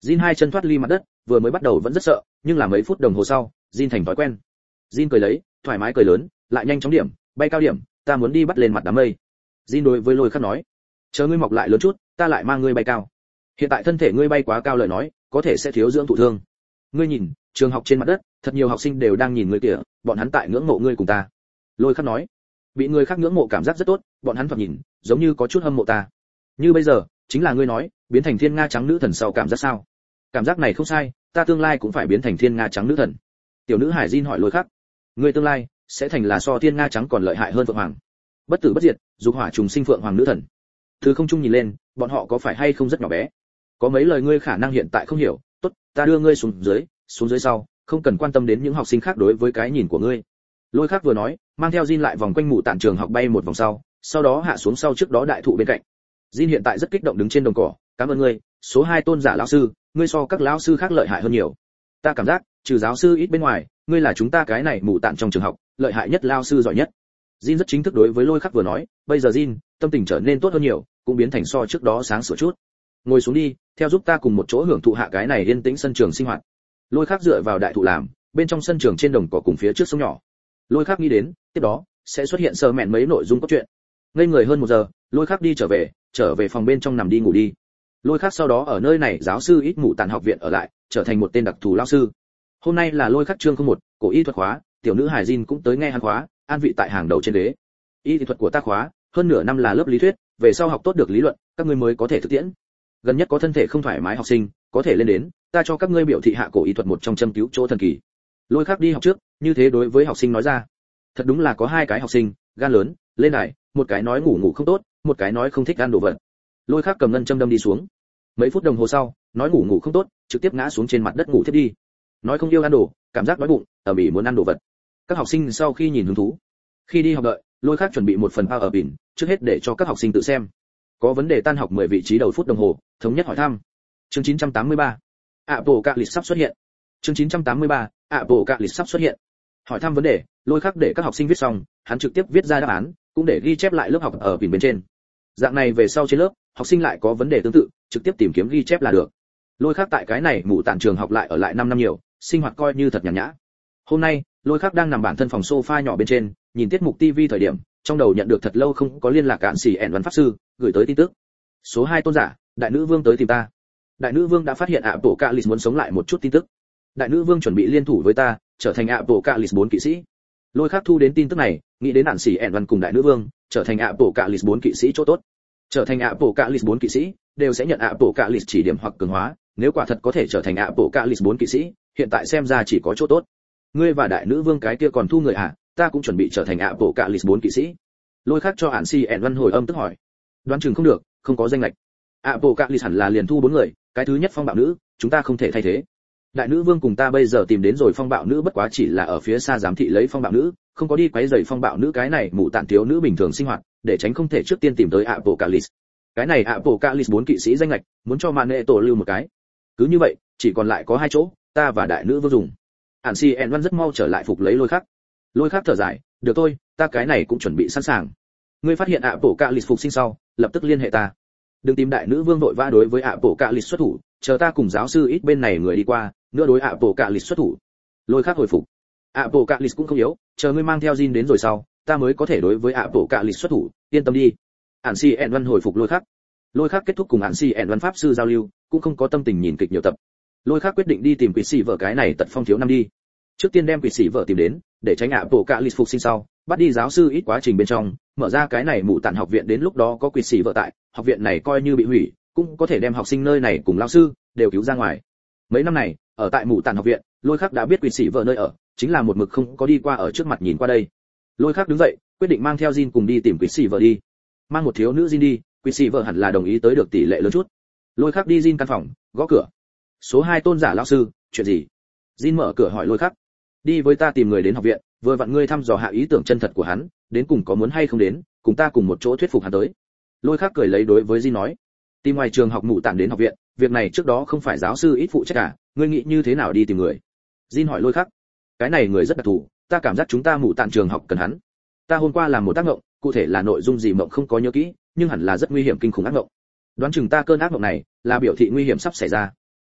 Jin hai chân thoát ly mặt đất, vừa mới bắt đầu vẫn rất sợ, nhưng là mấy phút đồng hồ sau, Jin thành thói quen. Jin cười lấy, thoải mái cười lớn, lại nhanh chóng điểm, bay cao điểm, ta muốn đi bắt lên mặt đám mây. Jin đối với Lôi Khắc nói, chờ ngươi mọc lại lớn chút, ta lại mang ngươi bay cao. Hiện tại thân thể ngươi bay quá cao lời nói, có thể sẽ thiếu dưỡng thụ thương. Ngươi nhìn, trường học trên mặt đất, thật nhiều học sinh đều đang nhìn ngươi kìa, bọn hắn tại ngưỡng mộ ngươi cùng ta. Lôi Khắc nói, bị người khác ngưỡng mộ cảm giác rất tốt, bọn hắn thoạt nhìn, giống như có chút hâm mộ ta. Như bây giờ, chính là ngươi nói, biến thành thiên nga trắng nữ thần sau cảm giác sao? Cảm giác này không sai, ta tương lai cũng phải biến thành thiên nga trắng nữ thần. Tiểu nữ Hải Jin hỏi Lôi Khắc, ngươi tương lai sẽ thành là so thiên nga trắng còn lợi hại hơn phượng hoàng, bất tử bất diệt, dục hỏa trùng sinh phượng hoàng nữ thần. Từ không trung nhìn lên, bọn họ có phải hay không rất nhỏ bé? Có mấy lời ngươi khả năng hiện tại không hiểu, tốt, ta đưa ngươi xuống dưới, xuống dưới sau, không cần quan tâm đến những học sinh khác đối với cái nhìn của ngươi. Lôi Khắc vừa nói, mang theo Jin lại vòng quanh mụ tản trường học bay một vòng sau, sau đó hạ xuống sau trước đó đại thụ bên cạnh. Jin hiện tại rất kích động đứng trên đồng cỏ, cảm ơn ngươi, số hai tôn giả lão sư, ngươi so các lão sư khác lợi hại hơn nhiều. Ta cảm giác, trừ giáo sư ít bên ngoài, ngươi là chúng ta cái này mụ tản trong trường học, lợi hại nhất lão sư giỏi nhất. Jin rất chính thức đối với Lôi Khắc vừa nói, bây giờ Jin, tâm tình trở nên tốt hơn nhiều, cũng biến thành so trước đó sáng sủa chút. Ngồi xuống đi, theo giúp ta cùng một chỗ hưởng thụ hạ cái này yên tĩnh sân trường sinh hoạt. Lôi Khắc dựa vào đại thụ làm, bên trong sân trường trên đồng cỏ cùng phía trước sông nhỏ. Lôi Khắc nghĩ đến, tiếp đó sẽ xuất hiện sơ mẹn mấy nội dung cốt truyện. Ngây người hơn một giờ, Lôi Khắc đi trở về, trở về phòng bên trong nằm đi ngủ đi. Lôi Khắc sau đó ở nơi này giáo sư ít mụ tản học viện ở lại, trở thành một tên đặc thù lão sư. Hôm nay là Lôi Khắc chương không một, cổ y thuật khóa, tiểu nữ Hải Jin cũng tới nghe hắn khóa, an vị tại hàng đầu trên ghế. Y thuật của ta khóa, hơn nửa năm là lớp lý thuyết, về sau học tốt được lý luận, các ngươi mới có thể thực tiễn. Gần nhất có thân thể không thoải mái học sinh, có thể lên đến, ta cho các ngươi biểu thị hạ cổ y thuật một trong châm cứu chỗ thần kỳ. Lôi Khắc đi học trước, như thế đối với học sinh nói ra. Thật đúng là có hai cái học sinh, gan lớn, lên đài, một cái nói ngủ ngủ không tốt, một cái nói không thích ăn đồ vật. Lôi Khắc cầm ngân châm đâm đi xuống. Mấy phút đồng hồ sau, nói ngủ ngủ không tốt, trực tiếp ngã xuống trên mặt đất ngủ thiếp đi. Nói không yêu ăn đồ, cảm giác đói bụng, ở bỉ muốn ăn đồ vật. Các học sinh sau khi nhìn hứng thú, khi đi học đợi, Lôi Khắc chuẩn bị một phần bao ở bỉn, trước hết để cho các học sinh tự xem. Có vấn đề tan học mười vị trí đầu phút đồng hồ, thống nhất hỏi thăm. Chương chín trăm tám mươi ba, Apocalypse sắp xuất hiện. Chương chín trăm tám mươi ba, Apocalypse sắp xuất hiện. Hỏi thăm vấn đề, Lôi Khắc để các học sinh viết xong, hắn trực tiếp viết ra đáp án, cũng để ghi chép lại lớp học ở bỉn bên trên. Dạng này về sau trên lớp, học sinh lại có vấn đề tương tự, trực tiếp tìm kiếm ghi chép là được. Lôi Khắc tại cái này mụ tản trường học lại ở lại năm năm nhiều, sinh hoạt coi như thật nhàn nhã. Hôm nay, Lôi Khắc đang nằm bản thân phòng sofa nhỏ bên trên, nhìn tiết mục ti vi thời điểm, trong đầu nhận được thật lâu không có liên lạc cạn xỉ ẻn văn pháp sư, gửi tới tin tức. Số hai tôn giả, đại nữ vương tới tìm ta. Đại nữ vương đã phát hiện Apocalypse muốn sống lại một chút tin tức. Đại nữ vương chuẩn bị liên thủ với ta, trở thành Apocalypse bốn kỵ sĩ. Lôi Khắc thu đến tin tức này, nghĩ đến cạn xỉ ẻn văn cùng đại nữ vương, trở thành Apocalypse bốn kỵ sĩ chỗ tốt. Trở thành Apocalypse bốn kỵ sĩ, đều sẽ nhận Apocalypse chỉ điểm hoặc cường hóa, nếu quả thật có thể trở thành Apocalypse bốn kỵ sĩ, hiện tại xem ra chỉ có chỗ tốt. Ngươi và đại nữ vương cái kia còn thu người à? Ta cũng chuẩn bị trở thành Apocalypse bốn kỵ sĩ. Lôi Khắc cho Ản Si ẻn văn hồi âm tức hỏi. Đoán chừng không được, không có danh lệch. Apocalypse hẳn là liền thu bốn người, cái thứ nhất phong bạo nữ, chúng ta không thể thay thế. Đại nữ vương cùng ta bây giờ tìm đến rồi phong bạo nữ bất quá chỉ là ở phía xa giám thị lấy phong bạo nữ, không có đi quấy rầy phong bạo nữ cái này mụ tản thiếu nữ bình thường sinh hoạt, để tránh không thể trước tiên tìm tới Apocalypse. Cái này Apocalypse bốn kỵ sĩ danh lệch, muốn cho Mane tổ lưu một cái. Cứ như vậy, chỉ còn lại có hai chỗ, ta và đại nữ vương dùng. Ản Si ẻn văn rất mau trở lại phục lấy Lôi Khắc. Lôi Khắc thở dài, được thôi, ta cái này cũng chuẩn bị sẵn sàng. Ngươi phát hiện Apocalypse phục sinh sau, lập tức liên hệ ta. Đừng tìm đại nữ vương vội vã đối với Apocalypse xuất thủ, chờ ta cùng giáo sư ít bên này người đi qua, nữa đối Apocalypse xuất thủ. Lôi Khắc hồi phục. Apocalypse cũng không yếu, chờ ngươi mang theo Jin đến rồi sau, ta mới có thể đối với Apocalypse xuất thủ, yên tâm đi. Ản Si ẻn văn hồi phục Lôi Khắc. Lôi Khắc kết thúc cùng Ản Si ẻn văn pháp sư giao lưu, cũng không có tâm tình nhìn kịch nhiều tập. Lôi Khắc quyết định đi tìm quỷ sĩ vợ cái này tật phong thiếu năm đi. Trước tiên đem quỷ sĩ vợ tìm đến, để tránh Apocalypse phục sinh sau, bắt đi giáo sư ít quá trình bên trong, mở ra cái này mụ tản học viện đến lúc đó có quỷ sĩ vợ tại, học viện này coi như bị hủy, cũng có thể đem học sinh nơi này cùng lão sư đều cứu ra ngoài. Mấy năm này, ở tại mụ tản học viện, Lôi Khắc đã biết quỷ sĩ vợ nơi ở, chính là một mực không có đi qua ở trước mặt nhìn qua đây. Lôi Khắc đứng dậy, quyết định mang theo Jin cùng đi tìm quỷ sĩ vợ đi. Mang một thiếu nữ Jin đi, quỷ sĩ vợ hẳn là đồng ý tới được tỷ lệ lớn chút. Lôi Khắc đi Jin căn phòng, gõ cửa. Số hai tôn giả lão sư, chuyện gì? Jin mở cửa hỏi Lôi Khắc. Đi với ta tìm người đến học viện, vừa vặn ngươi thăm dò hạ ý tưởng chân thật của hắn, đến cùng có muốn hay không đến, cùng ta cùng một chỗ thuyết phục hắn tới. Lôi Khắc cười lấy đối với Jin nói. Tìm ngoài trường học mụ tản đến học viện, việc này trước đó không phải giáo sư ít phụ trách à, ngươi nghĩ như thế nào đi tìm người? Jin hỏi Lôi Khắc. Cái này người rất đặc thù, ta cảm giác chúng ta mụ tản trường học cần hắn. Ta hôm qua làm một ác mộng, cụ thể là nội dung gì mộng không có nhớ kỹ, nhưng hẳn là rất nguy hiểm kinh khủng ác mộng. Đoán chừng ta cơn ác mộng này là biểu thị nguy hiểm sắp xảy ra.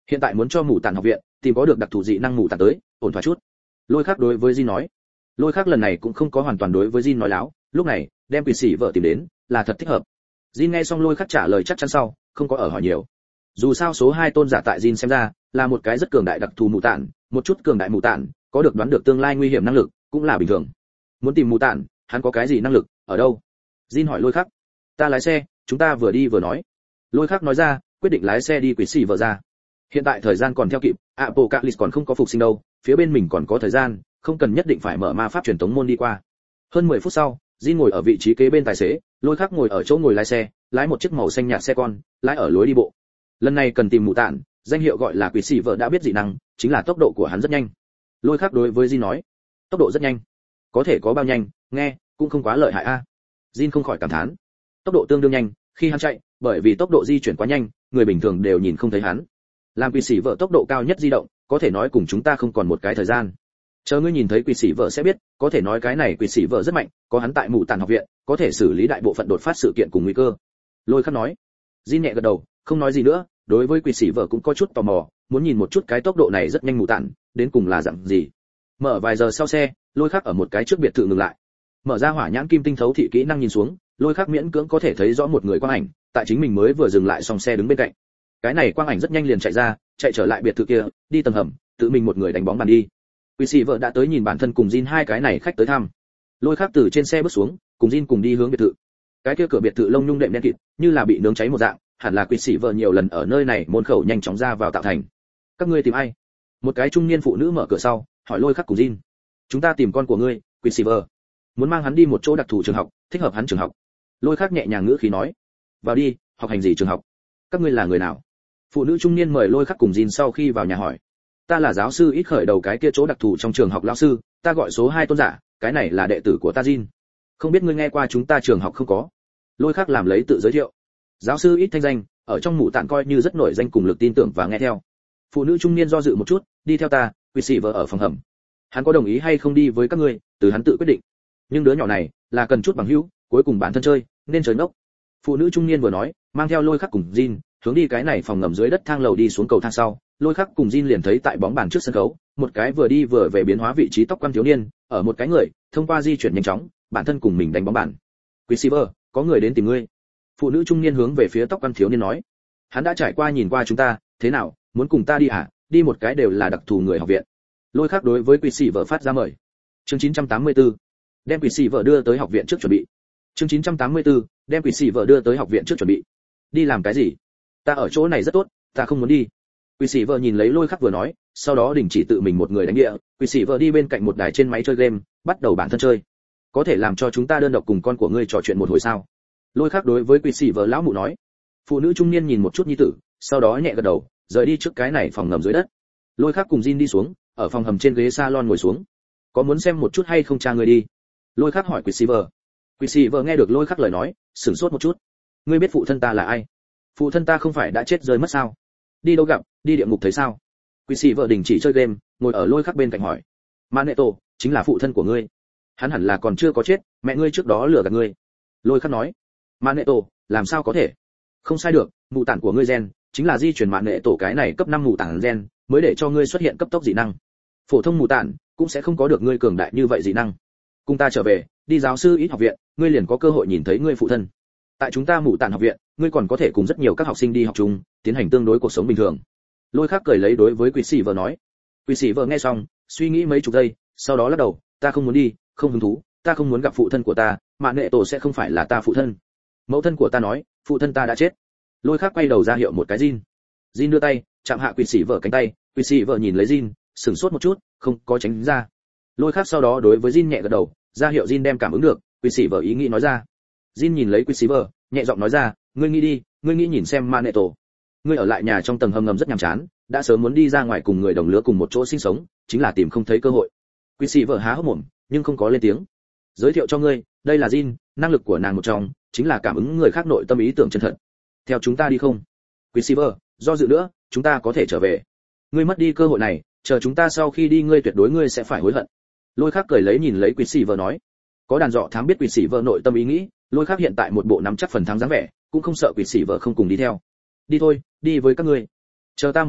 Hiện tại muốn cho mù tản học viện tìm có được đặc thù dị năng mù tản tới, ổn thỏa chút. Lôi Khắc đối với Jin nói. Lôi Khắc lần này cũng không có hoàn toàn đối với Jin nói láo, lúc này, đem quỷ sĩ vợ tìm đến, là thật thích hợp. Jin nghe xong Lôi Khắc trả lời chắc chắn sau, không có ở hỏi nhiều. Dù sao số hai tôn giả tại Jin xem ra, là một cái rất cường đại đặc thù mù tản, một chút cường đại mù tản, có được đoán được tương lai nguy hiểm năng lực, cũng là bình thường. Muốn tìm mù tản, hắn có cái gì năng lực, ở đâu? Jin hỏi Lôi Khắc. Ta lái xe, chúng ta vừa đi vừa nói. Lôi Khắc nói ra, quyết định lái xe đi quỷ sĩ vợ ra. Hiện tại thời gian còn theo kịp, Apocalypse còn không có phục sinh đâu, phía bên mình còn có thời gian, không cần nhất định phải mở ma pháp truyền tống môn đi qua. Hơn mười phút sau, Jin ngồi ở vị trí kế bên tài xế, Lôi Khắc ngồi ở chỗ ngồi lái xe, lái một chiếc màu xanh nhạt xe con, lái ở lối đi bộ. Lần này cần tìm mù tản, danh hiệu gọi là quỷ sĩ vợ đã biết dị năng, chính là tốc độ của hắn rất nhanh. Lôi Khắc đối với Jin nói, tốc độ rất nhanh. Có thể có bao nhanh, nghe cũng không quá lợi hại a. À. Jin không khỏi cảm thán. Tốc độ tương đương nhanh, khi hắn chạy, bởi vì tốc độ di chuyển quá nhanh, người bình thường đều nhìn không thấy hắn. Làm quỷ sĩ vợ tốc độ cao nhất di động, có thể nói cùng chúng ta không còn một cái thời gian. Chờ ngươi nhìn thấy quỷ sĩ vợ sẽ biết, có thể nói cái này quỷ sĩ vợ rất mạnh, có hắn tại mù tản học viện, có thể xử lý đại bộ phận đột phát sự kiện cùng nguy cơ. Lôi Khắc nói. Jin nhẹ gật đầu, không nói gì nữa, đối với quỷ sĩ vợ cũng có chút tò mò, muốn nhìn một chút cái tốc độ này rất nhanh mù tản, đến cùng là dạng gì. Mở vài giờ sau xe, Lôi Khắc ở một cái trước biệt thự ngừng lại. Mở ra hỏa nhãn kim tinh thấu thị kỹ năng nhìn xuống, Lôi Khắc miễn cưỡng có thể thấy rõ một người quang ảnh, tại chính mình mới vừa dừng lại xong xe đứng bên cạnh. Cái này quang ảnh rất nhanh liền chạy ra, chạy trở lại biệt thự kia, đi tầng hầm, tự mình một người đánh bóng bàn đi. Quỷ sĩ vợ đã tới nhìn bản thân cùng Jin hai cái này khách tới thăm. Lôi Khắc từ trên xe bước xuống, cùng Jin cùng đi hướng biệt thự. Cái kia cửa biệt thự lông nhung đệm đen kịt, như là bị nướng cháy một dạng, hẳn là quỷ sĩ vợ nhiều lần ở nơi này môn khẩu nhanh chóng ra vào tạo thành. Các ngươi tìm ai? Một cái trung niên phụ nữ mở cửa sau, hỏi Lôi Khắc cùng Jin. Chúng ta tìm con của ngươi, quỷ sĩ vợ. Muốn mang hắn đi một chỗ đặc thù trường học, thích hợp hắn trường học. Lôi Khắc nhẹ nhàng ngữ khí nói. Vào đi, học hành gì trường học? Các ngươi là người nào? Phụ nữ trung niên mời Lôi Khắc cùng Jin sau khi vào nhà hỏi. Ta là giáo sư ít khởi đầu cái kia chỗ đặc thù trong trường học lão sư, ta gọi số hai tôn giả, cái này là đệ tử của ta Jin. Không biết ngươi nghe qua chúng ta trường học không có? Lôi Khắc làm lấy tự giới thiệu. Giáo sư ít thanh danh, ở trong mụ tạn coi như rất nổi danh cùng lực tin tưởng và nghe theo. Phụ nữ trung niên do dự một chút, đi theo ta, quỷ sĩ vợ ở phòng hầm. Hắn có đồng ý hay không đi với các ngươi, từ hắn tự quyết định. Nhưng đứa nhỏ này là cần chút bằng hữu, cuối cùng bản thân chơi, nên chơi ngốc. Phụ nữ trung niên vừa nói, mang theo Lôi Khắc cùng Jin, hướng đi cái này phòng ngầm dưới đất thang lầu đi xuống cầu thang sau, Lôi Khắc cùng Jin liền thấy tại bóng bàn trước sân khấu, một cái vừa đi vừa về biến hóa vị trí tóc quan thiếu niên, ở một cái người, thông qua di chuyển nhanh chóng, bản thân cùng mình đánh bóng bàn. Quỷ sĩ vợ, có người đến tìm ngươi. Phụ nữ trung niên hướng về phía tóc quan thiếu niên nói, hắn đã trải qua nhìn qua chúng ta, thế nào, muốn cùng ta đi à? Đi một cái đều là đặc thù người học viện. Lôi Khắc đối với quỷ sĩ vợ phát ra mời. Chương chín trăm tám mươi tư, đem quỷ sĩ vợ đưa tới học viện trước chuẩn bị. Chương chín trăm tám mươi tư, đem quỷ sĩ vợ đưa tới học viện trước chuẩn bị. Đi làm cái gì? Ta ở chỗ này rất tốt, ta không muốn đi. Quỷ sĩ vợ nhìn lấy Lôi Khắc vừa nói, sau đó đình chỉ tự mình một người đánh địa. Quỷ sĩ vợ đi bên cạnh một đài trên máy chơi game, bắt đầu bản thân chơi. Có thể làm cho chúng ta đơn độc cùng con của ngươi trò chuyện một hồi sao? Lôi Khắc đối với quỷ sĩ vợ lão mụ nói. Phụ nữ trung niên nhìn một chút nhi tử, sau đó nhẹ gật đầu, rời đi trước cái này phòng ngầm dưới đất. Lôi Khắc cùng Jin đi xuống, ở phòng hầm trên ghế salon ngồi xuống. Có muốn xem một chút hay không cha người đi? Lôi Khắc hỏi quỷ sĩ vợ. Quỷ sĩ vợ nghe được Lôi Khắc lời nói, sửng sốt một chút. Ngươi biết phụ thân ta là ai? Phụ thân ta không phải đã chết rơi mất sao? Đi đâu gặp, đi địa ngục thấy sao? Quỷ sĩ vợ đình chỉ chơi game, ngồi ở Lôi Khắc bên cạnh hỏi. Magneto, chính là phụ thân của ngươi. Hắn hẳn là còn chưa có chết, mẹ ngươi trước đó lừa gạt ngươi. Lôi Khắc nói. Magneto, làm sao có thể? Không sai được, mù tản của ngươi gen chính là di chuyển Magneto cái này cấp năm mù tản gen, mới để cho ngươi xuất hiện cấp tốc dị năng. Phổ thông mù tản cũng sẽ không có được ngươi cường đại như vậy dị năng. Cùng ta trở về, đi giáo sư ít học viện, ngươi liền có cơ hội nhìn thấy ngươi phụ thân. Tại chúng ta mù tản học viện, ngươi còn có thể cùng rất nhiều các học sinh đi học chung, tiến hành tương đối cuộc sống bình thường. Lôi Khắc cười lấy đối với quỷ sĩ vợ nói. Quỷ sĩ vợ nghe xong, suy nghĩ mấy chục giây, sau đó lắc đầu, ta không muốn đi, không hứng thú, ta không muốn gặp phụ thân của ta, mà nghệ tổ sẽ không phải là ta phụ thân. Mẫu thân của ta nói, phụ thân ta đã chết. Lôi Khắc quay đầu ra hiệu một cái Jin. Jin đưa tay, chạm hạ quỷ sĩ vợ cánh tay, quỷ sĩ vợ nhìn lấy Jin, sửng sốt một chút, không có tránh ra. Lôi Khắc sau đó đối với Jin nhẹ gật đầu, ra hiệu Jin đem cảm ứng được, quỷ sĩ vợ ý nghĩ nói ra. Jin nhìn lấy quỷ sĩ vợ, nhẹ giọng nói ra, ngươi nghĩ đi, ngươi nghĩ nhìn xem Magneto. Ngươi ở lại nhà trong tầng hầm ngầm rất nhàm chán, đã sớm muốn đi ra ngoài cùng người đồng lứa cùng một chỗ sinh sống, chính là tìm không thấy cơ hội. Quỷ sĩ vợ há hốc mồm, nhưng không có lên tiếng. Giới thiệu cho ngươi, đây là Jin, năng lực của nàng một trong, chính là cảm ứng người khác nội tâm ý tưởng chân thật. Theo chúng ta đi không? Quỷ sĩ vợ, do dự nữa, chúng ta có thể trở về. Ngươi mất đi cơ hội này, chờ chúng ta sau khi đi ngươi tuyệt đối ngươi sẽ phải hối hận. Lôi Khắc cười lấy nhìn lấy quỷ sĩ vợ nói. Có đàn dọ thám biết quỷ sĩ vợ nội tâm ý nghĩ, Lôi Khắc hiện tại một bộ nắm chắc phần thắng dáng vẻ, cũng không sợ quỷ sĩ vợ không cùng đi theo. Đi thôi, đi với các ngươi. Chờ ta một hồi,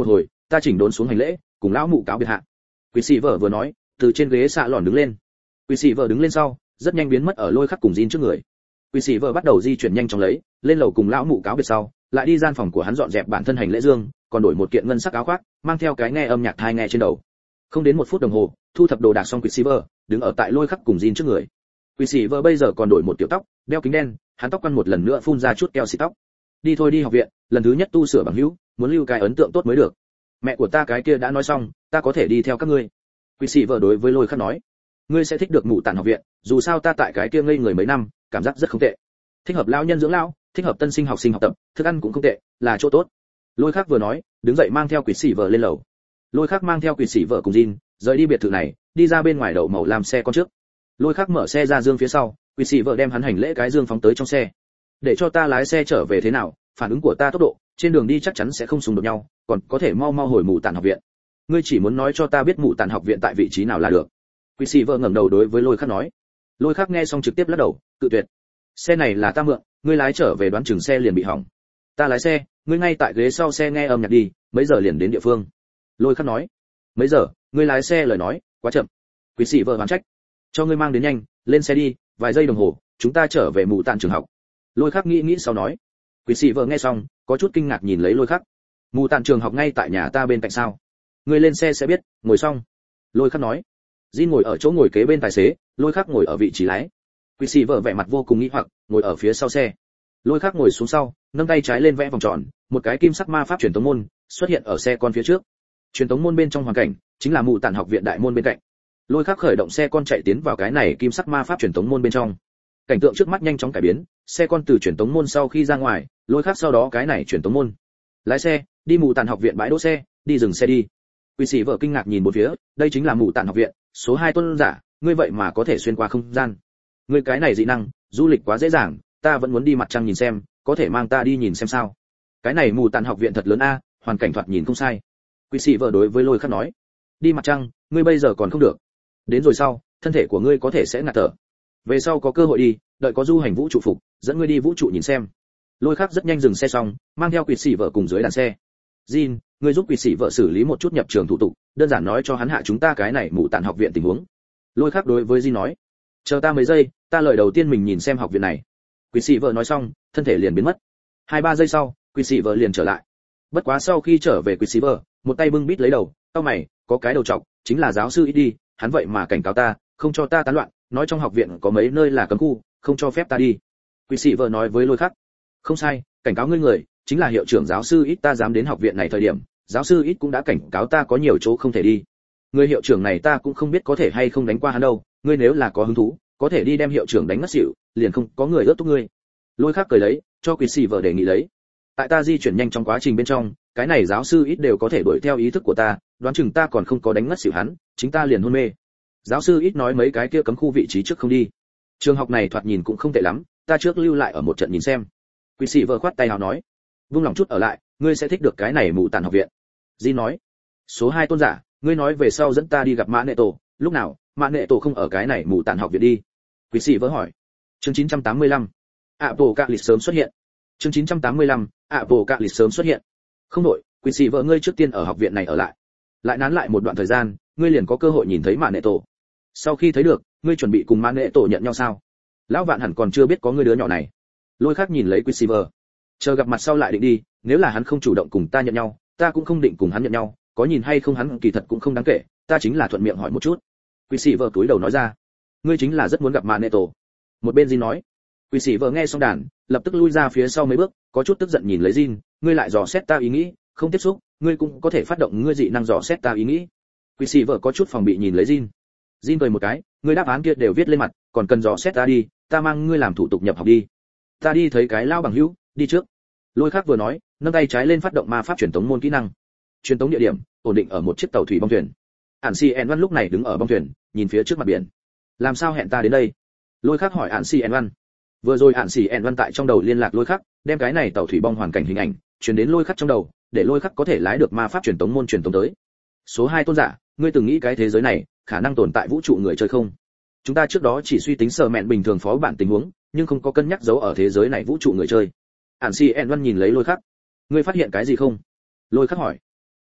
ta chỉnh đốn xuống hành lễ cùng lão mụ cáo biệt hạ. Quỷ sĩ vợ vừa nói từ trên ghế xạ lòn đứng lên. Quỷ sĩ vợ đứng lên sau rất nhanh biến mất ở Lôi Khắc cùng Jin trước người. Quỷ sĩ vợ bắt đầu di chuyển nhanh chóng lấy lên lầu cùng lão mụ cáo biệt sau lại đi gian phòng của hắn dọn dẹp bản thân hành lễ dương, còn đổi một kiện ngân sắc áo khoác, mang theo cái nghe âm nhạc thai nghe trên đầu. Không đến một phút đồng hồ, thu thập đồ đạc xong, Quỷ sĩ vợ đứng ở tại Lôi Khắc cùng Jin trước người. Quỷ sĩ vợ bây giờ còn đổi một tiểu tóc, đeo kính đen, hắn tóc quăn một lần nữa phun ra chút keo xịt tóc. Đi thôi, đi học viện, lần thứ nhất tu sửa bằng hữu, muốn lưu cái ấn tượng tốt mới được. Mẹ của ta cái kia đã nói xong, ta có thể đi theo các ngươi. Quỷ sĩ vợ đối với Lôi Khắc nói, ngươi sẽ thích được Mụ Tản học viện, dù sao ta tại cái kia ngây người mấy năm, cảm giác rất không tệ. Thích hợp lão nhân dưỡng lão, thích hợp tân sinh học sinh học tập, thức ăn cũng không tệ, là chỗ tốt. Lôi Khắc vừa nói, đứng dậy mang theo Quỷ sĩ vợ lên lầu. Lôi Khắc mang theo Quỷ sĩ vợ cùng Jin, rời đi biệt thự này, đi ra bên ngoài đậu màu làm xe con trước. Lôi Khắc mở xe ra dương phía sau, Quỷ sĩ vợ đem hắn hành lễ cái dương phóng tới trong xe. Để cho ta lái xe trở về thế nào, phản ứng của ta tốc độ, trên đường đi chắc chắn sẽ không xung đột nhau, còn có thể mau mau hồi Mụ Tản học viện. Ngươi chỉ muốn nói cho ta biết Mụ Tản học viện tại vị trí nào là được. Quỷ sĩ vợ ngẩng đầu đối với Lôi Khắc nói. Lôi Khắc nghe xong trực tiếp lắc đầu, cự tuyệt. Xe này là ta mượn, ngươi lái trở về đoán chừng xe liền bị hỏng. Ta lái xe, ngươi ngay tại ghế sau xe nghe âm nhạc đi, mấy giờ liền đến địa phương. Lôi Khắc nói. Mấy giờ, ngươi lái xe lời nói, quá chậm. Quỷ sĩ vợ oán trách. Cho ngươi mang đến nhanh, lên xe đi, vài giây đồng hồ, chúng ta trở về Mụ Tản trường học. Lôi Khắc nghĩ nghĩ sau nói. Quỷ sĩ vợ nghe xong, có chút kinh ngạc nhìn lấy Lôi Khắc. Mụ Tản trường học ngay tại nhà ta bên cạnh sao? Ngươi lên xe sẽ biết, ngồi xong. Lôi Khắc nói. Jin ngồi ở chỗ ngồi kế bên tài xế, Lôi Khắc ngồi ở vị trí lái. Quỷ sĩ vợ vẻ mặt vô cùng nghi hoặc, ngồi ở phía sau xe. Lôi Khắc ngồi xuống sau, nâng tay trái lên vẽ vòng tròn, một cái kim sắc ma pháp truyền tống môn xuất hiện ở xe con phía trước. Truyền tống môn bên trong hoàn cảnh chính là Mụ Tản học viện đại môn bên cạnh. Lôi Khắc khởi động xe con chạy tiến vào cái này kim sắc ma pháp truyền tống môn bên trong. Cảnh tượng trước mắt nhanh chóng cải biến, xe con từ truyền tống môn sau khi ra ngoài, Lôi Khắc sau đó cái này truyền tống môn. Lái xe, đi Mụ Tản học viện bãi đỗ xe, đi dừng xe đi. Quỷ sĩ vợ kinh ngạc nhìn bốn phía, đây chính là Mụ Tản học viện, số hai tôn giả, ngươi vậy mà có thể xuyên qua không gian. Ngươi cái này dị năng, du lịch quá dễ dàng, ta vẫn muốn đi mặt trăng nhìn xem, có thể mang ta đi nhìn xem sao? Cái này Mụ Tản học viện thật lớn a, hoàn cảnh thoạt nhìn không sai. Quỷ sĩ vợ đối với Lôi Khắc nói, đi mặt trăng, ngươi bây giờ còn không được. Đến rồi sau, thân thể của ngươi có thể sẽ ngạt thở. Về sau có cơ hội đi, đợi có du hành vũ trụ phục, dẫn ngươi đi vũ trụ nhìn xem. Lôi Khắc rất nhanh dừng xe xong, mang theo Quỷ sĩ vợ cùng dưới đàn xe. Jin, ngươi giúp Quỷ sĩ vợ xử lý một chút nhập trường thủ tục, đơn giản nói cho hắn hạ chúng ta cái này Mụ Tản học viện tình huống. Lôi Khắc đối với Jin nói, chờ ta mấy giây, ta lời đầu tiên mình nhìn xem học viện này. Quỷ sĩ vợ nói xong, thân thể liền biến mất. Hai ba giây sau, Quỷ sĩ vợ liền trở lại. Bất quá sau khi trở về Quỷ sĩ vợ, một tay bưng bít lấy đầu, cau mày, có cái đầu trọc, chính là giáo sư ít đi, hắn vậy mà cảnh cáo ta, không cho ta tán loạn, nói trong học viện có mấy nơi là cấm khu, không cho phép ta đi. Quỷ sĩ vợ nói với Lôi Khắc, không sai, cảnh cáo ngươi người, chính là hiệu trưởng giáo sư ít, ta dám đến học viện này thời điểm, giáo sư ít cũng đã cảnh cáo ta có nhiều chỗ không thể đi. Người hiệu trưởng này ta cũng không biết có thể hay không đánh qua hắn đâu, ngươi nếu là có hứng thú, có thể đi đem hiệu trưởng đánh ngất xỉu, liền không có người ướt thúc ngươi. Lôi Khắc cười lấy, cho Quỷ sĩ vợ đề nghị lấy. Tại ta di chuyển nhanh trong quá trình bên trong, cái này giáo sư ít đều có thể đuổi theo ý thức của ta, đoán chừng ta còn không có đánh ngất xỉu hắn, chính ta liền hôn mê. Giáo sư ít nói mấy cái kia cấm khu vị trí trước không đi. Trường học này thoạt nhìn cũng không tệ lắm, ta trước lưu lại ở một trận nhìn xem. Quỷ sĩ vợ khoát tay hào nói, vung lòng chút ở lại, ngươi sẽ thích được cái này Mụ Tản học viện. Di nói, số hai tôn giả, ngươi nói về sau dẫn ta đi gặp Mã Nệ Tổ, lúc nào? Mã Nệ Tổ không ở cái này Mụ Tản học viện đi. Quỷ sĩ vợ hỏi. Chương chín trăm tám mươi lăm, ạ bộ cạ lịch sớm xuất hiện. Chương chín trăm tám mươi lăm, ạ bộ cạ lịch sớm xuất hiện. Không đổi, Quỷ sĩ vợ ngươi trước tiên ở học viện này ở lại, lại nán lại một đoạn thời gian, ngươi liền có cơ hội nhìn thấy Mã Nệ Tổ. Sau khi thấy được, ngươi chuẩn bị cùng Mã Nệ Tổ nhận nhau sao? Lão Vạn hẳn còn chưa biết có ngươi đứa nhỏ này. Lôi Khắc nhìn lấy Quỷ sĩ vợ, chờ gặp mặt sau lại định đi, nếu là hắn không chủ động cùng ta nhận nhau, ta cũng không định cùng hắn nhận nhau, có nhìn hay không hắn kỳ thật cũng không đáng kể, ta chính là thuận miệng hỏi một chút. Quỷ sĩ vợ túi đầu nói ra, ngươi chính là rất muốn gặp Mã Nệ Tổ. Một bên Jin nói. Quỷ sĩ vợ nghe xong đàn, lập tức lui ra phía sau mấy bước, có chút tức giận nhìn lấy Jin, ngươi lại dò xét ta ý nghĩ, không tiếp xúc, ngươi cũng có thể phát động ngươi dị năng dò xét ta ý nghĩ. Quỷ sĩ vợ có chút phòng bị nhìn lấy Jin. Jin cười một cái, ngươi đáp án kia đều viết lên mặt, còn cần dò xét ta đi, ta mang ngươi làm thủ tục nhập học đi. Ta đi thấy cái lao bằng hữu, đi trước. Lôi Khắc vừa nói, nâng tay trái lên phát động ma pháp truyền tống môn kỹ năng. Truyền tống địa điểm ổn định ở một chiếc tàu thủy bong thuyền. Ản Si En Văn lúc này đứng ở bong thuyền, nhìn phía trước mặt biển. Làm sao hẹn ta đến đây? Lôi Khắc hỏi Ản Si En Văn. Vừa rồi Ản Si En Văn tại trong đầu liên lạc Lôi Khắc, đem cái này tàu thủy bong hoàn cảnh hình ảnh truyền đến Lôi Khắc trong đầu, để Lôi Khắc có thể lái được ma pháp truyền tống môn truyền tống tới. Số hai tôn giả, ngươi từng nghĩ cái thế giới này khả năng tồn tại vũ trụ người chơi không? Chúng ta trước đó chỉ suy tính sờ mẹn bình thường phó bản tình huống, nhưng không có cân nhắc giấu ở thế giới này vũ trụ người chơi. Ản Si En Văn nhìn lấy Lôi Khắc. Ngươi phát hiện cái gì không? Lôi Khắc hỏi.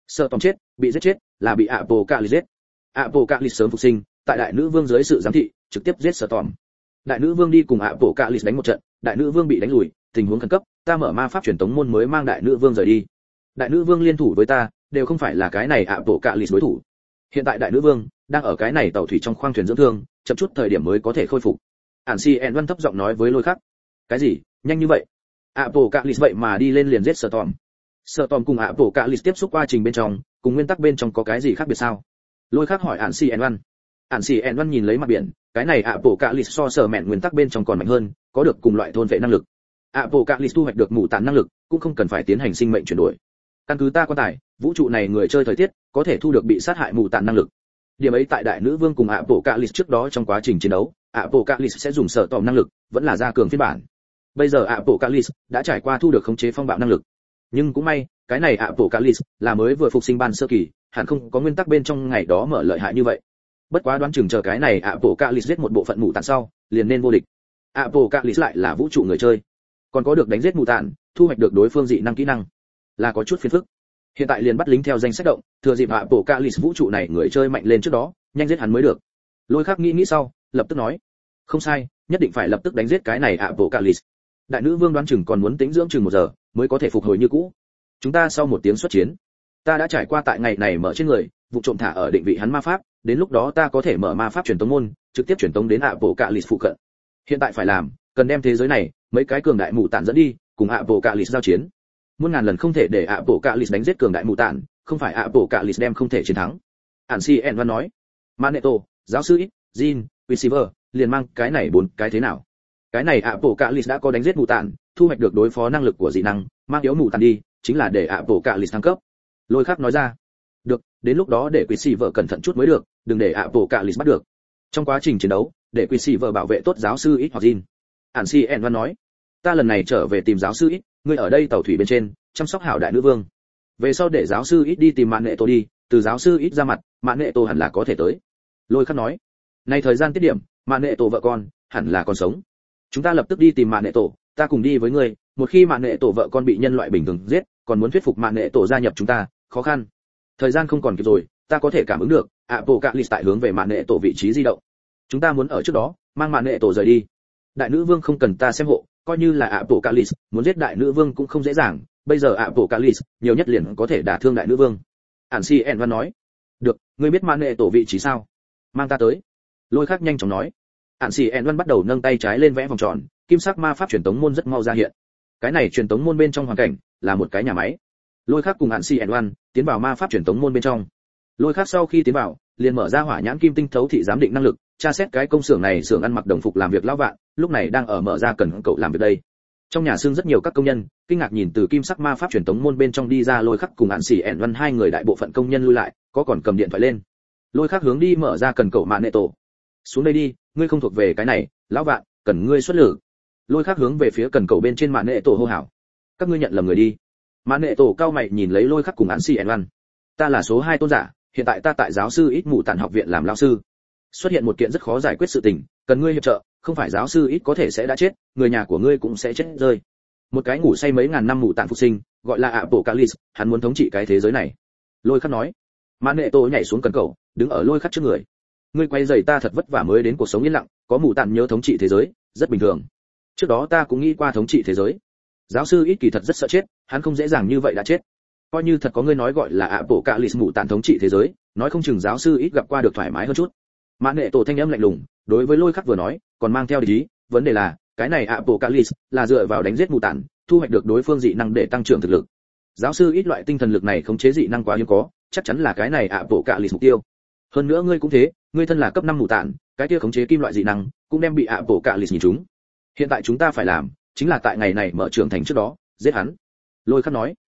Sợ tòm chết, bị giết chết, là bị Apocalypse giết. Apocalypse sớm phục sinh, tại đại nữ vương dưới sự giám thị, trực tiếp giết Sợ tòm. Đại nữ vương đi cùng Apocalypse đánh một trận, đại nữ vương bị đánh lùi, tình huống khẩn cấp, ta mở ma pháp truyền tống môn mới mang đại nữ vương rời đi. Đại nữ vương liên thủ với ta, đều không phải là cái này Apocalypse đối thủ. Hiện tại đại nữ vương đang ở cái này tàu thủy trong khoang thuyền dưỡng thương, chậm chút thời điểm mới có thể khôi phục. Ản Si En Văn thấp giọng nói với Lôi Khắc. Cái gì? Nhanh như vậy? Apocalypse vậy mà đi lên liền giết Sợ tòm. Sợ tòm cùng Apocalypse tiếp xúc quá trình bên trong, cùng nguyên tắc bên trong có cái gì khác biệt sao? Lôi Khắc hỏi Ản Si En Văn. Ản Si En Văn nhìn lấy mặt biển, cái này Apocalypse so sở mẹn nguyên tắc bên trong còn mạnh hơn, có được cùng loại thôn vệ năng lực. Apocalypse thu hoạch được mù tàn năng lực, cũng không cần phải tiến hành sinh mệnh chuyển đổi. Căn cứ ta quan tài, vũ trụ này người chơi thời tiết có thể thu được bị sát hại mù tàn năng lực. Điểm ấy tại đại nữ vương cùng Apocalypse trước đó trong quá trình chiến đấu, Apocalypse sẽ dùng sở tòm năng lực, vẫn là gia cường phiên bản. Bây giờ Apocalypse đã trải qua thu được khống chế phong bạo năng lực. Nhưng cũng may, cái này Apocalypse là mới vừa phục sinh ban sơ kỳ, hẳn không có nguyên tắc bên trong ngày đó mở lợi hại như vậy. Bất quá đoán chừng chờ cái này Apocalypse giết một bộ phận mù tàn sau, liền nên vô địch. Apocalypse lại là vũ trụ người chơi, còn có được đánh giết mù tàn, thu hoạch được đối phương dị năng kỹ năng, là có chút phiền phức. Hiện tại liền bắt lính theo danh sách động, thừa dịp Apocalypse vũ trụ này người chơi mạnh lên trước đó, nhanh giết hắn mới được. Lôi Khắc nghĩ nghĩ sau, lập tức nói, không sai, nhất định phải lập tức đánh giết cái này Apocalypse. Đại nữ vương đoán chừng còn muốn tĩnh dưỡng chừng một giờ, mới có thể phục hồi như cũ. Chúng ta sau một tiếng xuất chiến, ta đã trải qua tại ngày này mở trên người, vụ trộm thả ở định vị hắn ma pháp, đến lúc đó ta có thể mở ma pháp truyền tống môn, trực tiếp truyền tống đến Apocalypse phụ cận. Hiện tại phải làm, cần đem thế giới này mấy cái cường đại mù tản dẫn đi, cùng Apocalypse giao chiến. Muôn ngàn lần không thể để Apocalypse đánh giết cường đại mù tản, không phải Apocalypse đem không thể chiến thắng. Ản Si En Văn nói. Magneto, giáo sư X, Jean, Quicksilver, liền mang cái này bốn cái thế nào? Cái này Apocalypse đã có đánh giết mù tản, thu hoạch được đối phó năng lực của dị năng, mang yếu mù tản đi, chính là để Apocalypse thăng cấp. Lôi Khắc nói ra. Được, đến lúc đó để Quicksilver cẩn thận chút mới được, đừng để Apocalypse bắt được. Trong quá trình chiến đấu, để Quicksilver bảo vệ tốt giáo sư X hoặc Jean. Ản Si En Văn nói. Ta lần này trở về tìm giáo sư X, ngươi ở đây tàu thủy bên trên, chăm sóc hảo đại nữ vương. Về sau để giáo sư X đi tìm Magneto đi, từ giáo sư X ra mặt, Magneto hẳn là có thể tới. Lôi Khắc nói. Nay thời gian tiết điểm, Magneto vợ con hẳn là còn sống. Chúng ta lập tức đi tìm Magneto, ta cùng đi với ngươi, một khi Magneto vợ con bị nhân loại bình thường giết, còn muốn thuyết phục Magneto gia nhập chúng ta, khó khăn. Thời gian không còn kịp rồi, ta có thể cảm ứng được, Apocalypse tại hướng về Magneto vị trí di động. Chúng ta muốn ở trước đó, mang Magneto rời đi. Đại nữ vương không cần ta xem hộ, coi như là Apocalypse, muốn giết đại nữ vương cũng không dễ dàng, bây giờ Apocalypse, nhiều nhất liền có thể đả thương đại nữ vương. Ản Si En Văn nói. Được, ngươi biết Magneto vị trí sao? Mang ta tới. Lôi Khắc nhanh chóng nói. Ản Si En Văn bắt đầu nâng tay trái lên vẽ vòng tròn, kim sắc ma pháp truyền tống môn rất mau ra hiện. Cái này truyền tống môn bên trong hoàn cảnh là một cái nhà máy. Lôi Khắc cùng Ản Si En Văn tiến vào ma pháp truyền tống môn bên trong. Lôi Khắc sau khi tiến vào, liền mở ra hỏa nhãn kim tinh thấu thị giám định năng lực, tra xét cái công xưởng này xưởng ăn mặc đồng phục làm việc lão vạn, lúc này đang ở mở ra cần cậu làm việc đây. Trong nhà xương rất nhiều các công nhân, kinh ngạc nhìn từ kim sắc ma pháp truyền tống môn bên trong đi ra Lôi Khắc cùng Ản Si En Văn hai người đại bộ phận công nhân lui lại, có còn cầm điện thoại lên. Lôi Khắc hướng đi mở ra cần cậu Magneto. Xuống đây đi, ngươi không thuộc về cái này, lão vạn, cần ngươi xuất lực. Lôi Khắc hướng về phía cần cậu bên trên Magneto hô hào. Các ngươi nhận lầm người đi. Magneto cao mày nhìn lấy Lôi Khắc cùng Ản Si En Văn. Ta là số hai tôn giả, hiện tại ta tại giáo sư ít mù tản học viện làm lão sư. Xuất hiện một kiện rất khó giải quyết sự tình, cần ngươi hiệp trợ, không phải giáo sư ít có thể sẽ đã chết, người nhà của ngươi cũng sẽ chết rơi. Một cái ngủ say mấy ngàn năm mù tản phục sinh, gọi là Apocalypse, hắn muốn thống trị cái thế giới này. Lôi Khắc nói. Magneto nhảy xuống cần cầu, đứng ở Lôi Khắc trước người. Ngươi quay rầy ta thật vất vả mới đến cuộc sống yên lặng, có mù tản nhớ thống trị thế giới, rất bình thường. Trước đó ta cũng nghĩ qua thống trị thế giới. Giáo sư ít kỳ thật rất sợ chết, hắn không dễ dàng như vậy đã chết. Coi như thật có ngươi nói gọi là Apocalypse mù tản thống trị thế giới, nói không chừng giáo sư ít gặp qua được thoải mái hơn chút. Magneto thanh âm lạnh lùng, đối với Lôi Khắc vừa nói, còn mang theo ý, vấn đề là, cái này Apocalypse là dựa vào đánh giết mù tản, thu hoạch được đối phương dị năng để tăng trưởng thực lực. Giáo sư ít loại tinh thần lực này khống chế dị năng quá hiếm có, chắc chắn là cái này Apocalypse mục tiêu. Hơn nữa ngươi cũng thế, ngươi thân là cấp năm mù tản, cái kia khống chế kim loại dị năng, cũng đem bị Apocalypse nhìn trúng. Hiện tại chúng ta phải làm, chính là tại ngày này mở trưởng thành trước đó, giết hắn. Lôi Khắc nói.